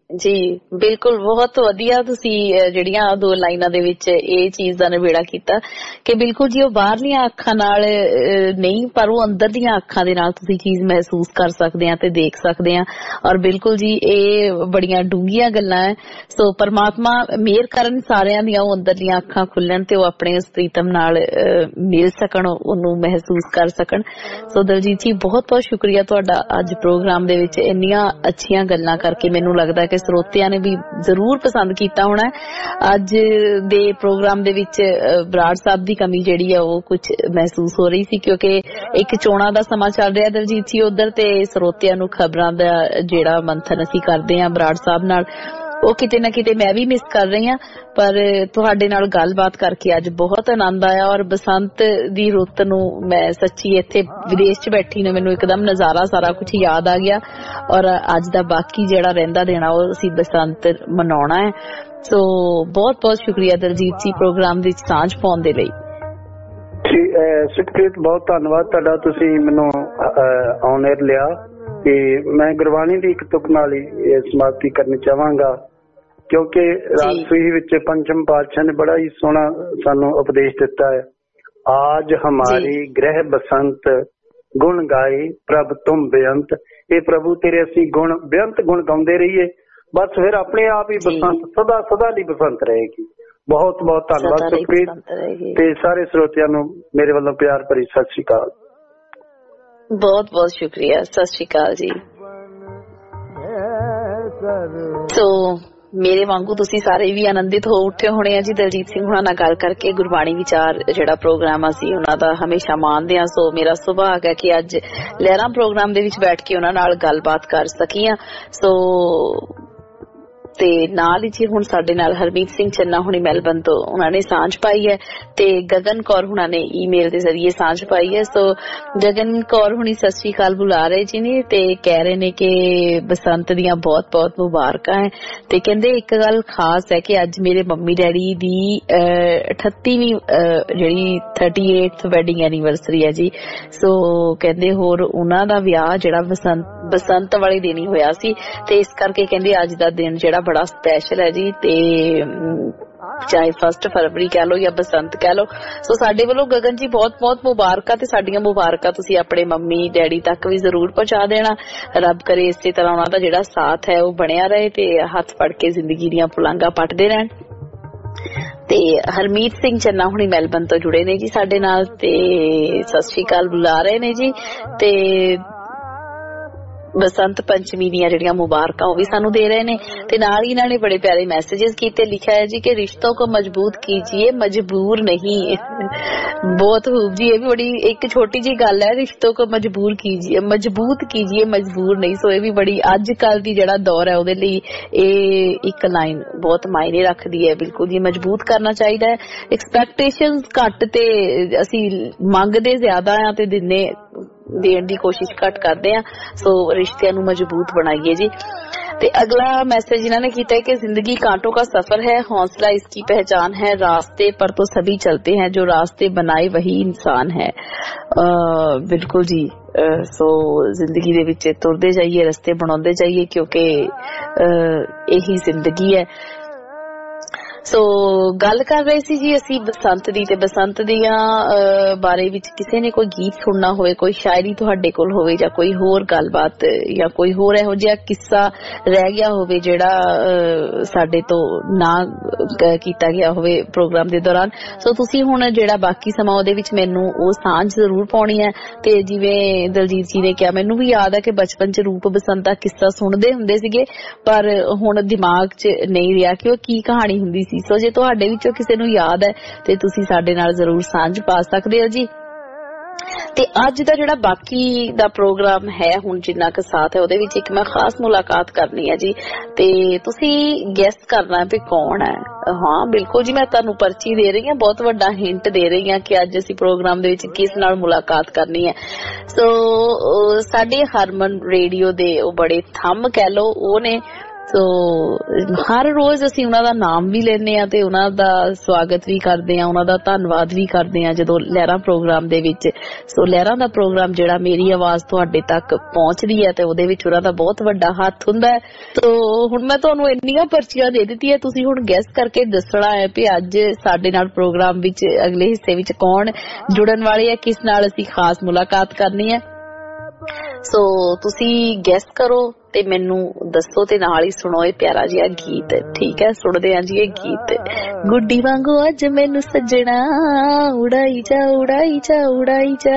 ਜੀ ਬਿਲਕੁਲ ਬਹੁਤ ਵਧੀਆ ਤੁਸੀਂ ਜਿਹੜੀਆਂ ਦੋ ਲਾਈਨਾਂ ਦੇ ਵਿੱਚ ਇਹ ਚੀਜ਼ ਦਾ ਨਿਬੇੜਾ ਕੀਤਾ ਕਿ ਬਿਲਕੁਲ ਜੀ ਉਹ ਬਾਹਰਲੀਆਂ ਅੱਖਾਂ ਨਾਲ ਨਹੀਂ ਪਰ ਉਹ ਅੰਦਰ ਦੀਆਂ ਅੱਖਾਂ ਦੇ ਨਾਲ ਤੁਸੀਂ ਚੀਜ਼ ਮਹਿਸੂਸ ਕਰ ਸਕਦੇ ਆ ਤੇ ਦੇਖ ਸਕਦੇ ਆ ਔਰ ਬਿਲਕੁਲ ਜੀ ਇਹ ਬੜੀਆਂ ਡੂੰਘੀਆਂ ਗੱਲਾਂ ਹੈ। ਸੋ ਪਰਮਾਤਮਾ ਮਿਹਰ ਕਰਨ ਸਾਰਿਆਂ ਦੀਆਂ ਉਹ ਅੰਦਰਲੀਆਂ ਅੱਖਾਂ ਖੁੱਲਣ ਤੇ ਉਹ ਆਪਣੇ ਉਸ ਪ੍ਰੀਤਮ ਨਾਲ ਮਿਲ ਸਕਣ ਉਹਨੂੰ ਮਹਿਸੂਸ ਕਰ ਸਕਣ। ਸੋ ਦਲਜੀਤ ਜੀ ਬਹੁਤ ਬਹੁਤ ਸ਼ੁਕਰੀਆ ਤੁਹਾਡਾ ਅੱਜ ਪ੍ਰੋਗਰਾਮ ਦੇ ਵਿੱਚ ਇੰਨੀਆਂ ਅੱਛੀਆਂ ਗੱਲਾਂ ਕਰਕੇ ਮੈਨੂੰ ਲੱਗਦਾ ਕਿ ਸਰੋਤਿਆਂ ਨੇ ਵੀ ਜ਼ਰੂਰ ਪਸੰਦ ਕੀਤਾ ਹੋਣਾ। ਅੱਜ ਦੇ ਪ੍ਰੋਗਰਾਮ ਦੇ ਵਿੱਚ ਬਰਾੜ ਸਾਹਿਬ ਦੀ ਕਮੀ ਜਿਹੜੀ ਆ ਉਹ ਕੁਝ ਮਹਿਸੂਸ ਹੋ ਰਹੀ ਸੀ ਕਿਉਂਕਿ ਇੱਕ ਚੋਣਾਂ ਦਾ ਸਮਾਂ ਚੱਲ ਰਿਹਾ ਦਲਜੀਤ ਜੀ ਉਧਰ ਤੇ ਸਰੋਤਿਆਂ ਨੂੰ ਖਬਰਾਂ ਦਾ ਜਿਹੜਾ ਮੰਥਨ ਅਸੀਂ ਕਰਦੇ ਹਾਂ ਬਰਾੜ ਸਾਹਿਬ ਨਾਲ ਉਹ ਕਿਤੇ ਨਾ ਕਿਤੇ ਮੈਂ ਵੀ ਮਿਸ ਕਰ ਰਹੀ ਹਾਂ। ਪਰ ਤੁਹਾਡੇ ਨਾਲ ਗੱਲਬਾਤ ਕਰਕੇ ਅੱਜ ਬਹੁਤ ਆਨੰਦ ਆਇਆ ਔਰ ਬਸੰਤ ਦੀ ਰੁੱਤ ਨੂੰ ਮੈਂ ਸੱਚੀ ਇੱਥੇ ਵਿਦੇਸ਼ 'ਚ ਬੈਠੀ ਨੇ ਮੈਨੂੰ ਇੱਕਦਮ ਨਜ਼ਾਰਾ ਸਾਰਾ ਕੁਝ ਯਾਦ ਆ ਗਿਆ ਔਰ ਅੱਜ ਦਾ ਬਾਕੀ ਜਿਹੜਾ ਰਹਿੰਦਾ ਦੇਣਾ ਉਹ ਅਸੀਂ ਬਸੰਤ ਮਨਾਉਣਾ ਹੈ। ਸੋ ਬਹੁਤ ਬਹੁਤ ਸ਼ੁਕਰੀਆ ਦਲਜੀਤ ਜੀ ਪ੍ਰੋਗਰਾਮ ਵਿੱਚ ਸਾਂਝ ਪਾਉਣ ਦੇ ਲਈ। ਸੁਖਪ੍ਰੀਤ ਬਹੁਤ ਧੰਨਵਾਦ ਤੁਹਾਡਾ ਤੁਸੀਂ ਮੈਨੂੰ ਔਨ 에ਅਰ ਲਿਆ ਤੇ ਮੈਂ ਗੁਰਬਾਣੀ ਦੀ ਇੱਕ ਤੁਕ ਨਾਲ ਹੀ ਸਮਾਪਤੀ ਕਰਨੀ ਚਾਹਾਂਗਾ ਕਿਉਂਕਿ ਰਾਜਸੂਹੀ ਵਿੱਚ ਪੰਚਮ ਪਾਤਸ਼ਾਹ ਨੇ ਬੜਾ ਹੀ ਸੋਹਣਾ ਸਾਨੂੰ ਉਪਦੇਸ਼ ਦਿੱਤਾ ਹੈ। ਆਜ ਹਮਾਰੀ ਗ੍ਰਹਿ ਬਸੰਤ ਗੁਣ ਗਾਏ ਪ੍ਰਭ ਤੁਮ ਬੇਅੰਤ। ਇਹ ਪ੍ਰਭੂ ਤੇਰੇ ਅਸੀਂ ਗੁਣ ਬੇਅੰਤ ਗੁਣ ਗਾਉਂਦੇ ਰਹੀਏ ਬਸ ਫਿਰ ਆਪਣੇ ਆਪ ਹੀ ਬਸੰਤ ਸਦਾ ਸਦਾ ਲਈ ਬਸੰਤ ਰਹੇਗੀ। ਬਹੁਤ ਬਹੁਤ ਧੰਨਵਾਦ ਸੁਖਪ੍ਰੀਤ ਤੇ ਸਾਰੇ ਸਰੋਤਿਆਂ ਨੂੰ ਮੇਰੇ ਵੱਲੋਂ ਪਿਆਰ ਭਰੀ ਸਤਿ ਸ਼੍ਰੀ ਅਕਾਲ। ਬਹੁਤ ਬਹੁਤ ਸ਼ੁਕਰੀਆ ਸਤਿ ਸ਼੍ਰੀ ਅਕਾਲ ਜੀ। ਸੋ ਮੇਰੇ ਵਾਂਗੂ ਤੁਸੀਂ ਸਾਰੇ ਵੀ ਆਨੰਦਿਤ ਹੋ ਉੱਠੇ ਹੋਣੇ ਆ ਜੀ ਦਲਜੀਤ ਸਿੰਘ ਹੁਣਾਂ ਨਾਲ ਗੱਲ ਕਰਕੇ। ਗੁਰਬਾਣੀ ਵਿਚਾਰ ਜਿਹੜਾ ਪ੍ਰੋਗਰਾਮ ਅਸੀਂ ਉਹਨਾਂ ਦਾ ਹਮੇਸ਼ਾ ਮਾਣਦੇ ਹਾਂ। ਸੋ ਮੇਰਾ ਸੁਭਾਗ ਹੈ ਕਿ ਅੱਜ ਲਹਿਰਾਂ ਪ੍ਰੋਗਰਾਮ ਦੇ ਵਿੱਚ ਬੈਠ ਕੇ ਉਹਨਾਂ ਨਾਲ ਗੱਲਬਾਤ ਕਰ ਸਕੀ ਹਾਂ। ਸੋ ਤੇ ਨਾਲ ਹੀ ਜੀ ਹੁਣ ਸਾਡੇ ਨਾਲ ਹਰਮੀਤ ਸਿੰਘ ਚੰਨਾ ਹੁਣੀ ਮੈਲਬਨ ਤੋਂ ਉਹਨਾਂ ਨੇ ਸਾਂਝ ਪਾਈ ਹੈ ਤੇ ਗਗਨ ਕੌਰ ਹੁਣਾਂ ਨੇ ਈਮੇਲ ਦੇ ਜ਼ਰੀਏ ਸਾਂਝ ਪਾਈ ਹੈ। ਸੋ ਗਗਨ ਕੌਰ ਹੁਣੀ ਸਤਿ ਸ਼੍ਰੀ ਅਕਾਲ ਬੁਲਾ ਰਹੇ ਜੀ ਨੇ ਤੇ ਕਹਿ ਰਹੇ ਨੇ ਕਿ ਬਸੰਤ ਦੀਆਂ ਬਹੁਤ ਬਹੁਤ ਮੁਬਾਰਕਾਂ ਹੈ ਤੇ ਕਹਿੰਦੇ ਇੱਕ ਗੱਲ ਖਾਸ ਹੈ ਕਿ ਅੱਜ ਮੇਰੇ ਮੰਮੀ ਡੈਡੀ ਦੀ ਅਠੱਤੀਵੀਂ ਜਿਹੜੀ ਥਰਟੀ ਏਟਥ ਵੈਡਿੰਗ ਐਨੀਵਰਸਰੀ ਹੈ ਜੀ। ਸੋ ਕਹਿੰਦੇ ਹੋਰ ਉਹਨਾਂ ਦਾ ਵਿਆਹ ਜਿਹੜਾ ਬਸੰਤ ਬਸੰਤ ਵਾਲੇ ਦਿਨ ਹੀ ਹੋਇਆ ਸੀ ਤੇ ਇਸ ਕਰਕੇ ਕਹਿੰਦੇ ਅੱਜ ਦਾ ਦਿਨ ਜਿਹੜਾ ਬੜਾ ਸਪੈਸ਼ਲ ਹੈ ਜੀ ਤੇ ਚਾਹੇ ਫਸਟ ਫਰਵਰੀ ਕਹਿ ਲੋ ਜਾਂ ਬਸੰਤ ਕਹਿ ਲੋ। ਸੋ ਸਾਡੇ ਵੱਲੋਂ ਗਗਨ ਜੀ ਬਹੁਤ ਬਹੁਤ ਮੁਬਾਰਕਾਂ ਤੇ ਸਾਡੀਆਂ ਮੁਬਾਰਕਾਂ ਤੁਸੀਂ ਆਪਣੇ ਮੰਮੀ ਡੈਡੀ ਤੱਕ ਵੀ ਜ਼ਰੂਰ ਪਹੁੰਚਾ ਦੇਣਾ। ਰੱਬ ਕਰੇ ਇਸੇ ਤਰ੍ਹਾਂ ਉਹਨਾਂ ਦਾ ਜਿਹੜਾ ਸਾਥ ਹੈ ਉਹ ਬਣਿਆ ਰਹੇ ਤੇ ਹੱਥ ਫੜ ਕੇ ਜ਼ਿੰਦਗੀ ਦੀਆਂ ਪੁਲਾਂਘਾਂ ਪੱਟਦੇ ਰਹਿਣ। ਤੇ ਹਰਮੀਤ ਸਿੰਘ ਚੰਨਾ ਹੁਣੀ ਮੈਲਬਨ ਤੋਂ ਜੁੜੇ ਨੇ ਜੀ ਸਾਡੇ ਨਾਲ ਤੇ ਸਤਿ ਸ਼੍ਰੀ ਅਕਾਲ ਬੁਲਾ ਰਹੇ ਨੇ ਜੀ ਤੇ ਬਸੰਤ ਪੰਚਮੀ ਦੀਆਂ ਜਿਹੜੀਆਂ ਮੁਬਾਰਕਾਂ ਉਹ ਵੀ ਸਾਨੂੰ ਦੇ ਰਹੇ ਨੇ ਤੇ ਨਾਲ ਹੀ ਇਹਨਾਂ ਨੇ ਬੜੇ ਪਿਆਰੇ ਮੈਸੇजेस ਕੀਤੇ। ਲਿਖਿਆ ਹੈ ਜੀ ਕਿ ਰਿਸ਼ਤੋं को मजबूत कीजिए मजबूर नहीं। बहुत खूब जी। ये भी बड़ी एक छोटी जी गल है रिश्तों को मजबूर कीजिए मजबूत कीजिए मजबूर नहीं। सो ये भी बड़ी अज कल दी जेड़ा दौर है ਉਹਦੇ ਲਈ ਇਹ ਇੱਕ ਲਾਈਨ ਬਹੁਤ ਮਾਇਨੇ ਰੱਖਦੀ ਹੈ। ਬਿਲਕੁਲ ਜੀ ਮਜ਼ਬੂਤ ਕਰਨਾ ਚਾਹੀਦਾ ਹੈ। ਐਕਸਪੈਕਟੇਸ਼ਨਸ ਘੱਟ ਤੇ ਅਸੀਂ ਮੰਗਦੇ ਜ਼ਿਆਦਾ ਆ ਤੇ ਦਿੰਨੇ ਦੇਣ ਦੀ ਕੋਸ਼ਿਸ਼ ਘੱਟ ਕਰਦੇ ਆ। ਸੋ ਰਿਸ਼ਤਿਆਂ ਨੂੰ ਮਜ਼ਬੂਤ ਬਣਾਈਏ ਜੀ। ਤੇ ਅਗਲਾ ਮੈਸੇਜ ਇਹਨਾਂ ਨੇ ਕੀਤਾ ਹੈ ਕਿ जिंदगी कांटों का सफर है हौसला इसकी पहचान है रास्ते पर तो सभी चलते हैं जो रास्ते बनाए वही इंसान है। बिल्कुल जी। सो जिंदगी ਦੇ ਵਿੱਚ ਤੁਰਦੇ ਜਾਈਏ ਰਸਤੇ ਬਣਾਉਂਦੇ ਜਾਈਏ ਕਿਉਂਕਿ ਇਹੀ ਜ਼ਿੰਦਗੀ ਹੈ। ਸੋ ਗੱਲ ਕਰ ਰਹੇ ਸੀ ਜੀ ਅਸੀਂ ਬਸੰਤ ਦੀ ਤੇ ਬਸੰਤ ਦੀਆਂ ਬਾਰੇ ਵਿੱਚ ਕਿਸੇ ਨੇ ਕੋਈ ਗੀਤ ਸੁਣਨਾ ਹੋਵੇ ਕੋਈ ਸ਼ਾਇਰੀ ਤੁਹਾਡੇ ਕੋਲ ਹੋਵੇ ਜਾਂ ਕੋਈ ਹੋਰ ਗੱਲਬਾਤ ਜਾਂ ਕੋਈ ਹੋਰ ਇਹੋ ਜਿਹਾ ਕਿੱਸਾ ਰਹਿ ਗਿਆ ਹੋਵੇ ਜਿਹੜਾ ਸਾਡੇ ਤੋਂ ਨਾ ਕੀਤਾ ਗਿਆ ਹੋਵੇ ਪ੍ਰੋਗਰਾਮ ਦੇ ਦੌਰਾਨ। ਸੋ ਤੁਸੀਂ ਹੁਣ ਜਿਹੜਾ ਬਾਕੀ ਸਮਾਂ ਉਹਦੇ ਵਿੱਚ ਮੈਨੂੰ ਉਹ ਸਾਂਝ ਜ਼ਰੂਰ ਪਾਉਣੀ ਹੈ। ਤੇ ਜਿਵੇਂ ਦਲਜੀਤ ਜੀ ਨੇ ਕਿਹਾ ਮੈਨੂੰ ਵੀ ਯਾਦ ਹੈ ਕਿ ਬਚਪਨ ਚ ਰੂਪ ਬਸੰਤ ਦਾ ਕਿੱਸਾ ਸੁਣਦੇ ਹੁੰਦੇ ਸੀਗੇ ਪਰ ਹੁਣ ਦਿਮਾਗ ਚ ਨਹੀਂ ਰਿਹਾ ਕਿ ਉਹ ਕੀ ਕਹਾਣੀ ਹੁੰਦੀ ਸੀ। ਸੋ ਜੇ ਤੁਹਾਡੇ ਵਿੱਚੋਂ ਕਿਸੇ ਨੂੰ ਯਾਦ ਹੈ ਤੇ ਤੁਸੀਂ ਸਾਡੇ ਨਾਲ ਜ਼ਰੂਰ ਸਾਂਝ ਪਾ ਸਕਦੇ ਹੋ ਜੀ। ਤੇ ਅੱਜ ਦਾ ਜਿਹੜਾ ਬਾਕੀ ਦਾ ਪ੍ਰੋਗਰਾਮ ਹੈ ਹੁਣ ਜਿੰਨਾ ਕੁ ਸਾਥ ਹੈ ਉਹਦੇ ਵਿੱਚ ਇੱਕ ਮੈਂ ਖਾਸ ਮੁਲਾਕਾਤ ਕਰਨੀ ਹੈ ਜੀ ਤੇ ਤੁਸੀਂ ਗੈਸ ਕਰਨਾ ਵੀ ਕੌਣ ਹੈ। ਹਾਂ ਬਿਲਕੁਲ ਜੀ ਮੈਂ ਤੁਹਾਨੂੰ ਪਰਚੀ ਦੇ ਰਹੀ ਹਾਂ ਬਹੁਤ ਵੱਡਾ ਹਿੰਟ ਦੇ ਰਹੀ ਹਾਂ ਕਿ ਅੱਜ ਅਸੀਂ ਪ੍ਰੋਗਰਾਮ ਦੇ ਵਿੱਚ ਕਿਸ ਨਾਲ ਮੁਲਾਕਾਤ ਕਰਨੀ ਹੈ। ਸੋ ਸਾਡੇ ਹਰਮਨ ਰੇਡੀਓ ਦੇ ਉਹ ਬੜੇ ਥੰਮ ਕਹਿ ਲਓ ਉਹ ਨੇ ਸੋ ਹਰ ਰੋਜ਼ ਅਸੀਂ ਉਹਨਾਂ ਦਾ ਨਾਮ ਵੀ ਲੈਂਦੇ ਹਾਂ ਤੇ ਉਹਨਾਂ ਦਾ ਸਵਾਗਤ ਵੀ ਕਰਦੇ ਹਾਂ, ਉਹਨਾਂ ਦਾ ਧੰਨਵਾਦ ਵੀ ਕਰਦੇ ਹਾਂ ਜਦੋਂ ਲਹਿਰਾਂ ਪ੍ਰੋਗਰਾਮ ਦੇ ਵਿੱਚ। ਸੋ ਲਹਿਰਾਂ ਦਾ ਪ੍ਰੋਗਰਾਮ ਜਿਹੜਾ ਮੇਰੀ ਆਵਾਜ਼ ਤੁਹਾਡੇ ਤੱਕ ਪਹੁੰਚਦੀ ਹੈ ਤੇ ਉਹਦੇ ਵਿੱਚ ਉਹਨਾਂ ਦਾ ਬਹੁਤ ਵੱਡਾ ਹੱਥ ਹੁੰਦਾ ਹੈ। ਸੋ ਹੁਣ ਮੈਂ ਤੁਹਾਨੂੰ ਇੰਨੀਆਂ ਪਰਚੀਆਂ ਦੇ ਦਿੱਤੀਆਂ, ਤੁਸੀਂ ਹੁਣ ਗੈਸ ਕਰਕੇ ਦੱਸਣਾ ਹੈ ਵੀ ਅੱਜ ਸਾਡੇ ਨਾਲ ਪ੍ਰੋਗਰਾਮ ਵਿੱਚ ਅਗਲੇ ਹਿੱਸੇ ਵਿੱਚ ਕੌਣ ਜੁੜਨ ਵਾਲੇ ਹੈ, ਕਿਸ ਨਾਲ ਅਸੀਂ ਖਾਸ ਮੁਲਾਕਾਤ ਕਰਨੀ ਹੈ। ਸੋ ਤੁਸੀਂ ਗੈਸ ਕਰੋ ਤੇ ਮੈਨੂੰ ਦੱਸੋ ਤੇ ਨਾਲ ਹੀ ਸੁਣੋ ਇਹ ਪਿਆਰਾ ਜਿਹਾ ਗੀਤ। ਠੀਕ ਹੈ, ਸੁਣਦੇ ਹਾਂ ਜੀ ਇਹ ਗੀਤ। ਗੁੱਡੀ ਵਾਂਗੂ ਅੱਜ ਮੈਨੂੰ ਸੱਜਣਾ ਉਡਾਈ ਜਾ ਉਡਾਈ ਜਾ ਉਡਾਈ ਜਾ।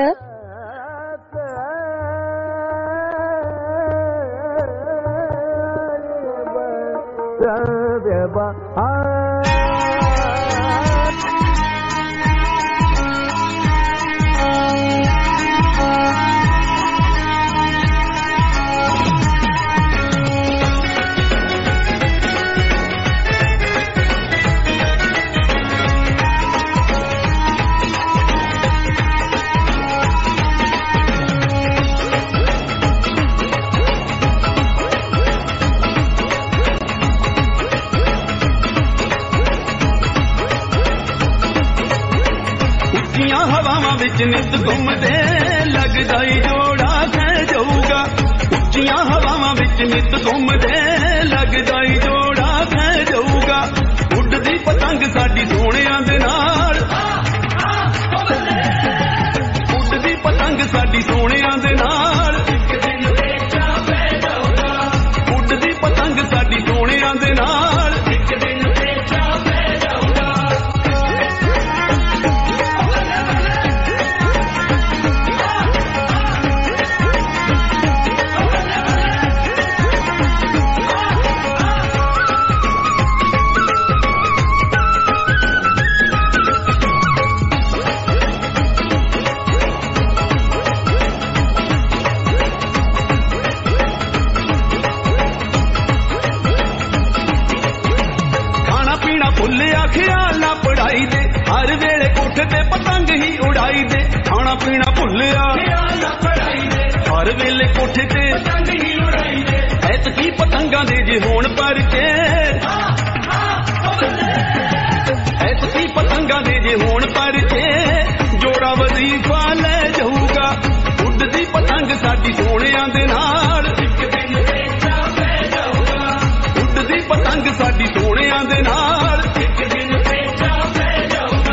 ਵਿੱਚ ਨਿਤ ਘੁੰਮਦੇ ਲੱਗਦਾ ਈ ਜੋੜਾ ਖੈ ਜਾਊਗਾ। ਉੱਚੀਆਂ ਹਵਾਵਾਂ ਵਿੱਚ ਨਿਤ ਘੁੰਮਦੇ ਲੱਗਦਾ ਈ ਜੋੜਾ ਖੈ ਜਾਊਗਾ। ਉੱਡਦੀ ਪਤੰਗ ਸਾਡੀ ਸੋਹਣਿਆਂ ਦੇ ਨਾਲ, ਉੱਡਦੀ ਪਤੰਗ ਸਾਡੀ ਸੋਹਣਿਆਂ ਦੇ ਨਾਲ। ਇੱਕ ਦਿਨ ਵੇਚਾ ਪੈ ਜਾਊਗਾ। ਉੱਡਦੀ ਪਤੰਗ ਸਾਡੀ ਸੋਹਣਿਆਂ ਦੇ ਨਾਲ। ਇੱਕ ਦਿਨ ਵੇਚਾ ਪੈ ਜਾਊਗਾ। ਹਰ ਵੇਲੇ ਕੋਠੇ ਤੇ ਪਤੰਗ ਹੀ ਉਡਾਈ ਦੇ। ਖਾਣਾ ਪੀਣਾ ਭੁੱਲਿਆ ਹਰ ਵੇਲੇ ਕੋਠੇ ਤੇ ਪਤੰਗ ਹੀ ਉਡਾਈ ਦੇ। ਐਤਕੀ ਪਤੰਗਾਂ ਦੇ ਜੇ ਹੋਣ ਪਰ ਕੇ, ਐਤਕੀ ਪਤੰਗਾਂ ਦੇ ਜੇ ਹੋਣ ਪਰ ਕੇ ਜੋੜਾ ਵਜ਼ੀਫਾ ਲੈ ਜਾਊਗਾ। ਉੱਡਦੀ ਪਤੰਗ ਸਾਡੀ ਸੋਹਣਿਆਂ ਦੇ ਨਾਲ। ਇੱਕ ਦਿਨ ਵੇਚਾ ਪੈ ਜਾਊਗਾ। ਉੱਡਦੀ ਪਤੰਗ ਸਾਡੀ ਸੋਹਣਿਆਂ ਦੇ ਨਾਲ। ਇੱਕ ਦਿਨ ਵੇਚਾ ਪੈ ਜਾਊਗਾ।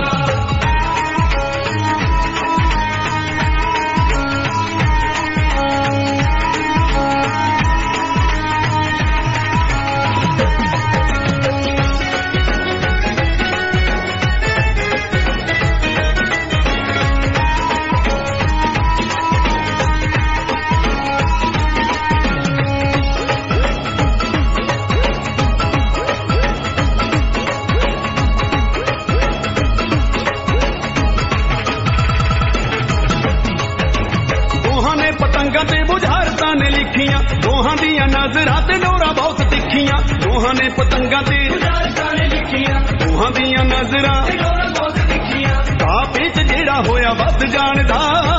ਤੇ ਬੁਝਾਰਤਾਂ ਨੇ ਲਿਖੀਆਂ ਦੋਹਾਂ ਦੀਆਂ ਨਜ਼ਰਾਂ ਤੇ ਡੋਰਾ ਬਹੁਤ ਤਿੱਖੀਆਂ। ਦੋਹਾਂ ਨੇ ਪਤੰਗਾਂ ਤੇ ਬੁਝਾਰਤਾਂ ਨੇ ਲਿਖੀਆਂ ਦੋਹਾਂ ਦੀਆਂ ਨਜ਼ਰਾਂ ਤੇ ਡੋਰਾ ਬਹੁਤ ਤਿੱਖੀਆਂ। ਕਾਪ ਵਿੱਚ ਜਿਹੜਾ ਹੋਇਆ ਵੱਧ ਜਾਣਦਾ,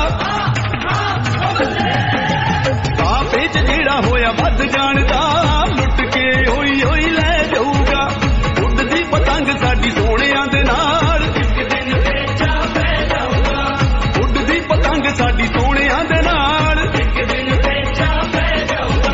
ਕਾਪ ਵਿੱਚ ਜਿਹੜਾ ਹੋਇਆ ਵੱਧ ਜਾਣਦਾ। ਲੁੱਟ ਕੇ ਹੋਈ ਹੋਈ ਲੈ ਜਾਊਗਾ। ਉੱਡਦੀ ਪਤੰਗ ਸਾਡੀ ਸੋਹਣਿਆਂ ਦੇ ਨਾਲ। ਇੱਕ ਦਿਨ ਵੇਚਾ ਪੈ ਜਾਊਗਾ। ਉੱਡਦੀ ਪਤੰਗ ਸਾਡੀ ਸੋਹਣਿਆਂ ਦੇ ਨਾਲ। ਇੱਕ ਦਿਨ ਵੇਚਾ ਪੈ ਜਾਊਗਾ।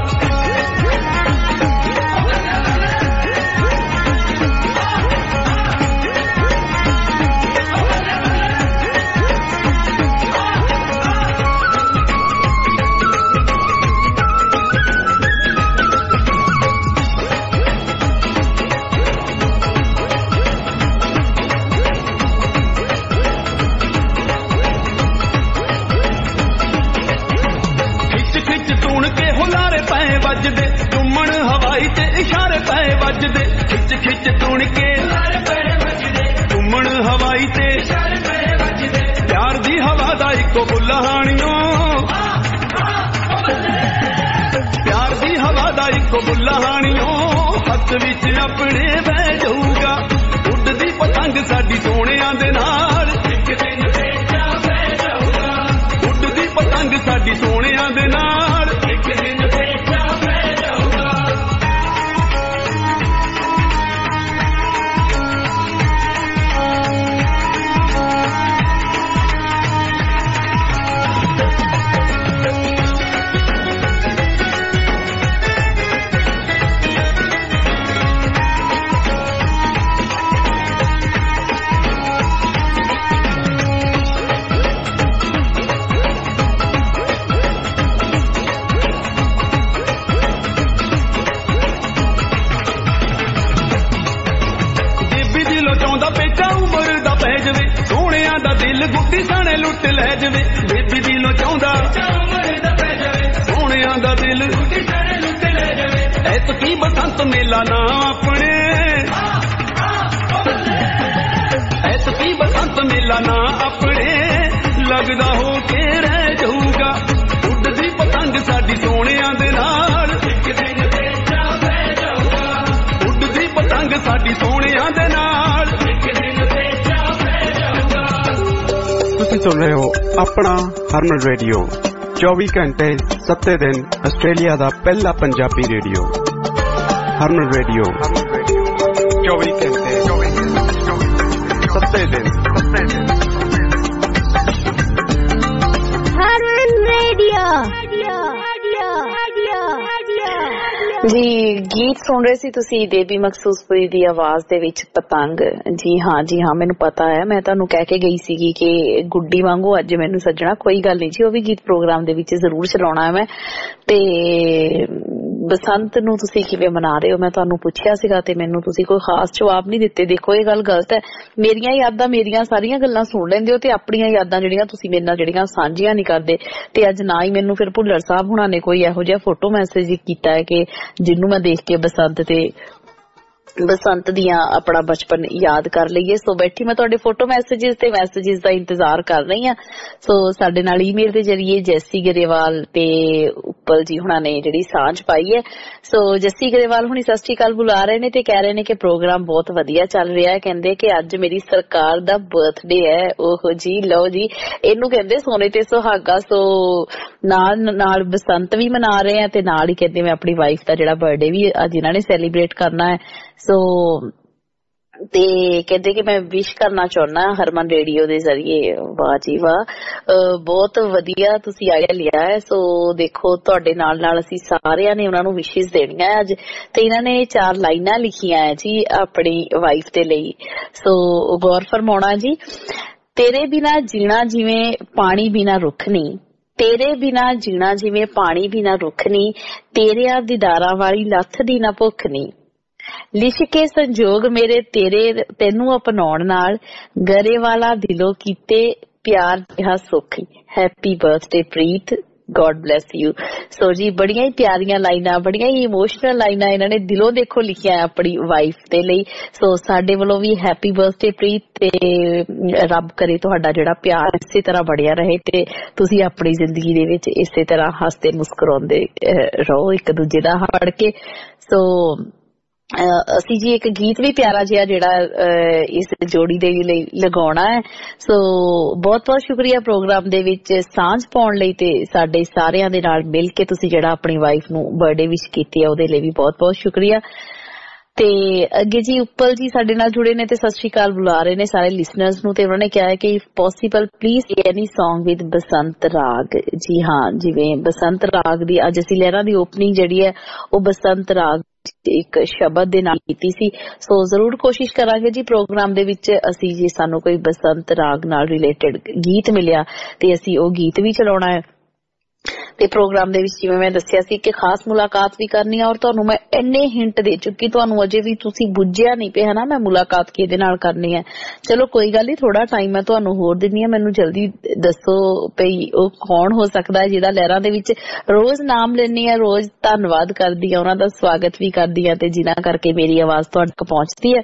ਵੱਜਦੇ ਚੁੰਮਣ ਹਵਾਈ ਤੇ ਇਸ਼ਾਰੇ ਪਏ ਵੱਜਦੇ। ਖਿੱਚ ਖਿੱਚ ਤੁਣ ਕੇ ਚੁੰਮਣ ਹਵਾਈ ਤੇ ਇਸ਼ਾਰੇ ਪਏ ਵੱਜਦੇ। ਪਿਆਰ ਦੀ ਹਵਾ ਦਾ ਇੱਕੋ ਬੁੱਲਹਾਣੀਓ, ਪਿਆਰ ਦੀ ਹਵਾ ਦਾ ਇੱਕੋ ਬੁੱਲਹਾਣੀਓ। ਹੱਥ ਵਿੱਚ ਆਪਣੇ ਬਹਿ ਜਾਊਗਾ। ਉੱਡਦੀ ਪਤੰਗ ਸਾਡੀ ਸੋਹਣਿਆਂ ਦੇ ਨਾਲ। ਇੱਕ ਦਿਨ ਵੇਚਾ ਪੈ ਜਾਊਗਾ। ਉੱਡਦੀ ਪਤੰਗ ਸਾਡੀ ਸੋਹਣਿਆਂ ਦੇ ਨਾਲ। ਇੱਕ ਦਿਨ ਵੇਚਾ ਪੈ ਜਾਊਗਾ। ਲੁੱਟ ਲੈ ਜਾਵੇ ਬੇਬੀ ਦਿਲੋਂ ਚਾਹੁੰਦਾ ਸੋਹਣਿਆਂ ਦਾ ਦਿਲ ਐਤਕੀ ਬਸੰਤ ਮੇਲਾ ਨਾ ਆਪਣੇ ਐਤਕੀ ਬਸੰਤ ਮੇਲਾ ਨਾ ਆਪਣੇ ਲੱਗਦਾ ਹੋ ਕੇ ਰਹਿ ਜਾਊਗਾ ਉੱਡਦੀ ਪਤੰਗ ਸਾਡੀ ਸੋਹਣਿਆਂ ਦੇ ਨਾਲ ਇੱਕ ਦਿਨ ਵੇਚਾ ਪੈ ਜਾਊਗਾ ਉੱਡਦੀ ਪਤੰਗ ਸਾਡੀ ਸੋਹਣਿਆਂ ਦੇ ਨਾਲ ਇੱਕ ਦਿਨ ਵੇਚਾ ਪੈ ਜਾਊਗਾ। ਤੁਸੀਂ ਸੁਣ ਰਹੇ ਹੋ ਆਪਣਾ ਹਰਮਨ ਰੇਡੀਓ ਚੌਵੀ ਘੰਟੇ ਸੱਤੇ ਦਿਨ ਆਸਟ੍ਰੇਲੀਆ ਦਾ ਪਹਿਲਾ ਪੰਜਾਬੀ ਰੇਡੀਓ ਹਰਮਨ ਰੇਡੀਓ ਚੌਵੀ ਘੰਟੇ ਸੱਤੇ ਦਿਨ ਹਰਮਨ ਰੇਡੀਓ ਜੀ। ਗੀਤ ਸੁਣ ਰਹੇ ਸੀ ਤੁਸੀਂ ਦੇਵੀ ਮਖਸੂਸਪੁਰੀ ਦੀ ਆਵਾਜ਼ ਦੇ ਵਿੱਚ ਪਤੰਗ। ਜੀ ਹਾਂ ਜੀ ਹਾਂ ਮੈਨੂੰ ਪਤਾ ਹੈ, ਮੈਂ ਤੁਹਾਨੂੰ ਕਹਿ ਕੇ ਗਈ ਸੀਗੀ ਕਿ ਗੁੱਡੀ ਵਾਂਗੂ ਅੱਜ ਮੈਨੂੰ ਸੱਜਣਾ ਕੋਈ ਗੱਲ ਨਹੀਂ ਜੀ, ਉਹ ਵੀ ਗੀਤ ਪ੍ਰੋਗਰਾਮ ਦੇ ਵਿੱਚ ਜ਼ਰੂਰ ਚਲਾਉਣਾ ਹੈ ਮੈਂ। ਤੇ ਬਸੰਤ ਨੂੰ ਤੁਸੀਂ ਕਿਵੇਂ ਮਨਾ ਰਹੇ ਹੋ ਮੈਂ ਤੁਹਾਨੂੰ ਪੁੱਛਿਆ ਸੀਗਾ ਤੇ ਮੈਨੂੰ ਤੁਸੀਂ ਕੋਈ ਖਾਸ ਜਵਾਬ ਨਹੀਂ ਦਿੱਤੇ। ਦੇਖੋ ਇਹ ਗੱਲ ਗਲਤ ਹੈ, ਮੇਰੀਆਂ ਯਾਦਾਂ ਮੇਰੀਆਂ ਸਾਰੀਆਂ ਗੱਲਾਂ ਸੁਣ ਲੈਂਦੇ ਹੋ ਤੇ ਆਪਣੀਆਂ ਯਾਦਾਂ ਜਿਹੜੀਆਂ ਤੁਸੀਂ ਮੇਰੇ ਨਾਲ ਜਿਹੜੀਆਂ ਸਾਂਝੀਆਂ ਨਹੀਂ ਕਰਦੇ। ਤੇ ਅੱਜ ਨਾ ਹੀ ਮੈਨੂੰ ਫਿਰ ਭੁੱਲਰ ਸਾਹਿਬ ਹੁਣਾਂ ਨੇ ਕੋਈ ਇਹੋ ਜਿਹਾ ਫੋਟੋ ਮੈਸੇਜ ਕੀਤਾ ਹੈ ਕਿ ਜਿਹਨੂੰ ਮੈਂ ਦੇਖ ਕੇ ਬਸੰਤ ਤੇ ਬਸੰਤ ਦੀਆਂ ਆਪਣਾ ਬਚਪਨ ਯਾਦ ਕਰ ਲਈਏ। ਸੋ ਬੈਠੀ ਮੈਂ ਤੁਹਾਡੇ ਫੋਟੋ ਮੈਸੇजेस ਤੇ ਮੈਸੇजेस ਦਾ ਇੰਤਜ਼ਾਰ ਕਰ ਰਹੀ ਹਾਂ। ਸੋ ਸਾਡੇ ਨਾਲ ਈਮੇਲ ਦੇ ਜਰੀਏ ਜੈਸੀ ਗਰੇਵਾਲ ਤੇ ਉੱਪਲ ਜੀ ਹੁਣਾਂ ਨੇ ਜਿਹੜੀ ਸਾਂਝ ਪਾਈ ਹੈ। ਸੋ ਜੱਸੀ ਗਰੇਵਾਲ ਹੁਣੀ ਸਤਿ ਸ਼੍ਰੀ ਅਕਾਲ ਬੁਲਾ ਰਹੇ ਨੇ ਤੇ ਕਹਿ ਰਹੇ ਨੇ ਕਿ ਪ੍ਰੋਗਰਾਮ ਬਹੁਤ ਵਧੀਆ ਚੱਲ ਰਿਹਾ ਹੈ। ਕਹਿੰਦੇ ਕਿ ਅੱਜ ਮੇਰੀ ਸਰਕਾਰ ਦਾ ਬਰਥਡੇ ਹੈ। ਉਹ ਜੀ ਲਓ ਜੀ, ਇਹਨੂੰ ਕਹਿੰਦੇ ਸੋਨੇ ਤੇ ਸੁਹਾਗਾ। ਸੋ ਨਾਲ ਨਾਲ ਬਸੰਤ ਵੀ ਮਨਾ ਰਹੇ ਆ ਤੇ ਨਾਲ ਹੀ ਕਹਿੰਦੇ ਮੈਂ ਆਪਣੀ ਵਾਈਫ ਦਾ ਜਿਹੜਾ ਬਰਥਡੇ ਵੀ ਅੱਜ ਇਹਨਾਂ ਨੇ ਸੈਲੀਬ੍ਰੇਟ ਕਰਨਾ ਹੈ। ਸੋ ਤੇ ਕਹਿੰਦੇ ਕਿ ਮੈਂ ਵਿਸ਼ ਕਰਨਾ ਚਾਹੁੰਦਾ ਹਰਮਨ ਰੇਡੀਓ ਦੇ ਜ਼ਰੀਏ। ਵਾਹ ਜੀ ਵਾਹ, ਬਹੁਤ ਵਧੀਆ ਤੁਸੀਂ ਆਈਡੀਆ ਲਿਆ ਹੈ। ਸੋ ਦੇਖੋ ਤੁਹਾਡੇ ਨਾਲ ਨਾਲ ਅਸੀਂ ਸਾਰਿਆਂ ਨੇ ਉਹਨਾਂ ਨੂੰ ਵਿਸ਼ੇਸ ਦੇਣੀਆਂ ਹੈ ਅੱਜ। ਤੇ ਇਹਨਾਂ ਨੇ ਚਾਰ ਲਾਈਨਾਂ ਲਿਖੀਆਂ ਹੈ ਜੀ ਆਪਣੀ ਵਾਈਫ ਦੇ ਲਈ। ਸੋ ਗੌਰ ਫਰਮਾਉਣਾ ਜੀ। ਤੇਰੇ ਬਿਨਾ ਜੀਣਾ ਜਿਵੇਂ ਪਾਣੀ ਬਿਨਾ ਰੁੱਖ ਨਹੀਂ, ਤੇਰੇ ਬਿਨਾ ਜੀਣਾ ਜਿਵੇਂ ਪਾਣੀ ਬਿਨਾ ਰੁੱਖ ਨਹੀਂ, ਤੇਰਿਆਂ ਦੀਦਾਰਾਂ ਵਾਲੀ ਲੱਥ ਦੀ ਨਾ ਭੁੱਖ ਨਹੀਂ। ਲਿਖ ਕੇ ਸੰਜੋਗ ਮੇਰੇ ਤੇਰੇ ਤੈਨੂੰ ਅਪਣਾਉਣ ਨਾਲ ਗਰੇ ਵਾਲਾ ਦਿਲੋਂ ਕੀਤੇ ਪਿਆਰ ਜਿਹਾ ਸੁੱਖ। Happy birthday Preet, God bless you. So ਜੀ ਬੜੀਆਂ ਹੀ ਪਿਆਰੀਆਂ ਲਾਈਨਾਂ, ਬੜੀਆਂ ਹੀ ਇਮੋਸ਼ਨਲ ਲਾਈਨਾਂ ਇਹਨਾਂ ਨੇ ਦਿਲੋਂ ਦੇਖੋ ਲਿਖਿਆ ਆਪਣੀ ਵਾਈਫ ਦੇ ਲਈ। ਸੋ ਸਾਡੇ ਵੱਲੋਂ ਵੀ ਹੈਪੀ ਬਰਥਡੇ ਪ੍ਰੀਤ ਤੇ ਰੱਬ ਕਰੇ ਤੁਹਾਡਾ ਜਿਹੜਾ ਪਿਆਰ ਇਸੇ ਤਰ੍ਹਾਂ ਬਣਿਆ ਰਹੇ ਤੇ ਤੁਸੀਂ ਆਪਣੀ ਜ਼ਿੰਦਗੀ ਦੇ ਵਿੱਚ ਇਸੇ ਤਰ੍ਹਾਂ ਹੱਸਦੇ ਮੁਸਕਰਾਉਂਦੇ ਰਹੋ ਇੱਕ ਦੂਜੇ ਦਾ ਫੜ ਕੇ। ਸੋ ਅਸੀਂ ਜੀ ਇੱਕ ਗੀਤ ਵੀ ਪਿਆਰਾ ਜਿਹਾ ਜਿਹੜਾ ਇਸ ਜੋੜੀ ਦੇ ਲਈ ਲਗਾਉਣਾ ਹੈ। ਸੋ ਬਹੁਤ ਬਹੁਤ ਸ਼ੁਕਰੀਆ ਪ੍ਰੋਗਰਾਮ ਦੇ ਵਿੱਚ ਸਾਂਝ ਪਾਉਣ ਲਈ ਤੇ ਸਾਡੇ ਸਾਰਿਆਂ ਦੇ ਨਾਲ ਮਿਲ ਕੇ ਤੁਸੀਂ ਜਿਹੜਾ ਆਪਣੀ ਵਾਈਫ ਨੂੰ ਬਰਥਡੇ ਵਿਸ਼ ਕੀਤੀ ਹੈ ਉਹਦੇ ਲਈ ਵੀ ਬਹੁਤ ਬਹੁਤ ਸ਼ੁਕਰੀਆ। ਤੇ ਅੱਗੇ ਜੀ ਉੱਪਲ ਜੀ ਸਾਡੇ ਨਾਲ ਜੁੜੇ ਨੇ ਤੇ ਸਤਿ ਸ਼੍ਰੀ ਅਕਾਲ ਬੁਲਾ ਰਹੇ ਨੇ ਸਾਰੇ ਲਿਸਨਰਸ ਨੂੰ ਤੇ ਉਹਨਾਂ ਨੇ ਕਿਹਾ ਹੈ ਕਿ if possible please any song with Basant raag. ਜੀ ਹਾਂ, ਜਿਵੇਂ ਬਸੰਤ ਰਾਗ ਦੀ ਅੱਜ ਅਸੀਂ ਲਹਿਰਾਂ ਦੀ ਓਪਨਿੰਗ ਜਿਹੜੀ ਹੈ ਉਹ ਬਸੰਤ ਰਾਗ ਇੱਕ ਸ਼ਬਦ ਦੇ ਨਾਲ ਕੀਤੀ ਸੀ। ਸੋ ਜ਼ਰੂਰ ਕੋਸ਼ਿਸ਼ ਕਰਾਂਗੇ ਜੀ ਪ੍ਰੋਗਰਾਮ ਦੇ ਵਿੱਚ ਅਸੀਂ ਜੇ ਸਾਨੂੰ ਕੋਈ ਬਸੰਤ ਰਾਗ ਨਾਲ ਰਿਲੇਟਡ ਗੀਤ ਮਿਲਿਆ ਤੇ ਅਸੀਂ ਉਹ ਗੀਤ ਵੀ ਚਲਾਉਣਾ ਹੈ। ਤੇ ਪ੍ਰੋਗਰਾਮ ਦੇ ਵਿੱਚ ਜਿਵੇਂ ਮੈਂ ਦੱਸਿਆ ਸੀ ਕਿ ਖਾਸ ਮੁਲਾਕਾਤ ਵੀ ਕਰਨੀ ਆ ਔਰ ਤੁਹਾਨੂੰ ਮੈਂ ਇੰਨੇ ਹਿੰਟ ਦੇ ਚੁੱਕੀ, ਤੁਹਾਨੂੰ ਅਜੇ ਵੀ ਤੁਸੀਂ ਬੁੱਝਿਆ ਨਹੀਂ ਪਿਆ ਨਾ ਮੈਂ ਮੁਲਾਕਾਤ ਕਿਹਦੇ ਨਾਲ ਕਰਨੀ ਹੈ। ਚਲੋ ਕੋਈ ਗੱਲ ਨਹੀਂ, ਥੋੜਾ ਟਾਈਮ ਮੈਂ ਤੁਹਾਨੂੰ ਹੋਰ ਦਿੰਦੀ ਹਾਂ, ਮੈਨੂੰ ਜਲਦੀ ਦੱਸੋ ਭਈ ਉਹ ਕੌਣ ਹੋ ਸਕਦਾ ਹੈ ਜਿਹਦਾ ਲਹਿਰਾਂ ਦੇ ਵਿੱਚ ਰੋਜ਼ ਨਾਮ ਲੈਂਦੀ ਆ, ਰੋਜ਼ ਧੰਨਵਾਦ ਕਰਦੀ ਆ, ਉਹਨਾਂ ਦਾ ਸਵਾਗਤ ਵੀ ਕਰਦੀ ਆ ਤੇ ਜਿਨ੍ਹਾਂ ਕਰਕੇ ਮੇਰੀ ਆਵਾਜ਼ ਤੁਹਾਡੇ ਤੱਕ ਪਹੁੰਚਦੀ ਹੈ।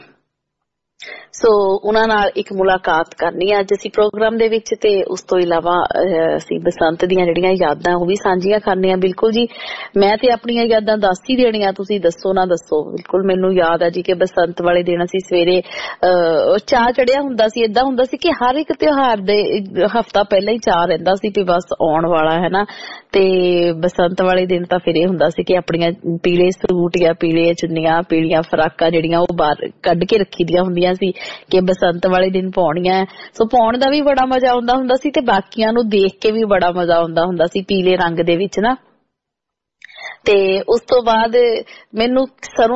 ਸੋ ਉਹਨਾਂ ਨਾਲ ਇੱਕ ਮੁਲਾਕਾਤ ਕਰਨੀ ਹੈ ਅੱਜ ਅਸੀਂ ਪ੍ਰੋਗਰਾਮ ਦੇ ਵਿੱਚ ਤੇ ਉਸ ਤੋਂ ਇਲਾਵਾ ਅਸੀਂ ਬਸੰਤ ਦੀਆਂ ਜਿਹੜੀਆਂ ਯਾਦਾਂ ਉਹ ਵੀ ਸਾਂਝੀਆਂ ਕਰਨੀਆਂ। ਬਿਲਕੁਲ ਜੀ, ਮੈਂ ਤੇ ਆਪਣੀਆਂ ਯਾਦਾਂ ਦੱਸ ਹੀ ਦੇਣੀਆਂ, ਤੁਸੀਂ ਦੱਸੋ ਨਾ ਦੱਸੋ। ਬਿਲਕੁਲ ਮੈਨੂੰ ਯਾਦ ਆ ਜੀ ਕਿ ਬਸੰਤ ਵਾਲੇ ਦਿਨ ਅਸੀਂ ਸਵੇਰੇ ਅਹ ਚਾਹ ਚੜਿਆ ਹੁੰਦਾ ਸੀ। ਏਦਾਂ ਹੁੰਦਾ ਸੀ ਕਿ ਹਰ ਇੱਕ ਤਿਉਹਾਰ ਦੇ ਹਫ਼ਤਾ ਪਹਿਲਾਂ ਹੀ ਚਾਹ ਰਹਿੰਦਾ ਸੀ ਕਿ ਬਸ ਆਉਣ ਵਾਲਾ ਹੈ ਨਾ। ਤੇ ਬਸੰਤ ਵਾਲੇ ਦਿਨ ਤਾਂ ਫਿਰ ਇਹ ਹੁੰਦਾ ਸੀ ਕਿ ਆਪਣੀਆਂ ਪੀਲੇ ਸੂਟ ਜਾਂ ਪੀਲੇ ਚੁੰਨੀਆਂ, ਪੀਲੀਆਂ ਫਰਾਕਾਂ ਜਿਹੜੀਆਂ ਉਹ ਬਾਹਰ ਕੱਢ ਕੇ ਰੱਖੀ ਦੀਆਂ ਹੁੰਦੀਆਂ ਸੀ ਕਿ ਬਸੰਤ ਵਾਲੇ ਦਿਨ ਪਾਉਣੀਆਂ। ਸੋ ਪਾਉਣ ਦਾ ਵੀ ਬੜਾ ਮਜ਼ਾ ਆਉਂਦਾ ਹੁੰਦਾ ਸੀ ਤੇ ਬਾਕੀਆਂ ਨੂੰ ਦੇਖ ਕੇ ਵੀ ਬੜਾ ਮਜ਼ਾ ਆਉਂਦਾ ਹੁੰਦਾ ਸੀ ਪੀਲੇ ਰੰਗ ਦੇ ਵਿੱਚ ਨਾ। ਤੇ ਉਸ ਤੋਂ ਬਾਅਦ ਮੈਨੂੰ ਸਰੋਂ ਦੇ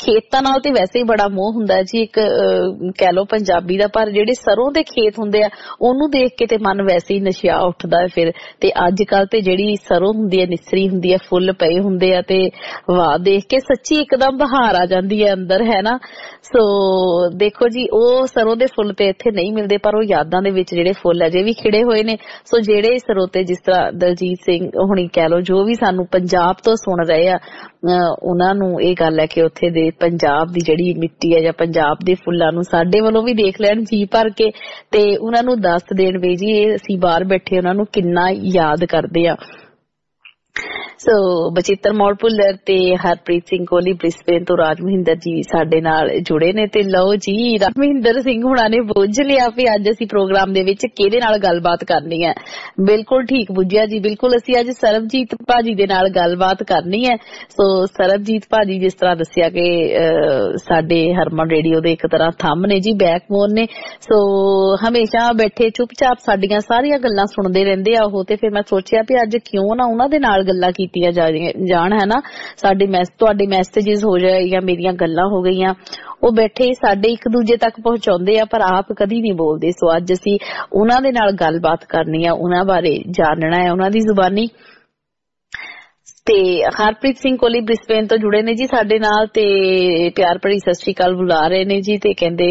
ਖੇਤਾਂ ਨਾਲ ਤੇ ਵੈਸੇ ਹੀ ਬੜਾ ਮੋਹ ਹੁੰਦਾ ਜੀ ਇੱਕ ਕਹਿ ਲਓ ਪੰਜਾਬੀ ਦਾ, ਪਰ ਜਿਹੜੇ ਸਰੋਂ ਦੇ ਖੇਤ ਹੁੰਦੇ ਆ ਉਹਨੂੰ ਦੇਖ ਕੇ ਤੇ ਮਨ ਵੈਸੇ ਹੀ ਨਸ਼ਿਆ ਉੱਠਦਾ ਹੈ ਫਿਰ। ਤੇ ਅੱਜ ਕੱਲ ਤੇ ਜਿਹੜੀ ਸਰੋਂ ਹੁੰਦੀ ਹੈ ਨਿਸਰੀ ਹੁੰਦੀ ਹੈ, ਫੁੱਲ ਪਏ ਹੁੰਦੇ ਆ ਤੇ ਵਾਹ ਦੇਖ ਕੇ ਸੱਚੀ ਇੱਕਦਮ ਬਹਾਰ ਆ ਜਾਂਦੀ ਹੈ ਅੰਦਰ, ਹੈ ਨਾ। ਸੋ ਦੇਖੋ ਜੀ ਉਹ ਸਰੋਂ ਦੇ ਫੁੱਲ ਤੇ ਇੱਥੇ ਨਹੀਂ ਮਿਲਦੇ, ਪਰ ਉਹ ਯਾਦਾਂ ਦੇ ਵਿੱਚ ਜਿਹੜੇ ਫੁੱਲ ਅਜੇ ਵੀ ਖਿੜੇ ਹੋਏ ਨੇ। ਸੋ ਜਿਹੜੇ ਸਰੋਤੇ ਜਿਸ ਤਰ੍ਹਾਂ ਦਲਜੀਤ ਸਿੰਘ ਹੁਣੀ ਕਹਿ ਲਓ, ਜੋ ਵੀ ਸਾਨੂੰ ਪੰਜਾਬ ਤੋਂ ਸੁਣ ਰਹੇ ਆ, ਉਹਨਾਂ ਨੂੰ ਇਹ ਗੱਲ ਹੈ ਕਿ ਉੱਥੇ ਦੇ ਪੰਜਾਬ ਦੀ ਜਿਹੜੀ ਮਿੱਟੀ ਹੈ ਜਾਂ ਪੰਜਾਬ ਦੇ ਫੁੱਲਾਂ ਨੂੰ ਸਾਡੇ ਵੱਲੋਂ ਵੀ ਦੇਖ ਲੈਣ ਜੀ ਭਰ ਕੇ, ਤੇ ਉਹਨਾਂ ਨੂੰ ਦੱਸ ਦੇਣ ਵੀ ਜੀ ਇਹ ਅਸੀਂ ਬਾਹਰ ਬੈਠੇ ਉਹਨਾਂ ਨੂੰ ਕਿੰਨਾ ਯਾਦ ਕਰਦੇ ਆ। ਸੋ ਬਚਿੱਤਰ ਮੌੜ ਭੁੱਲਰ ਤੇ ਹਰਪ੍ਰੀਤ ਸਿੰਘ ਕੋਹਲੀ ਬ੍ਰਿਸਬੇਨ ਤੋਂ ਰਾਜ ਮਹਿੰਦਰ ਜੀ ਸਾਡੇ ਨਾਲ ਜੁੜੇ ਨੇ। ਤੇ ਲਓ ਜੀ ਰਾਜ ਮਹਿੰਦਰ ਸਿੰਘ ਹੁਣਾਂ ਨੇ ਬੁੱਝ ਲਿਆ ਵੀ ਅੱਜ ਅਸੀਂ ਪ੍ਰੋਗਰਾਮ ਦੇ ਵਿੱਚ ਕਿਹਦੇ ਨਾਲ ਗੱਲਬਾਤ ਕਰਨੀ ਹੈ। ਬਿਲਕੁਲ ਠੀਕ ਬੁੱਝਿਆ ਜੀ, ਬਿਲਕੁਲ ਅਸੀਂ ਅੱਜ ਸਰਬਜੀਤ ਭਾਜੀ ਦੇ ਨਾਲ ਗੱਲਬਾਤ ਕਰਨੀ ਹੈ। ਸੋ ਸਰਬਜੀਤ ਭਾਜੀ ਜਿਸ ਤਰ੍ਹਾਂ ਦੱਸਿਆ ਕਿ ਸਾਡੇ ਹਰਮਨ ਰੇਡੀਓ ਦੇ ਇੱਕ ਤਰ੍ਹਾਂ ਥੰਮ ਨੇ ਜੀ, ਬੈਕਬੋਨ ਨੇ। ਸੋ ਹਮੇਸ਼ਾ ਬੈਠੇ ਚੁੱਪਚਾਪ ਸਾਡੀਆਂ ਸਾਰੀਆਂ ਗੱਲਾਂ ਸੁਣਦੇ ਰਹਿੰਦੇ ਆ ਉਹ, ਤੇ ਫਿਰ ਮੈਂ ਸੋਚਿਆ ਵੀ ਅੱਜ ਕਿਉਂ ਨਾ ਉਹਨਾਂ ਦੇ ਨਾਲ ਗੱਲਾਂ ਕੀਤੀਆਂ ਜਾਣ, ਹੈ ਨਾ। ਸਾਡੇ ਮੈਸ ਤੁਹਾਡੇ ਮੈਸੇजेस ਹੋ ਜਾਏ ਜਾਂ ਮੇਰੀਆਂ ਗੱਲਾਂ ਹੋ ਗਈਆਂ, ਉਹ ਬੈਠੇ ਸਾਡੇ ਇੱਕ ਦੂਜੇ ਤੱਕ ਪਹੁੰਚਾਉਂਦੇ ਆ ਪਰ ਆਪ ਕਦੀ ਨਹੀਂ ਬੋਲਦੇ। ਸੋ ਅੱਜ ਅਸੀਂ ਉਹਨਾਂ ਦੇ ਨਾਲ ਗੱਲਬਾਤ ਕਰਨੀ ਆ, ਉਹਨਾਂ ਬਾਰੇ ਜਾਣਨਾ ਹੈ, ਉਹਨਾਂ ਦੀ ਜ਼ੁਬਾਨੀ। ਤੇ ਹਰਪ੍ਰੀਤ ਸਿੰਘ ਕੋਹਲੀ ਬ੍ਰਿਸਬੇਨ ਤੋਂ ਜੁੜੇ ਨੇ ਜੀ ਸਾਡੇ ਨਾਲ, ਤੇ ਪਿਆਰ ਭਰੀ ਸਤਿ ਸ਼੍ਰੀ ਅਕਾਲ ਬੁਲਾ ਰਹੇ ਨੇ ਜੀ। ਤੇ ਕਹਿੰਦੇ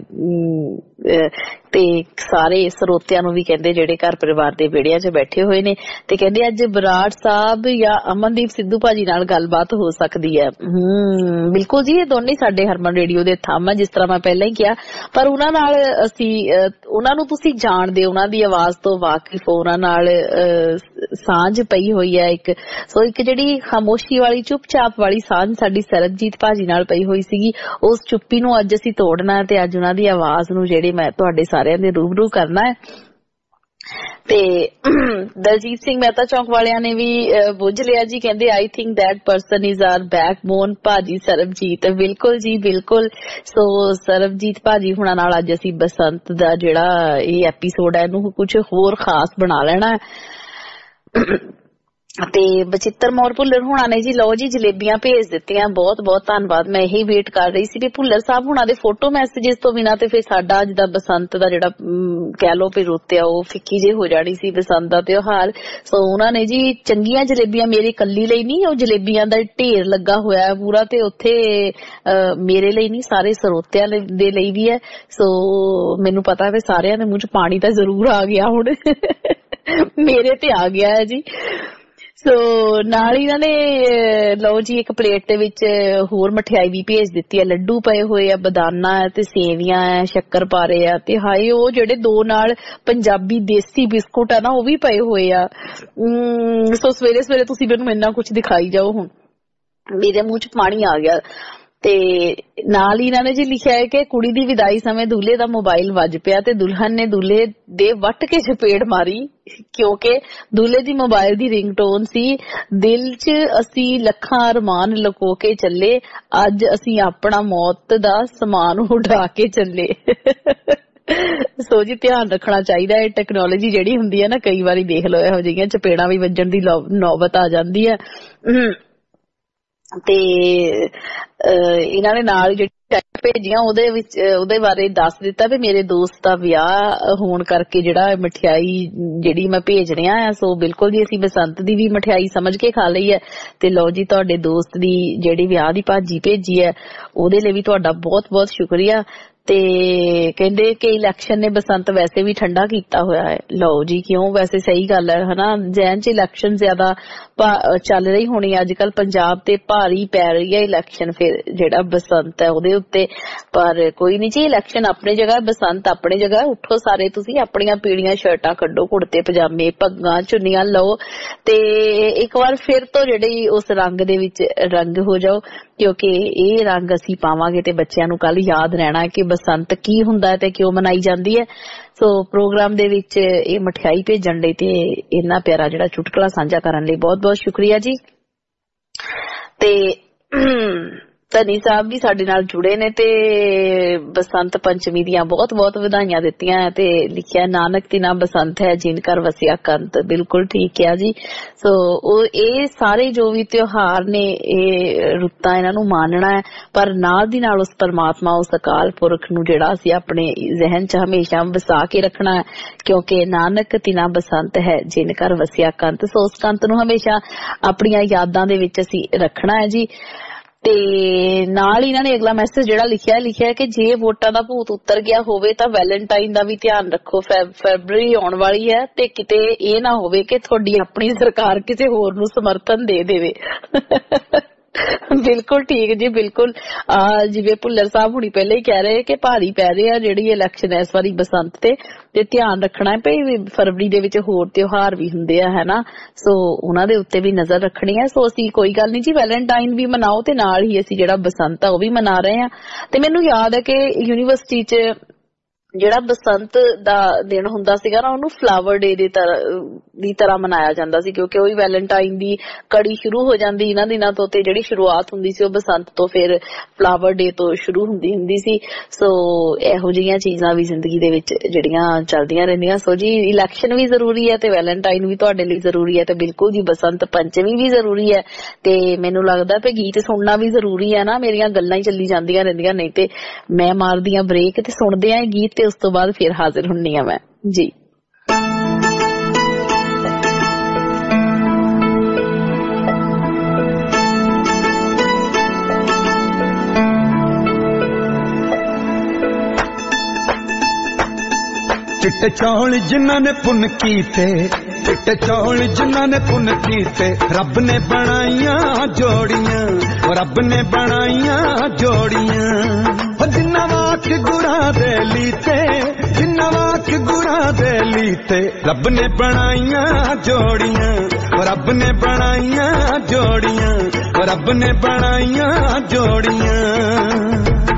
ਤੇ ਸਾਰੇ ਸਰੋਤਿਆਂ ਨੂੰ ਵੀ ਕਹਿੰਦੇ ਜਿਹੜੇ ਘਰ ਪਰਿਵਾਰ ਦੇ ਵਿਹੜਿਆਂ 'ਚ ਬੈਠੇ ਹੋਏ ਨੇ, ਤੇ ਕਹਿੰਦੇ ਅੱਜ ਬਰਾੜ ਸਾਹਿਬ ਜਾਂ ਅਮਨਦੀਪ ਸਿੱਧੂ ਭਾਜੀ ਨਾਲ ਗੱਲਬਾਤ ਹੋ ਸਕਦੀ ਹੈ। ਹਮ ਬਿਲਕੁਲ ਜੀ, ਇਹ ਦੋਨੇ ਸਾਡੇ ਹਰਮਨ ਰੇਡੀਓ ਦੇ ਥੰਮ ਹੈ, ਜਿਸ ਤਰ੍ਹਾਂ ਮੈਂ ਪਹਿਲਾਂ ਹੀ ਕਿਹਾ। ਪਰ ਉਹਨਾਂ ਨਾਲ ਅਸੀਂ ਉਹਨਾਂ ਨੂੰ ਤੁਸੀਂ ਜਾਣਦੇ, ਉਹਨਾਂ ਦੀ ਆਵਾਜ਼ ਤੋਂ ਵਾਕਿਫ ਹੋ, ਉਹਨਾਂ ਨਾਲ ਸਾਂਝ ਪਈ ਹੋਈ ਹੈ ਇੱਕ। ਸੋ ਇੱਕ ਜਿਹੜੀ ਖਾਮੋਸ਼ੀ ਵਾਲੀ ਚੁੱਪਚਾਪ ਵਾਲੀ ਸਾਂਝ ਸਾਡੀ ਸਰਬਜੀਤ ਭਾਜੀ ਨਾਲ ਪਈ ਹੋਈ ਸੀਗੀ, ਉਸ ਚੁੱਪੀ ਨੂੰ ਅੱਜ ਅਸੀਂ ਤੋੜਨਾ ਤੇ ਅੱਜ ਉਹਨਾਂ ਦੀ ਆਵਾਜ਼ ਨੂੰ ਜਿਹੜੀ ਮੈਂ ਤੁਹਾਡੇ ਸਾਰਿਆਂ ਦੇ ਰੂਬਰੂ ਕਰਨਾ ਹੈ। ਤੇ ਦਲਜੀਤ ਸਿੰਘ ਮਹਿਤਾ ਚੌਂਕ ਵਾਲਿਆਂ ਨੇ ਵੀ ਬੁੱਝ ਲਿਆ ਜੀ, ਕਹਿੰਦੇ I think that person is our backbone ਭਾਜੀ ਸਰਬਜੀਤ। ਬਿਲਕੁਲ ਜੀ ਬਿਲਕੁਲ। ਸੋ ਸਰਬਜੀਤ ਭਾਜੀ ਹੁਣਾਂ ਨਾਲ ਅੱਜ ਅਸੀਂ ਬਸੰਤ ਦਾ ਜਿਹੜਾ ਇਹ ਐਪੀਸੋਡ ਹੈ ਇਹਨੂੰ ਕੁਝ ਹੋਰ ਖਾਸ ਬਣਾ ਲੈਣਾ ਹੈ। ਤੇ ਬਚਿੱਤਰ ਮੌੜ ਭੁੱਲਰ ਹੁਣਾਂ ਨੇ ਜੀ ਲਓ ਜੀ ਜਲੇਬੀਆਂ ਭੇਜ ਦਿੱਤੀਆਂ, ਬਹੁਤ ਬਹੁਤ ਧੰਨਵਾਦ। ਮੈਂ ਇਹੀ ਵੇਟ ਕਰ ਰਹੀ ਸੀ ਵੀ ਭੁੱਲਰ ਸਾਹਿਬ ਹੁਣਾਂ ਦੇ ਫੋਟੋ ਮੈਸੇजेस ਤੋਂ ਬਿਨਾਂ ਤੇ ਫਿਰ ਸਾਡਾ ਅੱਜ ਦਾ ਬਸੰਤ ਦਾ ਜਿਹੜਾ ਕਹਿ ਲਓ ਵੀ ਰੁੱਤ ਆ ਉਹ ਫਿੱਕੀ ਜਿਹੀ ਹੋ ਜਾਣੀ ਸੀ, ਬਸੰਤ ਦਾ ਤਿਉਹਾਰ। ਸੋ ਉਹਨਾਂ ਨੇ ਜੀ ਚੰਗੀਆਂ ਜਲੇਬੀਆਂ ਮੇਰੇ ਇਕੱਲੀ ਲਈ ਨਹੀਂ, ਉਹ ਜਲੇਬੀਆਂ ਦਾ ਢੇਰ ਲੱਗਾ ਹੋਇਆ ਹੈ ਪੂਰਾ, ਤੇ ਉੱਥੇ ਮੇਰੇ ਲਈ ਨਹੀਂ ਸਾਰੇ ਸਰੋਤਿਆਂ ਦੇ ਲਈ ਵੀ ਹੈ। ਸੋ ਮੈਨੂੰ ਪਤਾ ਵੀ ਸਾਰਿਆਂ ਦੇ ਮੂੰਹ 'ਚ ਪਾਣੀ ਤਾਂ ਜ਼ਰੂਰ ਆ ਗਿਆ ਹੁਣ ਮੇਰੇ ਤੇ ਆ ਗਿਆ ਹੈ ਜੀ। ਸੋ ਨਾਲ ਹੀ ਇਹਨਾਂ ਨੇ ਲਓ ਜੀ ਇੱਕ ਪਲੇਟ ਦੇ ਵਿੱਚ ਹੋਰ ਮਠਿਆਈ ਵੀ ਭੇਜ ਦਿੱਤੀ ਹੈ, ਲੱਡੂ ਪਏ ਹੋਏ ਆ, ਬਦਾਨਾ ਹੈ ਤੇ ਸੇਵੀਆਂ ਹੈ, ਸ਼ੱਕਰ ਪਾਰੇ ਆ, ਤੇ ਹਾਏ ਉਹ ਜਿਹੜੇ ਦੋ ਨਾਲ ਪੰਜਾਬੀ ਦੇਸੀ ਬਿਸਕੁਟ ਆ ਨਾ ਉਹ ਵੀ ਪਏ ਹੋਏ ਆ। ਸੋ ਸਵੇਰੇ ਸਵੇਰੇ ਤੁਸੀਂ ਮੈਨੂੰ ਇੰਨਾ ਕੁਛ ਦਿਖਾਈ ਜਾਓ, ਹੁਣ ਮੇਰੇ ਮੂੰਹ 'ਚ ਪਾਣੀ ਆ ਗਿਆ। ਤੇ ਨਾਲ ਹੀ ਇਹਨਾਂ ਨੇ ਜੀ ਲਿਖਿਆ ਹੈ ਕਿ ਕੁੜੀ ਦੀ ਵਿਦਾਈ ਸਮੇਂ ਦੁਲਹੇ ਦਾ ਮੋਬਾਈਲ ਵੱਜ ਪਿਆ ਤੇ ਦੁਲਹਨ ਨੇ ਦੁਲਹੇ ਦੇ ਵੱਟ ਕੇ ਚਪੇੜ ਮਾਰੀ, ਕਿਉਂਕਿ ਦੁਲਹੇ ਦੀ ਮੋਬਾਈਲ ਦੀ ਰਿੰਗਟੋਨ ਸੀ, ਦਿਲ 'ਚ ਅਸੀਂ ਲੱਖਾਂ ਅਰਮਾਨ ਲੁਕੋ ਕੇ ਚੱਲੇ, ਅੱਜ ਅਸੀਂ ਆਪਣਾ ਮੌਤ ਦਾ ਸਮਾਨ ਉਡਾ ਕੇ ਚੱਲੇ। ਸੋ ਜੀ ਧਿਆਨ ਰੱਖਣਾ ਚਾਹੀਦਾ ਹੈ, ਟੈਕਨੋਲੋਜੀ ਜਿਹੜੀ ਹੁੰਦੀ ਹੈ ਨਾ ਕਈ ਵਾਰੀ ਦੇਖ ਲਓ ਇਹੋ ਜਿਹੀਆਂ ਚਪੇੜਾਂ ਵੀ ਵੱਜਣ ਦੀ ਨੌਬਤ ਆ ਜਾਂਦੀ ਹੈ। ਤੇ ਇਹਨਾਂ ਨੇ ਨਾਲ ਜਿਹੜੀ ਭੇਜੀਆਂ ਉਹਦੇ ਵਿੱਚ ਉਹਦੇ ਬਾਰੇ ਦੱਸ ਦਿੱਤਾ ਵੀ ਮੇਰੇ ਦੋਸਤ ਦਾ ਵਿਆਹ ਹੋਣ ਕਰਕੇ ਜਿਹੜਾ ਮਠਿਆਈ ਜਿਹੜੀ ਮੈਂ ਭੇਜ ਰਿਹਾ ਆ, ਸੋ ਬਿਲਕੁਲ ਜੀ ਅਸੀਂ ਬਸੰਤ ਦੀ ਵੀ ਮਠਿਆਈ ਸਮਝ ਕੇ ਖਾ ਲਈ ਹੈ। ਤੇ ਲਓ ਜੀ ਤੁਹਾਡੇ ਦੋਸਤ ਦੀ ਜਿਹੜੀ ਵਿਆਹ ਦੀ ਭਾਜੀ ਭੇਜੀ ਹੈ ਉਹਦੇ ਲਈ ਵੀ ਤੁਹਾਡਾ ਬਹੁਤ ਬਹੁਤ ਸ਼ੁਕਰੀਆ। ਤੇ ਕਹਿੰਦੇ ਕਿ ਇਲੈਕਸ਼ਨ ਨੇ ਬਸੰਤ ਵੈਸੇ ਵੀ ਠੰਡਾ ਕੀਤਾ ਹੋਇਆ ਹੈ। ਲਓ ਜੀ ਕਿਉਂ, ਵੈਸੇ ਸਹੀ ਗੱਲ ਹੈ ਹਨਾ, ਜੈਨ 'ਚ ਇਲੈਕਸ਼ਨ ਜ਼ਿਆਦਾ ਚੱਲ ਰਹੀ ਹੋਣੀ ਅੱਜ ਕੱਲ ਪੰਜਾਬ ਤੇ, ਭਾਰੀ ਪੈ ਰਹੀ ਹੈ ਇਲੈਕਸ਼ਨ ਫਿਰ ਜਿਹੜਾ ਬਸੰਤ ਹੈ ਉਹਦੇ ਉੱਤੇ। ਪਰ ਕੋਈ ਨੀ ਜੀ, ਇਲੈਕਸ਼ਨ ਆਪਣੀ ਜਗ੍ਹਾ, ਬਸੰਤ ਆਪਣੀ ਜਗ੍ਹਾ। ਉੱਠੋ ਸਾਰੇ ਤੁਸੀਂ, ਆਪਣੀਆਂ ਪੀੜੀਆਂ ਸ਼ਰਟਾਂ ਕੱਢੋ, ਕੁੜਤੇ ਪਜਾਮੇ ਪੱਗਾਂ ਚੁੰਨੀਆਂ ਲਓ ਤੇ ਇੱਕ ਵਾਰ ਫਿਰ ਤੋਂ ਜਿਹੜੀ ਉਸ ਰੰਗ ਦੇ ਵਿੱਚ ਰੰਗ ਹੋ ਜਾਓ, ਕਿਉਂਕਿ ਇਹ ਰੰਗ ਅਸੀਂ ਪਾਵਾਂਗੇ ਤੇ ਬੱਚਿਆਂ ਨੂੰ ਕੱਲ ਯਾਦ ਰਹਿਣਾ ਕਿ ਬਸੰਤ ਕੀ ਹੁੰਦਾ ਤੇ ਕਿਉਂ ਮਨਾਈ ਜਾਂਦੀ ਹੈ। ਸੋ ਪ੍ਰੋਗਰਾਮ ਦੇ ਵਿੱਚ ਇਹ ਮਠਿਆਈ ਭੇਜਣ ਲਈ ਤੇ ਇੰਨਾ ਪਿਆਰਾ ਜਿਹੜਾ ਚੁਟਕਲਾ ਸਾਂਝਾ ਕਰਨ ਲਈ ਬਹੁਤ ਬਹੁਤ ਸ਼ੁਕਰੀਆ ਜੀ। ਤੇ ਧਨੀ ਸਾਹਿਬ ਵੀ ਸਾਡੇ ਨਾਲ ਜੁੜੇ ਨੇ ਤੇ ਬਸੰਤ ਪੰਚਮੀ ਦੀਆਂ ਬਹੁਤ ਬਹੁਤ ਵਧਾਈਆਂ ਦਿੱਤੀਆਂ ਤੇ ਲਿਖਿਆ ਨਾਨਕ ਤਿਨਾ ਬਸੰਤ ਹੈ ਜਿਨ ਘਰ ਵਸਿਆ ਕੰਤ। ਬਿਲਕੁਲ ਠੀਕ ਹੈ ਜੀ। ਸੋ ਉਹ ਇਹ ਸਾਰੇ ਜੋ ਵੀ ਤਿਉਹਾਰ ਨੇ ਇਹ ਰੁੱਤਾਂ ਇਹਨਾਂ ਨੂੰ ਮਾਨਣਾ ਹੈ, ਪਰ ਨਾਲ ਦੀ ਨਾਲ ਉਸ ਪਰਮਾਤਮਾ ਉਸ ਅਕਾਲ ਪੁਰਖ ਨੂੰ ਜਿਹੜਾ ਅਸੀਂ ਆਪਣੇ ਜ਼ਿਹਨ 'ਚ ਹਮੇਸ਼ਾ ਵਸਾ ਕੇ ਰੱਖਣਾ ਹੈ, ਕਿਉਂਕਿ ਨਾਨਕ ਤਿਨਾ ਬਸੰਤ ਹੈ ਜਿਨ ਘਰ ਵਸਿਆ ਕੰਤ। ਸੋ ਉਸ ਕੰਤ ਨੂੰ ਹਮੇਸ਼ਾ ਆਪਣੀਆਂ ਯਾਦਾਂ ਦੇ ਵਿੱਚ ਅਸੀਂ ਰੱਖਣਾ ਹੈ ਜੀ। ਤੇ ਨਾਲ ਇਹਨਾਂ ਨੇ ਅਗਲਾ ਮੈਸੇਜ ਜਿਹੜਾ ਲਿਖਿਆ ਲਿਖਿਆ ਕਿ ਜੇ ਵੋਟਾਂ ਦਾ ਭੂਤ ਉਤਰ ਗਿਆ ਹੋਵੇ ਤਾਂ ਵੈਲੈਂਟਾਈਨ ਦਾ ਵੀ ਧਿਆਨ ਰੱਖੋ, ਫੈਬਰਵਰੀ ਆਉਣ ਵਾਲੀ ਹੈ ਤੇ ਕਿਤੇ ਇਹ ਨਾ ਹੋਵੇ ਕਿ ਤੁਹਾਡੀ ਆਪਣੀ ਸਰਕਾਰ ਕਿਸੇ ਹੋਰ ਨੂੰ ਸਮਰਥਨ ਦੇ ਦੇਵੇ। ਬਿਲਕੁਲ ਠੀਕ ਜੀ, ਬਿਲਕੁਲ। ਆ ਜਿਵੇਂ ਭੁੱਲਰ ਸਾਹਿਬ ਹੁਣੀ ਪਹਿਲਾਂ ਹੀ ਕਹਿ ਰਹੇ ਕਿ ਭਾਰੀ ਪੈ ਰਹੇ ਆ ਜਿਹੜੀ ਇਲੈਕਸ਼ਨ ਇਸ ਵਾਰੀ ਬਸੰਤ ਤੇ ਤੇ ਧਿਆਨ ਰੱਖਣਾ ਹੈ ਭਈ ਫਰਵਰੀ ਦੇ ਵਿੱਚ ਹੋਰ ਤਿਉਹਾਰ ਵੀ ਹੁੰਦੇ ਆ ਹੈ ਨਾ, ਸੋ ਉਹਨਾਂ ਦੇ ਉੱਤੇ ਵੀ ਨਜ਼ਰ ਰੱਖਣੀ ਹੈ। ਸੋ ਅਸੀਂ ਕੋਈ ਗੱਲ ਨਹੀਂ ਜੀ, ਵੈਲੈਂਟਾਈਨ ਵੀ ਮਨਾਓ ਤੇ ਨਾਲ ਹੀ ਅਸੀਂ ਜਿਹੜਾ ਬਸੰਤ ਆ ਉਹ ਵੀ ਮਨਾ ਰਹੇ ਆ। ਤੇ ਮੈਨੂੰ ਯਾਦ ਹੈ ਕਿ ਯੂਨੀਵਰਸਿਟੀ 'ਚ ਜਿਹੜਾ ਬਸੰਤ ਦਾ ਦਿਨ ਹੁੰਦਾ ਸੀਗਾ ਨਾ ਉਹਨੂੰ ਫਲਾਵਰ ਡੇ ਦੇ ਦੀ ਤਰ੍ਹਾਂ ਮਨਾਇਆ ਜਾਂਦਾ ਸੀ, ਕਿਉਂਕਿ ਉਹੀ ਵੈਲੈਂਟਾਈਨ ਦੀ ਕੜੀ ਸ਼ੁਰੂ ਹੋ ਜਾਂਦੀ ਇਹਨਾਂ ਦਿਨਾਂ ਤੋਂ ਤੇ ਜਿਹੜੀ ਸ਼ੁਰੂਆਤ ਹੁੰਦੀ ਸੀ ਉਹ ਬਸੰਤ ਤੋਂ ਫਿਰ ਫਲਾਵਰ ਡੇ ਤੋਂ ਸ਼ੁਰੂ ਹੁੰਦੀ ਹੁੰਦੀ ਸੀ। ਸੋ ਇਹੋ ਜਿਹੀਆਂ ਚੀਜ਼ਾਂ ਵੀ ਜ਼ਿੰਦਗੀ ਦੇ ਵਿੱਚ ਜਿਹੜੀਆਂ ਚੱਲਦੀਆਂ ਰਹਿੰਦੀਆਂ। ਸੋ ਜੀ ਇਲੈਕਸ਼ਨ ਵੀ ਜ਼ਰੂਰੀ ਹੈ ਤੇ ਵੈਲੈਂਟਾਈਨ ਵੀ ਤੁਹਾਡੇ ਲਈ ਜ਼ਰੂਰੀ ਹੈ ਤੇ ਬਿਲਕੁਲ ਜੀ ਬਸੰਤ ਪੰਚਮੀ ਵੀ ਜ਼ਰੂਰੀ ਹੈ। ਤੇ ਮੈਨੂੰ ਲੱਗਦਾ ਕਿ ਗੀਤ ਸੁਣਨਾ ਵੀ ਜ਼ਰੂਰੀ ਹੈ ਨਾ, ਮੇਰੀਆਂ ਗੱਲਾਂ ਹੀ ਚੱਲੀ ਜਾਂਦੀਆਂ ਰਹਿੰਦੀਆਂ, ਨਹੀਂ ਤੇ ਮੈਂ ਮਾਰਦੀ ਆ ਬ੍ਰੇਕ ਤੇ ਸੁਣਦੇ ਆ ਗੀਤ ਤੇ ਉਸ ਤੋਂ ਬਾਅਦ ਫਿਰ ਹਾਜ਼ਰ ਹੁੰਨੀ ਆ ਮੈਂ ਜੀ। ਚਿੱਟੇ ਚੌਲ ਜਿਨ੍ਹਾਂ ਨੇ ਪੁੰਨ ਕੀਤੇ, ਚਿੱਟੇ ਚੌਲ ਜਿਨ੍ਹਾਂ ਨੇ ਪੁੰਨ ਕੀਤੇ, ਰੱਬ ਨੇ ਬਣਾਈਆਂ ਜੋੜੀਆਂ, ਰੱਬ ਨੇ ਬਣਾਈਆਂ ਜੋੜੀਆਂ। ਜਿੰਨਾ ਵਾਕ ਗੁਰਾਂ ਦੇ ਲੀਤੇ, ਜਿੰਨਾ ਵਾਕ ਗੁਰਾਂ ਦੇ ਲੀਤੇ, ਰੱਬ ਨੇ ਬਣਾਈਆਂ ਜੋੜੀਆਂ, ਰੱਬ ਨੇ ਬਣਾਈਆਂ ਜੋੜੀਆਂ, ਰੱਬ ਨੇ ਬਣਾਈਆਂ ਜੋੜੀਆਂ।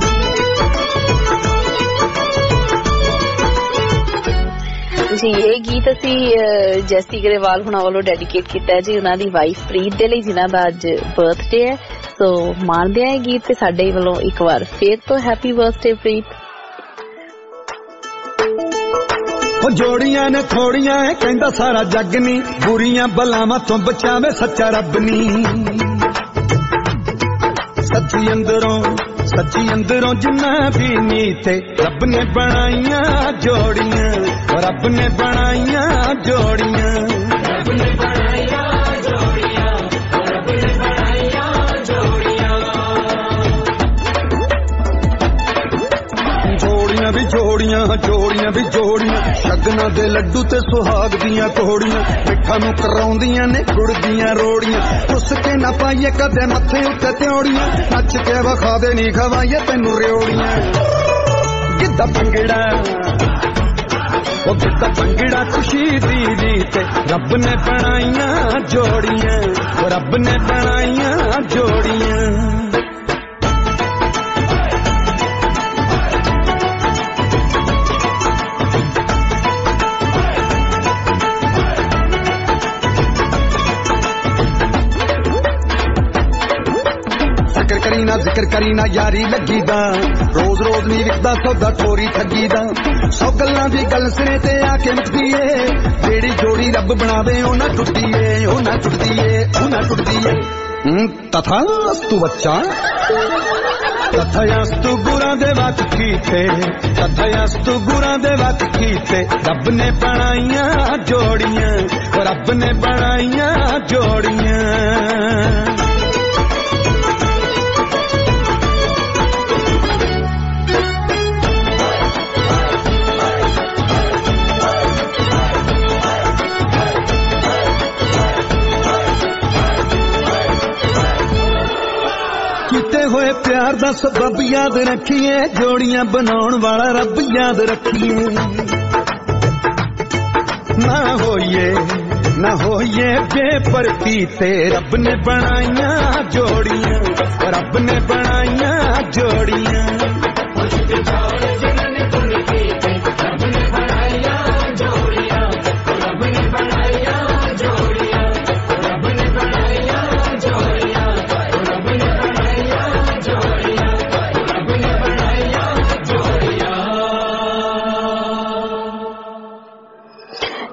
ਜੀ ਇਹ ਗੀਤ ਅਸੀਂ ਜੈਸੀ ਗਰੇਵਾਲ ਹੁਣਾਂ ਵੱਲੋਂ ਡੈਡੀਕੇਟ ਕੀਤਾ ਹੈ ਜੀ ਉਹਨਾਂ ਦੀ ਵਾਈਫ ਪ੍ਰੀਤ ਦੇ ਲਈ ਜਿਨ੍ਹਾਂ ਦਾ ਅੱਜ ਬਰਥਡੇ ਹੈ। ਸੋ ਮਾਣਦੇ ਆ ਇਹ ਗੀਤ ਤੇ ਸਾਡੇ ਵੱਲੋਂ ਇੱਕ ਵਾਰ ਫੇਰ ਤੋਂ ਹੈਪੀ ਬਰਥਡੇ ਪ੍ਰੀਤ। ਉਹ ਜੋੜੀਆਂ ਨੇ ਥੋੜੀਆਂ ਐ ਕਹਿੰਦਾ ਸਾਰਾ ਜੱਗ ਨੀ, ਬੁਰੀਆਂ ਬਲਾਵਾਂ ਤੋਂ ਬਚਾਵੇ ਸੱਚਾ ਰੱਬ ਨੀ। ਸੱਚੀ ਅੰਦਰੋਂ ਸੱਚੀ ਅੰਦਰੋਂ ਜਿੰਨਾ ਵੀ ਨੀਤੇ, ਰੱਬ ਨੇ ਬਣਾਈਆਂ ਜੋੜੀਆਂ, ਰੱਬ ਨੇ ਬਣਾਈਆਂ ਜੋੜੀਆਂ, ਰੱਬ ਨੇ ਬਣਾਈਆਂ ਜੋੜੀਆਂ, ਰੱਬ ਨੇ ਬਣਾਈਆਂ ਜੋੜੀਆਂ। ਜੋੜੀਆਂ ਵੀ ਜੋੜੀਆਂ, ਜੋੜੀਆਂ ਵੀ ਜੋੜੀਆਂ, ਸ਼ਗਨਾਂ ਦੇ ਲੱਡੂ ਤੇ ਸੁਹਾਗ ਦੀਆਂ ਕੋੜੀਆਂ, ਮਿੱਠਾ ਨੂੰ ਕਰਾਉਂਦੀਆਂ ਨੇ ਗੁੜ ਦੀਆਂ ਰੋੜੀਆਂ। ਉਸ ਕੇ ਨਾ ਪਾਈਏ ਕਦੇ ਮੱਥੇ ਉੱਤੇ ਤਿਉੜੀਆਂ, ਨੱਚ ਕੇ ਵਿਖਾ ਦੇ ਨੀ ਖਵਾਈਏ ਤੈਨੂੰ ਰਿਓੜੀਆਂ। ਗਿੱਧਾ ਭੰਗੜਾ ਉਹ ਗਿੱਧਾ ਭੰਗੜਾ ਖੁਸ਼ੀ ਦੀ ਦੀ ਤੇ, ਰੱਬ ਨੇ ਬਣਾਈਆਂ ਜੋੜੀਆਂ, ਰੱਬ ਨੇ ਬਣਾਈਆਂ ਜੋੜੀਆਂ। ਕਰੀ ਨਾ ਜ਼ਿਕਰ ਕਰੀ ਨਾ ਯਾਰੀ ਲੱਗੀ ਦਾ, ਰੋਜ਼ ਰੋਜ਼ ਨਹੀਂ ਵਿਕਦਾ ਸੌਦਾ ਠੋਰੀ ਠੱਗੀ ਦਾ। ਸੌ ਗੱਲਾਂ ਦੀ ਗੱਲ ਸਿਰੇ ਤੇ ਆ ਕੇ ਮੁੱਕਦੀ ਏ, ਜਿਹੜੀ ਜੋੜੀ ਰੱਬ ਬਣਾਵੇ ਉਹ ਨਾ ਟੁੱਟਦੀ ਏ, ਉਹ ਨਾ ਟੁੱਟਦੀ ਏ, ਉਹ ਨਾ ਟੁੱਟਦੀ ਏ। ਤਥਾਸਤੂ ਬੱਚਾ, ਤਥਾਸਤੂ ਗੁਰਾਂ ਦੇ ਵਕ ਕੀਤੇ, ਤਥਾਸਤੂ ਗੁਰਾਂ ਦੇ ਵਕ ਕੀਤੇ, ਰੱਬ ਨੇ ਬਣਾਈਆਂ ਜੋੜੀਆਂ, ਰੱਬ ਨੇ ਬਣਾਈਆਂ ਜੋੜੀਆਂ। ਕੀਤੇ ਹੋਏ ਪਿਆਰ ਦਾ ਸਬਬ ਯਾਦ ਰੱਖੀਏ, ਜੋੜੀਆਂ ਬਣਾਉਣ ਵਾਲਾ ਰੱਬ ਯਾਦ ਰੱਖੀਏ। ਨਾ ਹੋਈਏ ਨਾ ਹੋਈਏ ਬੇਪਰਤੀ ਤੇ, ਰੱਬ ਨੇ ਬਣਾਈਆਂ ਜੋੜੀਆਂ, ਰੱਬ ਨੇ ਬਣਾਈਆਂ ਜੋੜੀਆਂ।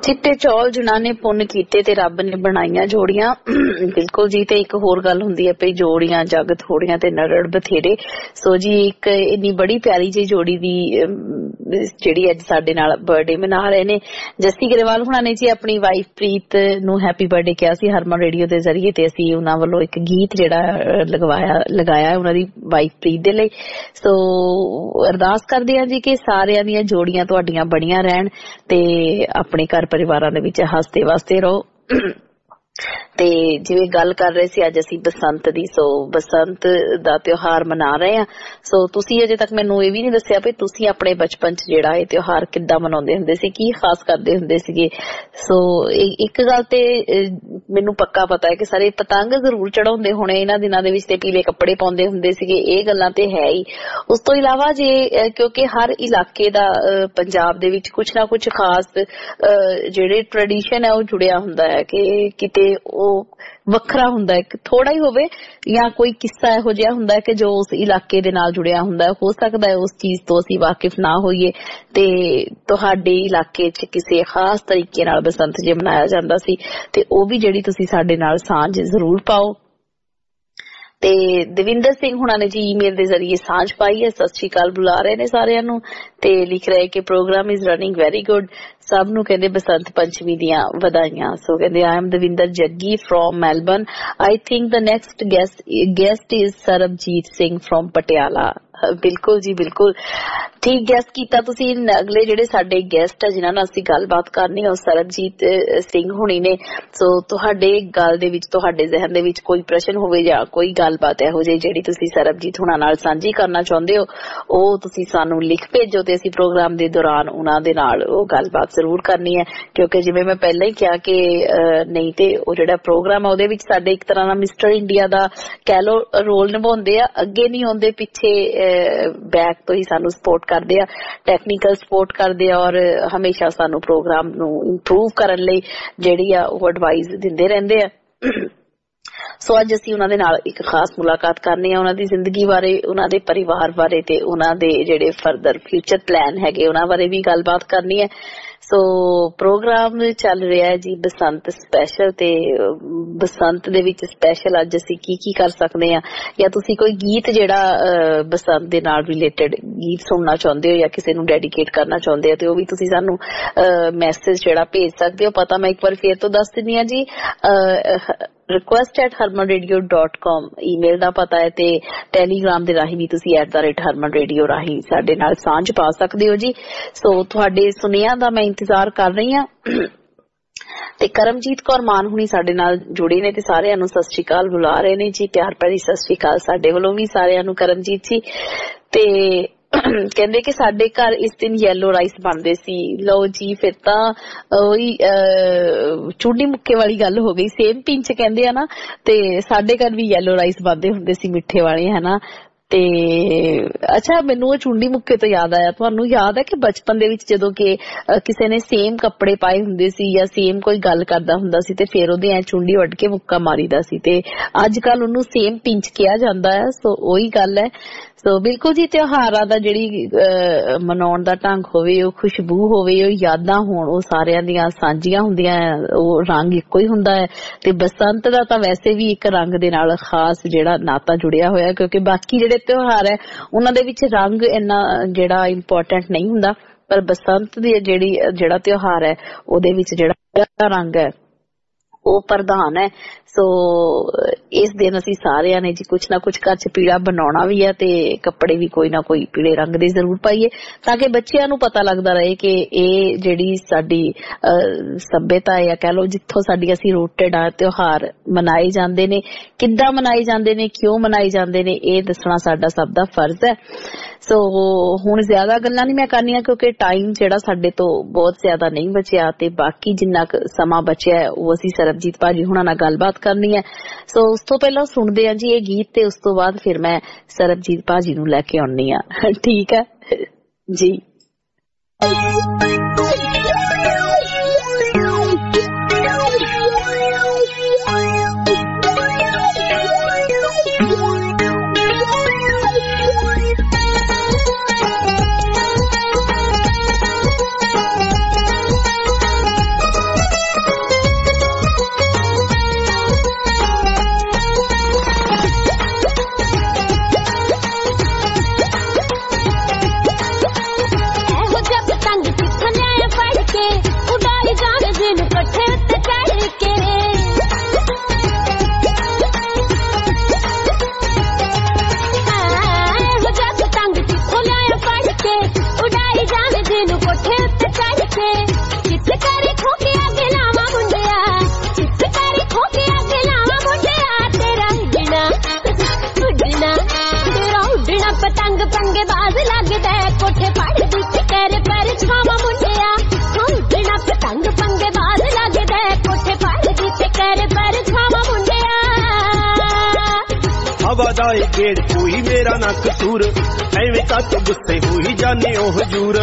ਚਿੱਟੇ ਚੌਲ ਜਿਨ੍ਹਾਂ ਨੇ ਪੁੰਨ ਕੀਤੇ ਤੇ ਰੱਬ ਨੇ ਬਣਾਈਆਂ ਜੋੜੀਆਂ। ਬਿਲਕੁਲ ਜੀ। ਤੇ ਇੱਕ ਹੋਰ ਗੱਲ ਹੁੰਦੀ ਹੈ ਭਈ ਜੋੜੀਆਂ ਜੱਗ ਥੋੜੀਆਂ ਤੇ ਨਰੜ ਬਥੇਰੇ। ਸੋ ਜੀ ਇੱਕ ਇੰਨੀ ਬੜੀ ਪਿਆਰੀ ਜਿਹੀ ਜੋੜੀ ਦੀ ਜਿਹੜੀ ਅੱਜ ਸਾਡੇ ਨਾਲ ਬਰਥਡੇ ਮਨਾ ਰਹੇ ਨੇ। ਜੱਸੀ ਗਰੇਵਾਲ ਹੁਣਾਂ ਨੇ ਜੀ ਆਪਣੀ ਵਾਈਫ ਪ੍ਰੀਤ ਨੂੰ ਹੈਪੀ ਬਰਥਡੇ ਕਿਹਾ ਸੀ ਹਰਮਨ ਰੇਡੀਓ ਦੇ ਜ਼ਰੀਏ, ਤੇ ਅਸੀਂ ਉਹਨਾਂ ਵੱਲੋਂ ਇੱਕ ਗੀਤ ਜਿਹੜਾ ਲਗਵਾਇਆ ਲਗਾਇਆ ਉਹਨਾਂ ਦੀ ਵਾਈਫ ਪ੍ਰੀਤ ਦੇ ਲਈ। ਸੋ ਅਰਦਾਸ ਕਰਦੇ ਹਾਂ ਜੀ ਕਿ ਸਾਰਿਆਂ ਦੀਆਂ ਜੋੜੀਆਂ ਤੁਹਾਡੀਆਂ ਬਣੀਆਂ ਰਹਿਣ ਤੇ ਆਪਣੇ ਘਰ ਪਰਿਵਾਰਾਂ ਦੇ ਵਿੱਚ ਹੱਸਦੇ ਵਸਦੇ ਰਹੋ। ਤੇ ਜਿਵੇਂ ਗੱਲ ਕਰ ਰਹੇ ਸੀ ਅੱਜ ਅਸੀਂ ਬਸੰਤ ਦੀ, ਸੋ ਬਸੰਤ ਦਾ ਤਿਉਹਾਰ ਮਨਾ ਰਹੇ ਹਾਂ। ਸੋ ਤੁਸੀਂ ਅਜੇ ਤੱਕ ਮੈਨੂੰ ਇਹ ਵੀ ਨਹੀਂ ਦੱਸਿਆ ਵੀ ਤੁਸੀਂ ਆਪਣੇ ਬਚਪਨ ਚ ਜਿਹੜਾ ਇਹ ਤਿਉਹਾਰ ਕਿੱਦਾਂ ਮਨਾਉਂਦੇ ਹੁੰਦੇ ਸੀ, ਕੀ ਖਾਸ ਕਰਦੇ ਹੁੰਦੇ ਸੀਗੇ। ਸੋ ਇੱਕ ਗੱਲ ਤੇ ਮੈਨੂੰ ਪੱਕਾ ਪਤਾ ਹੈ ਕਿ ਸਾਰੇ ਪਤੰਗ ਜ਼ਰੂਰ ਚੜਾਉਂਦੇ ਹੋਣੇ ਇਹਨਾਂ ਦਿਨਾਂ ਦੇ ਵਿੱਚ ਤੇ ਪੀਲੇ ਕੱਪੜੇ ਪਾਉਂਦੇ ਹੁੰਦੇ ਸੀਗੇ, ਇਹ ਗੱਲਾਂ ਤੇ ਹੈ ਹੀ। ਉਸ ਤੋਂ ਇਲਾਵਾ ਜੇ ਕਿਉਂਕਿ ਹਰ ਇਲਾਕੇ ਦਾ ਪੰਜਾਬ ਦੇ ਵਿੱਚ ਕੁਛ ਨਾ ਕੁਛ ਖਾਸ ਜਿਹੜੇ ਟ੍ਰੈਡੀਸ਼ਨ ਹੈ ਉਹ ਜੁੜਿਆ ਹੁੰਦਾ ਹੈ ਕਿ ਕਿਤੇ ਉਹ ਵੱਖਰਾ ਹੁੰਦਾ ਹੈ, ਥੋੜਾ ਹੀ ਹੋਵੇ ਜਾਂ ਕੋਈ ਕਿੱਸਾ ਇਹੋ ਜਿਹਾ ਹੁੰਦਾ ਹੈ ਕਿ ਜੋ ਉਸ ਇਲਾਕੇ ਦੇ ਨਾਲ ਜੁੜਿਆ ਹੁੰਦਾ ਹੈ। ਹੋ ਸਕਦਾ ਹੈ ਉਸ ਚੀਜ਼ ਤੋਂ ਅਸੀਂ ਵਾਕਿਫ ਨਾ ਹੋਈਏ ਤੇ ਤੁਹਾਡੇ ਇਲਾਕੇ 'ਚ ਕਿਸੇ ਖਾਸ ਤਰੀਕੇ ਨਾਲ ਬਸੰਤ ਜੇ ਮਨਾਇਆ ਜਾਂਦਾ ਸੀ ਤੇ ਉਹ ਵੀ ਜਿਹੜੀ ਤੁਸੀਂ ਸਾਡੇ ਨਾਲ ਸਾਂਝ ਜ਼ਰੂਰ ਪਾਓ। ਤੇ ਦਵਿੰਦਰ ਸਿੰਘ ਹੁਣਾਂ ਨੇ ਜੀ ਈਮੇਲ ਦੇ ਜ਼ਰੀਏ ਸਾਂਝ ਪਾਈ ਹੈ, ਸਤਿ ਸ਼੍ਰੀ ਅਕਾਲ ਬੁਲਾ ਰਹੇ ਨੇ ਸਾਰਿਆਂ ਨੂੰ ਤੇ ਲਿਖ ਰਹੇ ਕਿ program is running very good. ਸਭ ਨੂੰ ਕਹਿੰਦੇ ਬਸੰਤ ਪੰਚਮੀ ਦੀਆਂ ਵਧਾਈਆਂ। ਸੋ ਕਹਿੰਦੇ I am Davinder Jaggi from Melbourne. I think the next guest guest is Sarabjit Singh from Patiala. ਬਿਲਕੁਲ ਜੀ ਬਿਲਕੁਲ ਠੀਕ ਗੈਸ ਕੀਤਾ ਤੁਸੀਂ। ਅਗਲੇ ਜਿਹੜੇ ਸਾਡੇ ਗੈਸਟ ਆ ਜਿਨ੍ਹਾਂ ਨਾਲ ਅਸੀਂ ਗੱਲਬਾਤ ਕਰਨੀ ਆ ਉਹ ਸਰਬਜੀਤ ਸਿੰਘ ਹੁਣੀ ਨੇ। ਸੋ ਤੁਹਾਡੇ ਗੱਲ ਦੇ ਵਿੱਚ ਤੁਹਾਡੇ ਜ਼ਿਹਨ ਦੇ ਵਿੱਚ ਕੋਈ ਪ੍ਰਸ਼ਨ ਹੋਵੇ ਜਾਂ ਕੋਈ ਗੱਲਬਾਤ ਇਹੋ ਜਿਹੀ ਜਿਹੜੀ ਤੁਸੀਂ ਸਰਬਜੀਤ ਹੁਣਾਂ ਨਾਲ ਸਾਂਝੀ ਕਰਨਾ ਚਾਹੁੰਦੇ ਹੋ ਉਹ ਤੁਸੀਂ ਸਾਨੂੰ ਲਿਖ ਭੇਜੋ ਤੇ ਅਸੀਂ ਪ੍ਰੋਗਰਾਮ ਦੇ ਦੌਰਾਨ ਉਹਨਾਂ ਦੇ ਨਾਲ ਉਹ ਗੱਲਬਾਤ ਜ਼ਰੂਰ ਕਰਨੀ ਹੈ। ਕਿਉਂਕਿ ਜਿਵੇਂ ਮੈਂ ਪਹਿਲਾਂ ਹੀ ਕਿਹਾ ਕਿ ਨਹੀਂ ਤੇ ਉਹ ਜਿਹੜਾ ਪ੍ਰੋਗਰਾਮ ਆ ਉਹਦੇ ਵਿੱਚ ਸਾਡੇ ਇੱਕ ਤਰ੍ਹਾਂ ਦਾ ਮਿਸਟਰ ਇੰਡੀਆ ਦਾ ਕਹਿ ਲੋ ਰੋਲ ਨਿਭਾਉਂਦੇ ਆ, ਅੱਗੇ ਨਹੀਂ ਆਉਂਦੇ ਪਿੱਛੇ ਬੈਕ ਤੋਂ ਹੀ ਸਾਨੂੰ ਸਪੋਰਟ ਕਰਦੇ ਆ, ਟੈਕਨੀਕਲ ਸਪੋਰਟ ਕਰਦੇ ਆ ਔਰ ਹਮੇਸ਼ਾ ਸਾਨੂੰ ਪ੍ਰੋਗਰਾਮ ਨੂੰ ਇੰਪਰੂਵ ਕਰਨ ਲਈ ਜਿਹੜੀ ਆ ਉਹ ਐਡਵਾਈਸ ਦਿੰਦੇ ਰਹਿੰਦੇ ਆ। ਸੋ ਅੱਜ ਅਸੀਂ ਉਹਨਾਂ ਦੇ ਨਾਲ ਇੱਕ ਖਾਸ ਮੁਲਾਕਾਤ ਕਰਨੀ ਆ, ਉਹਨਾਂ ਦੀ ਜ਼ਿੰਦਗੀ ਬਾਰੇ, ਉਹਨਾਂ ਦੇ ਪਰਿਵਾਰ ਬਾਰੇ ਤੇ ਉਹਨਾਂ ਦੇ ਜਿਹੜੇ ਫਰਦਰ ਫਿਊਚਰ ਪਲਾਨ ਹੈਗੇ ਉਹਨਾਂ ਬਾਰੇ ਵੀ ਗੱਲਬਾਤ ਕਰਨੀ ਹੈ। ਸੋ ਪ੍ਰੋਗਰਾਮ ਚੱਲ ਰਿਹਾ ਹੈ ਜੀ ਬਸੰਤ ਸਪੈਸ਼ਲ ਤੇ ਬਸੰਤ ਦੇ ਵਿੱਚ ਸਪੈਸ਼ਲ ਅੱਜ ਅਸੀਂ ਕੀ ਕੀ ਕਰ ਸਕਦੇ ਹਾਂ ਜਾਂ ਤੁਸੀਂ ਕੋਈ ਗੀਤ ਜਿਹੜਾ ਬਸੰਤ ਦੇ ਨਾਲ ਰਿਲੇਟਡ ਗੀਤ ਸੁਣਨਾ ਚਾਹੁੰਦੇ ਹੋ ਜਾਂ ਕਿਸੇ ਨੂੰ ਡੈਡੀਕੇਟ ਕਰਨਾ ਚਾਹੁੰਦੇ ਹੋ ਤੇ ਉਹ ਵੀ ਤੁਸੀਂ ਸਾਨੂੰ ਮੈਸੇਜ ਜਿਹੜਾ ਭੇਜ ਸਕਦੇ ਹੋ। ਪਤਾ ਮੈਂ ਇੱਕ ਵਾਰ ਫੇਰ ਤੋਂ ਦੱਸ ਦਿੰਦੀ ਹਾਂ ਜੀ, request at harman radio dot com email ਦਾ ਪਤਾ ਹੈ ਤੇ ਟੈਲੀਗ੍ਰਾਮ ਦੇ ਰਾਹੀਂ ਵੀ ਤੁਸੀਂ at the rate Harman radio ਰਾਹੀਂ ਸਾਡੇ ਨਾਲ ਸਾਂਝ ਪਾ ਸਕਦੇ ਹੋ ਜੀ। ਸੋ ਤੁਹਾਡੇ ਸੁਨੇਹਿਆਂ ਦਾ ਮੈਂ ਇੰਤਜ਼ਾਰ ਕਰ ਰਹੀ ਹਾਂ। ਤੇ ਕਰਮਜੀਤ ਕੌਰ ਮਾਨ ਹੁਣੀ ਸਾਡੇ ਨਾਲ ਜੁੜੇ ਨੇ ਤੇ ਸਾਰਿਆਂ ਨੂੰ ਸਤਿ ਸ਼੍ਰੀ ਅਕਾਲ ਬੁਲਾ ਰਹੇ ਨੇ ਜੀ, ਪਿਆਰ ਭਰੀ ਸਤਿ ਸ਼੍ਰੀ ਅਕਾਲ ਸਾਡੇ ਵੱਲੋਂ ਵੀ ਸਾਰਿਆਂ ਨੂੰ ਕਰਮਜੀਤ ਜੀ। ਤੇ ਕਹਿੰਦੇ ਕਿ ਸਾਡੇ ਘਰ ਇਸ ਦਿਨ ਯੈਲੋ ਰਾਈਸ ਬਣਦੇ ਸੀ। ਲਓ ਜੀ ਫਿਰ ਤਾਂ ਉਹੀ ਚੂਡੀ ਮੁੱਕੇ ਵਾਲੀ ਗੱਲ ਹੋ ਗਈ, ਸੇਮ ਪਿੰਚ ਕਹਿੰਦੇ ਆ ਨਾ, ਤੇ ਸਾਡੇ ਘਰ ਵੀ ਯੈਲੋ ਰਾਈਸ ਬਣਦੇ ਹੁੰਦੇ ਸੀ ਮਿੱਠੇ ਵਾਲੇ ਹਨਾ। ਤੇ ਅੱਛਾ ਮੈਨੂੰ ਉਹ ਚੁੰਡੀ ਮੁੱਕੇ ਤੋਂ ਯਾਦ ਆਇਆ, ਤੁਹਾਨੂੰ ਯਾਦ ਹੈ ਕਿ ਬਚਪਨ ਦੇ ਵਿੱਚ ਜਦੋਂ ਕਿ ਕਿਸੇ ਨੇ ਸੇਮ ਕੱਪੜੇ ਪਾਏ ਹੁੰਦੇ ਸੀ ਜਾਂ ਸੇਮ ਕੋਈ ਗੱਲ ਕਰਦਾ ਹੁੰਦਾ ਸੀ ਤੇ ਫਿਰ ਉਹਦੇ ਐ ਚੁੰਡੀ ਵੱਢ ਕੇ ਮੁੱਕਾ ਮਾਰੀਦਾ ਸੀ ਤੇ ਅੱਜ ਕੱਲ ਉਹਨੂੰ ਸੇਮ ਪਿੰਚ ਕਿਹਾ ਜਾਂਦਾ ਹੈ। ਸੋ ਉਹੀ ਗੱਲ ਹੈ। ਸੋ ਬਿਲਕੁਲ ਜੀ ਤਿਉਹਾਰਾਂ ਦਾ ਜਿਹੜੀ ਮਨਾਉਣ ਦਾ ਢੰਗ ਹੋਵੇ, ਉਹ ਖੁਸ਼ਬੂ ਹੋਵੇ, ਉਹ ਯਾਦਾਂ ਹੋਣ, ਉਹ ਸਾਰਿਆਂ ਦੀਆਂ ਸਾਂਝੀਆਂ ਹੁੰਦੀਆਂ, ਉਹ ਰੰਗ ਇੱਕੋ ਹੀ ਹੁੰਦਾ ਹੈ। ਤੇ ਬਸੰਤ ਦਾ ਤਾਂ ਵੈਸੇ ਵੀ ਇੱਕ ਰੰਗ ਦੇ ਨਾਲ ਖਾਸ ਜਿਹੜਾ ਨਾਤਾ ਜੁੜਿਆ ਹੋਇਆ ਕਿਉਂਕਿ ਬਾਕੀ ਜਿਹੜੇ ਤਿਉਹਾਰ ਹੈ ਉਹਨਾਂ ਦੇ ਵਿੱਚ ਰੰਗ ਇੰਨਾ ਜਿਹੜਾ ਇੰਪੋਰਟੈਂਟ ਨਹੀਂ ਹੁੰਦਾ, ਪਰ ਬਸੰਤ ਦੀ ਜਿਹੜੀ ਜਿਹੜਾ ਤਿਉਹਾਰ ਹੈ ਉਹਦੇ ਵਿੱਚ ਜਿਹੜਾ ਰੰਗ ਹੈ ਉਹ ਪ੍ਰਧਾਨ ਹੈ। ਸੋ ਇਸ ਦਿਨ ਅਸੀਂ ਸਾਰਿਆਂ ਨੇ ਜੀ ਕੁਛ ਨਾ ਕੁਛ ਘਰ ਚ ਪੀਲਾ ਬਣਾਉਣਾ ਵੀ ਹੈ ਤੇ ਕੱਪੜੇ ਵੀ ਕੋਈ ਨਾ ਕੋਈ ਪੀਲੇ ਰੰਗ ਦੇ ਜ਼ਰੂਰ ਪਾਈਏ ਤਾਂ ਕਿ ਬੱਚਿਆਂ ਨੂੰ ਪਤਾ ਲੱਗਦਾ ਰਹੇ ਕਿ ਇਹ ਜਿਹੜੀ ਸਾਡੀ ਸੱਭਿਅਤਾ ਹੈ ਜਾਂ ਕਹਿ ਲਓ ਜਿੱਥੋਂ ਸਾਡੀ ਅਸੀਂ ਰੂਟਡ ਆ ਤਿਉਹਾਰ ਮਨਾਏ ਜਾਂਦੇ ਨੇ, ਕਿੱਦਾਂ ਮਨਾਏ ਜਾਂਦੇ ਨੇ, ਕਿਉਂ ਮਨਾਏ ਜਾਂਦੇ ਨੇ, ਇਹ ਦੱਸਣਾ ਸਾਡਾ ਸਭ ਦਾ ਫਰਜ਼ ਹੈ। ਸੋ ਹੁਣ ਜ਼ਿਆਦਾ ਗੱਲਾਂ ਨਹੀਂ ਮੈਂ ਕਰਨੀਆਂ ਕਿਉਂਕਿ ਟਾਈਮ ਜਿਹੜਾ ਸਾਡੇ ਤੋਂ ਬਹੁਤ ਜ਼ਿਆਦਾ ਨਹੀਂ ਬਚਿਆ ਤੇ ਬਾਕੀ ਜਿੰਨਾ ਕੁ ਸਮਾਂ ਬਚਿਆ ਉਹ ਅਸੀਂ ਸਰਬਜੀਤ ਭਾਜੀ ਹੁਣਾਂ ਨਾਲ ਗੱਲਬਾਤ ਕਰਨੀ ਹੈ। ਸੋ ਉਸ ਤੋਂ ਪਹਿਲਾਂ ਸੁਣਦੇ ਹਾਂ ਜੀ ਇਹ ਗੀਤ ਤੇ ਉਸ ਤੋਂ ਬਾਅਦ ਫਿਰ ਮੈਂ ਸਰਬਜੀਤ ਭਾਜੀ ਨੂੰ ਲੈ ਕੇ ਆਉਣੀ ਆ। ਠੀਕ ਹੈ ਜੀ। ਹਵਾ ਦਾ ਏ ਗੇੜ ਕੋਈ ਮੇਰਾ ਨਾ ਕਸੂਰ ਐਵੇਂ ਕੱਤ ਗੁੱਸੇ ਹੋਈ ਜਾਨੇ ਉਹ ਹਜੂਰ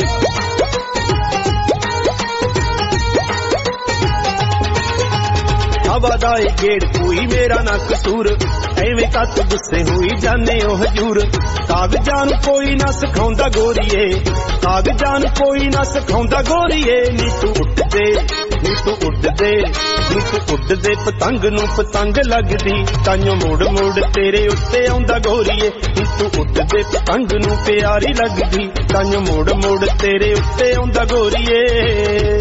ਹਵਾ ਦਾ ਏ ਗੇੜ ਕੋਈ ਮੇਰਾ ਨਾ ਕਸੂਰ ਐਵੇਂ ਕੱਤ ਗੁੱਸੇ ਹੋਈ ਜਾਨੇ ਉਹ ਹਜੂਰ ਕਾਗਜ਼ਾਂ ਨੂੰ ਕੋਈ ਨਾ ਸਿਖਾਉਂਦਾ ਗੋਰੀਏ ਕਾਗਜ਼ਾਂ ਨੂੰ ਕੋਈ ਨਾ ਸਿਖਾਉਂਦਾ ਗੋਰੀਏ ਨੀ ਤੂੰ ਉੱਡਦੇ ਨੀ ਤੂੰ ਉੱਡਦੇ ਨੀ ਤੂੰ ਉੱਡਦੇ ਪਤੰਗ ਨੂੰ ਪਤੰਗ ਲੱਗਦੀ ਤਾਂਯੋ ਮੋੜ ਮੋੜ ਤੇਰੇ ਉੱਤੇ ਆਉਂਦਾ ਗੋਰੀਏ ਨੀ ਤੂੰ ਉੱਡਦੇ ਪਤੰਗ ਨੂੰ ਪਿਆਰੀ ਲੱਗਦੀ ਤਾਂਯੋ ਮੋੜ ਮੋੜ ਤੇਰੇ ਉੱਤੇ ਆਉਂਦਾ ਗੋਰੀਏ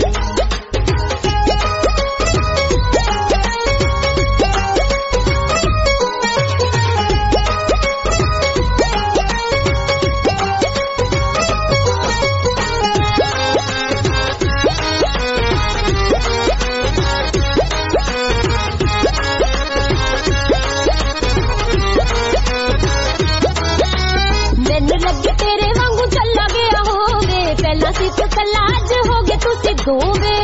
ਦੋਵੇ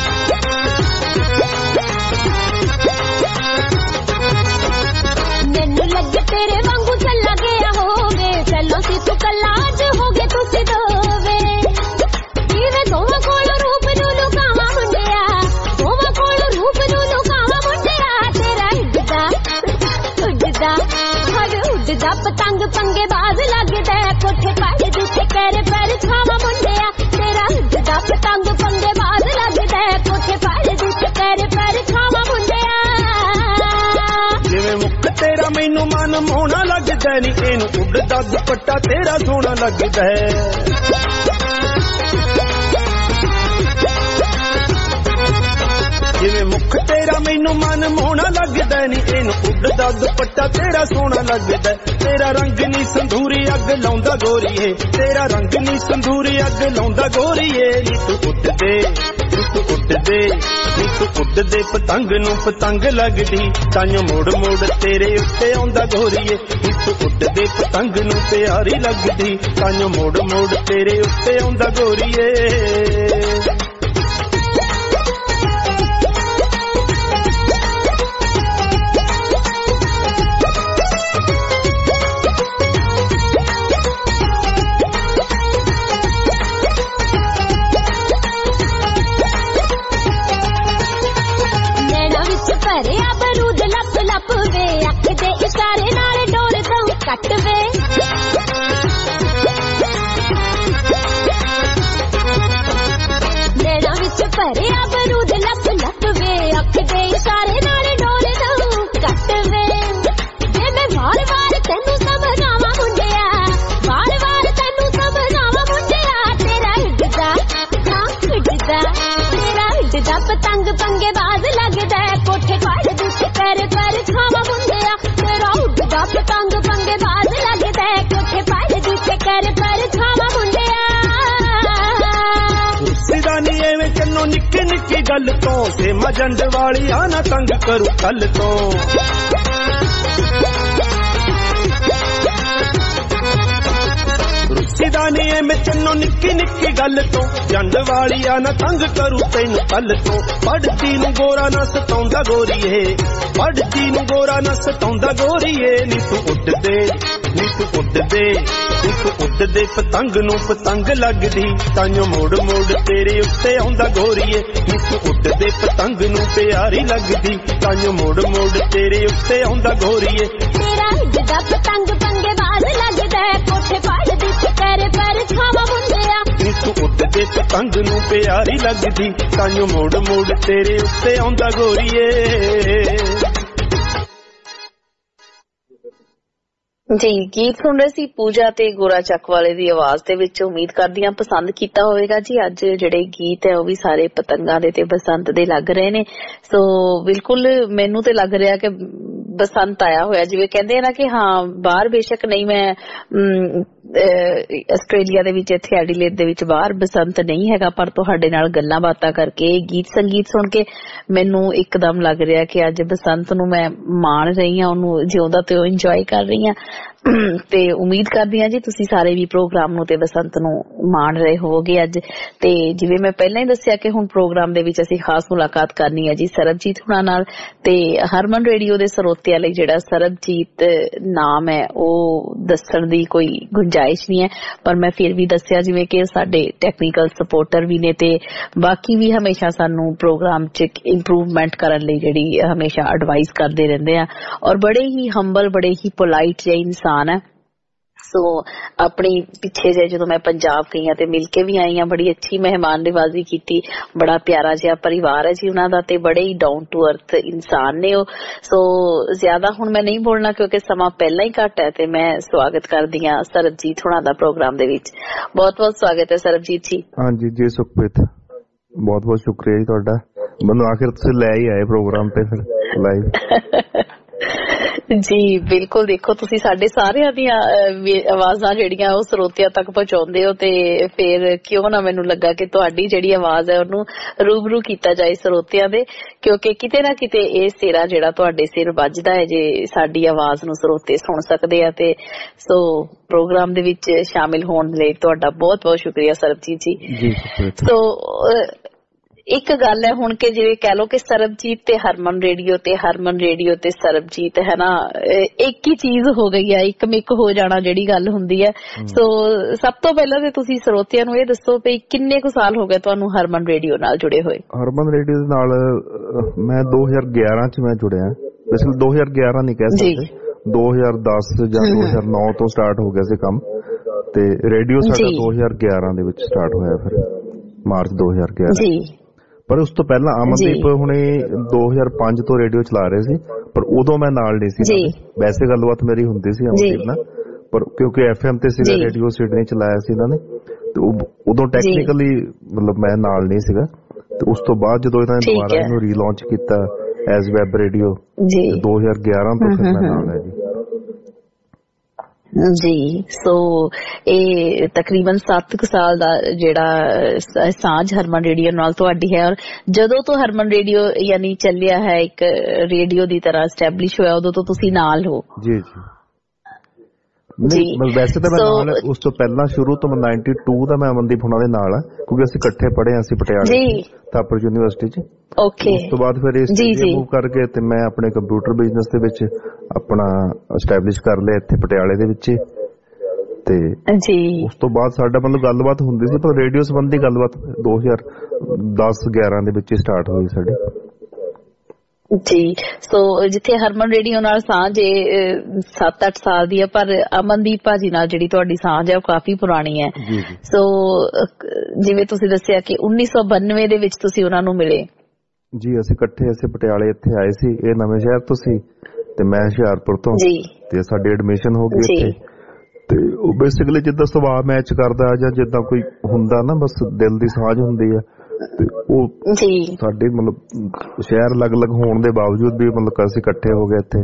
ਮੈਨੂੰ ਲੱਗੇ ਤੇਰੇ ਵਾਂਗੂ ਚੱਲਾ ਗਿਆ ਹੋਵੇ ਚੱਲੋ ਸੀ ਤੂੰ ਕੱਲਾ ਅੱਜ ਹੋ ਗਏ ਤੁਸੀਂ ਦੋਵੇ ਜਿਵੇਂ ਦੋਵਾਂ ਕੋਲ ਰੂਪ ਨੂੰ ਲੁਕਾਵਾ ਮੁੰਡਿਆ ਦੋਵਾਂ ਕੋਲ ਰੂਪ ਨੂੰ ਲੁਕਾਵਾ ਮੁੰਡਿਆ ਤੇਰਾ ਉੱਡਦਾ ਉੱਡਦਾ ਹਰ ਉੱਡਦਾ ਪਤੰਗ ਪੰਗੇ ਬਾਜ਼ ਲੱਗਦਾ ਕੋਠੇ ਪਾੜੇ ਜਿੱਥੇ ਕਰ ਪਰ ਛਾਵਾ ਮੁੰਡਿਆ ਤੇਰਾ ਉੱਡਦਾ ਪਤੰਗ ਪੰਗੇ ਬਾਜ਼ ਲੱਗਦਾ ਕੋਠੇ ਪਾੜੇ ਜਿੱਥੇ ਕਰ ਪਰ ਛਾਵਾ ਮੁੰਡਿਆ ਜਿਵੇਂ ਮੁੱਕ ਤੇਰਾ ਮੈਨੂੰ ਮਨ ਮੋਹਣਾ ਲੱਗਦਾ ਨੀ ਇਹਨੂੰ ਉੱਡਦਾ ਦੁਪੱਟਾ ਤੇਰਾ ਸੋਹਣਾ ਲੱਗਦਾ ਜਿਵੇਂ ਮੁੱਖ ਤੇਰਾ ਮੈਨੂੰ ਮਨ ਮੋਹਣਾ ਲੱਗਦਾ ਨੀ ਇਹਨੂੰ ਉੱਡਦਾ ਦੁਪੱਟਾ ਤੇਰਾ ਸੋਹਣਾ ਲੱਗਦਾ ਤੇਰਾ ਰੰਗ ਨੀ ਸੰਧੂਰੀ ਅੱਗ ਲਾਉਂਦਾ ਗੋਰੀਏ ਤੇਰਾ ਰੰਗ ਨੀ ਸੰਧੂਰੀ ਅੱਗ ਲਾਉਂਦਾ ਗੋਰੀਏ ਨੀ ਤੂੰ ਉੱਡਦੇ ਨੀ ਤੂੰ ਉੱਡਦੇ ਨੀ ਤੂੰ ਉੱਡਦੇ ਪਤੰਗ ਨੂੰ ਪਤੰਗ ਲੱਗਦੀ ਤਾਂਯੋ ਮੋੜ ਮੋੜ ਤੇਰੇ ਉੱਤੇ ਆਉਂਦਾ ਗੋਰੀਏ ਨੀ ਤੂੰ ਉੱਡਦੇ ਪਤੰਗ ਨੂੰ ਪਿਆਰੀ ਲੱਗਦੀ ਤਾਂਯੋ ਮੋੜ ਮੋੜ ਤੇਰੇ ਉੱਤੇ ਆਉਂਦਾ ਗੋਰੀਏ ਕੱਟ ਵੇ ਨੈਣਾ ਵਿੱਚ ਭਰਿਆ ਬਰੂਦ ਲੱਪ ਲੱਪ ਵੇ ਅੱਖ ਦੇ ਇਸ਼ਾਰੇ ਨਾਲ ਡੋਲੇ ਦਊ ਕੱਟ ਵੇ ਜੇ ਮੈਂ ਵਾਰ ਵਾਰ ਤੈਨੂੰ ਸਮਝਾਵਾਂ ਮੁੰਡਿਆ ਵਾਰ ਵਾਰ ਤੈਨੂੰ ਸਮਝਾਵਾਂ ਮੁੰਡਿਆ ਤੇਰਾ ਉੱਡਦਾ ਹਾਂ ਉੱਡਦਾ ਤੇਰਾ ਉੱਡਦਾ ਪਤੰਗ ਪੰਗੇ ਬਾਜ਼ ਲੱਗਦਾ ਕੋਠੇ ਪਾੜ ਦੁੱਖ ਕਰ ਪਰ ਛਾਵਾਂ ਮੁੰਡਿਆ ਤੇਰਾ ਉੱਡਦਾ ਪਤੰਗ ਪੰਗੇ ਬਾਜ਼ ਲੱਗਦਾ ਕੋਠੇ ਪਾੜ ਦੁੱਖ ਕਰ ਪਰ ਛਾਵਾਂ ਮੁੰਡਿਆ ਸਿੱਧਾ ਨੀ ਐਵੇਂ ਚੰਨੋ ਨਿੱਕੀ ਨਿੱਕੀ ਗੱਲ ਤੋਂ ਸੇ ਮਜੰਡ ਵਾਲੀ ਆ ਨਾ ਤੰਗ ਕਰੂ ਕੱਲ ਤੋਂ ਸਿੱਧਾ ਨੀ ਐਵੇਂ ਚੰਨੋ ਨਿੱਕੀ ਨਿੱਕੀ ਗੱਲ ਤੋਂ ਜੰਡ ਵਾਲੀ ਆ ਨਾ ਤੰਗ ਕਰੂ ਤੈਨੂੰ ਕੱਲ ਤੋਂ ਪੜਦੀ ਨੂੰ ਗੋਰਾ ਨਾ ਸਤਾਉਂਦਾ ਗੋਰੀਏ ਪੜਦੀ ਨੂੰ ਗੋਰਾ ਨਾ ਸਤਾਉਂਦਾ ਗੋਰੀਏ ਨੀ ਤੂੰ ਉੱਡਦੇ ਨੀ ਤੂੰ ਉੱਡਦੇ ਨੀ ਤੂੰ ਉੱਡਦੇ ਪਤੰਗ ਨੂੰ ਪਤੰਗ ਲੱਗਦੀ ਤਾਂਯੋ ਮੋੜ ਮੋੜ ਤੇਰੇ ਉੱਤੇ ਆਉਂਦਾ ਗੋਰੀਏ ਨੀ ਤੂੰ ਉੱਡਦੇ ਪਤੰਗ ਨੂੰ ਪਿਆਰੀ ਲੱਗਦੀ ਤਾਂਯੋ ਮੋੜ ਮੋੜ ਤੇਰੇ ਉੱਤੇ ਆਉਂਦਾ ਗੋਰੀਏ ਤੇਰਾ ਉੱਡਦਾ ਪਤੰਗ ਪੰਗੇ ਬਾਜ਼ ਲੱਗਦਾ ਕੋਠੇ ਪਾੜ ਦੀ ਕਰ ਪਰ ਛਾਵਾਂ ਮੁੰਡਿਆ ਨੀ ਤੂੰ ਉੱਡਦੇ ਪਤੰਗ ਨੂੰ ਪਿਆਰੀ ਲੱਗਦੀ ਤਾਂਯੋ ਮੋੜ ਮੋੜ ਤੇਰੇ ਉੱਤੇ ਆਉਂਦਾ ਗੋਰੀਏ ਜੀ ਗੀਤ ਸੁਣ ਰਹੇ ਸੀ ਪੂਜਾ ਤੇ ਗੋਰਾ ਚੱਕ ਵਾਲੇ ਦੀ ਆਵਾਜ਼ ਦੇ ਵਿੱਚ ਉਮੀਦ ਕਰਦੀ ਹਾਂ ਪਸੰਦ ਕੀਤਾ ਹੋਵੇਗਾ ਜੀ ਅੱਜ ਜਿਹੜੇ ਗੀਤ ਹੈ ਉਹ ਵੀ ਸਾਰੇ ਪਤੰਗਾਂ ਦੇ ਤੇ ਬਸੰਤ ਦੇ ਲੱਗ ਰਹੇ ਨੇ ਸੋ ਬਿਲਕੁਲ ਮੈਨੂੰ ਤੇ ਲੱਗ ਰਿਹਾ ਕਿ ਬਸੰਤ ਆਇਆ ਹੋਇਆ ਜਿਵੇਂ ਕਹਿੰਦੇ ਆ ਨਾ ਕਿ ਹਾਂ ਬਾਹਰ ਬੇਸ਼ੱਕ ਨਹੀਂ ਮੈਂ ਆਸਟ੍ਰੇਲੀਆ ਦੇ ਵਿੱਚ ਇੱਥੇ ਐਡੀਲੇਡ ਦੇ ਵਿੱਚ ਬਾਹਰ ਬਸੰਤ ਨਹੀਂ ਹੈਗਾ ਪਰ ਤੁਹਾਡੇ ਨਾਲ ਗੱਲਾਂ ਬਾਤਾਂ ਕਰਕੇ ਗੀਤ ਸੰਗੀਤ ਸੁਣ ਕੇ ਮੈਨੂੰ ਇੱਕਦਮ ਲੱਗ ਰਿਹਾ ਕਿ ਅੱਜ ਬਸੰਤ ਨੂੰ ਮੈਂ ਮਾਣ ਰਹੀ ਹਾਂ ਉਹਨੂੰ ਜਿਉਂਦਾ ਤੇ ਉਹ ਇੰਜੋਏ ਕਰ ਰਹੀ ਹਾਂ ਤੇ ਉਮੀਦ ਕਰਦੀ ਹਾਂ ਜੀ ਤੁਸੀਂ ਸਾਰੇ ਵੀ ਪ੍ਰੋਗਰਾਮ ਨੂੰ ਤੇ ਬਸੰਤ ਨੂੰ ਮਾਣ ਰਹੇ ਹੋਵੋਗੇ ਅੱਜ। ਤੇ ਜਿਵੇਂ ਮੈਂ ਪਹਿਲਾਂ ਹੀ ਦੱਸਿਆ ਕਿ ਹੁਣ ਪ੍ਰੋਗਰਾਮ ਦੇ ਵਿੱਚ ਅਸੀਂ ਖਾਸ ਮੁਲਾਕਾਤ ਕਰਨੀ ਹੈ ਜੀ ਸਰਬਜੀਤ ਹੁਣਾਂ ਨਾਲ। ਤੇ ਹਰਮਨ ਰੇਡੀਓ ਦੇ ਸਰੋਤਿਆਂ ਲਈ ਜਿਹੜਾ ਸਰਬਜੀਤ ਨਾਮ ਹੈ ਉਹ ਦੱਸਣ ਦੀ ਕੋਈ ਗੁੰਜਾਇਸ਼ ਨਹੀਂ ਹੈ, ਪਰ ਮੈਂ ਫਿਰ ਵੀ ਦੱਸਿਆ ਜਿਵੇਂ ਕਿ ਸਾਡੇ ਟੈਕਨੀਕਲ ਸਪੋਰਟਰ ਵੀ ਨੇ ਤੇ ਬਾਕੀ ਵੀ ਹਮੇਸ਼ਾ ਸਾਨੂੰ ਪ੍ਰੋਗਰਾਮ 'ਚ ਇੰਪਰੂਵਮੈਂਟ ਕਰਨ ਲਈ ਜਿਹੜੀ ਹਮੇਸ਼ਾ ਐਡਵਾਈਸ ਕਰਦੇ ਰਹਿੰਦੇ ਆ, ਔਰ ਬੜੇ ਹੀ ਹੰਬਲ ਬੜੇ ਹੀ ਪੋਲਾਈਟ ਜਿਹੇ ਇਨਸਾਨ ਹੈ। ਸੋ ਆਪਣੀ ਪਿੱਛੇ ਜੇ ਜਦੋਂ ਮੈਂ ਪੰਜਾਬ ਗਈ ਹਾਂ ਤੇ ਮਿਲ ਕੇ ਵੀ ਆਈ ਹਾਂ, ਬੜੀ ਅੱਛੀ ਮਹਿਮਾਨ ਨਿਵਾਜ਼ੀ ਕੀਤੀ, ਬੜਾ ਪਿਆਰਾ ਜਿਹਾ ਪਰਿਵਾਰ ਹੈ ਜੀ ਉਹਨਾਂ ਦਾ ਤੇ ਬੜੇ ਹੀ ਡਾਊਨ ਟੂ ਅਰਥ ਇਨਸਾਨ ਨੇ ਉਹ। ਸੋ ਜ਼ਿਆਦਾ ਹੁਣ ਮੈਂ ਨਹੀਂ ਬੋਲਣਾ ਕਿਉਂਕਿ ਸਮਾਂ ਪਹਿਲਾਂ ਹੀ ਘੱਟ ਹੈ ਤੇ ਮੈਂ ਸਵਾਗਤ ਕਰਦੀ ਹਾਂ ਸਰਬਜੀਤ ਹੁਣਾਂ ਦਾ ਪ੍ਰੋਗਰਾਮ ਦੇ ਵਿੱਚ। ਬਹੁਤ ਬਹੁਤ ਸਵਾਗਤ ਹੈ ਸਰਬਜੀਤ ਜੀ। ਹਾਂਜੀ ਜੀ ਸੁਖਪ੍ਰੀਤ, ਬਹੁਤ ਬਹੁਤ ਸ਼ੁਕਰੀਆ ਜੀ ਤੁਹਾਡਾ, ਮੈਨੂੰ ਆਖਿਰ ਤੁਸੀਂ ਲੈ ਹੀ ਆਏ ਪ੍ਰੋਗਰਾਮ ਤੇ ਫਿਰ ਲਾਈਵ। ਜੀ ਬਿਲਕੁਲ, ਦੇਖੋ ਤੁਸੀਂ ਸਾਡੇ ਸਾਰਿਆਂ ਦੀਆਂ ਆਵਾਜ਼ਾਂ ਜਿਹੜੀਆਂ ਉਹ ਸਰੋਤਿਆਂ ਤੱਕ ਪਹੁੰਚਾਉਂਦੇ ਹੋ ਤੇ ਫਿਰ ਕਿਉਂ ਨਾ ਮੈਨੂੰ ਲੱਗਾ ਕਿ ਤੁਹਾਡੀ ਜਿਹੜੀ ਆਵਾਜ਼ ਹੈ ਉਹਨੂੰ ਰੂਬਰੂ ਕੀਤਾ ਜਾਏ ਸਰੋਤਿਆਂ ਦੇ, ਕਿਉਂਕਿ ਕਿਤੇ ਨਾ ਕਿਤੇ ਇਹ ਸਿਰਾ ਜਿਹੜਾ ਤੁਹਾਡੇ ਸਿਰ ਵੱਜਦਾ ਹੈ ਜੇ ਸਾਡੀ ਆਵਾਜ਼ ਨੂੰ ਸਰੋਤੇ ਸੁਣ ਸਕਦੇ ਆ। ਤੇ ਸੋ ਪ੍ਰੋਗਰਾਮ ਦੇ ਵਿੱਚ ਸ਼ਾਮਿਲ ਹੋਣ ਲਈ ਤੁਹਾਡਾ ਬਹੁਤ ਬਹੁਤ ਸ਼ੁਕਰੀਆ ਸਰਬਜੀਤ ਜੀ। ਸੋ ਇੱਕ ਗੱਲ ਹੈ ਹੁਣ ਕਿ ਜਿਵੇਂ ਕਹਿ ਲਓ ਕਿ ਸਰਬਜੀਤ ਤੇ ਹਰਮਨ ਰੇਡੀਓ ਤੇ ਹਰਮਨ ਰੇਡੀਓ ਤੇ ਸਰਬਜੀਤ ਹੈ ਨਾ, ਇੱਕ ਹੀ ਚੀਜ਼ ਹੋ ਗਈ ਹੈ, ਇੱਕ ਮਿਕ ਹੋ ਜਾਣਾ ਜਿਹੜੀ ਗੱਲ ਹੁੰਦੀ ਹੈ। ਸੋ ਸਭ ਤੋਂ ਪਹਿਲਾਂ ਤੇ ਤੁਸੀਂ ਸਰੋਤਿਆਂ ਨੂੰ ਇਹ ਦੱਸੋ ਵੀ ਕਿੰਨੇ ਕੁ ਸਾਲ ਹੋ ਗਏ ਤੁਹਾਨੂੰ ਹਰਮਨ ਰੇਡੀਓ ਨਾਲ ਜੁੜੇ ਹੋਏ? ਹਰਮਨ ਰੇਡੀਓ ਦੇ ਨਾਲ ਮੈਂ ਦੋ ਹਜ਼ਾਰ ਗਿਆਰਾਂ ਚ ਮੈਂ ਜੁੜਿਆ, ਵੈਸੇ ਦੋ ਹਜ਼ਾਰ ਗਿਆਰਾਂ ਨਹੀਂ ਕਹਿ ਸਕਦੇ, ਦੋ ਹਜ਼ਾਰ ਦਸ ਜਾਂ ਦੋ ਹਜ਼ਾਰ ਨੌ ਤੋਂ ਸਟਾਰਟ ਹੋ ਗਿਆ ਸੀ ਕੰਮ, ਤੇ ਰੇਡੀਓ ਸਾਡਾ ਦੋ ਹਜ਼ਾਰ ਗਿਆਰਾਂ ਦੇ ਵਿੱਚ ਸਟਾਰਟ ਹੋਇਆ, ਫਿਰ ਮਾਰਚ ਦੋ ਹਜ਼ਾਰ ਗਿਆਰਾਂ। ਪਰ ਉਸ ਤੋਂ ਪਹਿਲਾਂ ਅਮਨਦੀਪ ਹੁਣੇ ਦੋ ਹਜ਼ਾਰ ਪੰਜ ਤੋਂ ਰੇਡੀਓ ਚਲਾ ਰਹੇ ਸੀ, ਪਰ ਉਦੋਂ ਮੈਂ ਨਾਲ ਨਹੀਂ ਸੀ। ਵੈਸੇ ਗੱਲਬਾਤ ਮੇਰੀ ਹੁੰਦੀ ਸੀ ਅਮਨਦੀਪ ਨਾਲ, ਪਰ ਕਿਉਂਕਿ ਐਫ ਐਮ ਤੇ ਸੀਗਾ ਰੇਡੀਓ ਸਿਡਨੀ ਚਲਾਇਆ ਸੀ ਇਹਨਾਂ ਨੇ, ਤੇ ਉਦੋਂ ਟੈਕਨੀਕਲੀ ਮਤਲਬ ਮੈਂ ਨਾਲ ਨਹੀਂ ਸੀਗਾ। ਤੇ ਉਸ ਤੋਂ ਬਾਅਦ ਜਦੋਂ ਇਹਨਾਂ ਨੇ ਦੁਬਾਰਾ ਇਹਨੂੰ ਰੀਲਾਂਚ ਕੀਤਾ ਐਜ਼ ਵੈਬ ਰੇਡੀਓ ਦੋ ਹਜ਼ਾਰ ਗਿਆਰਾਂ ਤੋਂ ਫਿਰ ਮੈਂ ਨਾਲ ਹੈ ਜੀ। ਜੀ ਸੋ ਇਹ ਤਕਰੀਬਨ ਸੱਤ ਕੁ ਸਾਲ ਦਾ ਜਿਹੜਾ ਸਾਂਝ ਹਰਮਨ ਰੇਡੀਓ ਨਾਲ ਤੁਹਾਡੀ ਹੈ, ਔਰ ਜਦੋਂ ਤੋਂ ਹਰਮਨ ਰੇਡੀਓ ਯਾਨੀ ਚੱਲਿਆ ਹੈ ਇੱਕ ਰੇਡੀਓ ਦੀ ਤਰ੍ਹਾਂ ਐਸਟੈਬਲਿਸ਼ ਹੋਇਆ ਉਦੋਂ ਤੋਂ ਤੁਸੀਂ ਨਾਲ ਹੋ। ਜੀ ਜੀ ਜੀ ਵੈਸੇ ਤਾਂ ਮੈਂ ਨਾਲ ਉਸ ਤੋਂ ਪਹਿਲਾਂ ਸ਼ੁਰੂ ਤੋਂ ਨਾਈਨਟੀ ਟੂ ਦਾ ਮੈਂ ਅਮਨਦੀਪ ਹੁਣਾਂ ਦੇ ਨਾਲ ਆ, ਕਿਉਂਕਿ ਅਸੀਂ ਇਕੱਠੇ ਪੜ੍ਹੇ ਹਾਂ ਅਸੀਂ ਪਟਿਆਲੇ ਥਾਪਰ ਯੂਨੀਵਰਸਿਟੀ ਚ। ਓਕੇ, ਉਸ ਤੋਂ ਬਾਅਦ ਫਿਰ ਇਸ ਮੂਵ ਕਰਕੇ ਤੇ ਮੈਂ ਆਪਣੇ ਕੰਪਿਊਟਰ ਬਿਜ਼ਨਸ ਦੇ ਵਿੱਚ ਆਪਣਾ ਐਸਟੈਬਲਿਸ਼ ਕਰ ਲਿਆ ਇੱਥੇ ਪਟਿਆਲੇ ਦੇ ਵਿੱਚ, ਤੇ ਉਸ ਤੋਂ ਬਾਅਦ ਸਾਡਾ ਮਤਲਬ ਗੱਲਬਾਤ ਹੁੰਦੀ ਸੀ, ਪਰ ਰੇਡੀਓ ਸੰਬੰਧੀ ਗੱਲਬਾਤ ਦੋ ਹਜ਼ਾਰ ਦਸ ਗਿਆਰਾਂ ਦੇ ਵਿੱਚ ਸਟਾਰਟ ਹੋਈ ਸਾਡੀ। ਜੀ ਸੋ ਜਿੱਥੇ ਹਰਮਨ ਰੇਡੀਓ ਨਾਲ ਸਾਂਝ ਸੱਤ ਅੱਠ ਸਾਲ ਦੀ ਹੈ, ਪਰ ਅਮਨਦੀਪ ਭਾਜੀ ਨਾਲ ਜਿਹੜੀ ਤੁਹਾਡੀ ਸਾਂਝ ਹੈ ਉਹ ਕਾਫੀ ਪੁਰਾਣੀ ਹੈ। ਸੋ ਜਿਵੇਂ ਤੁਸੀਂ ਦੱਸਿਆ ਕਿ ਉੱਨੀ ਸੌ ਬਾਨਵੇਂ ਦੇ ਵਿੱਚ ਤੁਸੀਂ ਉਹਨਾਂ ਨੂੰ ਮਿਲੇ। ਜੀ ਅਸੀਂ ਇਕੱਠੇ ਅਸੀਂ ਪਟਿਆਲੇ ਇੱਥੇ ਆਏ ਸੀ, ਇਹ ਨਵੇਂ ਸ਼ਹਿਰ ਤੋਂ ਸੀ ਤੇ ਮੈਂ ਹੁਸ਼ਿਆਰਪੁਰ ਤੋਂ, ਤੇ ਸਾਡੀ ਐਡਮਿਸ਼ਨ ਹੋ ਗਈ ਇੱਥੇ। ਤੇ ਉਹ ਬੇਸਿਕਲੀ ਜਿੱਦਾਂ ਸੁਭਾਅ ਮੈਚ ਕਰਦਾ ਜਾਂ ਜਿੱਦਾਂ ਕੋਈ ਹੁੰਦਾ ਨਾ, ਬਸ ਦਿਲ ਦੀ ਸਾਂਝ ਹੁੰਦੀ ਆ। ਤੇ ਉਹ ਸਾਡੇ ਮਤਲਬ ਸ਼ਹਿਰ ਅਲੱਗ-ਅਲੱਗ ਹੋਣ ਦੇ ਬਾਵਜੂਦ ਵੀ ਮਤਲਬ ਅਸੀਂ ਇਕੱਠੇ ਹੋ ਗਏ ਇੱਥੇ।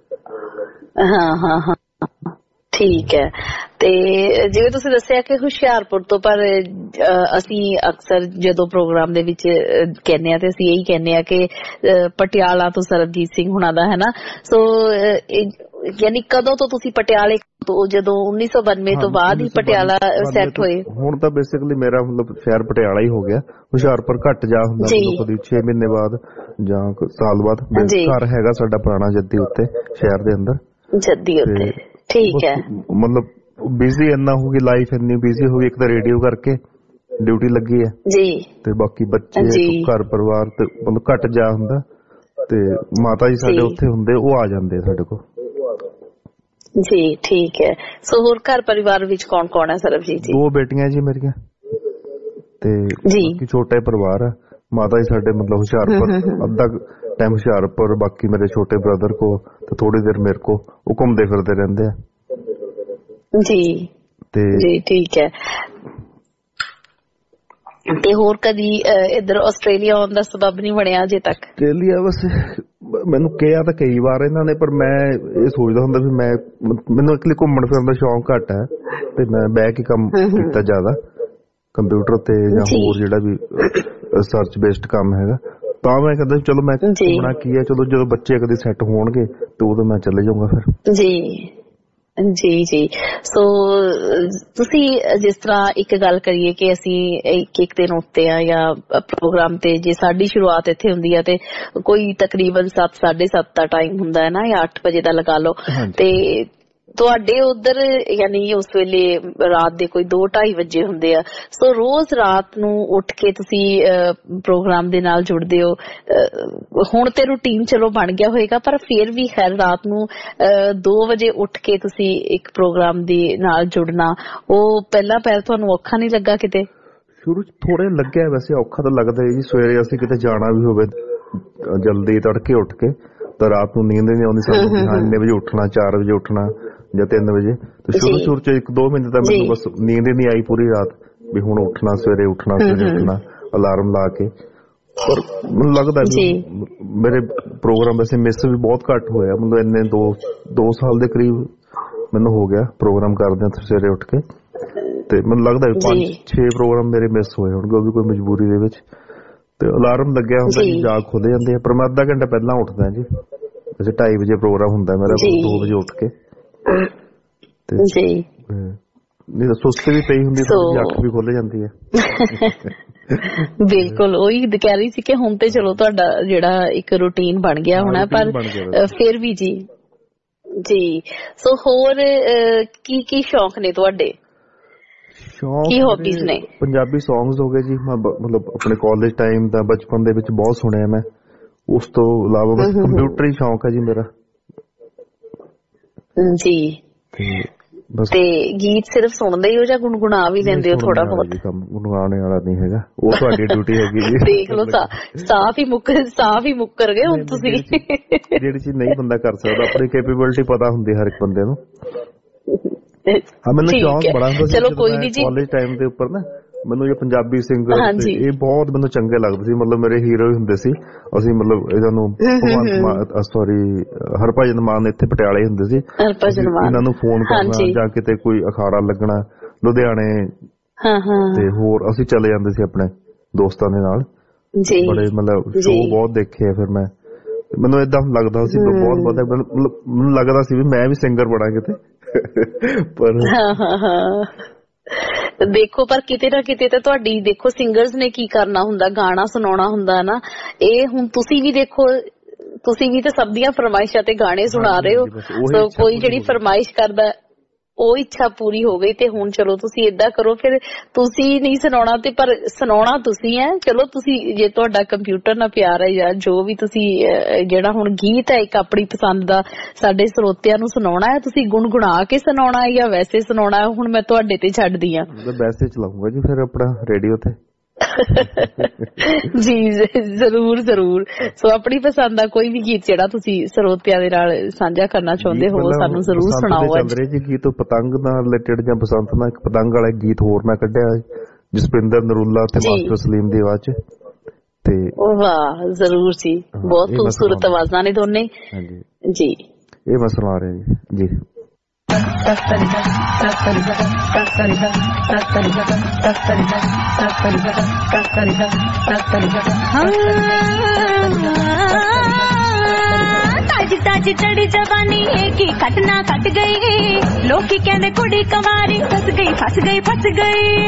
ਹਾਂ ਹਾਂ ਹਾਂ ਠੀਕ ਹੈ। ਤੇ ਜਿਵੇਂ ਤੁਸੀਂ ਦੱਸਿਆ ਕਿ ਹੁਸ਼ਿਆਰਪੁਰ ਤੋਂ, ਪਰ ਅਸੀਂ ਅਕਸਰ ਜਦੋਂ ਪ੍ਰੋਗਰਾਮ ਦੇ ਵਿੱਚ ਕਹਿੰਦੇ ਆ ਤੇ ਅਸੀਂ ਇਹੀ ਕਹਿੰਦੇ ਆ ਕਿ ਪਟਿਆਲਾ ਤੋਂ ਸਰਬਜੀਤ ਸਿੰਘ ਹੁਣਾਂ ਦਾ ਹੈ ਨਾ। ਸੋ ਯਾਨੀ ਕਦੋਂ ਤੋਂ ਤੁਸੀਂ ਪਟਿਆਲੇ ਤੋਂ, ਜਦੋਂ ਉੱਨੀ ਸੌ ਬਾਨਵੇਂ ਤੋਂ ਬਾਅਦ ਹੀ ਪਟਿਆਲਾ ਸੈੱਟ ਹੋਏ? ਹੁਣ ਤਾਂ ਬੇਸਿਕਲੀ ਮੇਰਾ ਮਤਲਬ ਸ਼ਹਿਰ ਪਟਿਆਲਾ ਹੀ ਹੋ ਗਿਆ, ਹੁਸ਼ਿਆਰਪੁਰ ਘੱਟ ਜਾ ਹੁੰਦਾ ਕਦੀ ਛੇ ਮਹੀਨੇ ਬਾਅਦ ਜਾਂ ਸਾਲ ਬਾਅਦ। ਘਰ ਹੈਗਾ ਸਾਡਾ ਪੁਰਾਣਾ ਜੱਦੀ ਉੱਤੇ ਸ਼ਹਿਰ ਦੇ ਅੰਦਰ, ਜੱਦੀ ਉੱਤੇ। ਠੀਕ ਹੈ, ਮਤਲਬ ਬਿਜ਼ੀ ਇੰਨਾ ਹੋ ਗਈ, ਲਾਈਫ ਇੰਨੀ ਬਿਜ਼ੀ ਹੋ ਗਈ, ਇੱਕ ਤਾਂ ਰੇਡੀਓ ਕਰਕੇ ਡਿਊਟੀ ਲੱਗੀ ਹੈ ਜੀ, ਤੇ ਬਾਕੀ ਬੱਚੇ ਘਰ ਪਰਿਵਾਰ ਤੇ ਮਤਲਬ ਘੱਟ ਜਾ ਹੁੰਦਾ। ਤੇ ਮਾਤਾ ਜੀ ਸਾਡੇ ਉੱਥੇ ਹੁੰਦੇ, ਉਹ ਆ ਜਾਂਦੇ ਸਾਡੇ ਕੋਲ। ਜੀ ਠੀਕ ਹੈ। ਸੋ ਹੋਰ ਘਰ ਪਰਿਵਾਰ ਵਿੱਚ ਕੌਣ ਕੌਣ ਹੈ ਸਰਬਜੀਤ ਜੀ? ਦੋ ਬੇਟੀਆਂ ਜੀ ਮੇਰੀਆਂ, ਤੇ ਬਾਕੀ ਛੋਟਾ ਪਰਿਵਾਰ ਹੈ। ਮਾਤਾ ਜੀ ਸਾਡੇ ਮਤਲਬ ਹੁਸ਼ਿਆਰਪੁਰ, ਅੱਧਾ ਟਾਈਮ ਹੁਸ਼ਿਆਰਪੁਰ, ਬਾਕੀ ਮੇਰੇ ਛੋਟੇ ਬ੍ਰਦਰ ਕੋ ਤੇ ਥੋੜੀ ਦੇਰ ਮੇਰੇ ਕੋ, ਉਹ ਘੁੰਮਦੇ ਫਿਰਦੇ ਰਹਿੰਦੇ ਆ ਜੀ। ਤੇ ਜੀ ਠੀਕ ਹੈ। ਤੇ ਹੋਰ ਕਦੀ ਇੱਧਰ ਆਸਟ੍ਰੇਲੀਆ ਆਉਣ ਦਾ ਸਬਬ ਨਹੀਂ ਬਣਿਆ ਅਜੇ ਤੱਕ? ਆਸਟ੍ਰੇਲੀਆ ਬਸ ਮੈਨੂੰ ਕਿਹਾ ਤਾਂ ਕਈ ਵਾਰ ਇਹਨਾਂ ਨੇ, ਪਰ ਮੈਂ ਇਹ ਸੋਚਦਾ ਹੁੰਦਾ ਵੀ ਮੈਂ ਮੈਨੂੰ ਇਕੱਲੇ ਘੁੰਮਣ ਫਿਰਨ ਦਾ ਸ਼ੌਂਕ ਘੱਟ ਹੈ, ਤੇ ਮੈਂ ਬਹਿ ਕੇ ਕੰਮ ਕੀਤਾ ਜ਼ਿਆਦਾ ਕੰਪਿਊਟਰ ਤੇ ਜਾਂ ਹੋਰ ਜਿਹੜਾ ਵੀ ਸਰਚ ਬੇਸਡ ਕੰਮ ਹੈਗਾ। ਤਾਂ ਮੈਂ ਕਹਿੰਦਾ ਚਲੋ ਮੈਂ ਘੁੰਮਣਾ ਕੀ ਹੈ, ਚਲੋ ਜਦੋਂ ਬੱਚੇ ਕਦੇ ਸੈੱਟ ਹੋਣਗੇ ਤੇ ਉਦੋਂ ਮੈਂ ਚਲੇ ਜਾਊਂਗਾ ਫਿਰ। ਜੀ ਜੀ ਜੀ। ਸੋ ਤੁਸੀਂ ਜਿਸ ਤਰ੍ਹਾਂ ਇੱਕ ਗੱਲ ਕਰੀਏ ਕਿ ਅਸੀਂ ਇੱਕ ਇੱਕ ਦਿਨ ਉੱਤੇ ਆ ਜਾਂ ਪ੍ਰੋਗਰਾਮ ਤੇ ਜੇ ਸਾਡੀ ਸ਼ੁਰੂਆਤ ਇੱਥੇ ਹੁੰਦੀ ਆ ਤੇ ਕੋਈ ਤਕਰੀਬਨ ਸੱਤ ਸਾਢੇ ਸੱਤ ਦਾ ਟਾਈਮ ਹੁੰਦਾ ਹੈ ਨਾ, ਜਾਂ ਅੱਠ ਵਜੇ ਦਾ ਲਗਾ ਲਓ, ਤੇ ਤੁਹਾਡੇ ਉਧਰ ਯਾਨੀ ਉਸ ਵੇਲੇ ਰਾਤ ਦੇ ਕੋਈ ਦੋ ਢਾਈ ਵਜੇ ਹੁੰਦੇ ਆ। ਸੋ ਰੋਜ਼ ਰਾਤ ਨੂੰ ਉੱਠ ਕੇ ਤੁਸੀਂ ਪ੍ਰੋਗਰਾਮ ਦੇ ਨਾਲ ਜੁੜਦੇ ਹੋ। ਹੁਣ ਤੇ ਰੂਟੀਨ ਚਲੋ ਬਣ ਗਿਆ ਹੋਏਗਾ, ਪਰ ਫਿਰ ਵੀ ਖੈਰ ਰਾਤ ਨੂੰ ਦੋ ਵਜੇ ਉੱਠ ਕੇ ਤੁਸੀਂ ਇੱਕ ਪ੍ਰੋਗਰਾਮ ਦੇ ਨਾਲ ਜੁੜਨਾ, ਉਹ ਪਹਿਲਾ ਪੈਰ ਤੁਹਾਨੂੰ ਔਖਾ ਨਹੀਂ ਲੱਗਾ ਕਿਤੇ? ਸ਼ੁਰੂ ਚ ਥੋੜੇ ਲੱਗਿਆ, ਵੈਸੇ ਔਖਾ ਤਾਂ ਲੱਗਦਾ ਜੀ। ਸਵੇਰੇ ਅਸੀਂ ਕਿਤੇ ਜਾਣਾ ਵੀ ਹੋਵੇ ਜਲਦੀ ਤੜਕੇ ਉੱਠ ਕੇ, ਤਾਂ ਰਾਤ ਨੂੰ ਨੀਂਦ ਨਹੀਂ ਆਉਂਦੀ ਸਾਨੂੰ, ਇੰਨੇ ਵਜੇ ਉੱਠਣਾ, ਚਾਰ ਵਜੇ ਉੱਠਣਾ ਜਾਂ ਤਿੰਨ ਵਜੇ। ਤੇ ਸ਼ੁਰੂ ਸ਼ੁਰੂ ਚ ਇੱਕ ਦੋ ਮਹੀਨੇ ਤਾਂ ਮੈਨੂੰ ਬਸ ਨੀਂਦ ਹੀ ਨਹੀਂ ਆਈ ਪੂਰੀ ਰਾਤ, ਵੀ ਹੁਣ ਉੱਠਣਾ, ਸਵੇਰੇ ਉੱਠਣਾ, ਸਵੇਰੇ ਉੱਠਣਾ ਅਲਾਰਮ ਲਾ ਕੇ। ਪਰ ਮੈਨੂੰ ਲੱਗਦਾ ਮੇਰੇ ਪ੍ਰੋਗਰਾਮ ਵੈਸੇ ਮਿਸ ਵੀ ਬਹੁਤ ਘੱਟ ਹੋਇਆ, ਮਤਲਬ ਇੰਨੇ ਦੋ ਦੋ ਸਾਲ ਦੇ ਕਰੀਬ ਮੈਨੂੰ ਹੋ ਗਿਆ ਪ੍ਰੋਗਰਾਮ ਕਰਦਿਆਂ ਸਵੇਰੇ ਉੱਠ ਕੇ। ਤੇ ਮੈਨੂੰ ਲੱਗਦਾ ਪੰਜ ਛੇ ਪ੍ਰੋਗਰਾਮ ਮੇਰੇ ਮਿਸ ਹੋਏ ਹੋਣਗੇ, ਉਹ ਵੀ ਕੋਈ ਮਜਬੂਰੀ ਦੇ ਵਿੱਚ। ਤੇ ਅਲਾਰਮ ਲੱਗਿਆ ਹੁੰਦਾ ਜੀ, ਜਾਗ ਖੁੱਲ ਜਾਂਦੀ ਹੈ। ਪਰ ਮੈਂ ਅੱਧਾ ਘੰਟਾ ਪਹਿਲਾਂ ਉੱਠਦਾ ਜੀ, ਵੈਸੇ ਢਾਈ ਵਜੇ ਪ੍ਰੋਗਰਾਮ ਹੁੰਦਾ ਮੇਰਾ, ਦੋ ਵਜੇ ਉੱਠ ਕੇ। ਜੀ ਨਹੀਂ ਤਾਂ ਸੁਸਤੀ ਵੀ ਪਈ ਹੁੰਦੀ, ਅੱਖ ਵੀ ਖੁੱਲ ਜਾਂਦੀ ਹੈ। ਬਿਲਕੁਲ, ਉਹੀ ਕਹਿ ਰਹੀ ਸੀ ਕਿ ਹੁਣ ਤੇ ਚਲੋ ਤੁਹਾਡਾ ਜਿਹੜਾ ਇੱਕ ਰੂਟੀਨ ਬਣ ਗਿਆ ਹੋਣਾ, ਪਰ ਫਿਰ ਵੀ ਜੀ ਜੀ। ਸੋ ਹੋਰ ਕੀ ਕੀ ਸ਼ੌਕ ਨੇ ਤੁਹਾਡੇ, ਕੀ ਹੌਬੀਜ਼ ਨੇ? ਪੰਜਾਬੀ ਸੌਂਗਸ ਹੋ ਗਏ ਜੀ, ਮੈਂ ਮਤਲਬ ਆਪਣੇ ਕਾਲਜ ਟਾਈਮ ਦਾ ਬਚਪਨ ਦੇ ਵਿੱਚ ਬਹੁਤ ਸੁਣਿਆ ਮੈਂ। ਉਸ ਤੋਂ ਇਲਾਵਾ ਬਸ ਕੰਪਿਊਟਰ ਹੀ ਸ਼ੌਕ ਹੈ ਜੀ ਮੇਰਾ ਜੀ। ਤੇ ਗੀਤ ਸਿਰਫ ਸੁਣਦੇ ਹੀ ਹੋ ਜਾਂ ਗੁਣਗੁਣਾ ਵੀ ਲੈਂਦੇ ਹੋ ਥੋੜਾ ਬਹੁਤ? ਗੁਣਗੁਣਾਉਣੇ ਵਾਲਾ ਨਹੀਂ ਹੈਗਾ, ਉਹ ਤੁਹਾਡੀ ਡਿਊਟੀ ਹੈਗੀ ਜੀ। ਦੇਖ ਲਓ, ਸਾਫ਼ ਹੀ ਮੁੱਕਰ ਸਾਫ਼ ਹੀ ਮੁੱਕਰ ਗਏ ਹੁਣ ਤੁਸੀਂ। ਜਿਹੜੀ ਚੀਜ਼ ਨਹੀਂ ਬੰਦਾ ਕਰ ਸਕਦਾ, ਆਪਣੀ ਕੈਪੇਬਿਲਿਟੀ ਪਤਾ ਹੁੰਦੀ ਹਰ ਇੱਕ ਬੰਦੇ ਨੂੰ। ਹਾਂ, ਮੈਨੂੰ ਸ਼ੌਕ ਬੜਾ ਹੁੰਦਾ ਸੀ। ਚਲੋ ਕੋਈ ਨਹੀਂ ਜੀ, ਕਾਲਜ ਟਾਈਮ ਦੇ ਉੱਪਰ ਨਾ ਮੈਨੂੰ ਇਹ ਪੰਜਾਬੀ ਸਿੰਗਰ ਇਹ ਬਹੁਤ ਮੈਨੂੰ ਚੰਗੇ ਲੱਗਦੇ ਸੀ, ਮਤਲਬ ਮੇਰੇ ਹੀਰੋ ਹੀ ਹੁੰਦੇ ਸੀ। ਅਸੀਂ ਮਤਲਬ ਇਹਨਾਂ ਨੂੰ ਭਗਵੰਤ ਸੌਰੀ ਹਰਭਜਨ ਮਾਨ ਇੱਥੇ ਪਟਿਆਲੇ ਹੁੰਦੇ ਸੀ, ਇਹਨਾਂ ਨੂੰ ਫੋਨ ਕਰਨਾ ਜਾਂ ਕਿਤੇ ਕੋਈ ਅਖਾੜਾ ਲੱਗਣਾ ਲੁਧਿਆਣੇ ਤੇ ਹੋਰ ਅਸੀਂ ਚਲੇ ਜਾਂਦੇ ਸੀ ਆਪਣੇ ਦੋਸਤਾਂ ਦੇ ਨਾਲ। ਬੜੇ ਮਤਲਬ ਸ਼ੋਅ ਬਹੁਤ ਦੇਖੇ। ਫਿਰ ਮੈਂ ਮੈਨੂੰ ਏਦਾਂ ਲੱਗਦਾ ਸੀ ਬਹੁਤ ਬਹੁਤ ਮੈਨੂੰ ਲੱਗਦਾ ਸੀ ਵੀ ਮੈਂ ਵੀ ਸਿੰਗਰ ਬਣਾ ਕਿਤੇ। ਪਰ ਦੇਖੋ, ਪਰ ਕਿਤੇ ਨਾ ਕਿਤੇ ਤਾਂ ਤੁਹਾਡੀ ਦੇਖੋ ਸਿੰਗਰਸ ਨੇ ਕੀ ਕਰਨਾ ਹੁੰਦਾ, ਗਾਣਾ ਸੁਣਾਉਣਾ ਹੁੰਦਾ ਨਾ। ਇਹ ਹੁਣ ਤੁਸੀਂ ਵੀ ਦੇਖੋ, ਤੁਸੀਂ ਵੀ ਤਾਂ ਸਭ ਦੀਆਂ ਫਰਮਾਇਸ਼ਾਂ ਤੇ ਗਾਣੇ ਸੁਣਾ ਰਹੇ ਹੋ। ਸੋ ਕੋਈ ਜਿਹੜੀ ਫਰਮਾਇਸ਼ ਕਰਦਾ ਉਹ ਇੱਛਾ ਪੂਰੀ ਹੋ ਗਈ। ਤੇ ਹੁਣ ਚਲੋ ਤੁਸੀਂ ਏਦਾਂ ਕਰੋ, ਫਿਰ ਤੁਸੀਂ ਨਹੀਂ ਸੁਣਾਉਣਾ ਤੇ ਪਰ ਸੁਣਾਉਣਾ ਤੁਸੀਂ ਹੈ। ਚਲੋ ਤੁਸੀਂ ਜੇ ਤੁਹਾਡਾ ਕੰਪਿਊਟਰ ਨਾਲ ਪਿਆਰ ਹੈ ਜਾਂ ਜੋ ਵੀ ਤੁਸੀਂ ਜਿਹੜਾ ਹੁਣ ਗੀਤ ਹੈ ਇੱਕ ਆਪਣੀ ਪਸੰਦ ਦਾ ਸਾਡੇ ਸਰੋਤਿਆਂ ਨੂੰ ਸੁਣਾਉਣਾ ਹੈ, ਤੁਸੀਂ ਗੁਣਗੁਣਾ ਕੇ ਸੁਣਾਉਣਾ ਹੈ ਜਾਂ ਵੈਸੇ ਸੁਣਾਉਣਾ ਹੈ, ਹੁਣ ਮੈਂ ਤੁਹਾਡੇ ਤੇ ਛੱਡਦੀ ਹਾਂ। ਵੈਸੇ ਚਲਾਉਂਗਾ ਜੀ ਫਿਰ ਆਪਣਾ ਰੇਡੀਓ ਤੇ। ਜੀ ਜ਼ਰੂਰ ਜ਼ਰੂਰ। ਸੋ ਆਪਣੀ ਪਸੰਦ ਦਾ ਕੋਈ ਵੀ ਗੀਤ ਜਿਹੜਾ ਤੁਸੀਂ ਸਰੋਤਿਆਂ ਦੇ ਨਾਲ ਸਾਂਝਾ ਕਰਨਾ ਚਾਹੁੰਦੇ ਹੋ ਸਾਨੂੰ ਜ਼ਰੂਰ ਸੁਣਾਓ। ਚੱਲ ਰਹੇ ਜੀ ਗੀਤ ਪਤੰਗ ਨਾਲ ਰਿਲੇਟਡ ਜਾਂ ਬਸੰਤ ਨਾਲ ਇੱਕ ਪਤੰਗ ਵਾਲਾ ਗੀਤ ਹੋਰ ਮੈਂ ਕੱਢਿਆ ਜਸਪਿੰਦਰ ਨਰੂਲਾ ਤੇ ਮਾਸਟਰ ਸਲੀਮ ਦੀ ਆਵਾਜ਼ ਚ। ਤੇ ਵਾਹ, ਜ਼ਰੂਰ ਜੀ, ਬਹੁਤ ਖੂਬਸੂਰਤ ਆਵਾਜ਼ਾਂ ਨੇ ਦੋਨੇ ਜੀ। ਇਹ ਮੈਂ ਸੁਣਾ ਰਿਹਾ ਜੀ ਜੀ। ताजी ताजी चढ़ी जवानी है की खटना खट गई, लोकी कहते कुड़ी कमारी फस गई फस गई फस गई।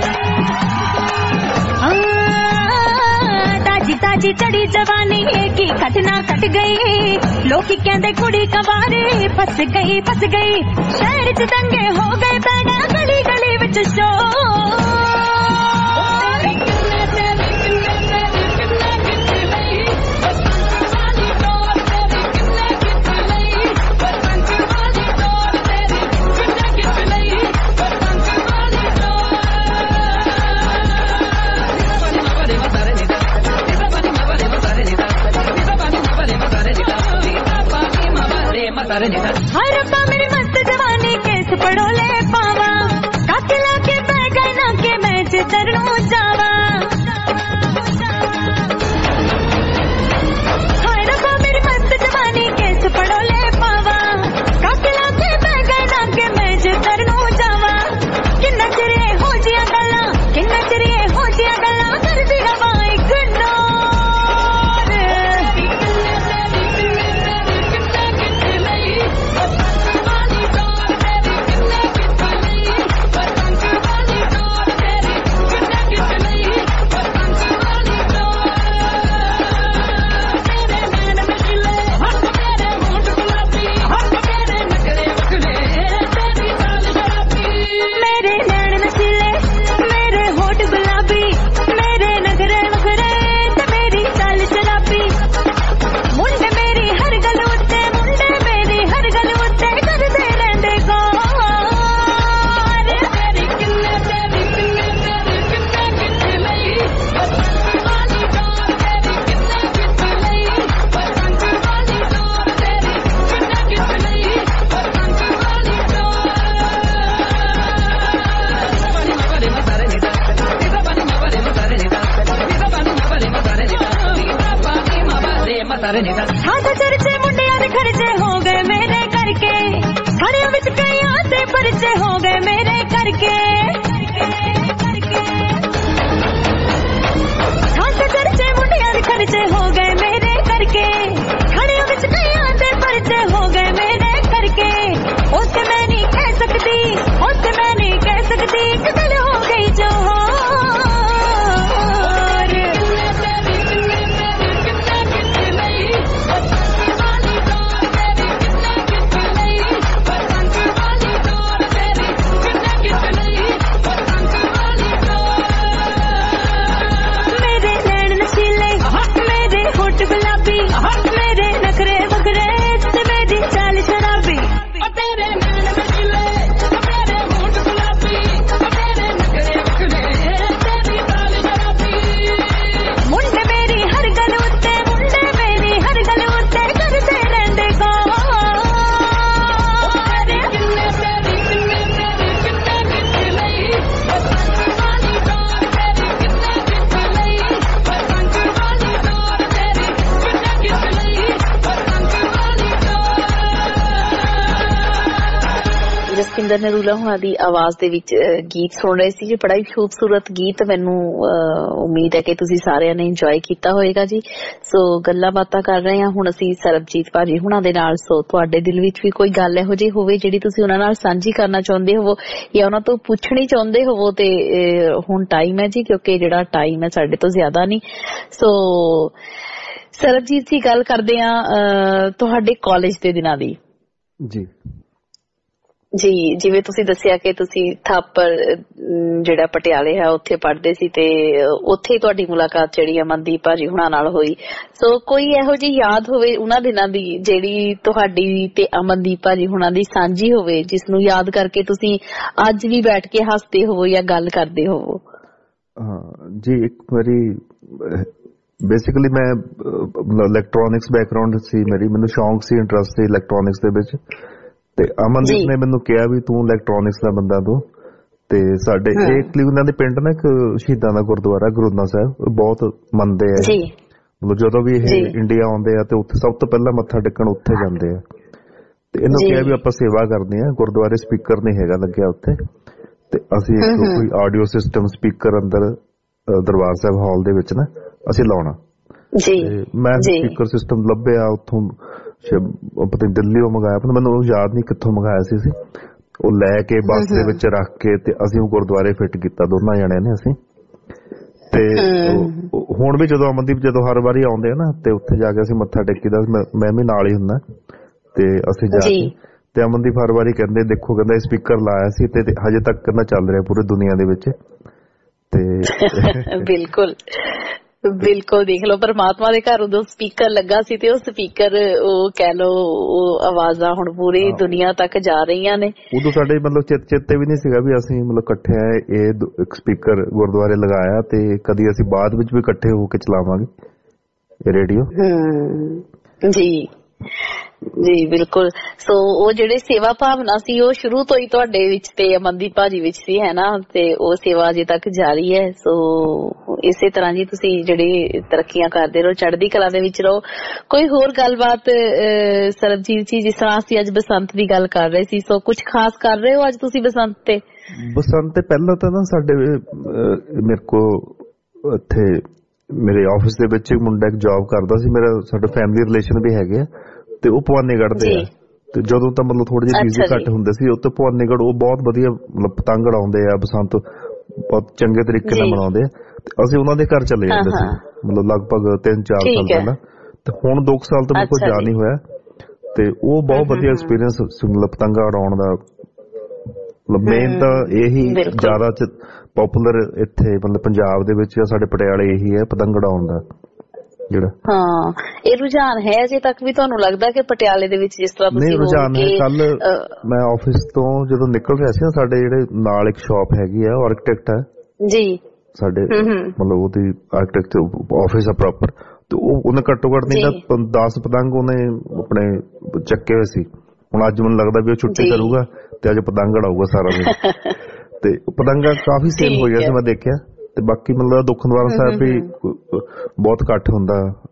ताजी ताजी चढ़ी जवानी है की खटना खट गई, लोकी कहते कुड़ी कमारी फस गई फस गई। शहर च दंगे हो गए पैदा, गली गली विच शोर। हाय रब्बा मेरी मस्त जवानी केस पड़ो ले पावा, काके लाके बह गए ना के मैं चितरणू जावा। हाय रब्बा मेरी मस्त जवानी केस पड़ो ले पावा, काके लाके बह गए ना के मैं चितरणू जावा। किन्ना चिरे हो जिया गल्ला, किन्ना चिरे हो जिया गल्ला, करदी हवा इग्नोर। ਤਾਂ ਚਰਚੇ ਮੁੰਡਿਆਂ ਦੇ ਖਰਚੇ ਹੋ ਗਏ ਮੇਰੇ ਕਰਕੇ ਖੜਿਆਂ ਵਿੱਚ ਕਈਆਂ ਦੇ ਪਰਚੇ ਹੋ ਗਏ ਮੇਰੇ ਕਰਕੇ ਹਾਂ ਤਾਂ ਚਰਚੇ ਮੁੰਡਿਆਂ ਦੇ ਖਰਚੇ ਹੋ ਗਏ ਮੇਰੇ ਕਰਕੇ ਖੜਿਆਂ ਵਿੱਚ ਕਈਆਂ ਦੇ ਪਰਚੇ ਹੋ ਗਏ ਮੇਰੇ ਕਰਕੇ ਉਸ ਤੇ ਮੈਂ ਨਹੀਂ ਕਹਿ ਸਕਦੀ ਉਸ ਤੇ ਮੈਂ ਨਹੀਂ ਕਹਿ ਸਕਦੀ ਕਿ ਗੱਲ ਹੋ ਗਈ ਜੋ ਜਸਪਿੰਦਰ ਨਰੂਲਾ ਹੁਣਾਂ ਦੀ ਆਵਾਜ਼ ਦੇ ਵਿੱਚ ਗੀਤ ਸੁਣ ਰਹੇ ਸੀ ਜੀ। ਬੜਾ ਹੀ ਖੂਬਸੂਰਤ ਗੀਤ, ਮੈਨੂੰ ਉਮੀਦ ਹੈ ਕਿ ਤੁਸੀਂ ਸਾਰਿਆਂ ਨੇ ਇੰਜੋਏ ਕੀਤਾ ਹੋਏਗਾ ਜੀ। ਸੋ ਗੱਲਾਂ ਬਾਤਾਂ ਕਰ ਰਹੇ ਹਾਂ ਹੁਣ ਅਸੀਂ ਸਰਬਜੀਤ ਭਾਜੀ ਹੁਣਾਂ ਦੇ ਨਾਲ। ਸੋ ਤੁਹਾਡੇ ਦਿਲ ਵਿੱਚ ਵੀ ਕੋਈ ਗੱਲ ਇਹੋ ਜਿਹੀ ਹੋਵੇ ਜਿਹੜੀ ਤੁਸੀਂ ਉਹਨਾਂ ਨਾਲ ਸਾਂਝੀ ਕਰਨਾ ਚਾਹੁੰਦੇ ਹੋਵੋ ਜਾਂ ਉਹਨਾਂ ਤੋਂ ਪੁੱਛਣੀ ਚਾਹੁੰਦੇ ਹੋਵੋ ਤੇ ਹੁਣ ਟਾਈਮ ਹੈ ਜੀ, ਕਿਉਂਕਿ ਜਿਹੜਾ ਟਾਈਮ ਹੈ ਸਾਡੇ ਤੋਂ ਜ਼ਿਆਦਾ ਨਹੀਂ। ਸੋ ਸਰਬਜੀਤ ਜੀ ਗੱਲ ਕਰਦੇ ਹਾਂ ਤੁਹਾਡੇ ਕਾਲਜ ਦੇ ਦਿਨਾਂ ਦੀ ਜੀ। ਜੀ ਜਿਵੇਂ ਤੁਸੀਂ ਦੱਸਿਆ ਕਿ ਤੁਸੀਂ ਥਾਪਰ ਜਿਹੜਾ ਪਟਿਆਲੇ ਹੈ ਉੱਥੇ ਪੜ੍ਹਦੇ ਸੀ ਤੇ ਉੱਥੇ ਹੀ ਤੁਹਾਡੀ ਮੁਲਾਕਾਤ ਜਿਹੜੀ ਅਮਨਦੀਪ ਭਾਜੀ ਹੁਣਾਂ ਨਾਲ ਹੋਈ। ਸੋ ਕੋਈ ਇਹੋ ਜਿਹੀ ਯਾਦ ਹੋਵੇ ਉਹਨਾਂ ਦਿਨਾਂ ਦੀ ਜਿਹੜੀ ਤੁਹਾਡੀ ਤੇ ਅਮਨਦੀਪ ਭਾਜੀ ਹੁਣਾਂ ਦੀ ਸਾਂਝੀ ਹੋਵੇ, ਜਿਸ ਨੂੰ ਯਾਦ ਕਰਕੇ ਤੁਸੀਂ ਅੱਜ ਵੀ ਬੈਠ ਕੇ ਹੱਸਦੇ ਹੋਵੋ ਜਾਂ ਗੱਲ ਕਰਦੇ ਹੋਵੋ? ਹਾਂ ਜੀ, ਇੱਕ ਵਾਰੀ ਬੇਸਿਕਲੀ ਮੈਂ ਇਲੈਕਟ੍ਰੋਨਿਕਸ ਬੈਕਗਰਾਉਂਡ ਸੀ ਮੇਰੀ, ਮੈਨੂੰ ਸ਼ੌਂਕ ਸੀ, ਇੰਟਰਸਟ ਸੀ ਇਲੈਕਟ੍ਰੋਨਿਕਸ ਦੇ ਵਿੱਚ। ਤੇ ਅਮਨਦੀਪ ਨੇ ਮੈਨੂੰ ਕਿਹਾ ਵੀ ਤੂੰ ਇਲੈਕਟ੍ਰੋਨਿਕਸ ਦਾ ਬੰਦਾ ਤੂੰ। ਤੇ ਸਾਡੇ ਇਹ ਉਹਨਾਂ ਦੇ ਪਿੰਡ ਨਾ ਇੱਕ ਸ਼ਹੀਦਾਂ ਦਾ ਗੁਰਦੁਆਰਾ ਗੁਰੂਨਾ ਸਾਹਿਬ ਬਹੁਤ ਮੰਨਦੇ ਆ, ਮਤਲਬ ਜਦੋਂ ਵੀ ਇਹ ਇੰਡੀਆ ਆਉਂਦੇ ਆ ਤੇ ਉੱਥੇ ਸਭ ਤੋਂ ਪਹਿਲਾਂ ਮੱਥਾ ਟੇਕਣ ਉੱਥੇ ਜਾਂਦੇ ਆ। ਤੇ ਇਹਨੂੰ ਕਿਹਾ ਵੀ ਆਪਾਂ ਸੇਵਾ ਕਰਦੇ ਆ, ਗੁਰਦੁਆਰੇ ਸਪੀਕਰ ਨਹੀਂ ਹੈਗਾ ਲੱਗਿਆ ਉੱਥੇ, ਤੇ ਅਸੀਂ ਕੋਈ ਆਡੀਓ ਸਿਸਟਮ ਸਪੀਕਰ ਅੰਦਰ ਦਰਬਾਰ ਸਾਹਿਬ ਹਾਲ ਦੇ ਵਿੱਚ ਨਾ ਅਸੀਂ ਲਾਉਣਾ। ਮੈਂ ਸਪੀਕਰ ਸਿਸਟਮ ਲੱਭਿਆ ਉੱਥੋਂ, ਪਤਾ ਨੀ ਦਿੱਲੀੋਂ ਮੰਗਾਇਆ, ਪਰ ਮੈਨੂੰ ਯਾਦ ਨਹੀਂ ਕਿੱਥੋਂ ਮੰਗਾਇਆ ਸੀ। ਉਹ ਲੈ ਕੇ ਬੱਸ ਦੇ ਵਿੱਚ ਰੱਖ ਕੇ ਤੇ ਅਸੀਂ ਉਹ ਗੁਰਦੁਆਰੇ ਫਿੱਟ ਕੀਤਾ ਦੋਨਾਂ ਜਣਿਆਂ ਨੇ ਅਸੀਂ। ਤੇ ਹੁਣ ਵੀ ਜਦੋਂ ਅਮਨਦੀਪ ਜਦੋਂ ਹਰ ਵਾਰੀ ਆਉਂਦੇ ਆ ਨਾ ਤੇ ਉੱਥੇ ਜਾ ਕੇ ਅਸੀਂ ਮੱਥਾ ਟੇਕੀਦਾ, ਮੈਂ ਵੀ ਨਾਲ ਹੀ ਹੁੰਦਾ ਤੇ ਅਸੀਂ ਜਾ ਕੇ ਤੇ ਅਮਨਦੀਪ ਹਰ ਵਾਰੀ ਕਹਿੰਦੇ ਦੇਖੋ ਕਹਿੰਦਾ ਇਹ ਸਪੀਕਰ ਲਾਇਆ ਸੀ ਤੇ ਹਜੇ ਤੱਕ ਕਹਿੰਦਾ ਚੱਲ ਰਿਹਾ ਪੂਰੀ ਦੁਨੀਆ ਦੇ ਵਿੱਚ। ਤੇ ਬਿਲਕੁਲ ਬਿਲਕੁਲ ਦੇਖ ਲਓ ਪਰਮਾਤਮਾ ਦੇ ਘਰ ਉਦੋਂ ਸਪੀਕਰ ਲੱਗਾ ਸੀ ਤੇ ਉਹ ਸਪੀਕਰ ਉਹ ਕਹਿ ਲਓ ਉਹ ਆਵਾਜ਼ਾਂ ਹੁਣ ਪੂਰੀ ਦੁਨੀਆ ਤੱਕ ਜਾ ਰਹੀਆਂ ਨੇ। ਉਦੋਂ ਸਾਡੇ ਮਤਲਬ ਚਿੱਤ ਚੇਤੇ ਵੀ ਨਹੀਂ ਸੀਗਾ ਵੀ ਅਸੀਂ ਮਤਲਬ ਇਕੱਠੇ ਆਏ ਇਹ ਇੱਕ ਸਪੀਕਰ ਗੁਰਦੁਆਰੇ ਲਗਾਇਆ ਤੇ ਕਦੀ ਅਸੀਂ ਬਾਅਦ ਵਿੱਚ ਵੀ ਇਕੱਠੇ ਹੋ ਕੇ ਚਲਾਵਾਂਗੇ ਰੇਡੀਓ। ਜੀ ਜੀ ਬਿਲਕੁਲ। ਸੋ ਉਹ ਜਿਹੜੇ ਸੇਵਾ ਭਾਵਨਾ ਸੀ ਉਹ ਸ਼ੁਰੂ ਤੋਂ ਹੀ ਤੁਹਾਡੇ ਵਿੱਚ ਤੇ ਅਮਨਦੀਪ ਭਾਜੀ ਵਿੱਚ ਸੀ, ਹੈ ਨਾ, ਤੇ ਉਹ ਸੇਵਾ ਅਜੇ ਤੱਕ ਜਾਰੀ ਹੈ। ਸੋ ਇਸੇ ਤਰ੍ਹਾਂ ਜੀ ਤੁਸੀਂ ਜਿਹੜੇ ਤਰੱਕੀਆਂ ਕਰਦੇ ਰਹੋ, ਚੜ੍ਹਦੀ ਕਲਾ ਦੇ ਵਿੱਚ ਰਹੋ। ਕੋਈ ਹੋਰ ਗੱਲਬਾਤ ਸਰਬਜੀਤ ਜੀ, ਜਿਸ ਤਰ੍ਹਾਂ ਅਸੀਂ ਅੱਜ ਬਸੰਤ ਦੀ ਗੱਲ ਕਰ ਰਹੇ ਸੀ, ਸੋ ਕੁਝ ਖਾਸ ਕਰ ਰਹੇ ਹੋ ਅੱਜ ਤੁਸੀਂ ਬਸੰਤ ਤੇ? ਬਸੰਤ ਤੇ ਪਹਿਲਾਂ ਤਾਂ ਨਾ ਸਾਡੇ ਮੇਰੇ ਕੋ ਇੱਥੇ ਮੇਰੇ ਆਫਿਸ ਦੇ ਵਿੱਚ ਇੱਕ ਮੁੰਡਾ ਇੱਕ ਜੌਬ ਕਰਦਾ ਸੀ, ਮੇਰਾ ਸਾਡੇ ਫੈਮਿਲੀ ਰਿਲੇਸ਼ਨ ਵੀ ਹੈਗੇ ਆ ਤੇ ਉਹ ਭਵਾਨੀਗੜ੍ਹ ਦੇ ਆ। ਤੇ ਜਦੋਂ ਤਾਂ ਮਤਲਬ ਥੋੜੇ ਜਿਹੇ ਬਿਜ਼ੀ ਘੱਟ ਹੁੰਦੇ ਸੀ ਉੱਥੇ ਭਵਾਨੀਗੜ੍ਹ ਉਹ ਬਹੁਤ ਵਧੀਆ ਮਤਲਬ ਪਤੰਗ ਉਡਾਉਂਦੇ ਆ, ਬਸੰਤ ਬਹੁਤ ਚੰਗੇ ਤਰੀਕੇ ਨਾਲ ਮਨਾਉਂਦੇ ਆ। ਤੇ ਅਸੀਂ ਉਹਨਾਂ ਦੇ ਘਰ ਚਲੇ ਜਾਂਦੇ ਸੀ ਮਤਲਬ ਲਗਭਗ ਤਿੰਨ ਚਾਰ ਸਾਲ ਪਹਿਲਾਂ। ਤੇ ਹੁਣ ਦੋ ਸਾਲ ਤੋਂ ਮੇਰੇ ਕੋਲ ਜਾ ਨਹੀਂ ਹੋਇਆ ਤੇ ਉਹ ਬਹੁਤ ਵਧੀਆ ਐਕਸਪੀਰੀਅੰਸ ਮਤਲਬ ਪਤੰਗਾ ਉਡਾਉਣ ਦਾ। ਮਤਲਬ ਮੇਨ ਤਾਂ ਇਹੀ ਜ਼ਿਆਦਾ ਪੋਪੂਲਰ ਇੱਥੇ ਮਤਲਬ ਪੰਜਾਬ ਦੇ ਵਿੱਚ ਜਾਂ ਸਾਡੇ ਪਟਿਆਲੇ ਇਹੀ ਹੈ ਪਤੰਗ ਉਡਾਉਣ ਦਾ ਜਿਹੜਾ। ਹਾਂ ਇਹ ਰੁਝਾਨ ਹੈ ਅਜੇ ਤੱਕ ਵੀ ਤੁਹਾਨੂੰ ਲੱਗਦਾ ਕਿ ਪਟਿਆਲੇ ਦੇ ਵਿੱਚ ਜਿਸ ਤਰ੍ਹਾਂ ਤੁਸੀਂ ਰੁਝਾਨ ਹੈ? ਕੱਲ ਮੈਂ ਆਫਿਸ ਤੋਂ ਜਦੋਂ ਨਿਕਲ ਰਿਹਾ ਸੀ ਨਾ, ਸਾਡੇ ਜਿਹੜੇ ਨਾਲ ਇੱਕ ਸ਼ਾਪ ਹੈਗੀ ਆ, ਆਰਕੀਟੈਕਟ ਹੈ ਜੀ ਸਾਡੇ, ਮਤਲਬ ਉਹਦੀ ਆਰਕੀਟੈਕਟ ਆਫਿਸ ਆ ਪ੍ਰੋਪਰ, ਤੇ ਉਹ ਉਹਨੇ ਘੱਟੋ ਘੱਟ ਨਹੀਂ ਤਾਂ ਦਸ ਪਤੰਗ ਉਹਨੇ ਆਪਣੇ ਚੱਕੇ ਹੋਏ ਸੀ। ਹੁਣ ਅੱਜ ਮੈਨੂੰ ਲੱਗਦਾ ਵੀ ਉਹ ਛੁੱਟੀ ਕਰੂਗਾ ਤੇ ਅੱਜ ਪਤੰਗ ਉਡਾਊਗਾ ਸਾਰਾ ਦਿਨ। ਤੇ ਪਤੰਗਾਂ ਕਾਫੀ ਸੇਲ ਹੋਈਆਂ ਸੀ ਮੈਂ ਦੇਖਿਆ। ਤੇ ਬਾਕੀ ਮਤਲਬ ਦੁੱਖ ਨਿਵਾਰਨ ਸਾਹਿਬ ਵੀ ਬਹੁਤ ਇਕੱਠ ਹੁੰਦਾ,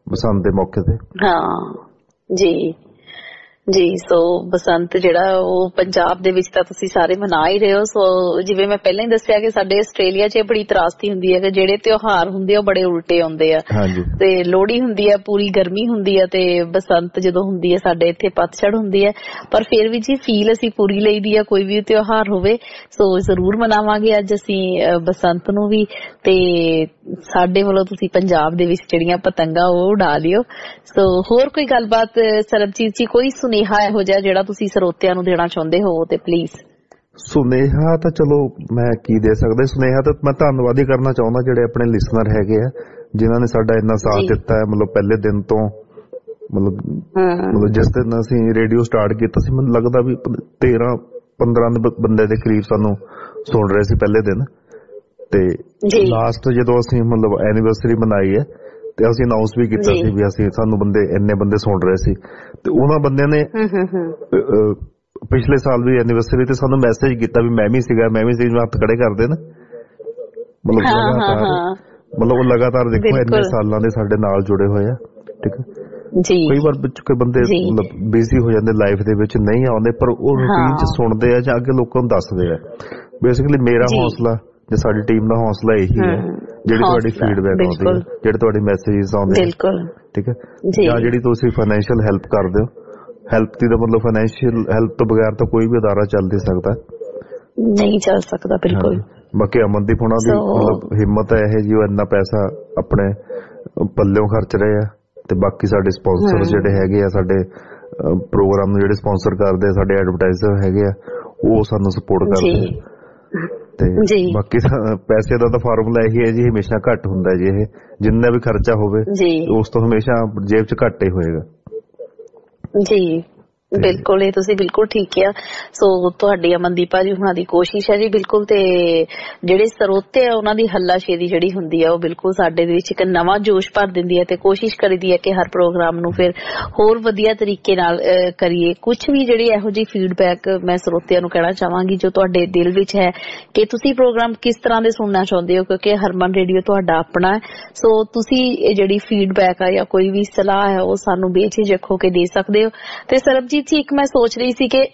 ਬਸੰਤ ਦੇ ਮੌਕੇ ਤੇ। ਹਾਂ ਜੀ ਜੀ। ਸੋ ਬਸੰਤ ਜਿਹੜਾ ਉਹ ਪੰਜਾਬ ਦੇ ਵਿੱਚ ਤਾਂ ਤੁਸੀਂ ਸਾਰੇ ਮਨਾ ਹੀ ਰਹੇ ਹੋ। ਸੋ ਜਿਵੇਂ ਮੈਂ ਪਹਿਲਾਂ ਹੀ ਦੱਸਿਆ ਕਿ ਸਾਡੇ ਆਸਟ੍ਰੇਲੀਆ 'ਚ ਬੜੀ ਤਰਾਸਦੀ ਹੁੰਦੀ ਹੈ ਕਿ ਜਿਹੜੇ ਤਿਉਹਾਰ ਹੁੰਦੇ ਆ ਉਹ ਬੜੇ ਉਲਟੇ ਆਉਂਦੇ ਆ। ਤੇ ਲੋਹੜੀ ਹੁੰਦੀ ਆ ਪੂਰੀ ਗਰਮੀ ਹੁੰਦੀ ਆ ਤੇ ਬਸੰਤ ਜਦੋਂ ਹੁੰਦੀ ਹੈ ਸਾਡੇ ਇੱਥੇ ਪਤਝੜ ਹੁੰਦੀ ਹੈ। ਪਰ ਫਿਰ ਵੀ ਜੀ ਫੀਲ ਅਸੀਂ ਪੂਰੀ ਲਈਦੀ ਆ ਕੋਈ ਵੀ ਤਿਉਹਾਰ ਹੋਵੇ। ਸੋ ਜ਼ਰੂਰ ਮਨਾਵਾਂਗੇ ਅੱਜ ਅਸੀਂ ਬਸੰਤ ਨੂੰ ਵੀ। ਤੇ ਸਾਡੇ ਵੱਲੋਂ ਤੁਸੀਂ ਪੰਜਾਬ ਦੇ ਵਿੱਚ ਜਿਹੜੀਆਂ ਪਤੰਗਾਂ ਉਹ ਉਡਾ ਲਿਓ। ਸੋ ਹੋਰ ਕੋਈ ਗੱਲਬਾਤ ਸਰਬਜੀਤ ਜੀ, ਕੋਈ ਸੁਨੇਹਾ ਇਹੋ ਜਿਹਾ ਜਿਹੜਾ ਤੁਸੀਂ ਸਰੋਤਿਆਂ ਨੂੰ ਦੇਣਾ ਚਾਹੁੰਦੇ ਹੋ ਤੇ ਪਲੀਜ਼। ਸੁਨੇਹਾ ਤਾਂ ਚਲੋ ਮੈਂ ਕੀ ਦੇ ਸਕਦਾ। ਸੁਨੇਹਾ ਤਾਂ ਮੈਂ ਧੰਨਵਾਦ ਹੀ ਕਰਨਾ ਚਾਹੁੰਦਾ ਜਿਹੜੇ ਆਪਣੇ ਲਿਸਨਰ ਹੈਗੇ ਆ ਜਿਨ੍ਹਾਂ ਨੇ ਸਾਡਾ ਇੰਨਾ ਸਾਥ ਦਿੱਤਾ ਹੈ। ਮਤਲਬ ਪਹਿਲੇ ਦਿਨ ਤੋਂ ਮਤਲਬ ਮਤਲਬ ਜਿਸ ਦਿਨ ਅਸੀਂ ਰੇਡੀਓ ਸਟਾਰਟ ਕੀਤਾ ਸੀ ਮੈਨੂੰ ਲੱਗਦਾ ਵੀ ਤੇਰਾਂ ਪੰਦਰਾਂ ਬੰਦੇ ਦੇ ਕਰੀਬ ਸਾਨੂੰ ਸੁਣ ਰਹੇ ਸੀ ਪਹਿਲੇ ਦਿਨ। ਤੇ ਲਾਸਟ ਜਦੋਂ ਅਸੀਂ ਮਤਲਬ ਐਨੀਵਰਸਰੀ ਮਨਾਈ ਹੈ ਤੇ ਅਸੀਂ ਅਨਾਉਂਸ ਵੀ ਕੀਤਾ ਸੀ ਵੀ ਅਸੀਂ ਸਾਨੂੰ ਬੰਦੇ ਇੰਨੇ ਬੰਦੇ ਸੁਣ ਰਹੇ ਸੀ। ਤੇ ਉਹਨਾਂ ਬੰਦਿਆਂ ਨੇ ਪਿਛਲੇ ਸਾਲ ਵੀ ਐਨੀਵਰਸਰੀ ਤੇ ਸਾਨੂੰ ਮੈਸੇਜ ਕੀਤਾ ਵੀ ਮੈਂ ਵੀ ਸੀਗਾ ਮੈਂ ਵੀ ਸੀ ਹੱਥ ਖੜੇ ਕਰਦੇ ਨਾ। ਮਤਲਬ ਲਗਾਤਾਰ ਮਤਲਬ ਉਹ ਲਗਾਤਾਰ ਦੇਖੋ ਇੰਨੇ ਸਾਲਾਂ ਦੇ ਸਾਡੇ ਨਾਲ ਜੁੜੇ ਹੋਏ ਆ। ਠੀਕ ਹੈ ਜੀ। ਕਈ ਵਾਰ ਕੋਈ ਬੰਦੇ ਮਤਲਬ ਬਿਜ਼ੀ ਹੋ ਜਾਂਦੇ ਲਾਈਫ ਦੇ ਵਿੱਚ ਨਹੀਂ ਆਉਂਦੇ ਪਰ ਉਹ ਰੂਟੀਨ ਚ ਸੁਣਦੇ ਆ ਜਾਂ ਅੱਗੇ ਲੋਕਾਂ ਨੂੰ ਦੱਸਦੇ ਆ। ਬੇਸਿਕਲੀ ਮੇਰਾ ਹੌਸਲਾ ਜੇ ਸਾਡੀ ਟੀਮ ਦਾ ਹੌਸਲਾ ਇਹੀ ਹੈ ਜਿਹੜੀ ਤੁਹਾਡੀ ਫੀਡਬੈਕ ਆਉਂਦੀ ਹੈ ਜਿਹੜੇ ਤੁਹਾਡੇ ਮੈਸੇਜਸ ਆਉਂਦੇ ਠੀਕ ਹੈ ਜਾਂ ਜਿਹੜੀ ਤੁਸੀਂ ਫਾਈਨੈਂਸ਼ੀਅਲ ਹੈਲਪ ਕਰਦੇ ਹੋ। ਹੈਲਪ ਦੀ ਦਾ ਮਤਲਬ ਫਾਈਨੈਂਸ਼ੀਅਲ ਹੈਲਪ ਤੋਂ ਬਗੈਰ ਤਾਂ ਕੋਈ ਵੀ ਅਦਾਰਾ ਚੱਲ ਨਹੀਂ ਸਕਦਾ ਨਹੀਂ ਚੱਲ ਸਕਦਾ ਬਿਲਕੁਲ। ਬਾਕੀ ਅਮਨਦੀਪ ਹੋਣਾ ਦੀ ਮਤਲਬ ਹਿੰਮਤ ਹੈ ਇਹ ਜੀ ਉਹ ਇੰਨਾ ਪੈਸਾ ਆਪਣੇ ਪੱਲਿਓਂ ਖਰਚ ਰਹੇ ਆ। ਤੇ ਬਾਕੀ ਸਾਡੇ ਸਪਾਂਸਰ ਜਿਹੜੇ ਹੈਗੇ ਆ ਸਾਡੇ ਪ੍ਰੋਗਰਾਮ ਨੂੰ ਜਿਹੜੇ ਸਪਾਂਸਰ ਕਰਦੇ ਆ ਸਾਡੇ ਐਡਵਰਟਾਈਜ਼ਰ ਹੈਗੇ ਆ ਉਹ ਸਾਨੂੰ ਸਪੋਰਟ ਕਰਦੇ ਆ। ਤੇ ਬਾਕੀ ਪੈਸੇ ਦਾ ਤਾਂ ਫਾਰਮੂਲਾ ਇਹੀ ਹੈ ਜੀ ਹਮੇਸ਼ਾ ਘੱਟ ਹੁੰਦਾ ਜੀ। ਇਹ ਜਿੰਨਾ ਵੀ ਖਰਚਾ ਹੋਵੇ ਉਸ ਤੋਂ ਹਮੇਸ਼ਾ ਜੇਬ 'ਚ ਘੱਟ ਹੀ ਹੋਏਗਾ ਜੀ। ਬਿਲਕੁਲ ਇਹ ਤੁਸੀਂ ਬਿਲਕੁਲ ਠੀਕ ਕਿਹਾ। ਸੋ ਤੁਹਾਡੀ ਅਮਨਦੀਪਾ ਜੀ ਹੁਣਾਂ ਦੀ ਕੋਸ਼ਿਸ਼ ਹੈ ਜੀ ਬਿਲਕੁਲ। ਤੇ ਜਿਹੜੇ ਸਰੋਤੇ ਆ ਉਹਨਾਂ ਦੀ ਹੱਲਾਸ਼ੇਰੀ ਜਿਹੜੀ ਹੁੰਦੀ ਆ ਉਹ ਬਿਲਕੁਲ ਸਾਡੇ ਦੇ ਵਿੱਚ ਇੱਕ ਨਵਾਂ ਜੋਸ਼ ਭਰ ਦਿੰਦੀ ਹੈ। ਤੇ ਕੋਸ਼ਿਸ਼ ਕਰੀਦੀ ਹੈ ਕਿ ਹਰ ਪ੍ਰੋਗਰਾਮ ਨੂੰ ਫਿਰ ਹੋਰ ਵਧੀਆ ਤਰੀਕੇ ਨਾਲ ਕਰੀਏ। ਕੁਝ ਵੀ ਜਿਹੜੀ ਇਹੋ ਜਿਹੀ ਫੀਡਬੈਕ ਮੈਂ ਸਰੋਤਿਆਂ ਨੂੰ ਕਹਿਣਾ ਚਾਹਾਂਗੀ ਜੋ ਤੁਹਾਡੇ ਦਿਲ ਵਿੱਚ ਹੈ ਕਿ ਤੁਸੀਂ ਪ੍ਰੋਗਰਾਮ ਕਿਸ ਤਰ੍ਹਾਂ ਦੇ ਸੁਣਨਾ ਚਾਹੁੰਦੇ ਹੋ ਕਿਉਂਕਿ ਹਰਮਨ ਰੇਡੀਓ ਤੁਹਾਡਾ ਆਪਣਾ ਹੈ। ਸੋ ਤੁਸੀਂ ਜਿਹੜੀ ਫੀਡਬੈਕ ਆ ਜਾਂ ਕੋਈ ਵੀ ਸਲਾਹ ਹੈ ਉਹ ਸਾਨੂੰ ਬੇਝਿਜਕ ਹੋ ਕੇ ਦੇ ਸਕਦੇ ਹੋ। ਤੇ ਸਰਬਜੀਤ ਜੀ ਇੱਕ ਮੈਂ ਸੋਚ ਰਹੀ ਸੀ ਕਿ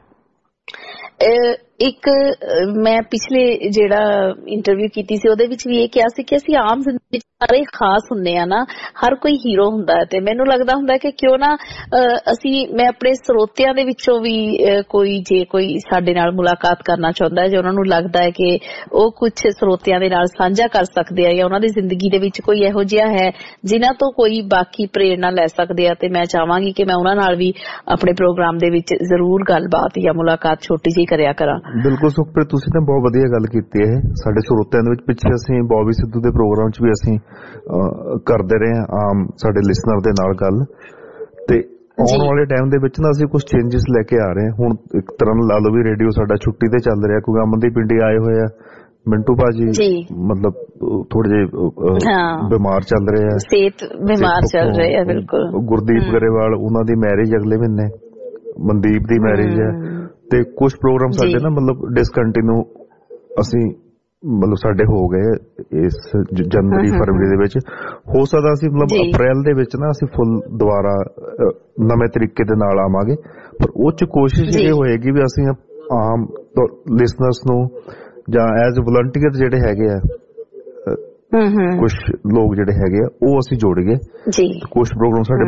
ਇੱਕ ਮੈਂ ਪਿਛਲੇ ਜਿਹੜਾ ਇੰਟਰਵਿਊ ਕੀਤੀ ਸੀ ਉਹਦੇ ਵਿੱਚ ਵੀ ਇਹ ਕਿਹਾ ਸੀ ਕਿ ਅਸੀਂ ਆਮ ਜ਼ਿੰਦਗੀ ਸਾਰੇ ਖਾਸ ਹੁੰਦੇ ਆ ਨਾ ਹਰ ਕੋਈ ਹੀਰੋ ਹੁੰਦਾ ਹੈ। ਤੇ ਮੈਨੂੰ ਲੱਗਦਾ ਹੁੰਦਾ ਕਿ ਕਿਉਂ ਨਾ ਅਸੀਂ ਮੈਂ ਆਪਣੇ ਸਰੋਤਿਆਂ ਦੇ ਵਿੱਚੋਂ ਵੀ ਕੋਈ ਜੇ ਕੋਈ ਸਾਡੇ ਨਾਲ ਮੁਲਾਕਾਤ ਕਰਨਾ ਚਾਹੁੰਦਾ ਹੈ ਜੇ ਉਹਨਾਂ ਨੂੰ ਲੱਗਦਾ ਹੈ ਕਿ ਉਹ ਕੁਝ ਸਰੋਤਿਆਂ ਦੇ ਨਾਲ ਸਾਂਝਾ ਕਰ ਸਕਦੇ ਆ ਜਾਂ ਉਹਨਾਂ ਦੀ ਜ਼ਿੰਦਗੀ ਦੇ ਵਿੱਚ ਕੋਈ ਇਹੋ ਜਿਹਾ ਹੈ ਜਿਨ੍ਹਾਂ ਤੋਂ ਕੋਈ ਬਾਕੀ ਪ੍ਰੇਰਨਾ ਲੈ ਸਕਦੇ ਆ ਤੇ ਮੈਂ ਚਾਹਾਂਗੀ ਕਿ ਮੈਂ ਉਹਨਾਂ ਨਾਲ ਵੀ ਆਪਣੇ ਪ੍ਰੋਗਰਾਮ ਦੇ ਵਿੱਚ ਜ਼ਰੂਰ ਗੱਲਬਾਤ ਜਾਂ ਮੁਲਾਕਾਤ ਛੋਟੀ ਜਿਹੀ ਕਰਿਆ ਕਰਾਂ। ਬਿਲਕੁਲ ਸੁਖਪ੍ਰੀਤ ਤੁਸੀਂ ਨੇ ਬਹੁਤ ਵਧੀਆ ਗੱਲ ਕੀਤੀ ਹੈ। ਸਾਡੇ ਸਰੋਤਿਆਂ ਦੇ ਵਿੱਚ ਪਿੱਛੇ ਅਸੀਂ ਬੌਬੀ ਸਿੱਧੂ ਦੇ ਪ੍ਰੋਗਰਾਮ 'ਚ ਵੀ ਅਸੀਂ ਕਰਦੇ ਰਹੇ ਹਾਂ ਆਮ ਸਾਡੇ ਲਿਸਨਰ ਦੇ ਨਾਲ ਗੱਲ। ਤੇ ਆਉਣ ਵਾਲੇ ਟਾਈਮ ਦੇ ਵਿੱਚ ਨਾ ਅਸੀਂ ਕੁਝ ਚੇਂਜਸ ਲੈ ਕੇ ਆ ਰਹੇ ਹਾਂ। ਹੁਣ ਇੱਕ ਤਰ੍ਹਾਂ ਲਾ ਲਓ ਵੀ ਰੇਡੀਓ ਸਾਡਾ ਛੁੱਟੀ ਤੇ ਚੱਲ ਰਿਹਾ ਕਿਉਂਕਿ ਅਮਨਦੀਪ ਪਿੰਡੀ ਆਏ ਹੋਏ ਆ ਮਿੰਟੂ ਭਾਜੀ ਮਤਲਬ ਥੋੜੇ ਜਿਹੇ ਬਿਮਾਰ ਚੱਲ ਰਹੇ ਆ ਸਿਹਤ ਬਿਮਾਰ ਚੱਲ ਰਹੇ ਆ ਬਿਲਕੁਲ। ਗੁਰਦੀਪ ਗਰੇਵਾਲ ਉਹਨਾਂ ਦੀ ਮੈਰਿਜ ਅਗਲੇ ਮਹੀਨੇ ਮਨਦੀਪ ਦੀ ਮੈਰਿਜ ਹੈ ਤੇ ਕੁਝ ਪ੍ਰੋਗਰਾਮ ਸਾਡੇ ਨਾ ਮਤਲਬ ਡਿਸਕੰਟੀਨਿਊ ਅਸੀਂ ਮਤਲਬ ਸਾਡੇ ਹੋ ਗਏ ਇਸ ਜਨਵਰੀ ਫਰਵਰੀ ਦੇ ਵਿੱਚ। ਹੋ ਸਕਦਾ ਅਸੀਂ ਮਤਲਬ ਅਪ੍ਰੈਲ ਦੇ ਵਿੱਚ ਨਾ ਅਸੀਂ ਫੁੱਲ ਦੁਬਾਰਾ ਨਵੇਂ ਤਰੀਕੇ ਦੇ ਨਾਲ ਆਵਾਂਗੇ ਪਰ ਉਹ 'ਚ ਕੋਸ਼ਿਸ਼ ਇਹ ਹੋਏਗੀ ਵੀ ਅਸੀਂ ਆਮ ਲਿਸਨਰਸ ਨੂੰ ਜਾਂ ਐਜ਼ ਵਲੰਟੀਅਰ ਜਿਹੜੇ ਹੈਗੇ ਆ ਕੁਝ ਲੋਕ ਜਿਹੜੇ ਹੈਗੇ ਆ ਉਹ ਅਸੀਂ ਜੋੜੀਏ। ਕੁਝ ਪ੍ਰੋਗਰਾਮ ਸਾਡੇ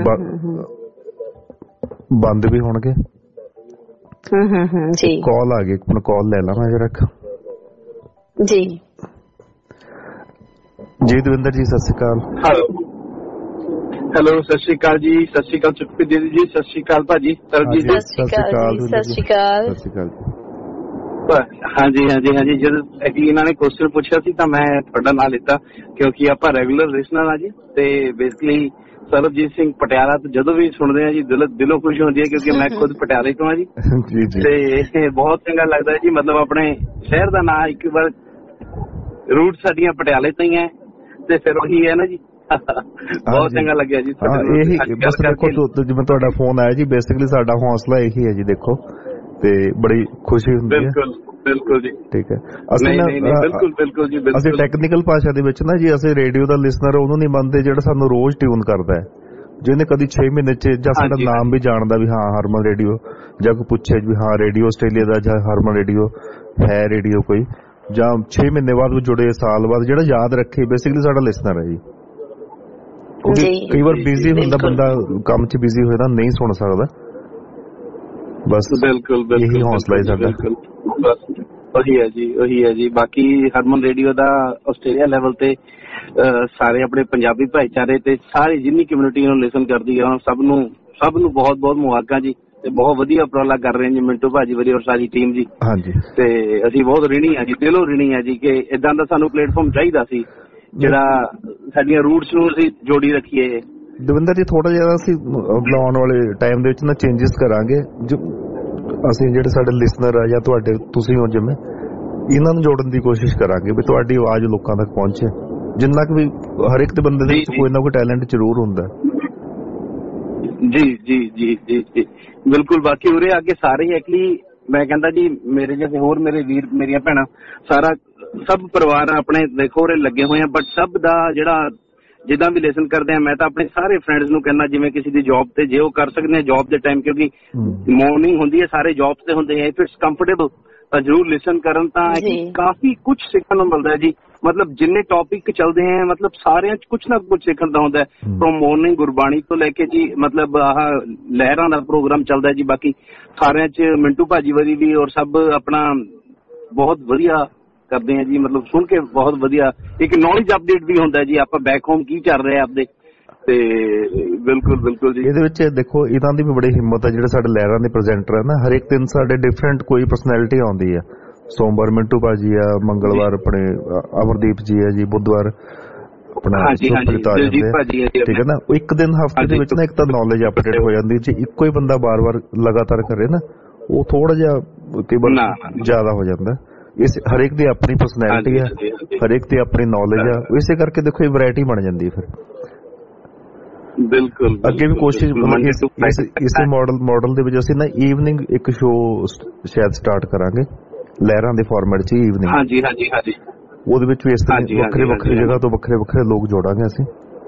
ਬੰਦ ਵੀ ਹੋਣਗੇ। ਕਾਲ ਆ ਗਈ ਮੈਂ ਕਾਲ ਲੈ ਲਾ ਮੈਂ ਜਰਾ ਜੀ। ਜੀ ਦਵਿੰਦਰ ਜੀ ਸਤਿ ਸ਼੍ਰੀ ਅਕਾਲ। ਹੈਲੋ ਹੈਲੋ ਸਤਿ ਸ਼੍ਰੀ ਅਕਾਲ ਜੀ। ਸਤਿ ਸ਼੍ਰੀ ਅਕਾਲ ਸੁਖਪ੍ਰੀਤ ਦੀਦੀ ਜੀ। ਸਤਿ ਸ਼੍ਰੀ ਅਕਾਲ ਭਾਜੀ ਸਰਬਜੀਤ ਜੀ। ਸਤਿ ਸ਼੍ਰੀ ਅਕਾਲ ਸਤਿ ਸ਼੍ਰੀ ਅਕਾਲ ਸਤਿ ਸ਼੍ਰੀ ਅਕਾਲ। ਹਾਂਜੀ ਹਾਂਜੀ ਹਾਂਜੀ ਜਦੋਂ ਐਕਚੁਅਲੀ ਇਹਨਾਂ ਨੇ ਕੁਐਸਚਨ ਪੁੱਛਿਆ ਸੀ ਤਾਂ ਮੈਂ ਤੁਹਾਡਾ ਨਾਂ ਲਿੱਤਾ ਕਿਉਂਕਿ ਆਪਾਂ ਰੈਗੂਲਰ ਲਿਸਨਰ ਆ ਜੀ। ਤੇ ਬੇਸਿਕਲੀ ਸਰਬਜੀਤ ਸਿੰਘ ਪਟਿਆਲਾ ਤੋਂ ਜਦੋਂ ਵੀ ਸੁਣਦੇ ਆ ਜੀ ਦਿਲ ਦਿਲੋਂ ਖੁਸ਼ੀ ਹੁੰਦੀ ਹੈ ਕਿਉਂਕਿ ਮੈਂ ਖੁਦ ਪਟਿਆਲੇ ਤੋਂ ਆ ਜੀ। ਤੇ ਬਹੁਤ ਚੰਗਾ ਲੱਗਦਾ ਜੀ ਮਤਲਬ ਆਪਣੇ ਸ਼ਹਿਰ ਦਾ ਨਾਂ ਇੱਕ ਵਾਰ ਰੂਟ ਸਾਡੀਆਂ ਪਟਿਆਲੇ ਤੋਂ ਹੀ ਹੈ ਤੇ ਫਿਰ ਉਹੀ ਹੈ ਨਾ ਜੀ। ਬਹੁਤ ਚੰਗਾ ਲੱਗਿਆ ਜੀ। ਇਹੀ ਬਸ ਦੇਖੋ ਜਿਵੇਂ ਤੁਹਾਡਾ ਫੋਨ ਆਇਆ ਜੀ ਬੇਸਿਕਲੀ ਸਾਡਾ ਹੌਸਲਾ ਇਹੀ ਹੈ ਜੀ ਦੇਖੋ ਤੇ ਬੜੀ ਖੁਸ਼ੀ ਹੁੰਦੀ ਹੈ। ਬਿਲਕੁਲ ਬਿਲਕੁਲ ਜੀ ਠੀਕ ਹੈ। ਅਸੀਂ ਨਾ ਬਿਲਕੁਲ ਬਿਲਕੁਲ ਜੀ ਅਸੀਂ ਟੈਕਨੀਕਲ ਭਾਸ਼ਾ ਦੇ ਵਿੱਚ ਨਾ ਜੀ ਅਸੀਂ ਰੇਡੀਓ ਦਾ ਲਿਸਨਰ ਉਹਨੂੰ ਨਹੀਂ ਮੰਨਦੇ ਜਿਹੜਾ ਸਾਨੂੰ ਰੋਜ਼ ਟਿਊਨ ਕਰਦਾ ਹੈ। ਜਿਹਨੇ ਕਦੀ ਛੇ ਮਹੀਨੇ ਚ ਜਾਂ ਸਾਡਾ ਨਾਮ ਵੀ ਜਾਣਦਾ ਵੀ ਹਾਂ ਹਰਮਨ ਰੇਡੀਓ, ਜਾਂ ਕੋਈ ਪੁੱਛੇ ਵੀ ਹਾਂ ਰੇਡੀਓ ਆਸਟ੍ਰੇਲੀਆ ਦਾ ਜਾਂ ਹਰਮਨ ਰੇਡੀਓ ਹੈ ਰੇਡੀਓ ਕੋਈ, ਜਾਂ ਛੇ ਮਹੀਨੇ ਬਾਅਦ ਉਹ ਜੁੜੇ, ਸਾਲ ਬਾਅਦ, ਜਿਹੜਾ ਯਾਦ ਰੱਖੇ ਬੇਸਿਕਲੀ ਸਾਡਾ ਲਿਸਨਰ ਹੈ ਜੀ। ਕਿਉਂਕਿ ਕਈ ਵਾਰ ਬਿਜ਼ੀ ਹੁੰਦਾ ਬੰਦਾ, ਕੰਮ ਚ ਬਿਜ਼ੀ ਹੋਇਆ ਨਹੀਂ ਸੁਣ ਸਕਦਾ। ਬਸ ਬਿਲਕੁਲ ਬਿਲਕੁਲ ਇਹੀ ਹੌਸਲਾ ਹੈ ਸਾਡਾ। ਬਸ ਉਹੀ ਹੈ ਜੀ, ਉਹੀ ਹੈ ਜੀ। ਬਾਕੀ ਹਰਮਨ ਰੇਡੀਓ ਦਾ ਆਸਟ੍ਰੇਲੀਆ ਲੈਵਲ ਤੇ ਸਾਰੇ ਆਪਣੇ ਪੰਜਾਬੀ ਭਾਈਚਾਰੇ ਤੇ ਸਾਰੀ ਜਿੰਨੀ ਕਮਿਊਨਿਟੀ ਨੂੰ ਲਿਸਨ ਕਰਦੀ ਹੈ, ਸਭ ਨੂੰ ਸਭ ਨੂੰ ਬਹੁਤ ਬਹੁਤ ਮੁਬਾਰਕਾਂ ਜੀ। ਤੇ ਬਹੁਤ ਵਧੀਆ ਉਪਰਾਲਾ ਕਰ ਰਹੇ ਜੀ ਮਿੰਟੂ ਭਾਜੀ ਵਰੀ ਔਰ ਸਾਰੀ ਟੀਮ ਜੀ। ਹਾਂਜੀ, ਤੇ ਅਸੀਂ ਬਹੁਤ ਰਿਣੀ ਆ ਜੀ, ਦਿਲੋਂ ਰਿਣੀ ਆ ਜੀ ਕਿ ਇਦਾਂ ਦਾ ਸਾਨੂੰ ਪਲੇਟਫਾਰਮ ਚਾਹੀਦਾ ਸੀ ਜਿਹੜਾ ਸਾਡੀਆਂ ਰੂਟਸ ਨੂੰ ਅਸੀਂ ਜੋੜੀ ਰੱਖੀਏ। ਦਵਿੰਦਰ ਜੀ ਥੋੜਾ ਜਿਹਾ ਅਸੀਂ ਆਉਣ ਵਾਲੇ ਟਾਈਮ ਦੇ ਵਿੱਚ ਨਾ ਚੇਂਜਸ ਕਰਾਂਗੇ। ਅਸੀਂ ਜਿਹੜੇ ਸਾਡੇ ਲਿਸਨਰ ਆ ਜਾਂ ਤੁਹਾਡੇ ਤੁਸੀਂ ਹੋ ਜਿਵੇਂ, ਇਹਨਾਂ ਨੂੰ ਜੋੜਨ ਦੀ ਕੋਸ਼ਿਸ਼ ਕਰਾਂਗੇ ਵੀ ਤੁਹਾਡੀ ਆਵਾਜ਼ ਲੋਕਾਂ ਤੱਕ ਪਹੁੰਚੇ। ਜਿੰਨਾ ਕੁ ਵੀ ਹਰ ਇੱਕ ਦੇ ਬੰਦੇ ਦੇ ਵਿੱਚ ਕੋਈ ਨਾ ਕੋਈ ਟੈਲੈਂਟ ਜ਼ਰੂਰ ਹੁੰਦਾ। ਜੀ ਜੀ ਜੀ ਜੀ ਜੀ ਬਿਲਕੁਲ। ਬਾਕੀ ਉਰੇ ਅੱਗੇ ਸਾਰੇ ਐਕਚੁਅਲੀ ਮੈਂ ਕਹਿੰਦਾ ਜੀ ਮੇਰੇ ਜਿਹੇ ਹੋਰ ਮੇਰੇ ਵੀਰ ਮੇਰੀਆਂ ਭੈਣਾਂ ਸਾਰਾ ਸਭ ਪਰਿਵਾਰ ਆਪਣੇ ਦੇਖੋ ਉਰੇ ਲੱਗੇ ਹੋਏ ਆ, ਬਟ ਸਭ ਦਾ ਜਿਹੜਾ ਜਿੱਦਾਂ ਵੀ ਲਿਸਨ ਕਰਦੇ ਆ, ਮੈਂ ਤਾਂ ਆਪਣੇ ਸਾਰੇ ਫਰੈਂਡਸ ਨੂੰ ਕਹਿੰਦਾ ਜਿਵੇਂ ਕਿਸੇ ਦੀ ਜੌਬ ਤੇ ਜੇ ਉਹ ਕਰ ਸਕਦੇ ਆ ਜੌਬ ਦੇ ਟਾਈਮ, ਕਿਉਂਕਿ ਮਾਰਨਿੰਗ ਹੁੰਦੀ ਹੈ ਸਾਰੇ ਜੌਬ ਤੇ ਹੁੰਦੇ ਆ, ਇਫ ਇਟਸ ਕੰਫਰਟੇਬਲ ਤਾਂ ਜ਼ਰੂਰ ਲਿਸਨ ਕਰਨ। ਤਾਂ ਕਾਫੀ ਕੁਝ ਸਿੱਖਣ ਨੂੰ ਮਿਲਦਾ ਹੈ ਜੀ। ਮਤਲਬ ਜਿੰਨੇ ਟੌਪਿਕ ਚੱਲਦੇ ਹੈ ਮਤਲਬ ਸਾਰਿਆਂ ਚ ਕੁਛ ਨਾ ਕੁਛ ਸਿੱਖਣ ਦਾ ਹੁੰਦਾ ਹੈ। ਫਰੋਮ ਮਾਰਨਿੰਗ ਗੁਰਬਾਣੀ ਤੋਂ ਲੈ ਕੇ ਜੀ ਮਤਲਬ ਆਹ ਲਹਿਰਾਂ ਦਾ ਪ੍ਰੋਗਰਾਮ ਚੱਲਦਾ ਜੀ। ਬਾਕੀ ਸਾਰਿਆਂ ਚ ਮਿੰਟੂ ਭਾਜੀ ਵਰੀ ਵੀ ਔਰ ਸਭ ਆਪਣਾ ਬਹੁਤ ਵਧੀਆ ਕਰਦੇ ਆ ਜੀ। ਮਤਲਬ ਸੁਣ ਕੇ ਬਹੁਤ ਵਧੀਆ ਇੱਕ ਨੌਲੇਜ ਅਪਡੇਟ ਵੀ ਹੁੰਦਾ ਜੀ, ਆਪਾਂ ਬੈਕ ਹੋਮ ਕੀ ਚੱਲ ਰਿਹਾ ਆਪਦੇ। ਤੇ ਬਿਲਕੁਲ ਬਿਲਕੁਲ ਜੀ। ਇਹਦੇ ਵਿੱਚ ਦੇਖੋ ਇਹਨਾਂ ਦੀ ਵੀ ਬੜੀ ਹਿੰਮਤ ਹੈ, ਜਿਹੜੇ ਸਾਡੇ ਲਹਿਰਾਂ ਦੇ ਪ੍ਰੈਜ਼ੈਂਟਰ ਹੈ ਨਾ, ਹਰੇਕ ਦਿਨ ਸਾਡੇ ਡਿਫਰੈਂਟ ਕੋਈ ਪਰਸਨੈਲਿਟੀ ਆਉਂਦੀ ਹੈ। ਸੋਮਵਾਰ ਮਿੰਟੂ ਭਾਜੀ ਆ, ਮੰਗਲਵਾਰ ਆਪਣੇ ਅਮਰਦੀਪ ਜੀ ਹੈ ਜੀ, ਬੁੱਧਵਾਰ ਆਪਣਾ ਠੀਕ ਹੈ ਨਾ। ਇੱਕ ਦਿਨ ਹਫ਼ਤੇ ਦੇ ਵਿੱਚ ਨਾ ਇੱਕ ਤਾਂ ਨੌਲੇਜ ਅਪਡੇਟ ਹੋ ਜਾਂਦੀ ਜੀ। ਇੱਕੋ ਹੀ ਬੰਦਾ ਬਾਰ ਬਾਰ ਲਗਾਤਾਰ ਕਰੇ ਨਾ, ਉਹ ਥੋੜਾ ਜਿਹਾ ਕਈ ਵਾਰ ਜ਼ਿਆਦਾ ਹੋ ਜਾਂਦਾ। ਇਸ ਹਰੇਕ ਦੀ ਆਪਣੀ ਪਰਸਨੈਲਿਟੀ ਹੈ, ਹਰੇਕ ਦੀ ਆਪਣੀ ਨੌਲੇਜ ਆ, ਇਸੇ ਕਰਕੇ ਦੇਖੋ ਇਹ ਵੈਰਾਈਟੀ ਬਣ ਜਾਂਦੀ ਹੈ। ਫਿਰ ਬਿਲਕੁਲ ਅੱਗੇ ਵੀ ਕੋਸ਼ਿਸ਼ ਮਤਲਬ ਇਸੇ ਮਾਡਲ ਮਾਡਲ ਦੇ ਵਿੱਚ ਅਸੀਂ ਨਾ ਈਵਨਿੰਗ ਇੱਕ ਸ਼ੋਅ ਸ਼ਾਇਦ ਸਟਾਰਟ ਕਰਾਂਗੇ ਲਹਿਰਾਂ ਦੇ ਫਾਰਮੈਟ 'ਚ ਈਵਨਿੰਗ। ਹਾਂਜੀ ਹਾਂਜੀ ਹਾਂਜੀ ਉਹਦੇ ਵਿੱਚ ਵੀ ਇਸ ਤਰ੍ਹਾਂ ਵੱਖਰੇ ਵੱਖਰੇ ਜਗ੍ਹਾ ਤੋਂ ਵੱਖਰੇ ਵੱਖਰੇ ਲੋਕ ਜੋੜਾਂਗੇ ਅਸੀਂ।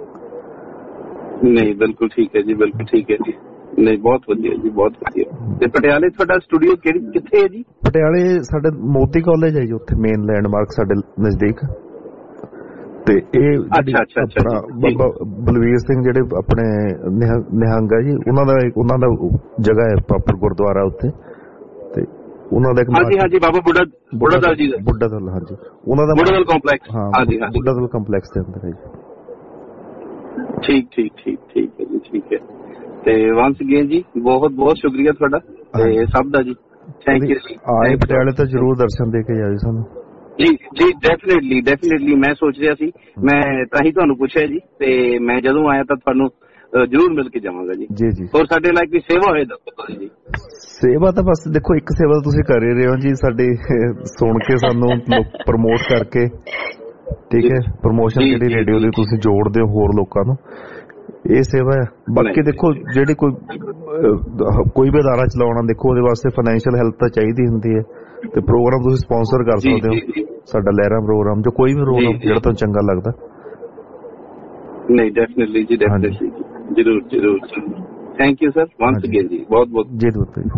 ਨਹੀਂ ਬਿਲਕੁਲ ਠੀਕ ਹੈ ਜੀ, ਬਿਲਕੁਲ ਠੀਕ ਹੈ ਜੀ। ਨਹੀਂ ਬਹੁਤ ਵਧੀਆ ਜੀ, ਬਹੁਤ ਵਧੀਆ। ਤੇ ਪਟਿਆਲੇ ਤੁਹਾਡਾ ਸਟੂਡੀਓ ਕਿਹੜੀ ਕਿੱਥੇ ਹੈ ਜੀ? ਪਟਿਆਲੇ ਸਾਡੇ ਮੋਤੀ ਕਾਲਜ ਹੈ ਜੀ, ਉੱਥੇ ਮੇਨ ਲੈਂਡਮਾਰਕ ਸਾਡੇ ਨਜ਼ਦੀਕ। ਤੇ ਇਹ ਆਪਣਾ ਬਾਬਾ ਬਲਵੀਰ ਸਿੰਘ ਜਿਹੜੇ ਆਪਣੇ ਨਿਹੰਗ ਹੈ ਜੀ, ਉਹਨਾਂ ਦਾ ਉਹਨਾਂ ਦਾ ਜਗ੍ਹਾ ਹੈ ਪ੍ਰੋਪਰ ਗੁਰਦੁਆਰਾ ਉੱਥੇ। ਤੇ ਉਹਨਾਂ ਦਾ ਇੱਕ ਹਾਂਜੀ ਹਾਂਜੀ ਬਾਬਾ ਬੁੱਢਾ ਬੁੱਢਾ ਦਲ ਜੀ ਦਾ ਬੁੱਢਾ ਦਲ ਹਾਂਜੀ ਉਹਨਾਂ ਦਾ ਬੁੱਢਾ ਦਲ ਕੰਪਲੈਕਸ। ਹਾਂ ਹਾਂਜੀ ਬੁੱਢਾ ਦਲ ਕੰਪਲੈਕਸ ਦੇ ਅੰਦਰ ਹੈ ਜੀ। ਠੀਕ ਠੀਕ ਠੀਕ ਠੀਕ ਹੈ ਜੀ, ਠੀਕ ਹੈ। ਤੇ ਵਾਂਸ ਅਗੇਨ ਜੀ ਬਹੁਤ ਬਹੁਤ ਸ਼ੁਕਰੀਆ ਤੁਹਾਡਾ ਤੇ ਸਭ ਦਾ ਜੀ। ਥੈਂਕ ਯੂ ਜੀ। ਆਏ ਪਟਿਆਲੇ ਤਾਂ ਜ਼ਰੂਰ ਦਰਸ਼ਨ ਦੇ ਕੇ ਜਾਵੇ ਸਾਨੂੰ। ਜੀ ਜੀ ਡੈਫੀਨੇਟਲੀ ਡੈਫੀਨੇਟਲੀ। ਮੈਂ ਸੋਚ ਰਿਹਾ ਸੀ, ਮੈਂ ਤਾਂ ਹੀ ਤੁਹਾਨੂੰ ਪੁੱਛਿਆ ਜੀ। ਤੇ ਮੈਂ ਜਦੋਂ ਆਇਆ ਤਾਂ ਤੁਹਾਨੂੰ ਜ਼ਰੂਰ ਮਿਲ ਕੇ ਜਾਵਾਂਗਾ ਜੀ। ਜੀ ਜੀ। ਹੋਰ ਸਾਡੇ ਲਈ ਕੋਈ ਸੇਵਾ ਹੋਏ ਦੱਸੋ ਤੁਸੀਂ ਜੀ। ਸੇਵਾ ਤਾਂ ਬਸ ਦੇਖੋ ਇੱਕ ਸੇਵਾ ਤੁਸੀਂ ਕਰ ਹੀ ਰਹੇ ਹੋ ਜੀ, ਸਾਡੀ ਸੁਣ ਕੇ ਸਾਨੂੰ ਪ੍ਰਮੋਟ ਕਰਕੇ, ਠੀਕ ਹੈ, ਪ੍ਰਮੋਸ਼ਨ ਜਿਹੜੀ ਰੇਡੀਓ ਦੀ ਤੁਸੀਂ ਜੋੜਦੇ ਹੋ ਹੋਰ ਲੋਕਾਂ ਨੂੰ, ਇਹ ਸੇਵਾ ਹੈ। ਬਾਕੀ ਦੇਖੋ ਜਿਹੜੀ ਕੋਈ ਕੋਈ ਵੀ ਅਦਾਰਾ ਚਲਾਉਣਾ, ਦੇਖੋ ਉਹਦੇ ਵਾਸਤੇ ਫਾਈਨੈਂਸ਼ੀਅਲ ਹੈਲਪ ਤਾਂ ਚਾਹੀਦੀ ਹੁੰਦੀ ਹੈ। ਤੇ ਪ੍ਰੋਗਰਾਮ ਤੁਸੀਂ ਸਪਾਂਸਰ ਕਰ ਸਕਦੇ ਹੋ, ਸਾਡਾ ਲਹਿਰਾ ਪ੍ਰੋਗਰਾਮ ਜੋ ਕੋਈ ਵੀ ਪ੍ਰੋਗਰਾਮ ਜਿਹੜਾ ਤੁਹਾਨੂੰ ਚੰਗਾ ਲੱਗਦਾ। ਨਹੀਂ ਡੈਫੀਨਿਟਲੀ ਜੀ, ਡੈਫੀਨਿਟਲੀ ਜ਼ਰੂਰ ਜ਼ਰੂਰ। Thank you sir once again ਜੀ, ਬਹੁਤ ਬਹੁਤ ਜੀ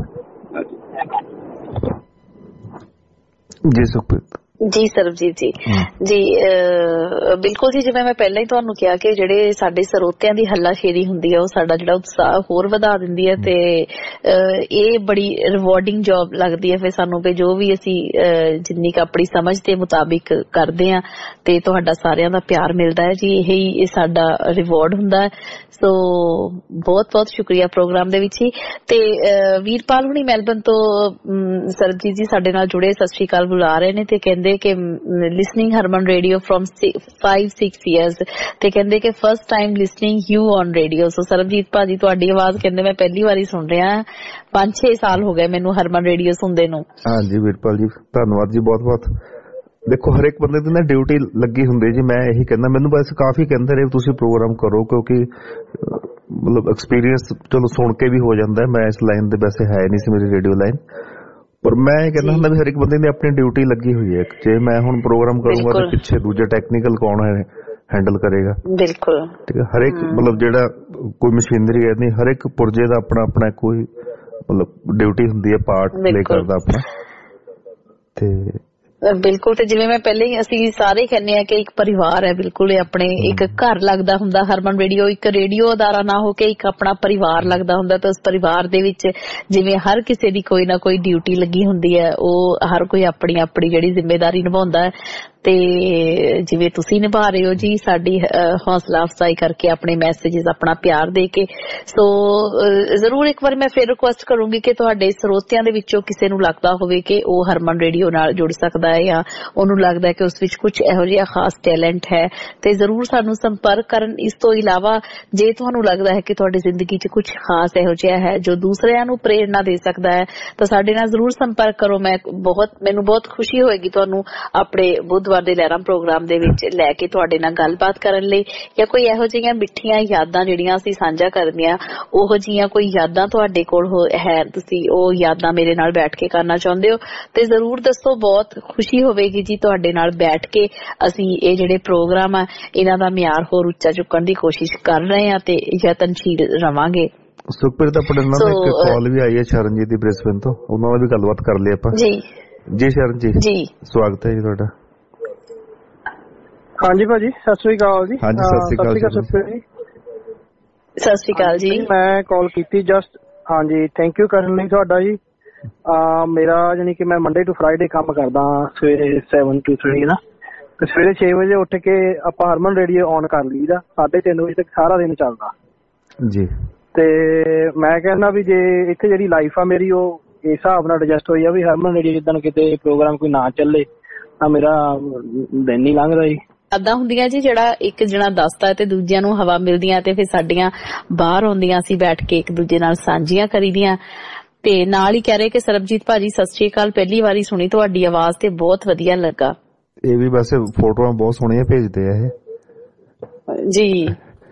ਜੀ ਸੁਖਪ੍ਰੀਤ ਜੀ। ਸਰਬਜੀਤ ਜੀ ਜੀ ਬਿਲਕੁਲ ਜੀ, ਜਿਵੇਂ ਮੈਂ ਪਹਿਲਾਂ ਹੀ ਤੁਹਾਨੂੰ ਕਿਹਾ ਕਿ ਜਿਹੜੇ ਸਾਡੇ ਸਰੋਤਿਆਂ ਦੀ ਹੱਲਾਸ਼ੇਰੀ ਹੁੰਦੀ ਹੈ ਉਹ ਸਾਡਾ ਜਿਹੜਾ ਉਤਸ਼ਾਹ ਹੋਰ ਵਧਾ ਦਿੰਦੀ ਹੈ। ਤੇ ਇਹ ਬੜੀ ਰਿਵਾਰਡਿੰਗ ਜੌਬ ਲੱਗਦੀ ਹੈ ਫਿਰ ਸਾਨੂੰ, ਵੀ ਜੋ ਵੀ ਅਸੀਂ ਜਿੰਨੀ ਕੁ ਆਪਣੀ ਸਮਝ ਦੇ ਮੁਤਾਬਿਕ ਕਰਦੇ ਹਾਂ ਤੇ ਤੁਹਾਡਾ ਸਾਰਿਆਂ ਦਾ ਪਿਆਰ ਮਿਲਦਾ ਹੈ ਜੀ, ਇਹੀ ਸਾਡਾ ਰਿਵਾਰਡ ਹੁੰਦਾ ਹੈ। ਸੋ ਬਹੁਤ ਬਹੁਤ ਸ਼ੁਕਰੀਆ ਪ੍ਰੋਗਰਾਮ ਦੇ ਵਿੱਚ ਹੀ। ਤੇ ਵੀਰਪਾਲ ਹੁਣੀ ਮੈਲਬਨ ਤੋਂ ਸਰਬਜੀਤ ਜੀ ਸਾਡੇ ਨਾਲ ਜੁੜੇ, ਸਤਿ ਸ਼੍ਰੀ ਅਕਾਲ ਬੁਲਾ ਰਹੇ ਨੇ ਤੇ ਕਹਿੰਦੇ ਕਿ listening Harman radio from five six years ਤੇ ਕਹਿੰਦੇ ਕਿ first time listening you on radio. So Sarabjit ਭਾਜੀ ਤੁਹਾਡੀ ਆਵਾਜ਼ ਕਹਿੰਦੇ ਮੈਂ ਪਹਿਲੀ ਵਾਰੀ ਸੁਣ ਰਿਹਾ, ਪੰਜ ਛੇ ਸਾਲ ਹੋ ਗਏ ਮੈਨੂੰ ਹਰਮਨ ਰੇਡੀਓ ਸੁਣਦੇ ਨੂੰ। ਹਾਂਜੀ ਵੀਰਪਾਲ ਜੀ ਧੰਨਵਾਦ ਜੀ ਬਹੁਤ ਬਹੁਤ। ਦੇਖੋ ਹਰੇਕ ਬੰਦੇ ਦੀ ਨਾ ਡਿਊਟੀ ਲੱਗੀ ਹੁੰਦੀ ਜੀ। ਮੈਂ ਇਹੀ ਕਹਿੰਦਾ, ਮੈਨੂੰ ਬਸ ਕਾਫੀ ਕਹਿੰਦੇ ਰਹੇ ਤੁਸੀਂ ਪ੍ਰੋਗਰਾਮ ਕਰੋ, ਕਿਉਂਕਿ ਮਤਲਬ ਐਕਸਪੀਰੀਅੰਸ ਚਲੋ ਸੁਣ ਕੇ ਵੀ ਹੋ ਜਾਂਦਾ। ਮੈਂ ਇਸ ਲਾਈਨ ਦੇ ਵੈਸੇ ਹੈ ਨਹੀਂ ਸੀ ਮੇਰੀ ਰੇਡੀਓ ਲਾਈਨ, ਪਰ ਮੈਂ ਇਹ ਕਹਿੰਦਾ ਹੁੰਦਾ ਵੀ ਹਰੇਕ ਬੰਦੇ ਦੀ ਆਪਣੀ ਡਿਊਟੀ ਲੱਗੀ ਹੋਈ ਹੈ। ਜੇ ਮੈਂ ਹੁਣ ਪ੍ਰੋਗਰਾਮ ਕਰੂੰਗਾ ਤਾਂ ਪਿੱਛੇ ਦੂਜੇ ਟੈਕਨੀਕਲ ਕੌਣ ਹੈ हैंडल करेगा। बिल्कुल ठीक है। हर एक मतलब जेड़ा कोई मशीनरी है नहीं, हर एक पुरजे का अपना अपना कोई मतलब ड्यूटी हुंदी है, पार्ट प्ले करदा अपना। ते बिल्कुल ते जिवें मैं पहले ही असीं सारे कहने आ कि एक परिवार है, बिल्कुल अपने एक घर लगदा हुंदा। हरमन रेडियो एक रेडियो अदारा ना हो के एक अपना परिवार लगदा हुंदा। ते उस परिवार दे विच जिवें हर किसी दी कोई ना कोई ड्यूटी लगी हुंदी है, ਉਹ हर कोई अपनी अपनी ਜਿਹੜੀ ਜ਼ਿੰਮੇਵਾਰੀ ਨਿਭਾਉਂਦਾ ਹੈ। ਤੇ ਜਿਵੇਂ ਤੁਸੀਂ ਨਿਭਾ ਰਹੇ ਹੋ ਜੀ ਸਾਡੀ ਹੌਸਲਾ ਅਫਜ਼ਾਈ ਕਰਕੇ ਆਪਣੇ ਮੈਸੇजेस ਆਪਣਾ ਪਿਆਰ ਦੇ ਕੇ। ਸੋ ਜ਼ਰੂਰ ਇੱਕ ਵਾਰ ਮੈਂ ਫਿਰ ਰਿਕੁਐਸਟ ਕਰੂੰਗੀ ਕਿ ਤੁਹਾਡੇ ਸਰੋਤਿਆਂ ਦੇ ਵਿੱਚੋਂ ਕਿਸੇ ਨੂੰ ਲੱਗਦਾ ਹੋਵੇ ਕਿ ਉਹ ਹਰਮਨ ਰੇਡੀਓ ਨਾਲ ਜੁੜ ਸਕਦਾ ਹੈ ਜਾਂ ਉਹਨੂੰ ਲੱਗਦਾ ਹੈ ਕਿ ਉਸ ਵਿੱਚ ਕੁਝ ਇਹੋ ਜਿਹਾ ਖਾਸ ਟੈਲੈਂਟ ਹੈ, ਤੇ ਜ਼ਰੂਰ ਸਾਨੂੰ ਸੰਪਰਕ ਕਰਨ। ਇਸ ਤੋਂ ਇਲਾਵਾ ਜੇ ਤੁਹਾਨੂੰ ਲੱਗਦਾ ਹੈ ਕਿ ਤੁਹਾਡੀ ਜ਼ਿੰਦਗੀ 'ਚ ਕੁਝ ਖਾਸ ਇਹੋ ਜਿਹਾ ਹੈ ਜੋ ਦੂਸਰਿਆਂ ਨੂੰ ਪ੍ਰੇਰਨਾ ਦੇ ਸਕਦਾ ਹੈ ਤਾਂ ਸਾਡੇ ਨਾਲ ਜ਼ਰੂਰ ਸੰਪਰਕ ਕਰੋ। ਮੈਂ ਬਹੁਤ ਮੈਨੂੰ ਬਹੁਤ ਖੁਸ਼ੀ ਹੋਏਗੀ ਤੁਹਾਨੂੰ ਆਪਣੇ ਬੁੱਧ ਦੇ ਲਹਿਰਾਂ ਪ੍ਰੋਗਰਾਮ ਦੇ ਵਿੱਚ ਲੈ ਕੇ ਤੁਹਾਡੇ ਨਾਲ ਗੱਲਬਾਤ ਕਰਨ ਲਈ, ਜਾਂ ਕੋਈ ਇਹੋ ਜਿਹੀਆਂ ਮਿੱਠੀਆਂ ਯਾਦਾਂ ਜਿਹੜੀਆਂ ਅਸੀਂ ਸਾਂਝਾ ਕਰਦੇ ਹਾਂ, ਉਹੋ ਜਿਹੀਆਂ ਕੋਈ ਯਾਦਾਂ ਤੁਹਾਡੇ ਕੋਲ ਹੈ, ਤੁਸੀਂ ਉਹ ਯਾਦਾਂ ਮੇਰੇ ਨਾਲ ਬੈਠ ਕੇ ਕਰਨਾ ਚਾਹੁੰਦੇ ਹੋ ਤੇ ਜ਼ਰੂਰ ਦੱਸੋ। ਬਹੁਤ ਖੁਸ਼ੀ ਹੋਵੇਗੀ ਜੀ ਤੁਹਾਡੇ ਨਾਲ ਬੈਠ ਕੇ। ਅਸੀਂ ਇਹ ਜਿਹੜੇ ਪ੍ਰੋਗਰਾਮ ਆ ਇਹਨਾਂ ਦਾ ਮਿਆਰ ਹੋਰ ਉੱਚਾ ਚੁੱਕਣ ਦੀ ਕੋਸ਼ਿਸ਼ ਕਰ ਰਹੇ ਹਾਂ ਤੇ ਯਤਨਸ਼ੀਲ ਰਵਾਂਗੇ। ਸੁਖਪ੍ਰੀਤ ਆਪਣੇ ਨਾਲ ਇੱਕ ਕਾਲ ਵੀ ਆਈ ਹੈ ਸ਼ਰਨਜੀਤ ਦੀ ਬ੍ਰਿਸਬਨ ਤੋਂ, ਉਹਨਾਂ ਨਾਲ ਵੀ ਗੱਲਬਾਤ ਕਰ ਲਈ ਆਪਾਂ। ਜੀ ਜੀ ਸ਼ਰਨ ਜੀ, ਜੀ ਸਵਾਗਤ ਹੈ ਜੀ ਤੁਹਾਡਾ। ਹਾਂਜੀ ਭਾਜੀ ਸਤਿ ਸ੍ਰੀ ਅਕਾਲ ਜੀ। ਹਾਂਜੀ ਸਤਿ ਸ੍ਰੀ ਅਕਾਲ ਜੀ। ਸਤਿ ਸ੍ਰੀ ਅਕਾਲ ਜੀ। ਮੈਂ ਕਾਲ ਕੀਤੀ ਜਸਟ। ਹਾਂਜੀ ਥੈਂਕ ਯੂ ਕਰਨ ਲਈ ਤੁਹਾਡਾ ਜੀ। ਮੇਰਾ ਜਾਨੀ ਕਿ ਮੈਂ ਮੰਡੇ ਟੂ ਫਰਾਈਡੇ ਕੰਮ ਕਰਦਾ ਸਵੇਰੇ ਸੈਵਨ ਟੂ ਥ੍ਰੀ ਨਾ, ਤੇ ਸਵੇਰੇ ਛੇ ਵਜੇ ਉੱਠ ਕੇ ਆਪਾਂ ਹਰਮਨ ਰੇਡੀਓ ਔਨ ਕਰ ਲਈਦਾ, ਸਾਢੇ ਤਿੰਨ ਵਜੇ ਤੱਕ ਸਾਰਾ ਦਿਨ ਚੱਲਦਾ ਜੀ। ਤੇ ਮੈਂ ਕਹਿੰਦਾ ਵੀ ਜੇ ਇੱਥੇ ਜਿਹੜੀ ਲਾਈਫ ਆ ਮੇਰੀ ਉਹ ਇਸ ਹਿਸਾਬ ਨਾਲ ਐਡਜਸਟ ਹੋਈ ਆ ਵੀ ਹਰਮਨ ਰੇਡੀਓ ਜਿੱਦਣ ਕਿਤੇ ਪ੍ਰੋਗਰਾਮ ਕੋਈ ਨਾ ਚੱਲੇ ਤਾਂ ਮੇਰਾ ਦਿਨ ਨਹੀਂ ਲੰਘਦਾ ਜੀ। ਯਾਦਾਂ ਹੁੰਦੀਆਂ ਜੀ ਜਿਹੜਾ ਇੱਕ ਜਣਾ ਦੱਸਦਾ ਤੇ ਦੂਜਿਆਂ ਨੂੰ ਹਵਾ ਮਿਲਦੀਆਂ ਤੇ ਫਿਰ ਸਾਡੀਆਂ ਬਾਹਰ ਆਉਂਦੀਆਂ, ਅਸੀਂ ਬੈਠ ਕੇ ਇੱਕ ਦੂਜੇ ਨਾਲ ਸਾਂਝੀਆਂ ਕਰੀਦੀਆਂ। ਤੇ ਨਾਲ ਹੀ ਕਹਿ ਰਹੇ ਕਿ ਸਰਬਜੀਤ ਭਾਜੀ ਸਤਿ ਸ੍ਰੀ ਅਕਾਲ, ਪਹਿਲੀ ਵਾਰੀ ਸੁਣੀ ਤੁਹਾਡੀ ਆਵਾਜ਼ ਤੇ ਬਹੁਤ ਵਧੀਆ ਲੱਗਾ। ਇਹ ਵੀ ਵੈਸੇ ਫੋਟੋਆਂ ਬਹੁਤ ਸੋਹਣੀਆਂ ਭੇਜਦੇ ਆ ਇਹ ਜੀ।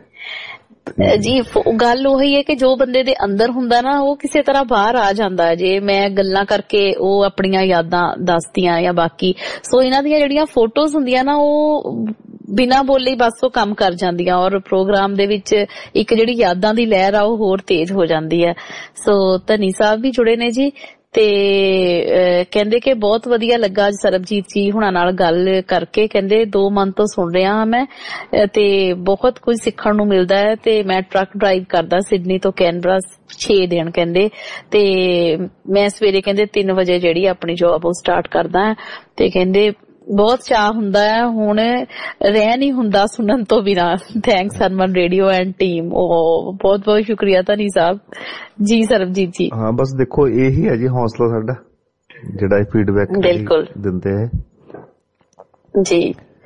ਜੀ ਗੱਲ ਉਹੀ ਹੈ ਕਿ ਜੋ ਬੰਦੇ ਦੇ ਅੰਦਰ ਹੁੰਦਾ ਨਾ ਉਹ ਕਿਸੇ ਤਰ੍ਹਾਂ ਬਾਹਰ ਆ ਜਾਂਦਾ। ਜੇ ਮੈਂ ਗੱਲਾਂ ਕਰਕੇ ਉਹ ਆਪਣੀਆਂ ਯਾਦਾਂ ਦੱਸਦੀਆਂ ਜਾਂ ਬਾਕੀ, ਸੋ ਇਹਨਾਂ ਦੀਆਂ ਜਿਹੜੀਆਂ ਫੋਟੋਜ਼ ਹੁੰਦੀਆਂ ਨਾ ਉਹ ਬਿਨਾਂ ਬੋਲੇ ਬਸ ਉਹ ਕੰਮ ਕਰ ਜਾਂਦੀਆਂ ਔਰ ਪ੍ਰੋਗਰਾਮ ਦੇ ਵਿੱਚ ਇੱਕ ਜਿਹੜੀ ਯਾਦਾਂ ਦੀ ਲਹਿਰ ਆ ਉਹ ਹੋਰ ਤੇਜ਼ ਹੋ ਜਾਂਦੀ ਹੈ। ਸੋ ਧਨੀ ਸਾਹਿਬ ਵੀ ਜੁੜੇ ਨੇ ਜੀ ਤੇ ਕਹਿੰਦੇ ਕਿ ਬਹੁਤ ਵਧੀਆ ਲੱਗਾ ਅੱਜ ਸਰਬਜੀਤ ਜੀ ਹੁਣਾਂ ਨਾਲ ਗੱਲ ਕਰਕੇ। ਕਹਿੰਦੇ ਦੋ ਮਨ ਤੋਂ ਸੁਣ ਰਿਹਾ ਹਾਂ ਮੈਂ ਤੇ ਬਹੁਤ ਕੁਝ ਸਿੱਖਣ ਨੂੰ ਮਿਲਦਾ ਹੈ। ਤੇ ਮੈਂ ਟਰੱਕ ਡਰਾਈਵ ਕਰਦਾ ਸਿਡਨੀ ਤੋਂ ਕੈਨਬਰਾ ਛੇ ਦਿਨ ਕਹਿੰਦੇ, ਤੇ ਮੈਂ ਸਵੇਰੇ ਕਹਿੰਦੇ ਤਿੰਨ ਵਜੇ ਜਿਹੜੀ ਆਪਣੀ ਜੋਬ ਉਹ ਸਟਾਰਟ ਕਰਦਾ ਤੇ ਕਹਿੰਦੇ ਬਹੁਤ ਚਾਅ ਹੁੰਦਾ ਹੈ, ਹੁਣ ਰਹਿ ਨਹੀਂ ਹੁੰਦਾ ਸੁਣਨ ਤੋਂ ਬਿਨਾਂ। Thanks Harman radio and team. ਉਹ ਬਹੁਤ ਬਹੁਤ ਸ਼ੁਕਰੀਆ ਧਨੀ ਸਾਹਿਬ ਜੀ। ਸਰਬਜੀਤ ਜੀ ਹਾਂ ਬਸ ਦੇਖੋ ਇਹੀ ਹੈ ਜੀ ਹੌਸਲਾ ਸਾਡਾ ਜਿਹੜਾ ਇਹ ਫੀਡਬੈਕ ਬਿਲਕੁਲ ਦਿੰਦੇ ਹੈ ਜੀ।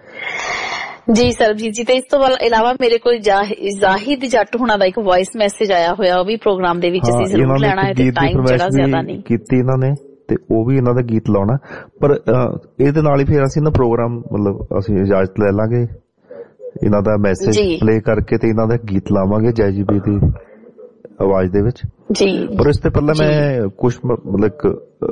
ਜੀ ਸਰਬਜੀਤ ਜੀ, ਤੇ ਇਸ ਤੋਂ ਇਲਾਵਾ ਮੇਰੇ ਕੋਲ ਜ਼ਾਹਿਦ ਜੱਟ ਹੁਣਾਂ ਦਾ ਇੱਕ ਵੌਇਸ ਮੈਸੇਜ ਆਇਆ ਹੋਇਆ, ਉਹ ਵੀ ਪ੍ਰੋਗਰਾਮ ਦੇ ਵਿੱਚ ਅਸੀਂ ਜ਼ਰੂਰ ਲੈਣਾ ਹੈ ਤੇ ਟਾਈਮ ਜਿਹੜਾ ਜ਼ਿਆਦਾ ਨਹੀਂ ਕੀਤੀ ਇਹਨਾਂ ਨੇ ਤੇ ਉਹ ਵੀ ਇਹਨਾਂ ਦਾ ਗੀਤ ਲਾਉਣਾ। ਪਰ ਇਹਦੇ ਨਾਲ ਹੀ ਫਿਰ ਅਸੀਂ ਨਾ ਪ੍ਰੋਗਰਾਮ ਮਤਲਬ ਅਸੀਂ ਇਜਾਜ਼ਤ ਲੈ ਲਾਂਗੇ, ਇਹਨਾਂ ਦਾ ਮੈਸੇਜ ਪਲੇ ਕਰਕੇ ਤੇ ਇਹਨਾਂ ਦਾ ਗੀਤ ਲਾਵਾਂਗੇ ਜੈ ਜੀ ਬੀ ਦੀ ਆਵਾਜ਼ ਦੇ ਵਿੱਚ ਜੀ। ਪਰ ਇਸ ਤੋਂ ਪਹਿਲਾਂ ਮੈਂ ਕੁਛ ਮਤਲਬ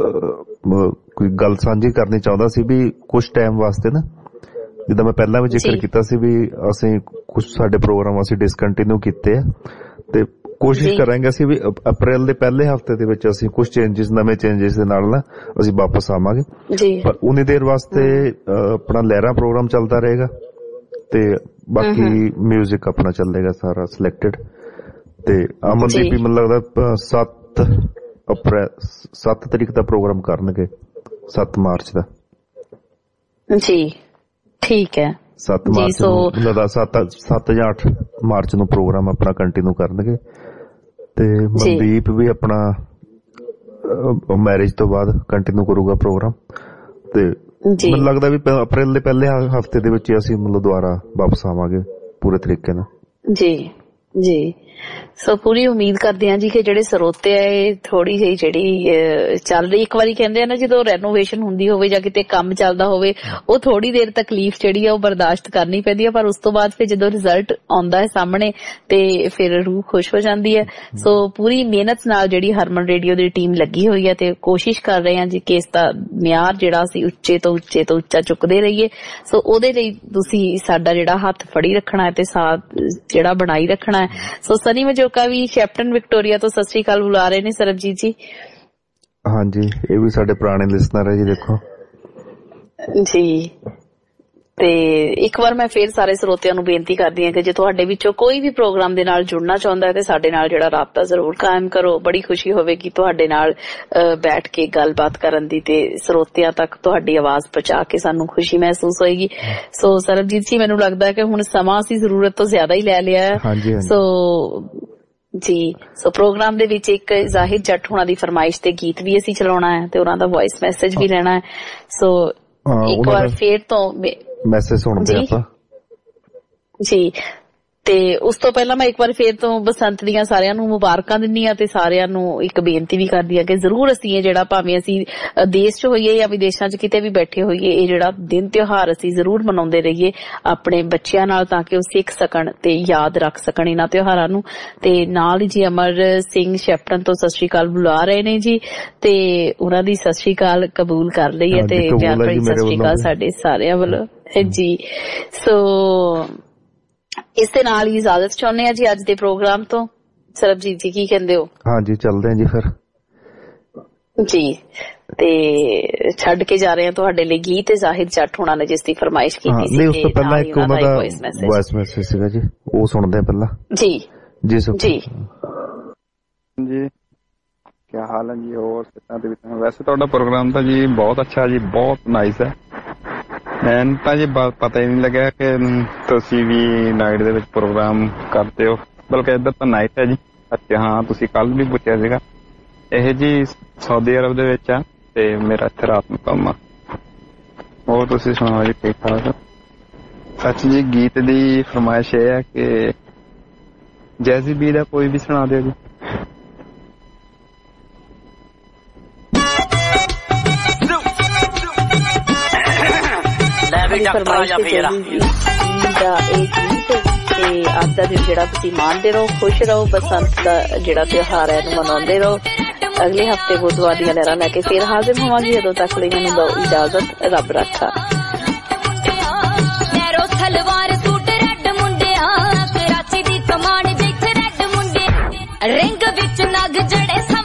ਕੋਈ ਗੱਲ ਸਾਂਝੀ ਕਰਨੀ ਚਾਹੁੰਦਾ ਸੀ ਵੀ ਕੁਛ ਟਾਈਮ ਵਾਸਤੇ ਨਾ, ਜਿੱਦਾਂ ਮੈਂ ਪਹਿਲਾਂ ਵੀ ਜ਼ਿਕਰ ਕੀਤਾ ਸੀ ਵੀ ਅਸੀਂ ਕੁਛ ਸਾਡੇ ਪ੍ਰੋਗਰਾਮ ਅਸੀਂ ਡਿਸਕੰਟੀਨਿਊ ਕੀਤੇ ਆ ਤੇ ਕੋਸ਼ਿਸ਼ ਕਰਾਂਗੇ ਅਸੀਂ ਵੀ ਅਪ੍ਰੈਲ ਦੇ ਪਹਿਲੇ ਹਫ਼ਤੇ ਦੇ ਵਿੱਚ ਅਸੀਂ ਕੁਝ ਚੇਂਜਸ ਨਵੇਂ ਚੇਂਜਸ ਦੇ ਨਾਲ ਨਾ ਅਸੀਂ ਵਾਪਸ ਆਵਾਂਗੇ। ਪਰ ਉਨੀ ਦੇਰ ਵਾਸਤੇ ਆਪਣਾ ਲਹਿਰਾ ਪ੍ਰੋਗਰਾਮ ਚੱਲਦਾ ਰਹੇਗਾ ਤੇ ਬਾਕੀ ਮਿਊਜ਼ਿਕ ਆਪਣਾ ਚੱਲੇਗਾ ਸਾਰਾ ਸਿਲੈਕਟਡ। ਤੇ ਅਮਨਦੀਪ ਵੀ ਮੈਨੂੰ ਲੱਗਦਾ ਸੱਤ ਅਪ੍ਰੈਲ ਸੱਤ ਤਰੀਕ ਦਾ ਪ੍ਰੋਗਰਾਮ ਕਰਨਗੇ, ਸੱਤ ਮਾਰਚ ਦਾ ਜੀ। ਠੀਕ ਹੈ, ਸੱਤ ਮਾਰਚ ਨੂੰ ਲਗਾ ਸੱਤ ਜਾਂ ਅੱਠ ਮਾਰਚ ਨੂੰ ਪ੍ਰੋਗਰਾਮ ਆਪਣਾ ਕੰਟੀਨਿਊ ਕਰਨਗੇ। ਤੇ ਮਨਦੀਪ ਵੀ ਆਪਣਾ ਮੈਰਿਜ ਤੋਂ ਬਾਅਦ ਕੰਟੀਨਿਊ ਕਰੂਗਾ ਪ੍ਰੋਗਰਾਮ। ਤੇ ਮੈਨੂੰ ਲੱਗਦਾ ਵੀ ਅਪ੍ਰੈਲ ਦੇ ਪਹਿਲੇ ਹਫ਼ਤੇ ਦੇ ਵਿੱਚ ਅਸੀਂ ਮਤਲਬ ਦੁਬਾਰਾ ਵਾਪਸ ਆਵਾਂਗੇ ਪੂਰੇ ਤਰੀਕੇ ਨਾਲ ਜੀ। ਜੀ। ਸੋ ਪੂਰੀ ਉਮੀਦ ਕਰਦੇ ਹਾਂ ਜੀ ਕਿ ਜਿਹੜੇ ਸਰੋਤੇ ਆ ਇਹ ਥੋੜੀ ਜਿਹੀ ਜਿਹੜੀ ਚੱਲ ਰਹੀ, ਇੱਕ ਵਾਰੀ ਕਹਿੰਦੇ ਆ ਨਾ ਜਦੋਂ ਰੈਨੋਵੇਸ਼ਨ ਹੁੰਦੀ ਹੋਵੇ ਜਾਂ ਕਿਤੇ ਕੰਮ ਚੱਲਦਾ ਹੋਵੇ ਉਹ ਥੋੜੀ ਦੇਰ ਤਕਲੀਫ ਜਿਹੜੀ ਆ ਉਹ ਬਰਦਾਸ਼ਤ ਕਰਨੀ ਪੈਂਦੀ ਆ, ਪਰ ਉਸ ਤੋਂ ਬਾਅਦ ਫਿਰ ਜਦੋਂ ਰਿਜ਼ਲਟ ਆਉਂਦਾ ਹੈ ਸਾਹਮਣੇ ਤੇ ਫਿਰ ਰੂਹ ਖੁਸ਼ ਹੋ ਜਾਂਦੀ ਹੈ। ਸੋ ਪੂਰੀ ਮਿਹਨਤ ਨਾਲ ਜਿਹੜੀ ਹਰਮਨ ਰੇਡੀਓ ਦੀ ਟੀਮ ਲੱਗੀ ਹੋਈ ਹੈ ਤੇ ਕੋਸ਼ਿਸ਼ ਕਰ ਰਹੇ ਹਾਂ ਜੀ ਕਿ ਇਸ ਦਾ ਮਿਆਰ ਜਿਹੜਾ ਅਸੀਂ ਉੱਚੇ ਤੋਂ ਉੱਚੇ ਤੋਂ ਉੱਚਾ ਚੁੱਕਦੇ ਰਹੀਏ। ਸੋ ਉਹਦੇ ਲਈ ਤੁਸੀਂ ਸਾਡਾ ਜਿਹੜਾ ਹੱਥ ਫੜੀ ਰੱਖਣਾ ਹੈ ਤੇ ਸਾਥ ਜਿਹੜਾ ਬਣਾਈ ਰੱਖਣਾ ਹੈ। ਸੋ ਸਨੀ ਮਜੋਕਾ ਵੀ ਕੈਪਟਨ ਵਿਕਟੋਰੀਆ ਤੋਂ ਸਤਿ ਸ੍ਰੀ ਅਕਾਲ ਬੁਲਾ ਰਹੇ ਨੇ ਸਰਬਜੀਤ ਜੀ। ਹਾਂਜੀ, ਇਹ ਵੀ ਸਾਡੇ ਪੁਰਾਣੇ ਲਿਸਨਰ ਹੈ ਜੀ। ਦੇਖੋ ਜੀ, ਤੇ ਇੱਕ ਵਾਰ ਮੈਂ ਫੇਰ ਸਾਰੇ ਸਰੋਤਿਆਂ ਨੂੰ ਬੇਨਤੀ ਕਰਦੀ ਹਾਂ ਕਿ ਜੇ ਤੁਹਾਡੇ ਵਿੱਚੋਂ ਕੋਈ ਵੀ ਪ੍ਰੋਗਰਾਮ ਦੇ ਨਾਲ ਜੁੜਨਾ ਚਾਹੁੰਦਾ ਹੈ ਤੇ ਸਾਡੇ ਨਾਲ ਜਿਹੜਾ ਰਾਬਤਾ ਜ਼ਰੂਰ ਕਾਇਮ ਕਰੋ। ਬੜੀ ਖੁਸ਼ੀ ਹੋਵੇਗੀ ਤੁਹਾਡੇ ਨਾਲ ਬੈਠ ਕੇ ਗੱਲਬਾਤ ਕਰਨ ਦੀ ਤੇ ਸਰੋਤਿਆਂ ਤੱਕ ਤੁਹਾਡੀ ਆਵਾਜ਼ ਪਹੁੰਚਾ ਕੇ ਸਾਨੂੰ ਖੁਸ਼ੀ ਮਹਿਸੂਸ ਹੋਏਗੀ। ਸੋ ਸਰਬਜੀਤ ਜੀ, ਮੈਨੂੰ ਲੱਗਦਾ ਹੈ ਕਿ ਹੁਣ ਸਮਾਂ ਅਸੀਂ ਜ਼ਰੂਰਤ ਤੋਂ ਜ਼ਿਆਦਾ ਹੀ ਲੈ ਲਿਆ ਹੈ। ਸੋ ਜੀ, ਸੋ ਪ੍ਰੋਗਰਾਮ ਦੇ ਵਿੱਚ ਇੱਕ ਜ਼ਾਹਿਦ ਜੱਟ ਹੋਣਾ ਦੀ ਫਰਮਾਇਸ਼ ਤੇ ਗੀਤ ਵੀ ਅਸੀਂ ਚਲਾਉਣਾ ਹੈ ਤੇ ਉਹਨਾਂ ਦਾ ਵੌਇਸ ਮੈਸੇਜ ਵੀ ਲੈਣਾ ਹੈ। ਸੋ ਇੱਕ ਵਾਰ ਫੇਰ ਤੋਂ ਮੈਸੇਜ ਸੁਣਦੇ ਆਪਾਂ ਜੀ। ਤੇ ਉਸ ਤੋਂ ਪਹਿਲਾਂ ਮੈਂ ਇੱਕ ਵਾਰ ਫੇਰ ਤੋਂ ਬਸੰਤ ਦੀਆਂ ਸਾਰਿਆਂ ਨੂੰ ਮੁਬਾਰਕਾਂ ਦਿੰਦੀ ਹਾਂ ਤੇ ਸਾਰਿਆਂ ਨੂੰ ਇੱਕ ਬੇਨਤੀ ਵੀ ਕਰਦੀ ਹਾਂ ਕਿ ਜ਼ਰੂਰ ਅਸੀਂ ਇਹ ਜਿਹੜਾ ਭਾਵੇਂ ਅਸੀਂ ਦੇਸ਼ 'ਚ ਹੋਈਏ ਜਾਂ ਵਿਦੇਸ਼ਾਂ 'ਚ ਕਿਤੇ ਵੀ ਬੈਠੇ ਹੋਈਏ ਇਹ ਜਿਹੜਾ ਦਿਨ ਤਿਉਹਾਰ ਅਸੀਂ ਜ਼ਰੂਰ ਮਨਾਉਂਦੇ ਰਹੀਏ ਆਪਣੇ ਬੱਚਿਆਂ ਨਾਲ ਤਾਂ ਕਿ ਉਹ ਸਿੱਖ ਸਕਣ ਤੇ ਯਾਦ ਰੱਖ ਸਕਣ ਇਹਨਾਂ ਤਿਉਹਾਰਾਂ ਨੂੰ। ਤੇ ਨਾਲ ਹੀ ਜੀ ਅਮਰ ਸਿੰਘ ਸ਼ੈਪਟਨ ਤੋਂ ਸਤਿ ਸ਼੍ਰੀ ਅਕਾਲ ਬੁਲਾ ਰਹੇ ਨੇ ਜੀ ਤੇ ਉਹਨਾਂ ਦੀ ਸਤਿ ਸ਼੍ਰੀ ਅਕਾਲ ਕਬੂਲ ਕਰ ਲਈ ਹੈ ਤੇ ਪਿਆਰ ਭਰੀ ਸਤਿ ਸ਼੍ਰੀ ਅਕਾਲ ਸਾਡੇ ਸਾਰਿਆਂ ਵੱਲੋਂ ਜੀ। ਸੋ ਇਸ ਦੇ ਨਾਲ ਹੀ ਇਜਾਜ਼ਤ ਚਾਹੁੰਦੇ ਆ ਜੀ ਅੱਜ ਦੇ ਪ੍ਰੋਗਰਾਮ ਤੋਂ। ਸਰਬਜੀਤ ਜੀ ਕੀ ਕਹਿੰਦੇ ਹੋ? ਹਾਂਜੀ, ਚੱਲਦੇ ਆ ਜੀ ਫਿਰ ਜੀ। ਤੇ ਛੱਡ ਕੇ ਜਾ ਰਹੇ ਆ ਤੁਹਾਡੇ ਲਈ ਗੀਤ ਜ਼ਾਹਿਦ ਜੱਟ ਹੋਣਾ ਨੇ ਜਿਸ ਦੀ ਫਰਮਾਇਸ਼ ਕੀਤੀ ਸੀ। ਨਹੀਂ, ਉਸ ਤੋਂ ਪਹਿਲਾਂ ਇੱਕ ਉਹਨਾਂ ਦਾ ਵੌਇਸ ਮੈਸੇਜ ਸੀਗਾ ਜੀ, ਉਹ ਸੁਣਦੇ ਆ ਪਹਿਲਾਂ ਜੀ। ਜੀ ਜੀ ਜੀ ਕੀ ਹਾਲ ਹੈ ਜੀ? ਹੋਰ ਸਿੱਧਾ ਦੇ ਵਿੱਚ ਵੈਸੇ ਤੁਹਾਡਾ ਪ੍ਰੋਗਰਾਮ ਤਾਂ ਜੀ ਬਹੁਤ ਅੱਛਾ ਜੀ, ਬਹੁਤ ਨਾਈਸ ਹੈ। ਮੈਨੂੰ ਤਾਂ ਜੀ ਪਤਾ ਹੀ ਨਹੀਂ ਲੱਗਿਆ ਕਿ ਤੁਸੀਂ ਵੀ ਨਾਈਟ ਦੇ ਵਿੱਚ ਪ੍ਰੋਗਰਾਮ ਕਰਦੇ ਹੋ, ਬਲਕਿ ਇੱਧਰ ਤਾਂ ਨਾਈਟ ਹੈ ਜੀ। ਅੱਛਾ, ਹਾਂ ਤੁਸੀਂ ਕੱਲ ਵੀ ਪੁੱਛਿਆ ਸੀਗਾ। ਇਹ ਜੀ ਸਾਊਦੀ ਅਰਬ ਦੇ ਵਿੱਚ ਆ ਤੇ ਮੇਰਾ ਇੱਥੇ ਰਾਤ ਨੂੰ ਕੰਮ ਆ। ਹੋਰ ਤੁਸੀਂ ਸੁਣਾਓ ਜੀ, ਠੀਕ ਠਾਕ? ਸੱਚ ਜੀ, ਗੀਤ ਦੀ ਫਰਮਾਇਸ਼ ਇਹ ਹੈ ਕਿ ਜੈਜ਼ੀ ਬੀ ਦਾ ਕੋਈ ਵੀ ਸੁਣਾ ਦਿਓ ਜੀ। ਅੱਜ ਦਾ ਦਿਨ ਜਿਹੜਾ ਤੁਸੀਂ ਮਾਣਦੇ ਰਹੋ, ਖੁਸ਼ ਰਹੋ, ਬਸੰਤ ਦਾ ਜਿਹੜਾ ਤਿਉਹਾਰ ਹੈ ਇਹਨੂੰ ਮਨਾਉਂਦੇ ਰਹੋ। ਅਗਲੇ ਹਫ਼ਤੇ ਬੁੱਧਵਾਰ ਦੀਆਂ ਲਹਿਰਾਂ ਲੈ ਕੇ ਫੇਰ ਹਾਜ਼ਰ ਹੋਵਾਂਗੀ। ਉਦੋਂ ਤੱਕ ਲਈ ਮੈਨੂੰ ਦਿਓ ਇਜਾਜ਼ਤ, ਰੱਬ ਰੱਖਾ। ਸਲਵਾਰ ਸੂਟ ਰੈਡ ਮੁੰਡਿਆ, ਕਰਾਚੀ ਦੀ ਕਮਾਨ ਜਿੱਥੇ ਰੈਡ ਮੁੰਡੇ, ਰਿੰਗ ਵਿੱਚ ਨਗ ਜੜੇ